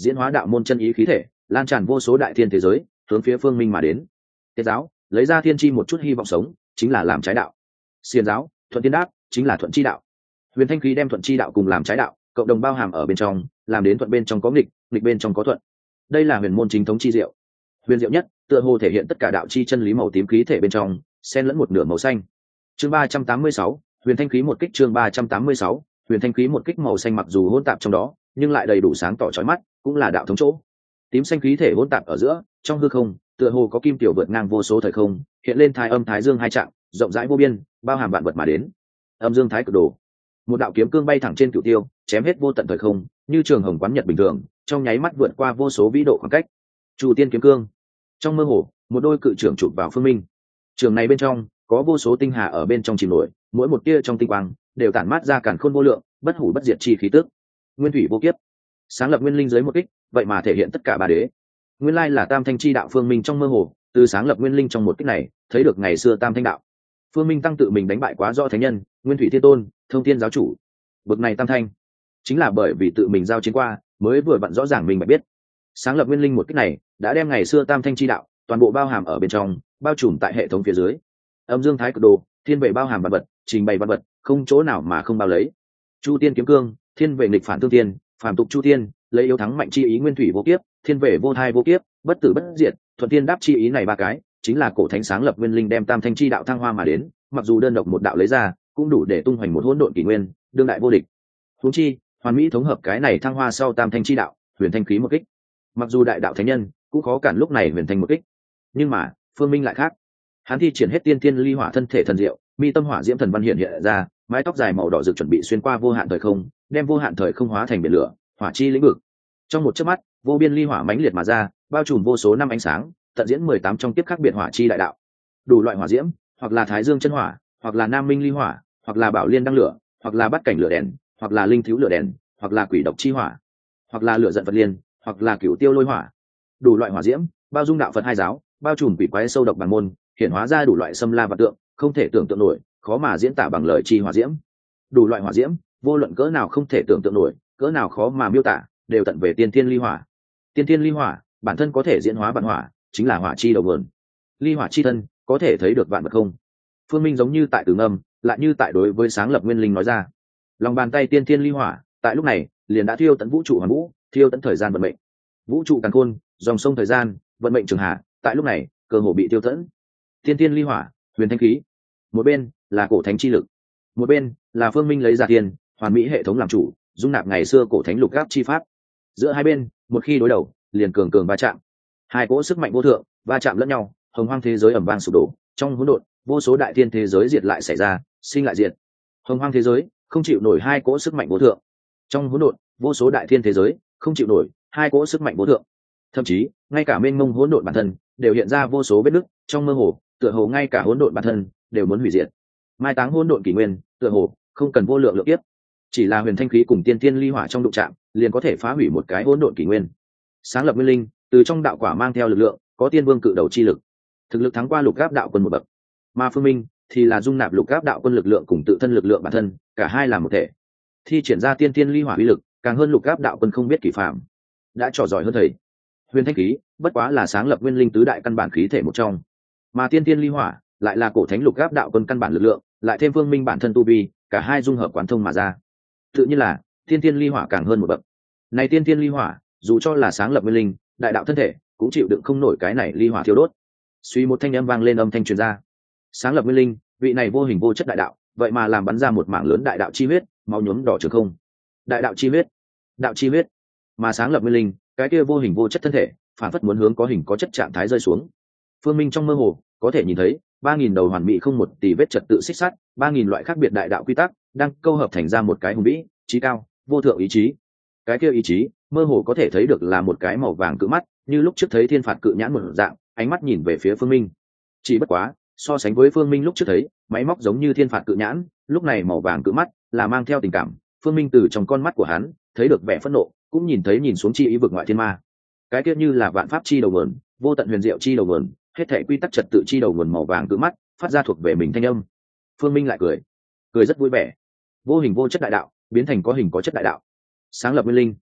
diễn hóa đạo môn chân ý khí thể, lan tràn vô số đại thiên thế giới, hướng phía phương minh mà đến. Tiết giáo lấy ra thiên chi một chút hy vọng sống, chính là làm trái đạo. Xiển giáo thuận tiên đáp, chính là thuận chi đạo. Huyền thanh khí đem thuận chi đạo cùng làm trái đạo, cộng đồng bao hàm ở bên trong, làm đến thuận bên trong có nghịch, nghịch bên trong có thuận. Đây là huyền môn chính thống chi diệu. Huyền diệu nhất, tựa hồ thể hiện tất cả đạo chi chân lý màu tím khí thể bên trong, xen lẫn một nửa màu xanh. Chương ba trăm tám mươi sáu, huyền thanh khí một kích. Chương ba trăm tám mươi sáu, huyền thanh khí một kích. Màu xanh mặc dù hỗn tạp trong đó, nhưng lại đầy đủ sáng tỏ chói mắt, cũng là đạo thống chỗ. Tím xanh khí thể hỗn tạp ở giữa, trong hư không, tựa hồ có kim tiểu vượt ngang vô số thời không, hiện lên thái âm thái dương hai trạng, rộng rãi vô biên, bao hàm vạn vật mà đến. Âm dương thái cực đồ, một đạo kiếm cương bay thẳng trên cửu tiêu, chém hết vô tận thời không, như trường hồng quán nhật bình thường, trong nháy mắt vượt qua vô số vĩ độ khoảng cách. Chu tiên kiếm cương, trong mơ hồ, một đôi cự trưởng chụp vào phương minh. Trường này bên trong có vô số tinh hà ở bên trong chìm nổi, mỗi một tia trong tinh quang đều tản mát ra càn khôn vô lượng, bất hủ bất diệt chi khí tức. Nguyên thủy vô kiếp, sáng lập nguyên linh dưới một kích, vậy mà thể hiện tất cả ba đế. Nguyên lai là tam thanh chi đạo. Phương minh trong mơ hồ, từ sáng lập nguyên linh trong một kích này, thấy được ngày xưa tam thanh đạo. Phương minh tăng tự mình đánh bại quá do thánh nhân, nguyên thủy thiên tôn, thông thiên giáo chủ. Bậc này tam thanh, chính là bởi vì tự mình giao chiến qua, mới vừa vặn rõ ràng mình mà biết. Sáng lập nguyên linh một kích này, đã đem ngày xưa tam thanh chi đạo toàn bộ bao hàm ở bên trong, bao trùm tại hệ thống phía dưới. Âm dương thái cực đồ, thiên về bao hàm vật vật, trình bày vật vật, không chỗ nào mà không bao lấy. Chu tiên kiếm cương, thiên về nghịch phản tương tiên, phàm tục chu tiên, lấy yếu thắng mạnh chi ý. Nguyên thủy vô kiếp, thiên về vô thai vô kiếp, bất tử bất diệt, thuận tiên đáp chi ý. Này ba cái chính là cổ thánh sáng lập nguyên linh đem tam thanh chi đạo thăng hoa mà đến, mặc dù đơn độc một đạo lấy ra, cũng đủ để tung hoành một hỗn độn kỷ nguyên, đương đại vô địch. Huống chi hoàn mỹ thống hợp cái này thăng hoa sau tam thanh chi đạo, huyền thanh khí một kích. Mặc dù đại đạo thánh nhân cũng khó cản lúc này huyền thanh một kích, nhưng mà phương minh lại khác. Hắn thi triển hết tiên tiên ly hỏa thân thể thần diệu, mi tâm hỏa diễm thần văn hiện hiện ra, mái tóc dài màu đỏ rực chuẩn bị xuyên qua vô hạn thời không, đem vô hạn thời không hóa thành biển lửa, hỏa chi lĩnh vực. Trong một chớp mắt, vô biên ly hỏa mãnh liệt mà ra, bao trùm vô số năm ánh sáng, tận diễn mười tám trong tiếp khác biệt hỏa chi đại đạo. Đủ loại hỏa diễm, hoặc là thái dương chân hỏa, hoặc là nam minh ly hỏa, hoặc là bảo liên đăng lửa, hoặc là bát cảnh lửa đèn, hoặc là linh thiếu lửa đèn, hoặc là quỷ độc chi hỏa, hoặc là lửa giận vật liên, hoặc là cửu tiêu lôi hỏa. Đủ loại hỏa diễm, bao dung đạo Phật hai giáo, bao trùm quỷ quái sâu độc bản môn, hiện hóa ra đủ loại xâm la vật tượng, không thể tưởng tượng nổi, khó mà diễn tả bằng lời chi hỏa diễm. Đủ loại hỏa diễm, vô luận cỡ nào không thể tưởng tượng nổi, cỡ nào khó mà miêu tả, đều tận về tiên thiên ly hỏa. Tiên thiên ly hỏa, bản thân có thể diễn hóa vạn hỏa, chính là hỏa chi đầu nguồn. Ly hỏa chi thân, có thể thấy được vạn vật không. Phương minh giống như tại từ ngâm, lại như tại đối với sáng lập nguyên linh nói ra. Lòng bàn tay tiên thiên ly hỏa, tại lúc này liền đã thiêu tận vũ trụ hoàn vũ, thiêu tận thời gian vận mệnh. Vũ trụ càn khôn, dòng sông thời gian, vận mệnh trường hạ, tại lúc này cơ hồ bị tiêu tận. Tiên thiên ly hỏa, huyền thanh khí. Một bên là cổ thánh chi lực, một bên là phương minh lấy ra tiền hoàn mỹ hệ thống làm chủ, dung nạp ngày xưa cổ thánh lục gáp chi pháp. Giữa hai bên một khi đối đầu, liền cường cường va chạm. Hai cỗ sức mạnh vô thượng va chạm lẫn nhau, hồng hoang thế giới ầm vang sụp đổ. Trong hỗn độn, vô số đại thiên thế giới diệt lại xảy ra, sinh lại diệt. Hồng hoang thế giới không chịu nổi hai cỗ sức mạnh vô thượng. Trong hỗn độn, vô số đại thiên thế giới không chịu nổi hai cỗ sức mạnh vô thượng. Thậm chí ngay cả mênh mông hỗn độn bản thân đều hiện ra vô số vết nứt, trong mơ hồ tựa hồ ngay cả hỗn độn bản thân đều muốn hủy diệt. Mai táng hỗn độn kỷ nguyên, tựa hồ không cần vô lượng lượng tiếp, chỉ là huyền thanh khí cùng tiên tiên ly hỏa trong đụng chạm liền có thể phá hủy một cái hỗn độn kỷ nguyên. Sáng lập nguyên linh, từ trong đạo quả mang theo lực lượng, có tiên vương cự đầu chi lực, thực lực thắng qua lục gáp đạo quân một bậc. Mà phương minh thì là dung nạp lục gáp đạo quân lực lượng cùng tự thân lực lượng bản thân, cả hai là một thể, thi triển ra tiên tiên ly hỏa uy lực càng hơn lục gáp đạo quân không biết kỳ phạm, đã trò giỏi hơn thầy. Huyền thanh khí bất quá là sáng lập nguyên linh tứ đại căn bản khí thể một trong, mà tiên tiên ly hỏa lại là cổ thánh lục gáp đạo quân căn bản lực lượng, lại thêm phương minh bản thân tu vi, cả hai dung hợp quán thông mà ra, tự nhiên là tiên tiên ly hỏa càng hơn một bậc. Này tiên tiên ly hỏa dù cho là sáng lập nguyên linh đại đạo thân thể cũng chịu đựng không nổi cái này ly hỏa thiêu đốt. Suy một thanh âm vang lên, âm thanh truyền ra. Sáng lập nguyên linh, vị này vô hình vô chất đại đạo, vậy mà làm bắn ra một mảng lớn đại đạo chi huyết, máu nhuốm đỏ trường không. Đại đạo chi huyết, đạo chi huyết. Mà sáng lập nguyên linh, cái kia vô hình vô chất thân thể, phản phất muốn hướng có hình có chất trạng thái rơi xuống. Phương minh trong mơ hồ có thể nhìn thấy ba nghìn đầu hoàn mỹ không một tì vết trật tự xích sắt, ba nghìn loại khác biệt đại đạo quy tắc đang câu hợp thành ra một cái hùng vĩ, trí cao, vô thượng ý chí. Cái kia ý chí mơ hồ có thể thấy được là một cái màu vàng cự mắt, như lúc trước thấy thiên phạt cự nhãn một dạng, ánh mắt nhìn về phía phương minh. Chỉ bất quá so sánh với phương minh lúc trước thấy máy móc giống như thiên phạt cự nhãn, lúc này màu vàng cự mắt là mang theo tình cảm. Phương minh từ trong con mắt của hắn thấy được vẻ phẫn nộ, cũng nhìn thấy nhìn xuống chi ý vực ngoại thiên ma. Cái kia như là vạn pháp chi đầu nguồn, vô tận huyền diệu chi đầu nguồn, hết thảy quy tắc trật tự chi đầu nguồn màu vàng cự mắt phát ra thuộc về mình thanh âm. Phương minh lại cười, cười rất vui vẻ. Vô hình vô chất đại đạo biến thành có hình có chất đại đạo, sáng lập nguyên linh.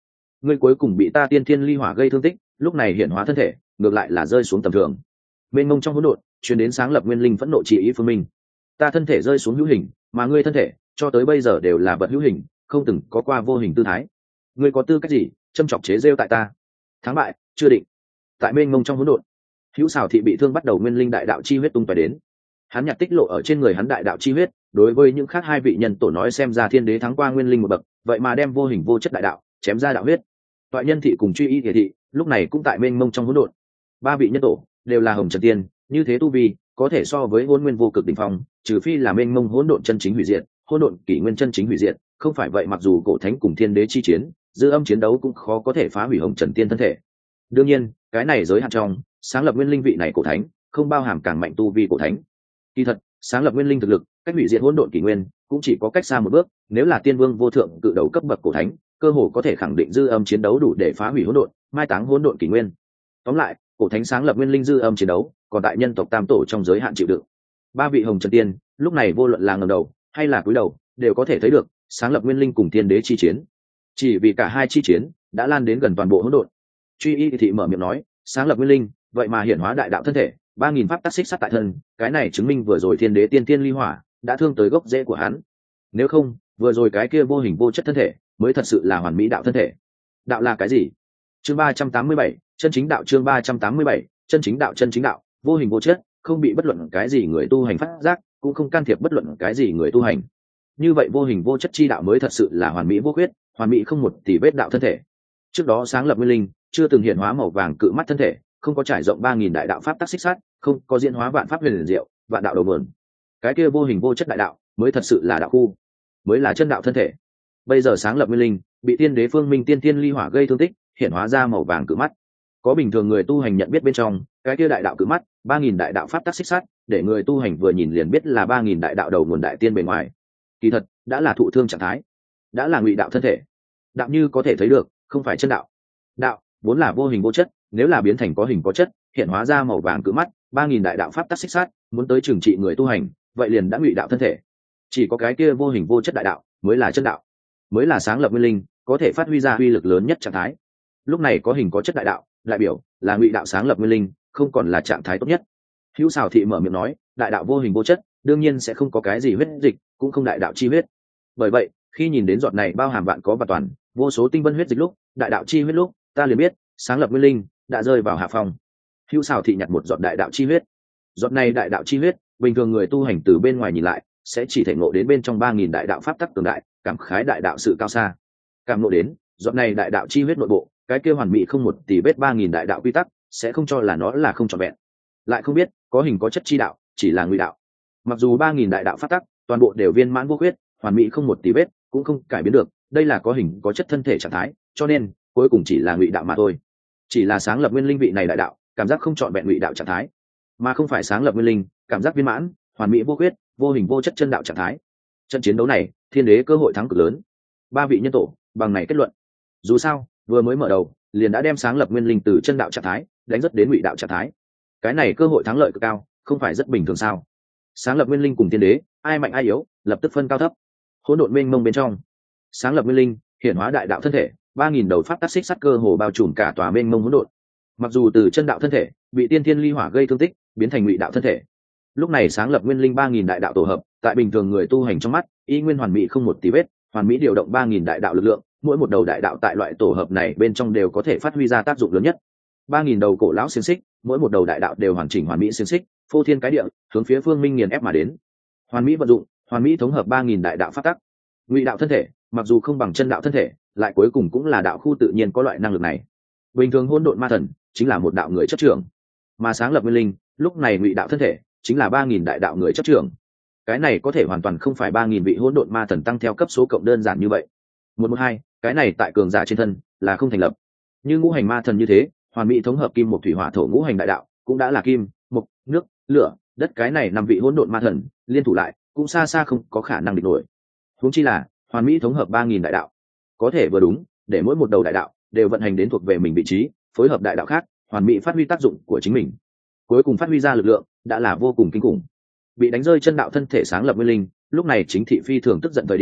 ngươi cuối cùng bị ta tiên thiên ly hỏa gây thương tích, lúc này hiện hóa thân thể ngược lại là rơi xuống tầm thường. Mênh mông trong hỗn độn truyền đến sáng lập nguyên linh phẫn nộ chỉ ý phương minh. Ta thân thể rơi xuống hữu hình, mà ngươi thân thể cho tới bây giờ đều là vật hữu hình, không từng có qua vô hình tư thái. Ngươi có tư cách gì châm chọc chế rêu tại ta? Thắng bại chưa định. Tại mênh mông trong hỗn độn, hữu xào thị bị thương bắt đầu nguyên linh đại đạo chi huyết tung tóe đến. Hắn nhặt tích lộ ở trên người hắn đại đạo chi huyết, đối với những khác hai vị nhân tổ nói xem ra thiên đế thắng qua nguyên linh một bậc, vậy mà đem vô hình vô chất đại đạo chém ra đạo huyết. Toại nhân thị cùng truy y thể thị lúc này cũng tại mênh mông trong hỗn độn. Ba vị nhân tổ đều là hồng trần tiên, như thế tu vi có thể so với hôn nguyên vô cực đỉnh phong, trừ phi là mênh mông hỗn độn chân chính hủy diệt, hỗn độn kỷ nguyên chân chính hủy diệt, không phải vậy mặc dù cổ thánh cùng thiên đế chi chiến, dư âm chiến đấu cũng khó có thể phá hủy hồng trần tiên thân thể. Đương nhiên, cái này giới hạn trong sáng lập nguyên linh vị này cổ thánh, không bao hàm càng mạnh tu vi cổ thánh. Kỳ thật, sáng lập nguyên linh thực lực, cách hủy diệt hỗn độn kỷ nguyên cũng chỉ có cách xa một bước, nếu là tiên vương vô thượng cự đầu cấp bậc cổ thánh, cơ hồ có thể khẳng định dư âm chiến đấu đủ để phá hủy hỗn độn, mai táng hỗn độn kỷ nguyên. Tóm lại, cổ thánh sáng lập nguyên linh dư âm chiến đấu, còn tại nhân tộc tam tổ trong giới hạn chịu đựng. Ba vị hồng trần tiên, lúc này vô luận là ngẩng đầu hay là cúi đầu, đều có thể thấy được sáng lập nguyên linh cùng tiên đế chi chiến. Chỉ vì cả hai chi chiến đã lan đến gần toàn bộ hỗn độn. Truy y thị mở miệng nói, sáng lập nguyên linh, vậy mà hiển hóa đại đạo thân thể, ba nghìn pháp tắc xích sắt tại thân, cái này chứng minh vừa rồi thiên đế tiên tiên ly hỏa đã thương tới gốc rễ của hắn. Nếu không, vừa rồi cái kia vô hình vô chất thân thể mới thật sự là hoàn mỹ đạo thân thể. Đạo là cái gì? Chương ba trăm tám mươi bảy, chân chính đạo. Chương ba trăm tám mươi bảy, chân chính đạo. Chân chính đạo, vô hình vô chất, không bị bất luận cái gì người tu hành phát giác, cũng không can thiệp bất luận cái gì người tu hành. Như vậy vô hình vô chất chi đạo mới thật sự là hoàn mỹ vô khuyết, hoàn mỹ không một tì vết đạo thân thể. Trước đó sáng lập nguyên linh chưa từng hiện hóa màu vàng cự mắt thân thể, không có trải rộng ba nghìn đại đạo pháp tắc xích sát, không có diễn hóa vạn pháp huyền liền diệu, vạn đạo đầu nguồn. Cái kia vô hình vô chất đại đạo mới thật sự là đạo khu, mới là chân đạo thân thể. Bây giờ sáng lập nguyên linh bị tiên đế phương minh tiên tiên ly hỏa gây thương tích, hiện hóa ra màu vàng cự mắt. Có bình thường người tu hành nhận biết bên trong cái kia đại đạo cự mắt, ba nghìn đại đạo pháp tắc xích sát, để người tu hành vừa nhìn liền biết là ba nghìn đại đạo đầu nguồn đại tiên bề ngoài. Kỳ thật đã là thụ thương trạng thái, đã là ngụy đạo thân thể. Đạo như có thể thấy được, không phải chân đạo. Đạo vốn là vô hình vô chất, nếu là biến thành có hình có chất, hiện hóa ra màu vàng cự mắt, ba nghìn đại đạo pháp tắc xích sát, muốn tới trừng trị người tu hành, vậy liền đã ngụy đạo thân thể. Chỉ có cái kia vô hình vô chất đại đạo mới là chân đạo, mới là sáng lập nguyên linh có thể phát huy ra uy lực lớn nhất trạng thái. Lúc này có hình có chất đại đạo, đại biểu là ngụy đạo sáng lập nguyên linh, không còn là trạng thái tốt nhất. Hữu Sào thị mở miệng nói, đại đạo vô hình vô chất, đương nhiên sẽ không có cái gì huyết dịch, cũng không đại đạo chi huyết. Bởi vậy, khi nhìn đến giọt này bao hàm vạn có và toàn, vô số tinh vân huyết dịch lúc, đại đạo chi huyết lúc, ta liền biết, sáng lập nguyên linh đã rơi vào hạ phong. Hữu Sào thị nhặt một giọt đại đạo chi huyết. Giọt này đại đạo chi huyết, bình thường người tu hành từ bên ngoài nhìn lại, sẽ chỉ thể ngộ đến bên trong ba nghìn đại đạo pháp tắc cường đại, cảm khái đại đạo sự cao xa. Cảm ngộ đến, giọt này đại đạo chi huyết nội bộ, cái kia hoàn mỹ không một tỷ vết ba nghìn đại đạo quy tắc, sẽ không cho là nó là không trọn vẹn. Lại không biết, có hình có chất chi đạo, chỉ là ngụy đạo. Mặc dù ba nghìn đại đạo pháp tắc, toàn bộ đều viên mãn vô khuyết, hoàn mỹ không một tỷ vết, cũng không cải biến được, đây là có hình có chất thân thể trạng thái, cho nên cuối cùng chỉ là ngụy đạo mà thôi. Chỉ là sáng lập nguyên linh vị này đại đạo, cảm giác không trọn vẹn ngụy đạo trạng thái, mà không phải sáng lập nguyên linh, cảm giác viên mãn, hoàn mỹ vô khuyết, vô hình vô chất chân đạo trạng thái. Trận chiến đấu này, thiên đế cơ hội thắng cực lớn. Ba vị nhân tổ bằng này kết luận. Dù sao, vừa mới mở đầu, liền đã đem sáng lập nguyên linh từ chân đạo trạng thái đánh rất đến ngụy đạo trạng thái. Cái này cơ hội thắng lợi cực cao, không phải rất bình thường sao? Sáng lập nguyên linh cùng thiên đế, ai mạnh ai yếu, lập tức phân cao thấp. Hỗn độn mênh mông bên trong, sáng lập nguyên linh hiển hóa đại đạo thân thể, ba nghìn đầu pháp tắc xích sắt cơ hồ bao trùm cả tòa mênh mông hỗn độn. Mặc dù từ chân đạo thân thể bị tiên thiên ly hỏa gây thương tích, biến thành ngụy đạo thân thể, lúc này sáng lập nguyên linh ba nghìn đại đạo tổ hợp, tại bình thường người tu hành trong mắt, y nguyên hoàn mỹ không một tí vết, hoàn mỹ điều động ba nghìn đại đạo lực lượng, mỗi một đầu đại đạo tại loại tổ hợp này bên trong đều có thể phát huy ra tác dụng lớn nhất. ba nghìn đầu cổ lão xiềng xích, mỗi một đầu đại đạo đều hoàn chỉnh hoàn mỹ xiềng xích, phô thiên cái địa, hướng phía phương minh nghiền ép mà đến. Hoàn mỹ vận dụng, hoàn mỹ thống hợp ba nghìn đại đạo pháp tắc. Ngụy đạo thân thể, mặc dù không bằng chân đạo thân thể, lại cuối cùng cũng là đạo khu tự nhiên có loại năng lực này. Bình thường hỗn độn ma thần chính là một đạo người chấp trưởng, mà sáng lập nguyên linh, lúc này ngụy đạo thân thể chính là ba nghìn đại đạo người chấp trưởng. Cái này có thể hoàn toàn không phải ba nghìn vị hỗn độn ma thần tăng theo cấp số cộng đơn giản như vậy. Một một hai, cái này tại cường giả trên thân là không thành lập. Như ngũ hành ma thần như thế, hoàn mỹ thống hợp kim một thủy hỏa thổ ngũ hành đại đạo, cũng đã là kim, mộc, nước, lửa, đất, cái này năm vị hỗn độn ma thần liên thủ lại, cũng xa xa không có khả năng địch nổi. Huống chi là hoàn mỹ thống hợp ba nghìn đại đạo, có thể vừa đúng, để mỗi một đầu đại đạo đều vận hành đến thuộc về mình vị trí, phối hợp đại đạo khác, hoàn mỹ phát huy tác dụng của chính mình. Cuối cùng phát huy ra lực lượng, đã là vô cùng kinh khủng. Bị đánh rơi chân đạo thân thể sáng lập nguyên linh, lúc này chính thị phi thường tức giận thời điểm,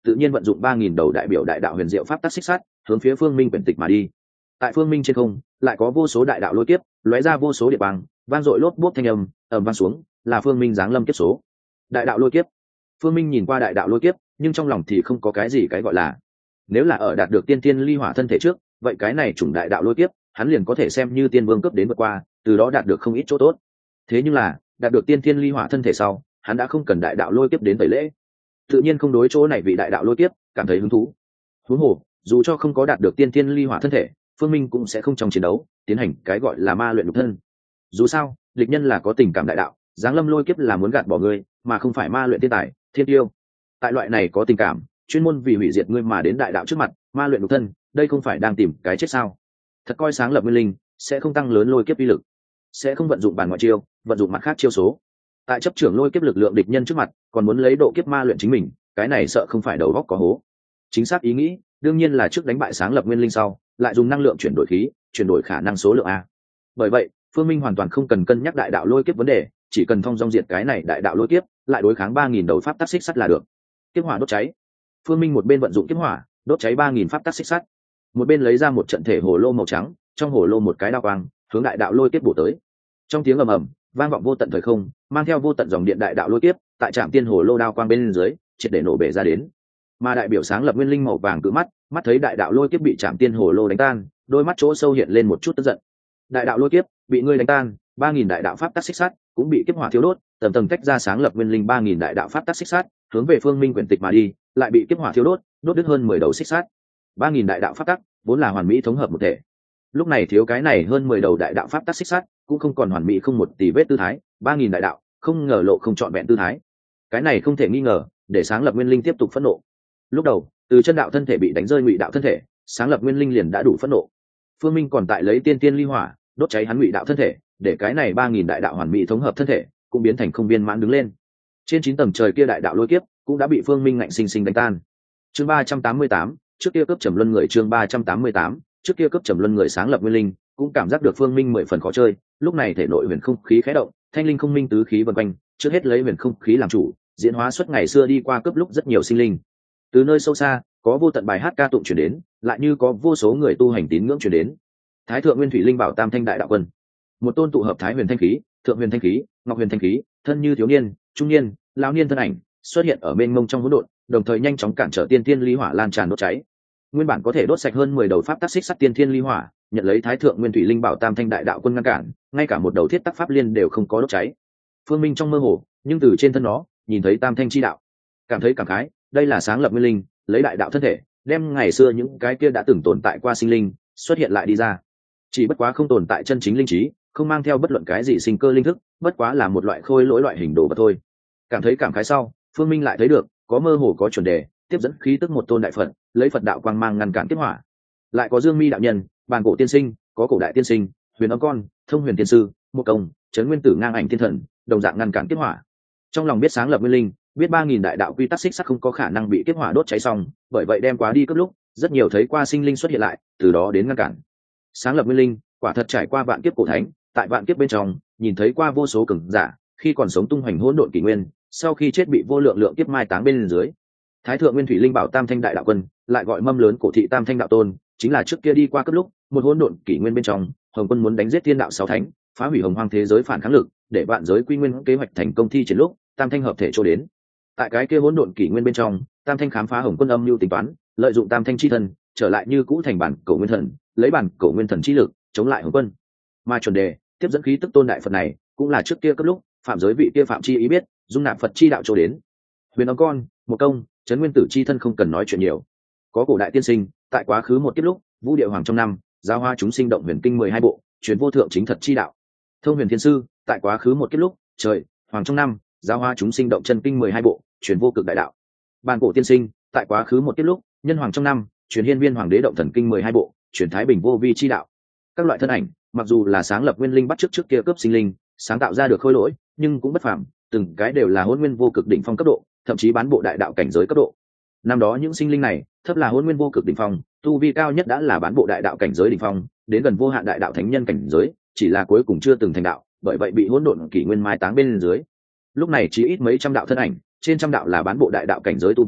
tự nhiên vận dụng ba nghìn đầu đại biểu đại đạo huyền diệu pháp tắc xích sắt hướng phía phương minh quyển tịch mà đi. Tại phương minh trên không lại có vô số đại đạo lôi kiếp lóe ra vô số địa băng vang dội lốp bốp thanh âm ầm vang xuống, là phương minh giáng lâm kiếp số. Đại đạo lôi kiếp. Phương minh nhìn qua đại đạo lôi kiếp nhưng trong lòng thì không có cái gì cái gọi là. Nếu là ở đạt được tiên tiên ly hỏa thân thể trước, vậy cái này chủng đại đạo lôi kiếp hắn liền có thể xem như tiên vương cấp đến vượt qua, từ đó đạt được không ít chỗ tốt. Thế nhưng là đạt được tiên tiên ly hỏa thân thể sau, hắn đã không cần đại đạo lôi kiếp đến tẩy lễ, tự nhiên không đối chỗ này vị đại đạo lôi kiếp cảm thấy hứng thú. Huống hồ dù cho không có đạt được tiên tiên ly hỏa thân thể, phương minh cũng sẽ không trong chiến đấu tiến hành cái gọi là ma luyện nhục thân. Dù sao địch nhân là có tình cảm đại đạo, giáng lâm lôi kiếp là muốn gạt bỏ ngươi, mà không phải ma luyện thiên tài thiên tiêu. Tại loại này có tình cảm chuyên môn vì hủy diệt ngươi mà đến đại đạo trước mặt, ma luyện nhục thân, đây không phải đang tìm cái chết sao? Thật coi sáng lập nguyên linh sẽ không tăng lớn lôi kiếp uy lực, sẽ không vận dụng bản ngoại chiêu, vận dụng mặt khác chiêu số. Tại chấp trưởng lôi kiếp lực lượng địch nhân trước mặt, còn muốn lấy độ kiếp ma luyện chính mình, cái này sợ không phải đầu óc có hố. Chính xác ý nghĩ đương nhiên là trước đánh bại sáng lập nguyên linh sau, lại dùng năng lượng chuyển đổi khí, chuyển đổi khả năng số lượng a. Bởi vậy phương minh hoàn toàn không cần cân nhắc đại đạo lôi kiếp vấn đề, chỉ cần thông dong diệt cái này đại đạo lôi kiếp, lại đối kháng ba nghìn đầu pháp tắc xích sắt là được. Kiếp hỏa đốt cháy. Phương minh một bên vận dụng kiếp hỏa đốt cháy ba nghìn pháp tắc xích sắt, một bên lấy ra một trận thể hồ lô màu trắng, trong hồ lô một cái đao quang hướng đại đạo lôi kiếp bổ tới. Trong tiếng ầm ầm vang vọng vô tận thời không, mang theo vô tận dòng điện đại đạo lôi kiếp tại trạm tiên hồ lô đao quang bên dưới triệt để nổ bể ra đến. Mà đại biểu sáng lập nguyên linh màu vàng cự mắt mắt thấy đại đạo lôi kiếp bị trạm tiên hồ lô đánh tan, đôi mắt chỗ sâu hiện lên một chút tức giận. Đại đạo lôi kiếp bị ngươi đánh tan, ba nghìn đại đạo pháp tắc xích sắt cũng bị kiếp hỏa thiêu đốt, tầng tầng tách ra sáng lập nguyên linh ba nghìn đại đạo pháp tắc xích sắt hướng về phương minh quyển tịch mà đi, lại bị kiếp hỏa thiêu đốt, đốt đứt hơn mười đầu xích sắt. ba nghìn đại đạo pháp tắc vốn là hoàn mỹ thống hợp một thể, lúc này thiếu cái này hơn mười đầu đại đạo pháp tắc xích sắt cũng không còn hoàn mỹ không một tỷ vết tư thái, ba nghìn đại đạo không ngờ lộ không trọn vẹn tư thái. Cái này không thể nghi ngờ để sáng lập nguyên linh tiếp tục phẫn nộ. Lúc đầu từ chân đạo thân thể bị đánh rơi ngụy đạo thân thể, sáng lập nguyên linh liền đã đủ phẫn nộ. Phương minh còn tại lấy tiên tiên ly hỏa đốt cháy hắn ngụy đạo thân thể, để cái này ba nghìn đại đạo hoàn mỹ thống hợp thân thể cũng biến thành không viên mãn đứng lên. Trên chín tầng trời kia đại đạo lôi kiếp cũng đã bị phương minh ngạnh sinh sinh đánh tan. Chương ba trăm tám mươi tám, trước kia cấp trầm luân người. Chương ba trăm tám mươi tám, trước kia cấp trầm luân người. Sáng lập nguyên linh cũng cảm giác được phương minh mười phần khó chơi, lúc này thể nội huyền không khí khẽ động, thanh linh không minh tứ khí vần quanh, trước hết lấy huyền không khí làm chủ, diễn hóa suốt ngày xưa đi qua cấp lúc rất nhiều sinh linh. Từ nơi sâu xa có vô tận bài hát ca tụng truyền đến, lại như có vô số người tu hành tín ngưỡng truyền đến. Thái thượng nguyên thủy linh bảo tam thanh đại đạo quân, một tôn tụ hợp thái huyền thanh khí, thượng huyền thanh khí, ngọc huyền thanh khí, thân như thiếu niên, trung niên, lão niên thân ảnh xuất hiện ở bên mông trong hỗn độn, đồng thời nhanh chóng cản trở tiên thiên ly hỏa lan tràn đốt cháy. Nguyên bản có thể đốt sạch hơn mười đầu pháp tắc xích sắt tiên thiên ly hỏa, nhận lấy thái thượng nguyên thủy linh bảo tam thanh đại đạo quân ngăn cản, ngay cả một đầu thiết tắc pháp liên đều không có đốt cháy. Phương minh trong mơ hồ nhưng từ trên thân nó nhìn thấy tam thanh chi đạo, cảm thấy cảm khái, đây là sáng lập nguyên linh lấy đại đạo thân thể đem ngày xưa những cái kia đã từng tồn tại qua sinh linh xuất hiện lại đi ra, chỉ bất quá không tồn tại chân chính linh trí, không mang theo bất luận cái gì sinh cơ linh thức, bất quá là một loại khôi lỗi loại hình đồ vật thôi. Cảm thấy cảm khái sau, phương minh lại thấy được có mơ hồ có chuẩn đề tiếp dẫn khí tức một tôn đại phật, lấy phật đạo quang mang ngăn cản kiếp hỏa, lại có dương mi đạo nhân, bàn cổ tiên sinh, có cổ đại tiên sinh, huyền âm con, thông huyền tiên sư, một công, trấn nguyên tử ngang ảnh thiên thần, đồng dạng ngăn cản kiếp hỏa. Trong lòng biết sáng lập nguyên linh biết ba nghìn đại đạo quy tắc xích sắt không có khả năng bị kiếp hỏa đốt cháy xong, bởi vậy đem quá đi cấp lúc rất nhiều thấy qua sinh linh xuất hiện lại, từ đó đến ngăn cản. Sáng lập nguyên linh quả thật trải qua vạn kiếp cổ thánh, tại vạn kiếp bên trong nhìn thấy qua vô số cường giả khi còn sống tung hoành hỗn độn kỷ nguyên, sau khi chết bị vô lượng lượng kiếp mai táng bên dưới. Thái thượng nguyên thủy linh bảo tam thanh đại đạo quân, lại gọi mâm lớn cổ thị tam thanh đạo tôn, chính là trước kia đi qua cấp lúc một hỗn độn kỷ nguyên bên trong, hồng quân muốn đánh giết thiên đạo sáu thánh, phá hủy hồng hoang thế giới phản kháng lực, để vạn giới quy nguyên kế hoạch thành công thi triển lúc tam thanh hợp thể chỗ đến. Tại cái kia hỗn độn kỷ nguyên bên trong, tam thanh khám phá hồng quân âm mưu tính toán, lợi dụng tam thanh chi thần trở lại như cũ thành bản cổ nguyên thần, lấy bản cổ nguyên thần chi lực chống lại hồng quân. Mà chuẩn đề tiếp dẫn khí tức tôn đại phật này cũng là trước kia cấp lúc phạm giới vị kia phạm chi ý biết dung nạp phật chi đạo chỗ đến. Huyền âm con, một công, trấn nguyên tử chi thân không cần nói chuyện nhiều. Có cổ đại tiên sinh tại quá khứ một kiếp lúc vũ điệu hoàng trong năm giao hoa chúng sinh động huyền kinh mười hai bộ truyền vô thượng chính thật chi đạo. Thông huyền thiên sư tại quá khứ một kiếp lúc trời hoàng trong năm giao hoa chúng sinh động chân kinh mười hai bộ truyền vô cực đại đạo. Bàn cổ tiên sinh tại quá khứ một kiếp lúc nhân hoàng trong năm truyền hiên viên hoàng đế động thần kinh mười hai bộ truyền thái bình vô vi chi đạo. Các loại thân ảnh mặc dù là sáng lập nguyên linh bắt trước trước kia cướp sinh linh sáng tạo ra được khôi lỗi, nhưng cũng bất phàm, từng cái đều là hôn nguyên vô cực đỉnh phong cấp độ, thậm chí bán bộ đại đạo cảnh giới cấp độ. Năm đó những sinh linh này thấp là hôn nguyên vô cực đỉnh phong, tu vi cao nhất đã là bán bộ đại đạo cảnh giới đỉnh phong, đến gần vô hạn đại đạo thánh nhân cảnh giới, chỉ là cuối cùng chưa từng thành đạo, bởi vậy bị hỗn độn kỷ nguyên mai táng bên dưới. Lúc này chỉ ít mấy trăm đạo thân ảnh, trên trăm đạo là bán bộ đại đạo cảnh giới tu vi,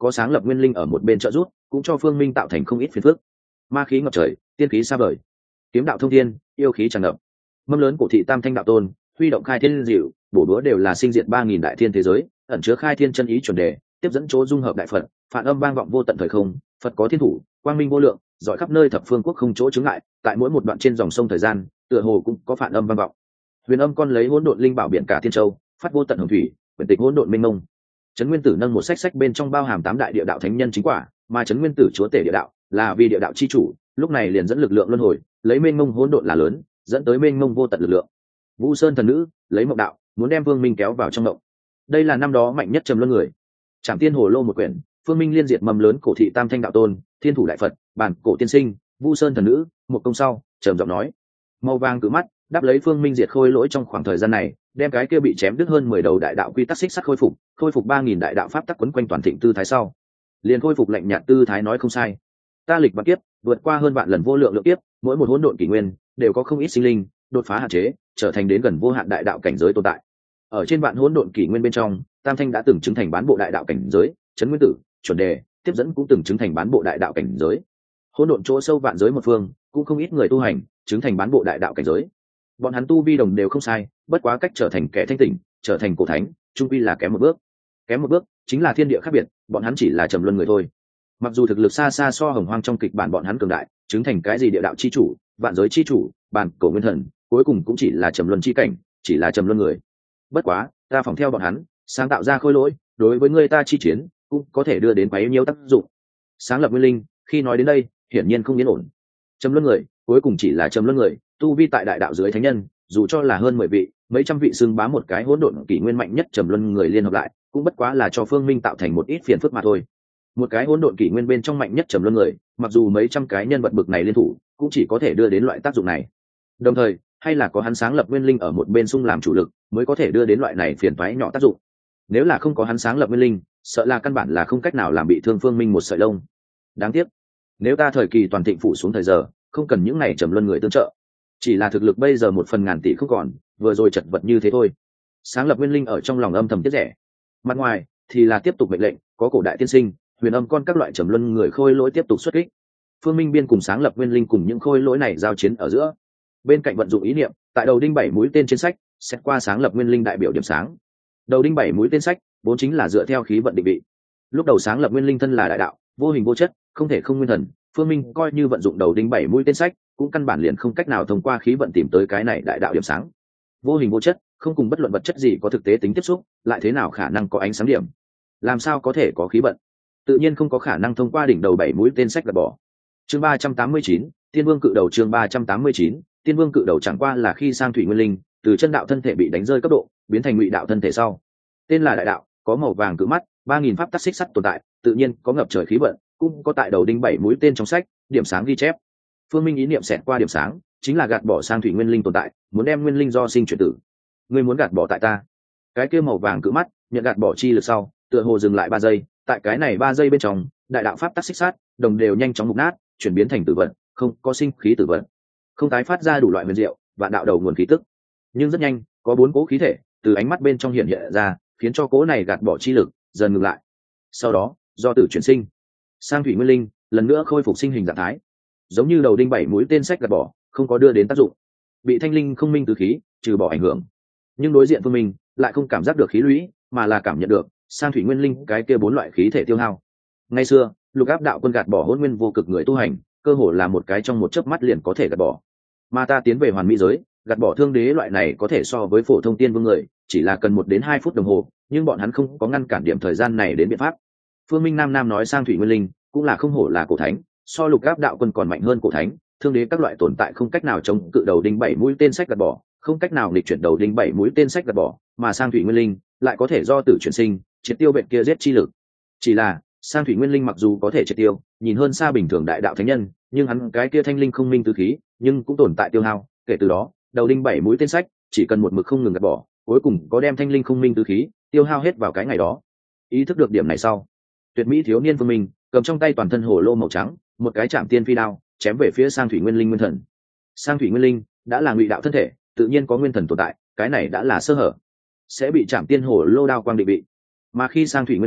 có sáng lập nguyên linh ở một bên trợ giúp, cũng cho phương minh tạo thành không ít phiền phức. Ma khí ngập trời, tiên khí xa vời, kiếm đạo thông thiên, yêu khí tràn ngập. Mâm lớn cổ thị tam thanh đạo tôn huy động khai thiên diệu, bổ đũa đều là sinh diệt ba nghìn đại thiên thế giới, ẩn chứa khai thiên chân ý chuẩn đề, tiếp dẫn chỗ dung hợp đại phật, phản âm vang vọng vô tận thời không. Phật có thiên thủ, quang minh vô lượng, giỏi khắp nơi thập phương quốc không chỗ chướng ngại. Tại mỗi một đoạn trên dòng sông thời gian, tựa hồ cũng có phản âm vang vọng. Huyền âm con lấy hỗn độn linh bảo biển cả thiên châu, phát vô tận hồng thủy, quyển tịch hỗn độn mênh mông. Trấn Nguyên Tử nâng một sách sách bên trong bao hàm tám đại địa đạo thánh nhân chính quả, mà Trấn Nguyên Tử chúa tể địa đạo, là vì địa đạo chi chủ, lúc này liền dẫn lực lượng luân hồi, lấy mênh mông hỗn độn là lớn, dẫn tới mênh mông vô tận lực lượng. Vũ Sơn thần nữ lấy mộng đạo, muốn đem Vương Minh kéo vào trong mộng. Đây là năm đó mạnh nhất trầm luân người. Trảm Tiên Hồ Lô một quyển, Phương Minh liên diệt mầm lớn cổ thị tam thanh đạo tôn, thiên thủ đại Phật, bản cổ tiên sinh, Vũ Sơn thần nữ, một công sau, trầm giọng nói, màu vàng cự mắt, đáp lấy Phương Minh diệt khôi lỗi trong khoảng thời gian này, đem cái kia bị chém đứt hơn mười đầu đại đạo quy tắc xích sắt khôi phục, khôi phục ba nghìn đại đạo pháp tắc quấn quanh toàn thịnh tư thái sau, liền khôi phục lạnh nhạt tư thái nói không sai. Ta lịch vạn kiếp, vượt qua hơn vạn lần vô lượng lượng kiếp, mỗi một hỗn độn kỷ nguyên đều có không ít sinh linh đột phá hạn chế, trở thành đến gần vô hạn đại đạo cảnh giới tồn tại. Ở trên vạn hỗn độn kỷ nguyên bên trong, Tam Thanh đã từng chứng thành bán bộ đại đạo cảnh giới, Trấn Nguyên Tử, chuẩn đề, tiếp dẫn cũng từng chứng thành bán bộ đại đạo cảnh giới. Hỗn độn chỗ sâu vạn giới một phương, cũng không ít người tu hành, chứng thành bán bộ đại đạo cảnh giới. Bọn hắn tu vi đồng đều không sai, bất quá cách trở thành kẻ thanh tỉnh, trở thành cổ thánh, trung quy là kém một bước. Kém một bước, chính là thiên địa khác biệt, bọn hắn chỉ là trầm luân người thôi. Mặc dù thực lực xa xa so Hồng Hoang trong kịch bản bọn hắn cường đại, chứng thành cái gì địa đạo chi chủ, vạn giới chi chủ, bản cổ nguyên thần, cuối cùng cũng chỉ là trầm luân chi cảnh, chỉ là trầm luân người. Bất quá, ta phỏng theo bọn hắn, sáng tạo ra khôi lỗi, đối với người ta chi chiến, cũng có thể đưa đến bấy nhiêu tác dụng. Sáng lập nguyên linh, khi nói đến đây, hiển nhiên không yên ổn. Trầm luân người, cuối cùng chỉ là trầm luân người, tu vi tại đại đạo dưới thánh nhân, dù cho là hơn mười vị, mấy trăm vị xưng bá một cái hỗn độn kỷ nguyên mạnh nhất trầm luân người liên hợp lại, cũng bất quá là cho Phương Minh tạo thành một ít phiền phức mà thôi. Một cái hỗn độn kỷ nguyên bên trong mạnh nhất trầm luân người, mặc dù mấy trăm cái nhân vật bực này liên thủ, cũng chỉ có thể đưa đến loại tác dụng này. Đồng thời, hay là có hắn sáng lập nguyên linh ở một bên xung làm chủ lực, mới có thể đưa đến loại này phiền toái nhỏ tác dụng. Nếu là không có hắn sáng lập nguyên linh, sợ là căn bản là không cách nào làm bị thương Phương Minh một sợi lông. Đáng tiếc, nếu ta thời kỳ toàn thịnh phủ xuống thời giờ, không cần những này trầm luân người tương trợ, chỉ là thực lực bây giờ một phần ngàn tỷ không còn, vừa rồi chật vật như thế thôi. Sáng lập nguyên linh ở trong lòng âm thầm tiếc rẻ. Mặt ngoài thì là tiếp tục mệnh lệnh, có cổ đại tiên sinh, huyền âm con các loại trầm luân người khôi lỗi tiếp tục xuất kích. Phương Minh biên cùng sáng lập nguyên linh cùng những khôi lỗi này giao chiến ở giữa. Bên cạnh vận dụng ý niệm, tại đầu đinh bảy mũi tên trên sách, xét qua sáng lập nguyên linh đại biểu điểm sáng. Đầu đinh bảy mũi tên sách, vốn chính là dựa theo khí vận định vị. Lúc đầu sáng lập nguyên linh thân là đại đạo, vô hình vô chất, không thể không nguyên thần. Phương Minh coi như vận dụng đầu đinh bảy mũi tên sách, cũng căn bản liền không cách nào thông qua khí vận tìm tới cái này đại đạo điểm sáng. Vô hình vô chất, không cùng bất luận vật chất gì có thực tế tính tiếp xúc, lại thế nào khả năng có ánh sáng điểm? Làm sao có thể có khí vận? Tự nhiên không có khả năng thông qua đỉnh đầu bảy mũi tên sách gạt bỏ. Chương ba trăm tám mươi chín, Tiên Vương cự đầu chương ba trăm tám mươi chín, Tiên Vương cự đầu chẳng qua là khi sang thủy nguyên linh, từ chân đạo thân thể bị đánh rơi cấp độ, biến thành ngụy đạo thân thể sau. Tên là đại đạo, có màu vàng cự mắt, ba nghìn pháp tắc xích sắt tồn tại, tự nhiên có ngập trời khí vận, cũng có tại đầu đinh bảy mũi tên trong sách, điểm sáng ghi chép. Phương Minh ý niệm xẹt qua điểm sáng, chính là gạt bỏ sang thủy nguyên linh tồn tại, muốn đem nguyên linh do sinh chuyển tử. Ngươi muốn gạt bỏ tại ta? Cái kia màu vàng cự mắt, nhận gạt bỏ chi lực sau, tựa hồ dừng lại ba giây, tại cái này ba giây bên trong, đại đạo pháp tắc xích sát, đồng đều nhanh chóng mục nát, chuyển biến thành tử vận, không có sinh khí tử vận, không tái phát ra đủ loại huyền diệu, vạn đạo đầu nguồn khí tức. Nhưng rất nhanh, có bốn cố khí thể từ ánh mắt bên trong hiện hiện ra, khiến cho cố này gạt bỏ chi lực dần ngừng lại. Sau đó, do tử chuyển sinh, sang thủy nguyên linh lần nữa khôi phục sinh hình dạng thái, giống như đầu đinh bảy mũi tên sách gạt bỏ, không có đưa đến tác dụng, bị thanh linh không minh từ khí trừ bỏ ảnh hưởng. Nhưng đối diện Phương Minh lại không cảm giác được khí lũy, mà là cảm nhận được sang thủy nguyên linh cái kia bốn loại khí thể tiêu hao. Ngày xưa, lục áp đạo quân gạt bỏ hôn nguyên vô cực người tu hành, cơ hồ là một cái trong một chớp mắt liền có thể gạt bỏ. Mà ta tiến về hoàn mỹ giới, gạt bỏ thương đế loại này có thể so với phổ thông tiên vương người, chỉ là cần một đến hai phút đồng hồ, nhưng bọn hắn không có ngăn cản điểm thời gian này đến biện pháp. Phương Minh Nam Nam nói sang thủy nguyên linh cũng là không hổ là cổ thánh, so lục áp đạo quân còn mạnh hơn cổ thánh, thương đế các loại tồn tại không cách nào chống cự đầu đinh bảy mũi tên sách gạt bỏ, không cách nào nghịch chuyển đầu đinh bảy mũi tên sách gạt bỏ, mà sang thủy nguyên linh lại có thể do tử chuyển sinh, triệt tiêu bệnh kia giết chi lực. Chỉ là sang thủy nguyên linh mặc dù có thể triệt tiêu, nhìn hơn xa bình thường đại đạo thánh nhân, nhưng hắn cái kia thanh linh không minh tứ khí, nhưng cũng tồn tại tiêu hao. Kể từ đó, đầu đinh bảy mũi tên sách chỉ cần một mực không ngừng gạt bỏ, cuối cùng có đem thanh linh không minh tứ khí tiêu hao hết vào cái ngày đó. Ý thức được điểm này sau, tuyệt mỹ thiếu niên Phương Minh cầm trong tay toàn thân hồ lô màu trắng, một cái chạm tiên phi đao chém về phía sang thủy nguyên linh nguyên thần. Sang thủy nguyên linh đã là ngụy đạo thân thể, tự nhiên có nguyên thần tồn tại, cái này đã là sơ hở, sẽ bị chạm tiên hồ lô đao quang định vị. Mà khi sang thủy nguyên linh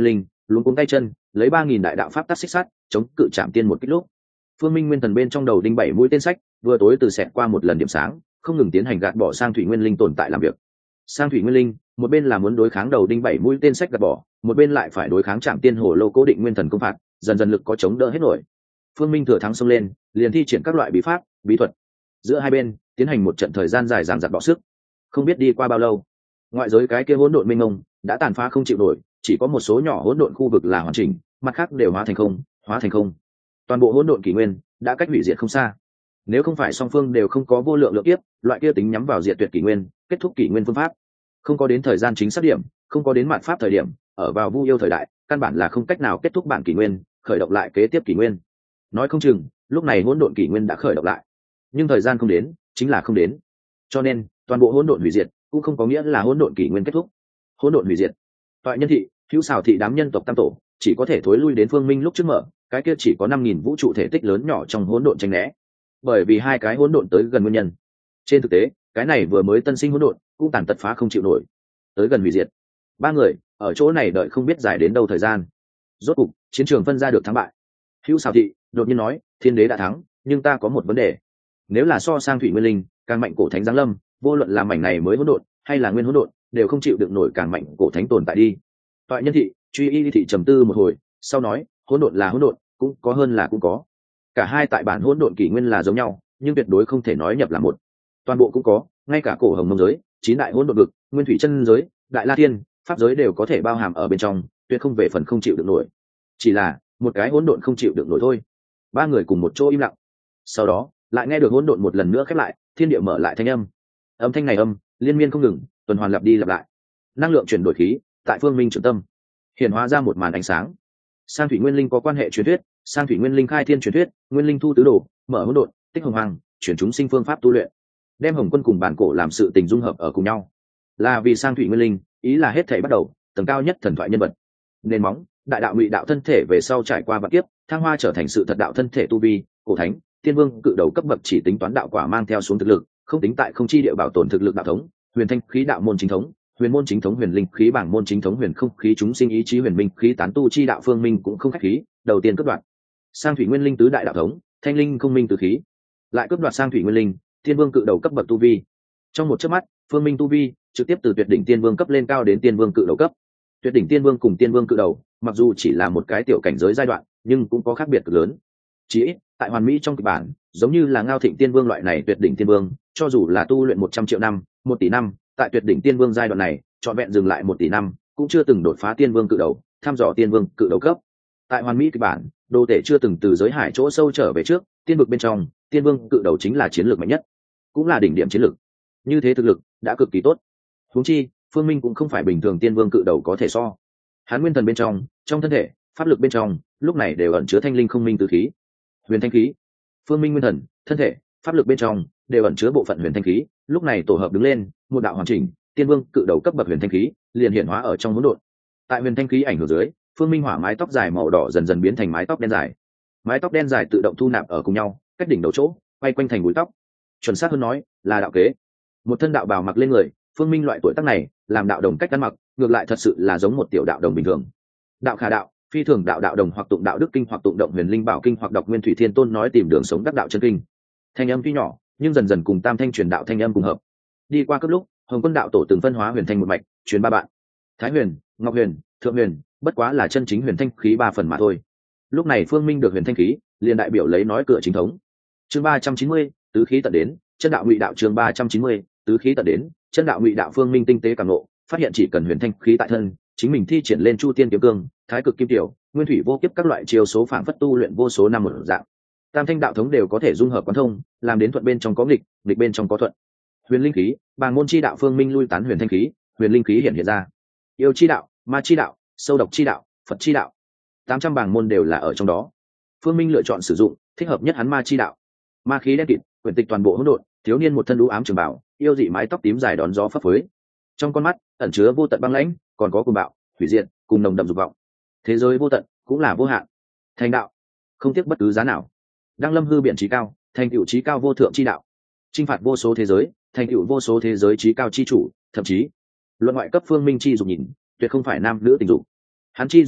luống cuống tay chân lấy ba nghìn đại đạo pháp tắc xích sát chống cự chạm tiên một kích lúc phương minh nguyên thần bên trong đầu đinh bảy mũi tên sách vừa tối từ xẹt qua một lần điểm sáng không ngừng tiến hành gạt bỏ sang thủy nguyên linh tồn tại làm việc. Sang thủy nguyên linh một bên là muốn đối kháng đầu đinh bảy mũi tên sách gạt bỏ, một bên lại phải đối kháng chạm tiên hồ lô cố định nguyên thần công phạt, dần dần lực có chống đỡ hết nổi. Phương Minh thừa thắng xông lên, liền thi triển các loại bí pháp bí thuật, giữa hai bên tiến hành một trận thời gian dài dằng dặc bọ sức. Không biết đi qua bao lâu, ngoại giới cái kia hỗn độn mênh mông đã tàn phá không chịu nổi, chỉ có một số nhỏ hỗn độn khu vực là hoàn chỉnh, mặt khác đều hóa thành không, hóa thành không. Toàn bộ hỗn độn kỷ nguyên đã cách hủy diệt không xa. Nếu không phải song phương đều không có vô lượng lượng kiếp, loại kia tính nhắm vào diệt tuyệt kỷ nguyên, kết thúc kỷ nguyên phương pháp, không có đến thời gian chính xác điểm, không có đến mạt pháp thời điểm, ở vào Vu yêu thời đại, căn bản là không cách nào kết thúc bản kỷ nguyên, khởi động lại kế tiếp kỷ nguyên. Nói không chừng, lúc này hỗn độn kỷ nguyên đã khởi động lại, nhưng thời gian không đến, chính là không đến. Cho nên, toàn bộ hỗn độn hủy diệt, cũng không có nghĩa là hỗn độn kỷ nguyên kết thúc. Hỗn độn hủy diệt, toại nhân thị, hữu xào thị đám nhân tộc tam tổ, chỉ có thể thối lui đến Phương Minh lúc trước mở, cái kia chỉ có năm nghìn vũ trụ thể tích lớn nhỏ trong hỗn độn tranh né. Bởi vì hai cái hỗn độn tới gần nguyên nhân. Trên thực tế, cái này vừa mới tân sinh hỗn độn, cũng tàn tật phá không chịu nổi, tới gần hủy diệt. Ba người ở chỗ này đợi không biết dài đến đâu thời gian. Rốt cục, chiến trường phân ra được thắng bại. Hữu xào thị đột nhiên nói, thiên đế đã thắng, nhưng ta có một vấn đề. Nếu là so sang thủy nguyên linh, càng mạnh cổ thánh giáng lâm, vô luận là mảnh này mới hỗn độn hay là nguyên hỗn độn, đều không chịu được nổi càng mạnh cổ thánh tồn tại đi. Toại nhân thị, truy y thị trầm tư một hồi, sau nói, hỗn độn là hỗn độn, cũng có hơn là cũng có. Cả hai tại bản hỗn độn kỷ nguyên là giống nhau, nhưng tuyệt đối không thể nói nhập là một. Toàn bộ cũng có, ngay cả cổ hồng mông giới, chín đại hỗn độn vực, nguyên thủy chân giới, đại la thiên, pháp giới đều có thể bao hàm ở bên trong, tuyệt không về phần không chịu được nổi. Chỉ là một cái hỗn độn không chịu được nổi thôi. Ba người cùng một chỗ im lặng. Sau đó, lại nghe được hỗn độn một lần nữa khép lại, thiên địa mở lại thanh âm. Âm thanh này âm, liên miên không ngừng, tuần hoàn lặp đi lặp lại. Năng lượng chuyển đổi khí, tại Phương Minh trưởng tâm, hiện hóa ra một màn ánh sáng. Sang thủy nguyên linh có quan hệ truyền thuyết, sang thủy nguyên linh khai thiên truyền thuyết, nguyên linh thu tứ đồ, mở hỗn độn, tích hồng hoàng, chuyển chúng sinh phương pháp tu luyện, đem hồng quân cùng bản cổ làm sự tình dung hợp ở cùng nhau. Là vì sang thủy nguyên linh, ý là hết thảy bắt đầu, tầng cao nhất thần thoại nhân vật. Nền móng, đại đạo ngụy đạo thân thể về sau trải qua vạn kiếp, thăng hoa trở thành sự thật đạo thân thể tu vi, cổ thánh, tiên vương cự đầu cấp bậc chỉ tính toán đạo quả mang theo xuống thực lực, không tính tại không chi địa bảo tồn thực lực đạo thống, huyền thanh khí đạo môn chính thống, huyền môn chính thống huyền linh khí bảng môn chính thống huyền không khí chúng sinh ý chí huyền minh khí tán tu chi đạo phương minh cũng không khách khí, đầu tiên cướp đoạt sang thủy nguyên linh tứ đại đạo thống, thanh linh không minh tứ khí, lại cướp đoạt sang thủy nguyên linh tiên vương cự đầu cấp bậc tu vi. Trong một chớp mắt, phương minh tu vi trực tiếp từ tuyệt đỉnh tiên vương cấp lên cao đến tiên vương cự đầu cấp. Tuyệt đỉnh tiên vương cùng tiên vương cự đầu, mặc dù chỉ là một cái tiểu cảnh giới giai đoạn, nhưng cũng có khác biệt cực lớn. Chỉ ít, tại hoàn mỹ trong kịch bản, giống như là Ngao Thịnh tiên vương loại này tuyệt đỉnh tiên vương, cho dù là tu luyện một trăm triệu năm, một tỷ năm, tại tuyệt đỉnh tiên vương giai đoạn này, trọn vẹn dừng lại một tỷ năm, cũng chưa từng đột phá tiên vương cự đầu, thăm dò tiên vương cự đầu cấp. Tại hoàn mỹ kịch bản, đồ tể chưa từng từ giới hải chỗ sâu trở về trước, tiên vực bên trong, tiên vương cự đầu chính là chiến lược mạnh nhất, cũng là đỉnh điểm chiến lược. Như thế thực lực đã cực kỳ tốt. Huống chi, Phương Minh cũng không phải bình thường tiên vương cự đầu có thể so. Hắn nguyên thần bên trong, trong thân thể, pháp lực bên trong, lúc này đều ẩn chứa thanh linh không minh tứ khí, huyền thanh khí. Phương Minh nguyên thần, thân thể, pháp lực bên trong đều ẩn chứa bộ phận huyền thanh khí, lúc này tổ hợp đứng lên, một đạo hoàn chỉnh, tiên vương cự đầu cấp bậc huyền thanh khí, liền hiện hóa ở trong hỗn độn. Tại huyền thanh khí ảnh hưởng dưới, Phương Minh hỏa mái tóc dài màu đỏ dần dần biến thành mái tóc đen dài. Mái tóc đen dài tự động thu nạp ở cùng nhau, cách đỉnh đầu chỗ, quay quanh thành búi tóc. Chuẩn xác hơn nói, là đạo kế. Một thân đạo bào mặc lên người, Phương Minh loại tuổi tác này, làm đạo đồng cách ăn mặc, ngược lại thật sự là giống một tiểu đạo đồng bình thường. Đạo khả đạo, phi thường đạo đạo đồng hoặc tụng đạo đức kinh hoặc tụng động huyền linh bảo kinh hoặc đọc nguyên thủy thiên tôn nói tìm đường sống đắc đạo chân kinh. Thanh âm tuy nhỏ, nhưng dần dần cùng tam thanh truyền đạo thanh âm cùng hợp. Đi qua cấp lúc, Hồng Quân đạo tổ từng phân hóa huyền thanh một mạch, truyền ba bạn. Thái huyền, Ngọc huyền, Thượng huyền, bất quá là chân chính huyền thanh khí ba phần mà thôi. Lúc này Phương Minh được huyền thanh khí, liền đại biểu lấy nói cửa chính thống. Chương ba trăm chín mươi, tứ khí tận đến, chân đạo ngụy đạo chương ba trăm chín mươi, tứ khí tận đến, chân đạo ngụy đạo Phương Minh tinh tế càng ngộ, phát hiện chỉ cần huyền thanh khí tại thân, chính mình thi triển lên Chu Tiên kiếm cương, Thái cực kim tiểu, Nguyên thủy vô kiếp các loại chiêu số phản phất tu luyện vô số năm một dạng. Tam thanh đạo thống đều có thể dung hợp quán thông, làm đến thuận bên trong có nghịch, nghịch bên trong có thuận. Huyền linh khí, bàng môn chi đạo Phương Minh lui tán huyền thanh khí, huyền linh khí hiện hiện ra. Yêu chi đạo, ma chi đạo, sâu độc chi đạo, Phật chi đạo, tám trăm bàng môn đều là ở trong đó. Phương Minh lựa chọn sử dụng thích hợp nhất hắn ma chi đạo. Ma khí đen kịt, quyển tịch toàn bộ hỗn độn, thiếu niên một thân đũ ám trường bảo, yêu dị mái tóc tím dài đón gió phấp phới. Trong con mắt ẩn chứa vô tận băng lãnh, còn có cuồng bạo, hủy diệt, cùng nồng đậm dục vọng. Thế giới vô tận cũng là vô hạn. Thành đạo, không tiếc bất cứ giá nào. Đăng lâm hư biển trí cao, thành tựu trí cao vô thượng chi đạo. Chinh phạt vô số thế giới, thành tựu vô số thế giới trí cao chi chủ, thậm chí luận ngoại cấp Phương Minh chi dục nhìn, tuyệt không phải nam nữ tình dục. Hắn chi dục nhìn,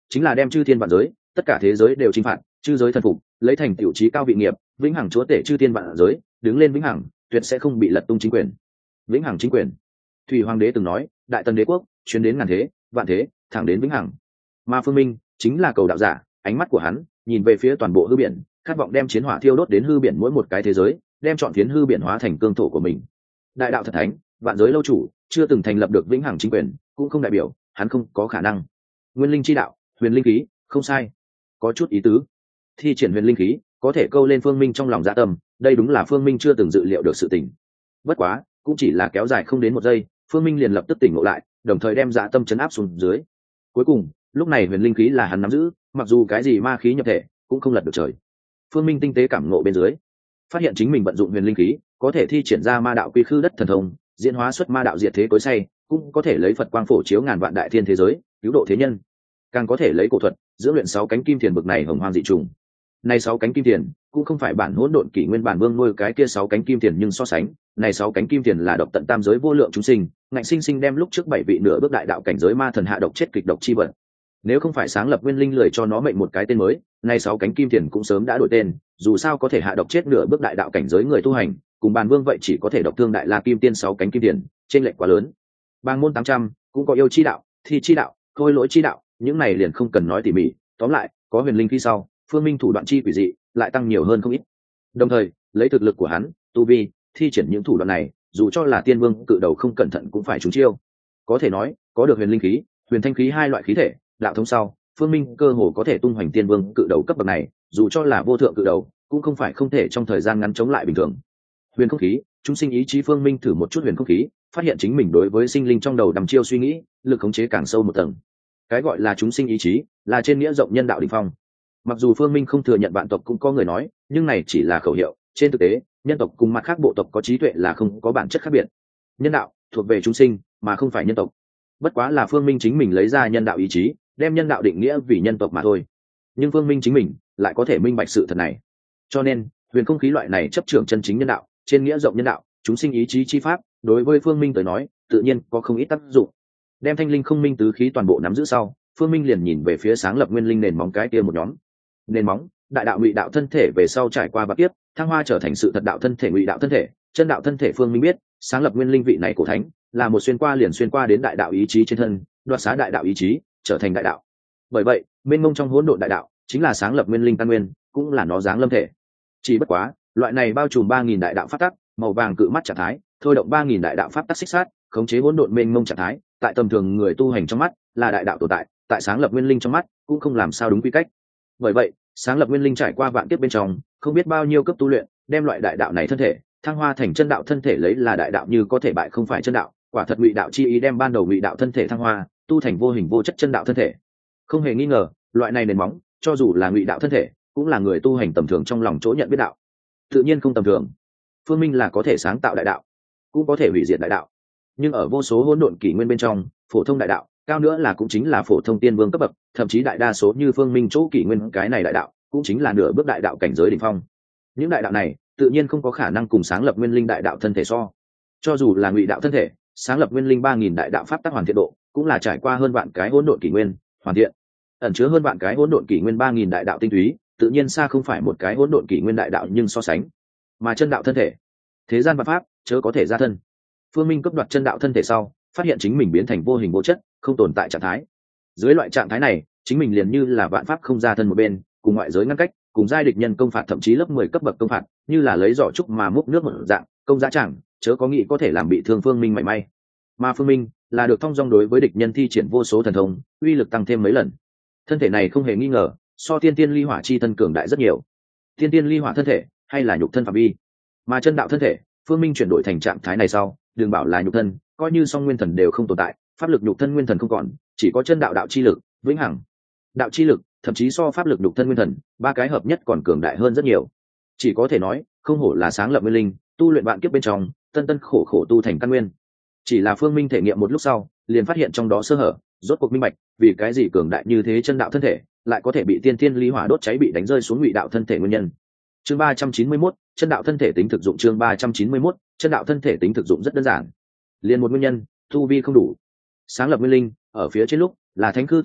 chính là đem chư thiên vạn giới tất cả thế giới đều chinh phạt, chư giới thần phục, lấy thành tiểu trí cao vị nghiệp, vĩnh hằng chúa tể chư thiên vạn giới, đứng lên vĩnh hằng, tuyệt sẽ không bị lật tung chính quyền. Vĩnh hằng chính quyền. Thủy Hoàng đế từng nói, đại tần đế quốc chuyến đến ngàn thế, vạn thế, thẳng đến vĩnh hằng. Mà Phương Minh chính là cầu đạo giả, ánh mắt của hắn nhìn về phía toàn bộ hư biển, khát vọng đem chiến hỏa thiêu đốt đến hư biển mỗi một cái thế giới, đem chọn phiến hư biển hóa thành cương thổ của mình. Đại đạo thật thánh, vạn giới lâu chủ, chưa từng thành lập được vĩnh hằng chính quyền, cũng không đại biểu hắn không có khả năng. Nguyên linh chi đạo, huyền linh khí, không sai, có chút ý tứ. Thi triển huyền linh khí có thể câu lên Phương Minh trong lòng dạ tâm, đây đúng là Phương Minh chưa từng dự liệu được sự tình. Bất quá cũng chỉ là kéo dài không đến một giây, Phương Minh liền lập tức tỉnh ngộ lại, đồng thời đem dạ tâm chấn áp xuống dưới. Cuối cùng lúc này huyền linh khí là hắn nắm giữ, mặc dù cái gì ma khí nhập thể cũng không lật được trời. Phương Minh tinh tế cảm ngộ bên dưới, phát hiện chính mình vận dụng huyền linh khí có thể thi triển ra ma đạo quy khư đất thần thông, diễn hóa xuất ma đạo diệt thế tối say, cũng có thể lấy Phật quang phổ chiếu ngàn vạn đại thiên thế giới, cứu độ thế nhân, càng có thể lấy cổ thuật dưỡng luyện sáu cánh kim thiền bực này hồng hoang dị trùng. Này sáu cánh kim thiền cũng không phải bản hỗn độn kỷ nguyên bản vương nuôi cái kia sáu cánh kim thiền, nhưng so sánh, này sáu cánh kim thiền là độc tận tam giới vô lượng chúng sinh, ngạnh sinh sinh đem lúc trước bảy vị nửa bước đại đạo cảnh giới ma thần hạ độc chết kịch độc chi vật. Nếu không phải sáng lập nguyên linh lười cho nó mệnh một cái tên mới, này sáu cánh kim thiền cũng sớm đã đổi tên, dù sao có thể hạ độc chết nửa bước đại đạo cảnh giới người tu hành, cùng bản vương vậy chỉ có thể độc thương đại la kim tiên sáu cánh kim thiền, trên lệch quá lớn. Bang môn tám trăm cũng có yêu chi đạo, thi chi đạo, khôi lỗi chi đạo, những này liền không cần nói tỉ mỉ, tóm lại, có huyền linh khi sau, Phương Minh thủ đoạn chi quỷ dị lại tăng nhiều hơn không ít. Đồng thời, lấy thực lực của hắn, tu vi, thi triển những thủ đoạn này, dù cho là tiên vương cự đầu không cẩn thận cũng phải trúng chiêu. Có thể nói, có được huyền linh khí, huyền thanh khí hai loại khí thể, đạo thống sau, Phương Minh cơ hồ có thể tung hoành tiên vương cự đầu cấp bậc này, dù cho là vô thượng cự đầu, cũng không phải không thể trong thời gian ngắn chống lại bình thường. Huyền không khí, chúng sinh ý chí Phương Minh thử một chút huyền không khí, phát hiện chính mình đối với sinh linh trong đầu đầm chiêu suy nghĩ, lực khống chế càng sâu một tầng. Cái gọi là chúng sinh ý chí, là trên nghĩa rộng nhân đạo đỉnh phong. Mặc dù Phương Minh không thừa nhận vạn tộc cũng có người nói, nhưng này chỉ là khẩu hiệu, trên thực tế, nhân tộc cùng mặt khác bộ tộc có trí tuệ là không có bản chất khác biệt. Nhân đạo thuộc về chúng sinh, mà không phải nhân tộc. Bất quá là Phương Minh chính mình lấy ra nhân đạo ý chí, đem nhân đạo định nghĩa vì nhân tộc mà thôi. Nhưng Phương Minh chính mình lại có thể minh bạch sự thật này. Cho nên, huyền không khí loại này chấp trưởng chân chính nhân đạo, trên nghĩa rộng nhân đạo, chúng sinh ý chí chi pháp, đối với Phương Minh tới nói, tự nhiên có không ít tác dụng. Đem thanh linh không minh tứ khí toàn bộ nắm giữ sau, Phương Minh liền nhìn về phía sáng lập nguyên linh nền móng cái kia một nhóm. Nền móng, đại đạo ngụy đạo thân thể về sau trải qua bát kiếp, thăng hoa trở thành sự thật đạo thân thể ngụy đạo thân thể, chân đạo thân thể. Phương Minh biết, sáng lập nguyên linh vị này cổ thánh, là một xuyên qua liền xuyên qua đến đại đạo ý chí trên thân, đoạt xá đại đạo ý chí, trở thành đại đạo. Bởi vậy, mênh mông trong hỗn độn đại đạo, chính là sáng lập nguyên linh căn nguyên, cũng là nó dáng lâm thể. Chỉ bất quá, loại này bao trùm ba nghìn đại đạo pháp tắc, màu vàng cự mắt trạng thái, thôi động ba nghìn đại đạo pháp tắc xích sát, khống chế hỗn độn mênh mông trạng thái, tại tầm thường người tu hành trong mắt, là đại đạo tồn tại, tại sáng lập nguyên linh trong mắt, cũng không làm sao đúng quy cách. Bởi vậy, sáng lập nguyên linh trải qua vạn kiếp bên trong, không biết bao nhiêu cấp tu luyện, đem loại đại đạo này thân thể thăng hoa thành chân đạo thân thể, lấy là đại đạo như có thể bại không phải chân đạo, quả thật ngụy đạo chi ý đem ban đầu ngụy đạo thân thể thăng hoa, tu thành vô hình vô chất chân đạo thân thể. Không hề nghi ngờ, loại này nền móng, cho dù là ngụy đạo thân thể, cũng là người tu hành tầm thường trong lòng chỗ nhận biết đạo. Tự nhiên không tầm thường. Phương Minh là có thể sáng tạo đại đạo, cũng có thể hủy diệt đại đạo. Nhưng ở vô số hỗn độn kỷ nguyên bên trong, phổ thông đại đạo, cao nữa là cũng chính là phổ thông tiên vương cấp bậc, thậm chí đại đa số như Phương Minh chỗ kỷ nguyên cái này đại đạo, cũng chính là nửa bước đại đạo cảnh giới đỉnh phong. Những đại đạo này, tự nhiên không có khả năng cùng sáng lập nguyên linh đại đạo thân thể so. Cho dù là ngụy đạo thân thể, sáng lập nguyên linh ba nghìn đại đạo pháp tắc hoàn thiện độ, cũng là trải qua hơn vạn cái hỗn độn kỷ nguyên, hoàn thiện. Ẩn chứa hơn vạn cái hỗn độn kỷ nguyên ba nghìn đại đạo tinh túy, tự nhiên xa không phải một cái hỗn độn kỷ nguyên đại đạo nhưng so sánh. Mà chân đạo thân thể, thế gian vạn pháp, chớ có thể ra thân. Phương Minh cấp đoạt chân đạo thân thể sau, phát hiện chính mình biến thành vô hình vô chất, không tồn tại trạng thái. Dưới loại trạng thái này, chính mình liền như là vạn pháp không ra thân một bên, cùng ngoại giới ngăn cách, cùng giai địch nhân công phạt thậm chí lớp mười cấp bậc công phạt, như là lấy giỏ trúc mà múc nước một dạng, công giá chẳng, chớ có nghĩ có thể làm bị thương Phương Minh mảy may. Mà Phương Minh là được thông dong đối với địch nhân thi triển vô số thần thông, uy lực tăng thêm mấy lần. Thân thể này không hề nghi ngờ, so tiên tiên ly hỏa chi thân cường đại rất nhiều. Tiên tiên ly hỏa thân thể, hay là nhục thân phạm vi, mà chân đạo thân thể, Phương Minh chuyển đổi thành trạng thái này sau, đừng bảo là nhục thân, coi như song nguyên thần đều không tồn tại, pháp lực nhục thân nguyên thần không còn, chỉ có chân đạo đạo chi lực, vĩnh hằng. Đạo chi lực, thậm chí so pháp lực nhục thân nguyên thần, ba cái hợp nhất còn cường đại hơn rất nhiều. Chỉ có thể nói, không hổ là sáng lập nguyên linh, tu luyện vạn kiếp bên trong, tân tân khổ khổ tu thành căn nguyên. Chỉ là Phương Minh thể nghiệm một lúc sau, liền phát hiện trong đó sơ hở, rốt cuộc minh bạch, vì cái gì cường đại như thế chân đạo thân thể, lại có thể bị tiên tiên ly hỏa đốt cháy bị đánh rơi xuống ngụy đạo thân thể nguyên nhân. Chương ba trăm chín mươi mốt, chân đạo thân thể tính thực dụng. Chương ba trăm chín mươi mốt, chân đạo thân thể tính thực dụng rất đơn giản. Liền một nguyên nhân, tu vi không đủ. Sáng lập nguyên linh, ở phía trên lúc là thánh cư tiên đế,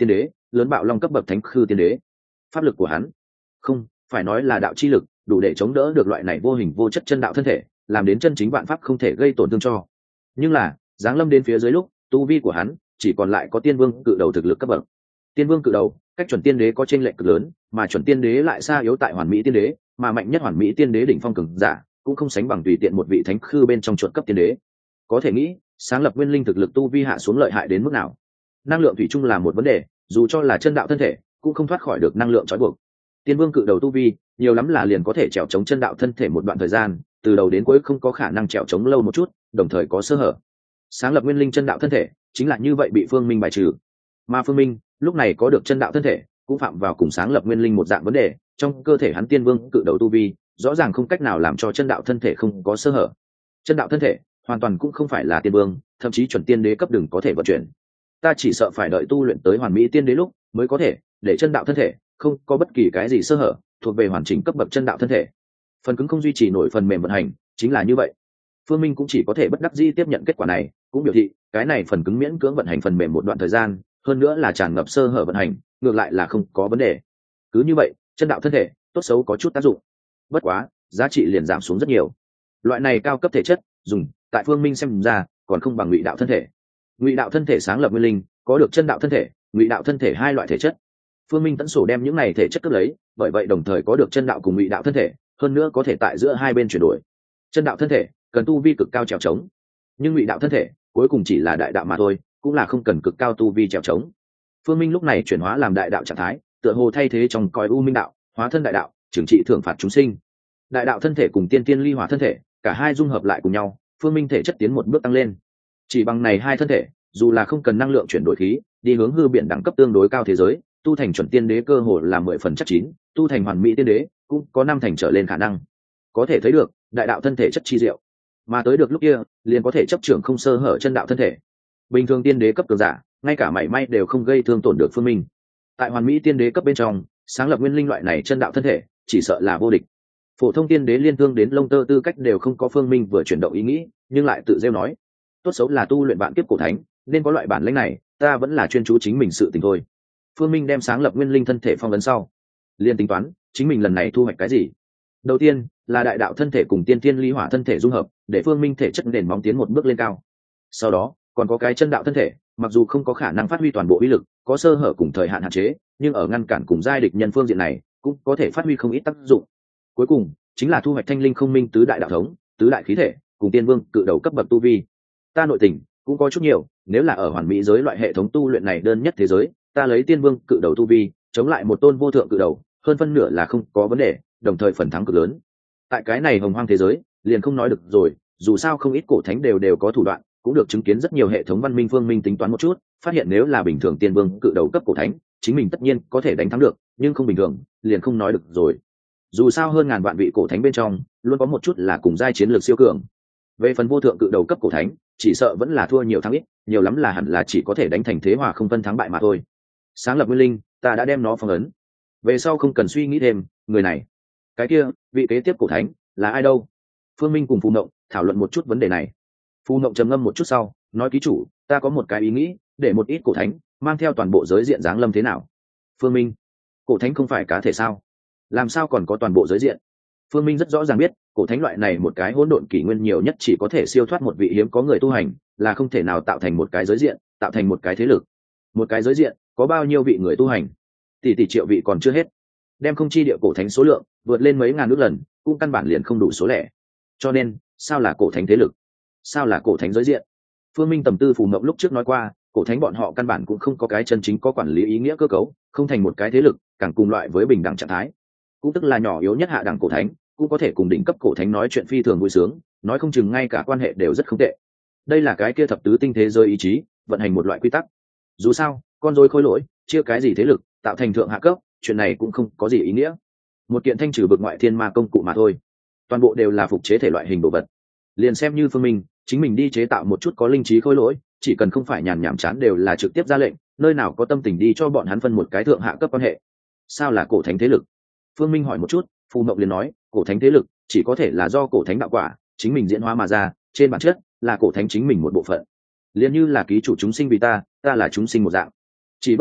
lớn bạo long cấp bậc thánh khư tiên đế. Pháp lực của hắn, không phải nói là đạo chi lực, đủ để chống đỡ được loại này vô hình vô chất chân đạo thân thể, làm đến chân chính vạn pháp không thể gây tổn thương cho. Nhưng là giáng lâm đến phía dưới lúc, tu vi của hắn chỉ còn lại có tiên vương cự đầu thực lực cấp bậc. Tiên vương cự đầu cách chuẩn tiên đế có chênh lệch cực lớn, mà chuẩn tiên đế lại xa yếu tại hoàn mỹ tiên đế, mà mạnh nhất hoàn mỹ tiên đế đỉnh phong cường giả cũng không sánh bằng tùy tiện một vị thánh khư bên trong chuột cấp tiên đế. Có thể nghĩ sáng lập nguyên linh thực lực tu vi hạ xuống lợi hại đến mức nào. Năng lượng thủy chung là một vấn đề, dù cho là chân đạo thân thể cũng không thoát khỏi được năng lượng trói buộc. Tiên vương cự đầu tu vi nhiều lắm là liền có thể trèo chống chân đạo thân thể một đoạn thời gian, từ đầu đến cuối không có khả năng trèo chống lâu một chút, đồng thời có sơ hở. Sáng lập nguyên linh chân đạo thân thể chính là như vậy bị Phương Minh bài trừ. Mà Phương Minh lúc này có được chân đạo thân thể cũng phạm vào cùng sáng lập nguyên linh một dạng vấn đề, trong cơ thể hắn tiên vương cự đầu tu vi rõ ràng không cách nào làm cho chân đạo thân thể không có sơ hở. Chân đạo thân thể hoàn toàn cũng không phải là tiên vương, thậm chí chuẩn tiên đế cấp đừng có thể vận chuyển. Ta chỉ sợ phải đợi tu luyện tới hoàn mỹ tiên đế lúc mới có thể để chân đạo thân thể không có bất kỳ cái gì sơ hở, thuộc về hoàn chỉnh cấp bậc chân đạo thân thể. Phần cứng không duy trì nổi phần mềm vận hành, chính là như vậy. Phương Minh cũng chỉ có thể bất đắc dĩ tiếp nhận kết quả này, cũng biểu thị cái này phần cứng miễn cưỡng vận hành phần mềm một đoạn thời gian, hơn nữa là tràn ngập sơ hở vận hành, ngược lại là không có vấn đề. Cứ như vậy, chân đạo thân thể tốt xấu có chút tác dụng, bất quá giá trị liền giảm xuống rất nhiều. Loại này cao cấp thể chất dùng tại Phương Minh xem ra còn không bằng ngụy đạo thân thể. Ngụy đạo thân thể sáng lập nguyên linh, có được chân đạo thân thể, ngụy đạo thân thể hai loại thể chất. Phương Minh tận sổ đem những này thể chất cướp lấy, bởi vậy đồng thời có được chân đạo cùng ngụy đạo thân thể, hơn nữa có thể tại giữa hai bên chuyển đổi. Chân đạo thân thể cần tu vi cực cao trèo trống, nhưng ngụy đạo thân thể cuối cùng chỉ là đại đạo mà thôi, cũng là không cần cực cao tu vi trèo trống. Phương Minh lúc này chuyển hóa làm đại đạo trạng thái, tựa hồ thay thế trong cõi u minh đạo, hóa thân đại đạo, trừng trị thưởng phạt chúng sinh. Đại đạo thân thể cùng tiên tiên ly hỏa thân thể, cả hai dung hợp lại cùng nhau, Phương Minh thể chất tiến một bước tăng lên. Chỉ bằng này hai thân thể, dù là không cần năng lượng chuyển đổi khí, đi hướng hư biển đẳng cấp tương đối cao thế giới, tu thành chuẩn tiên đế cơ hồ là mười phần chắc chín, tu thành hoàn mỹ tiên đế cũng có năm thành trở lên khả năng. Có thể thấy được đại đạo thân thể chất chi diệu, mà tới được lúc kia liền có thể chấp trưởng không sơ hở chân đạo thân thể. Bình thường tiên đế cấp cường giả ngay cả mảy may đều không gây thương tổn được Phương Minh. Tại hoàn mỹ tiên đế cấp bên trong, sáng lập nguyên linh loại này chân đạo thân thể chỉ sợ là vô địch. Phổ thông tiên đế liên thương đến lông tơ tư cách đều không có Phương Minh vừa chuyển động ý nghĩ, nhưng lại tự rêu nói tốt xấu là tu luyện vạn kiếp cổ thánh, nên có loại bản lĩnh này, ta vẫn là chuyên chú chính mình sự tình thôi. Phương Minh đem sáng lập nguyên linh thân thể phong ấn sau, liền tính toán chính mình lần này thu hoạch cái gì. Đầu tiên là đại đạo thân thể cùng tiên tiên ly hỏa thân thể dung hợp, để Phương Minh thể chất nền móng tiến một bước lên cao. Sau đó còn có cái chân đạo thân thể, mặc dù không có khả năng phát huy toàn bộ uy lực, có sơ hở cùng thời hạn hạn chế, nhưng ở ngăn cản cùng giai địch nhân phương diện này cũng có thể phát huy không ít tác dụng. Cuối cùng chính là thu hoạch thanh linh không minh tứ đại đạo thống, tứ đại khí thể cùng tiên vương cự đầu cấp bậc tu vi. Ta nội tình cũng có chút nhiều, nếu là ở hoàn mỹ giới loại hệ thống tu luyện này đơn nhất thế giới, ta lấy tiên vương cự đầu tu vi chống lại một tôn vô thượng cự đầu, hơn phân nửa là không có vấn đề, đồng thời phần thắng cực lớn. Tại cái này hồng hoang thế giới liền không nói được rồi, dù sao không ít cổ thánh đều đều có thủ đoạn, cũng được chứng kiến rất nhiều hệ thống văn minh. Phương Minh tính toán một chút, phát hiện nếu là bình thường tiên vương cự đầu cấp cổ thánh, chính mình tất nhiên có thể đánh thắng được, nhưng không bình thường liền không nói được rồi. Dù sao hơn ngàn vạn vị cổ thánh bên trong luôn có một chút là cùng giai chiến lược siêu cường. Về phần vô thượng cự đầu cấp cổ thánh, chỉ sợ vẫn là thua nhiều thắng ít, nhiều lắm là hẳn là chỉ có thể đánh thành thế hòa không phân thắng bại mà thôi. Sáng lập nguyên linh, ta đã đem nó phong ấn, về sau không cần suy nghĩ thêm. Người này, cái kia, vị kế tiếp cổ thánh là ai đâu? Phương Minh cùng Phù Mộng thảo luận một chút vấn đề này. Phù Mộng trầm ngâm một chút sau nói, ký chủ, ta có một cái ý nghĩ, để một ít cổ thánh mang theo toàn bộ giới diện giáng lâm thế nào? Phương Minh, cổ thánh không phải cá thể sao, làm sao còn có toàn bộ giới diện? Phương Minh rất rõ ràng biết, cổ thánh loại này một cái hỗn độn kỷ nguyên nhiều nhất chỉ có thể siêu thoát một vị hiếm có người tu hành, là không thể nào tạo thành một cái giới diện, tạo thành một cái thế lực. Một cái giới diện có bao nhiêu vị người tu hành? Tỷ tỷ triệu vị còn chưa hết. Đem không chi địa cổ thánh số lượng vượt lên mấy ngàn ước lần, cũng căn bản liền không đủ số lẻ. Cho nên, sao là cổ thánh thế lực? Sao là cổ thánh giới diện? Phương Minh tầm tư. Phù Mộng lúc trước nói qua, cổ thánh bọn họ căn bản cũng không có cái chân chính có quản lý ý nghĩa cơ cấu, không thành một cái thế lực, càng cùng loại với bình đẳng trạng thái, cũng tức là nhỏ yếu nhất hạ đẳng cổ thánh cũng có thể cùng đỉnh cấp cổ thánh nói chuyện phi thường vui sướng, nói không chừng ngay cả quan hệ đều rất không tệ. Đây là cái kia thập tứ tinh thế giới ý chí vận hành một loại quy tắc. Dù sao con rối khối lỗi chia cái gì thế lực tạo thành thượng hạ cấp, chuyện này cũng không có gì ý nghĩa, một kiện thanh trừ vực ngoại thiên ma công cụ mà thôi, toàn bộ đều là phục chế thể loại hình đồ vật. Liền xem như Phương Minh chính mình đi chế tạo một chút có linh trí khối lỗi, chỉ cần không phải nhàn nhảm chán đều là trực tiếp ra lệnh, nơi nào có tâm tình đi cho bọn hắn phân một cái thượng hạ cấp quan hệ. Sao là cổ thánh thế lực? Phương Minh hỏi một chút, Phù Mộng liền nói, cổ thánh thế lực chỉ có thể là do cổ thánh đạo quả chính mình diễn hóa mà ra, trên bản chất là cổ thánh chính mình một bộ phận, liền như là ký chủ chúng sinh vì ta, ta là chúng sinh một dạng. Chỉ bất quá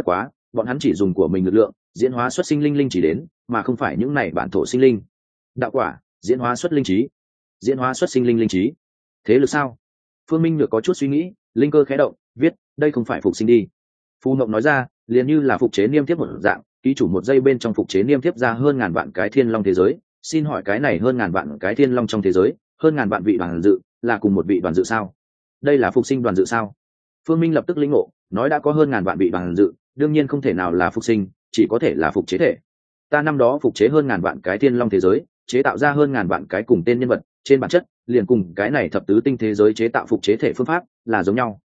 bọn hắn chỉ dùng của mình lực lượng diễn hóa xuất sinh linh linh chỉ đến, mà không phải những này bản thổ sinh linh. Đạo quả diễn hóa xuất linh trí, diễn hóa xuất sinh linh linh trí, thế lực sao? Phương Minh Nhược có chút suy nghĩ, linh cơ khẽ động, viết đây không phải phục sinh đi. Phù Mộng nói ra, liền như là phục chế niêm tiếp một dạng, ký chủ một giây bên trong phục chế niêm tiếp ra hơn ngàn vạn cái thiên long thế giới. Xin hỏi cái này hơn ngàn vạn cái thiên long trong thế giới, hơn ngàn vạn vị đoàn dự là cùng một vị đoàn dự sao? Đây là phục sinh đoàn dự sao? Phương Minh lập tức lĩnh ngộ, nói đã có hơn ngàn vạn vị đoàn dự, đương nhiên không thể nào là phục sinh, chỉ có thể là phục chế thể. Ta năm đó phục chế hơn ngàn vạn cái thiên long thế giới, chế tạo ra hơn ngàn vạn cái cùng tên nhân vật, trên bản chất liền cùng cái này thập tứ tinh thế giới chế tạo phục chế thể phương pháp là giống nhau.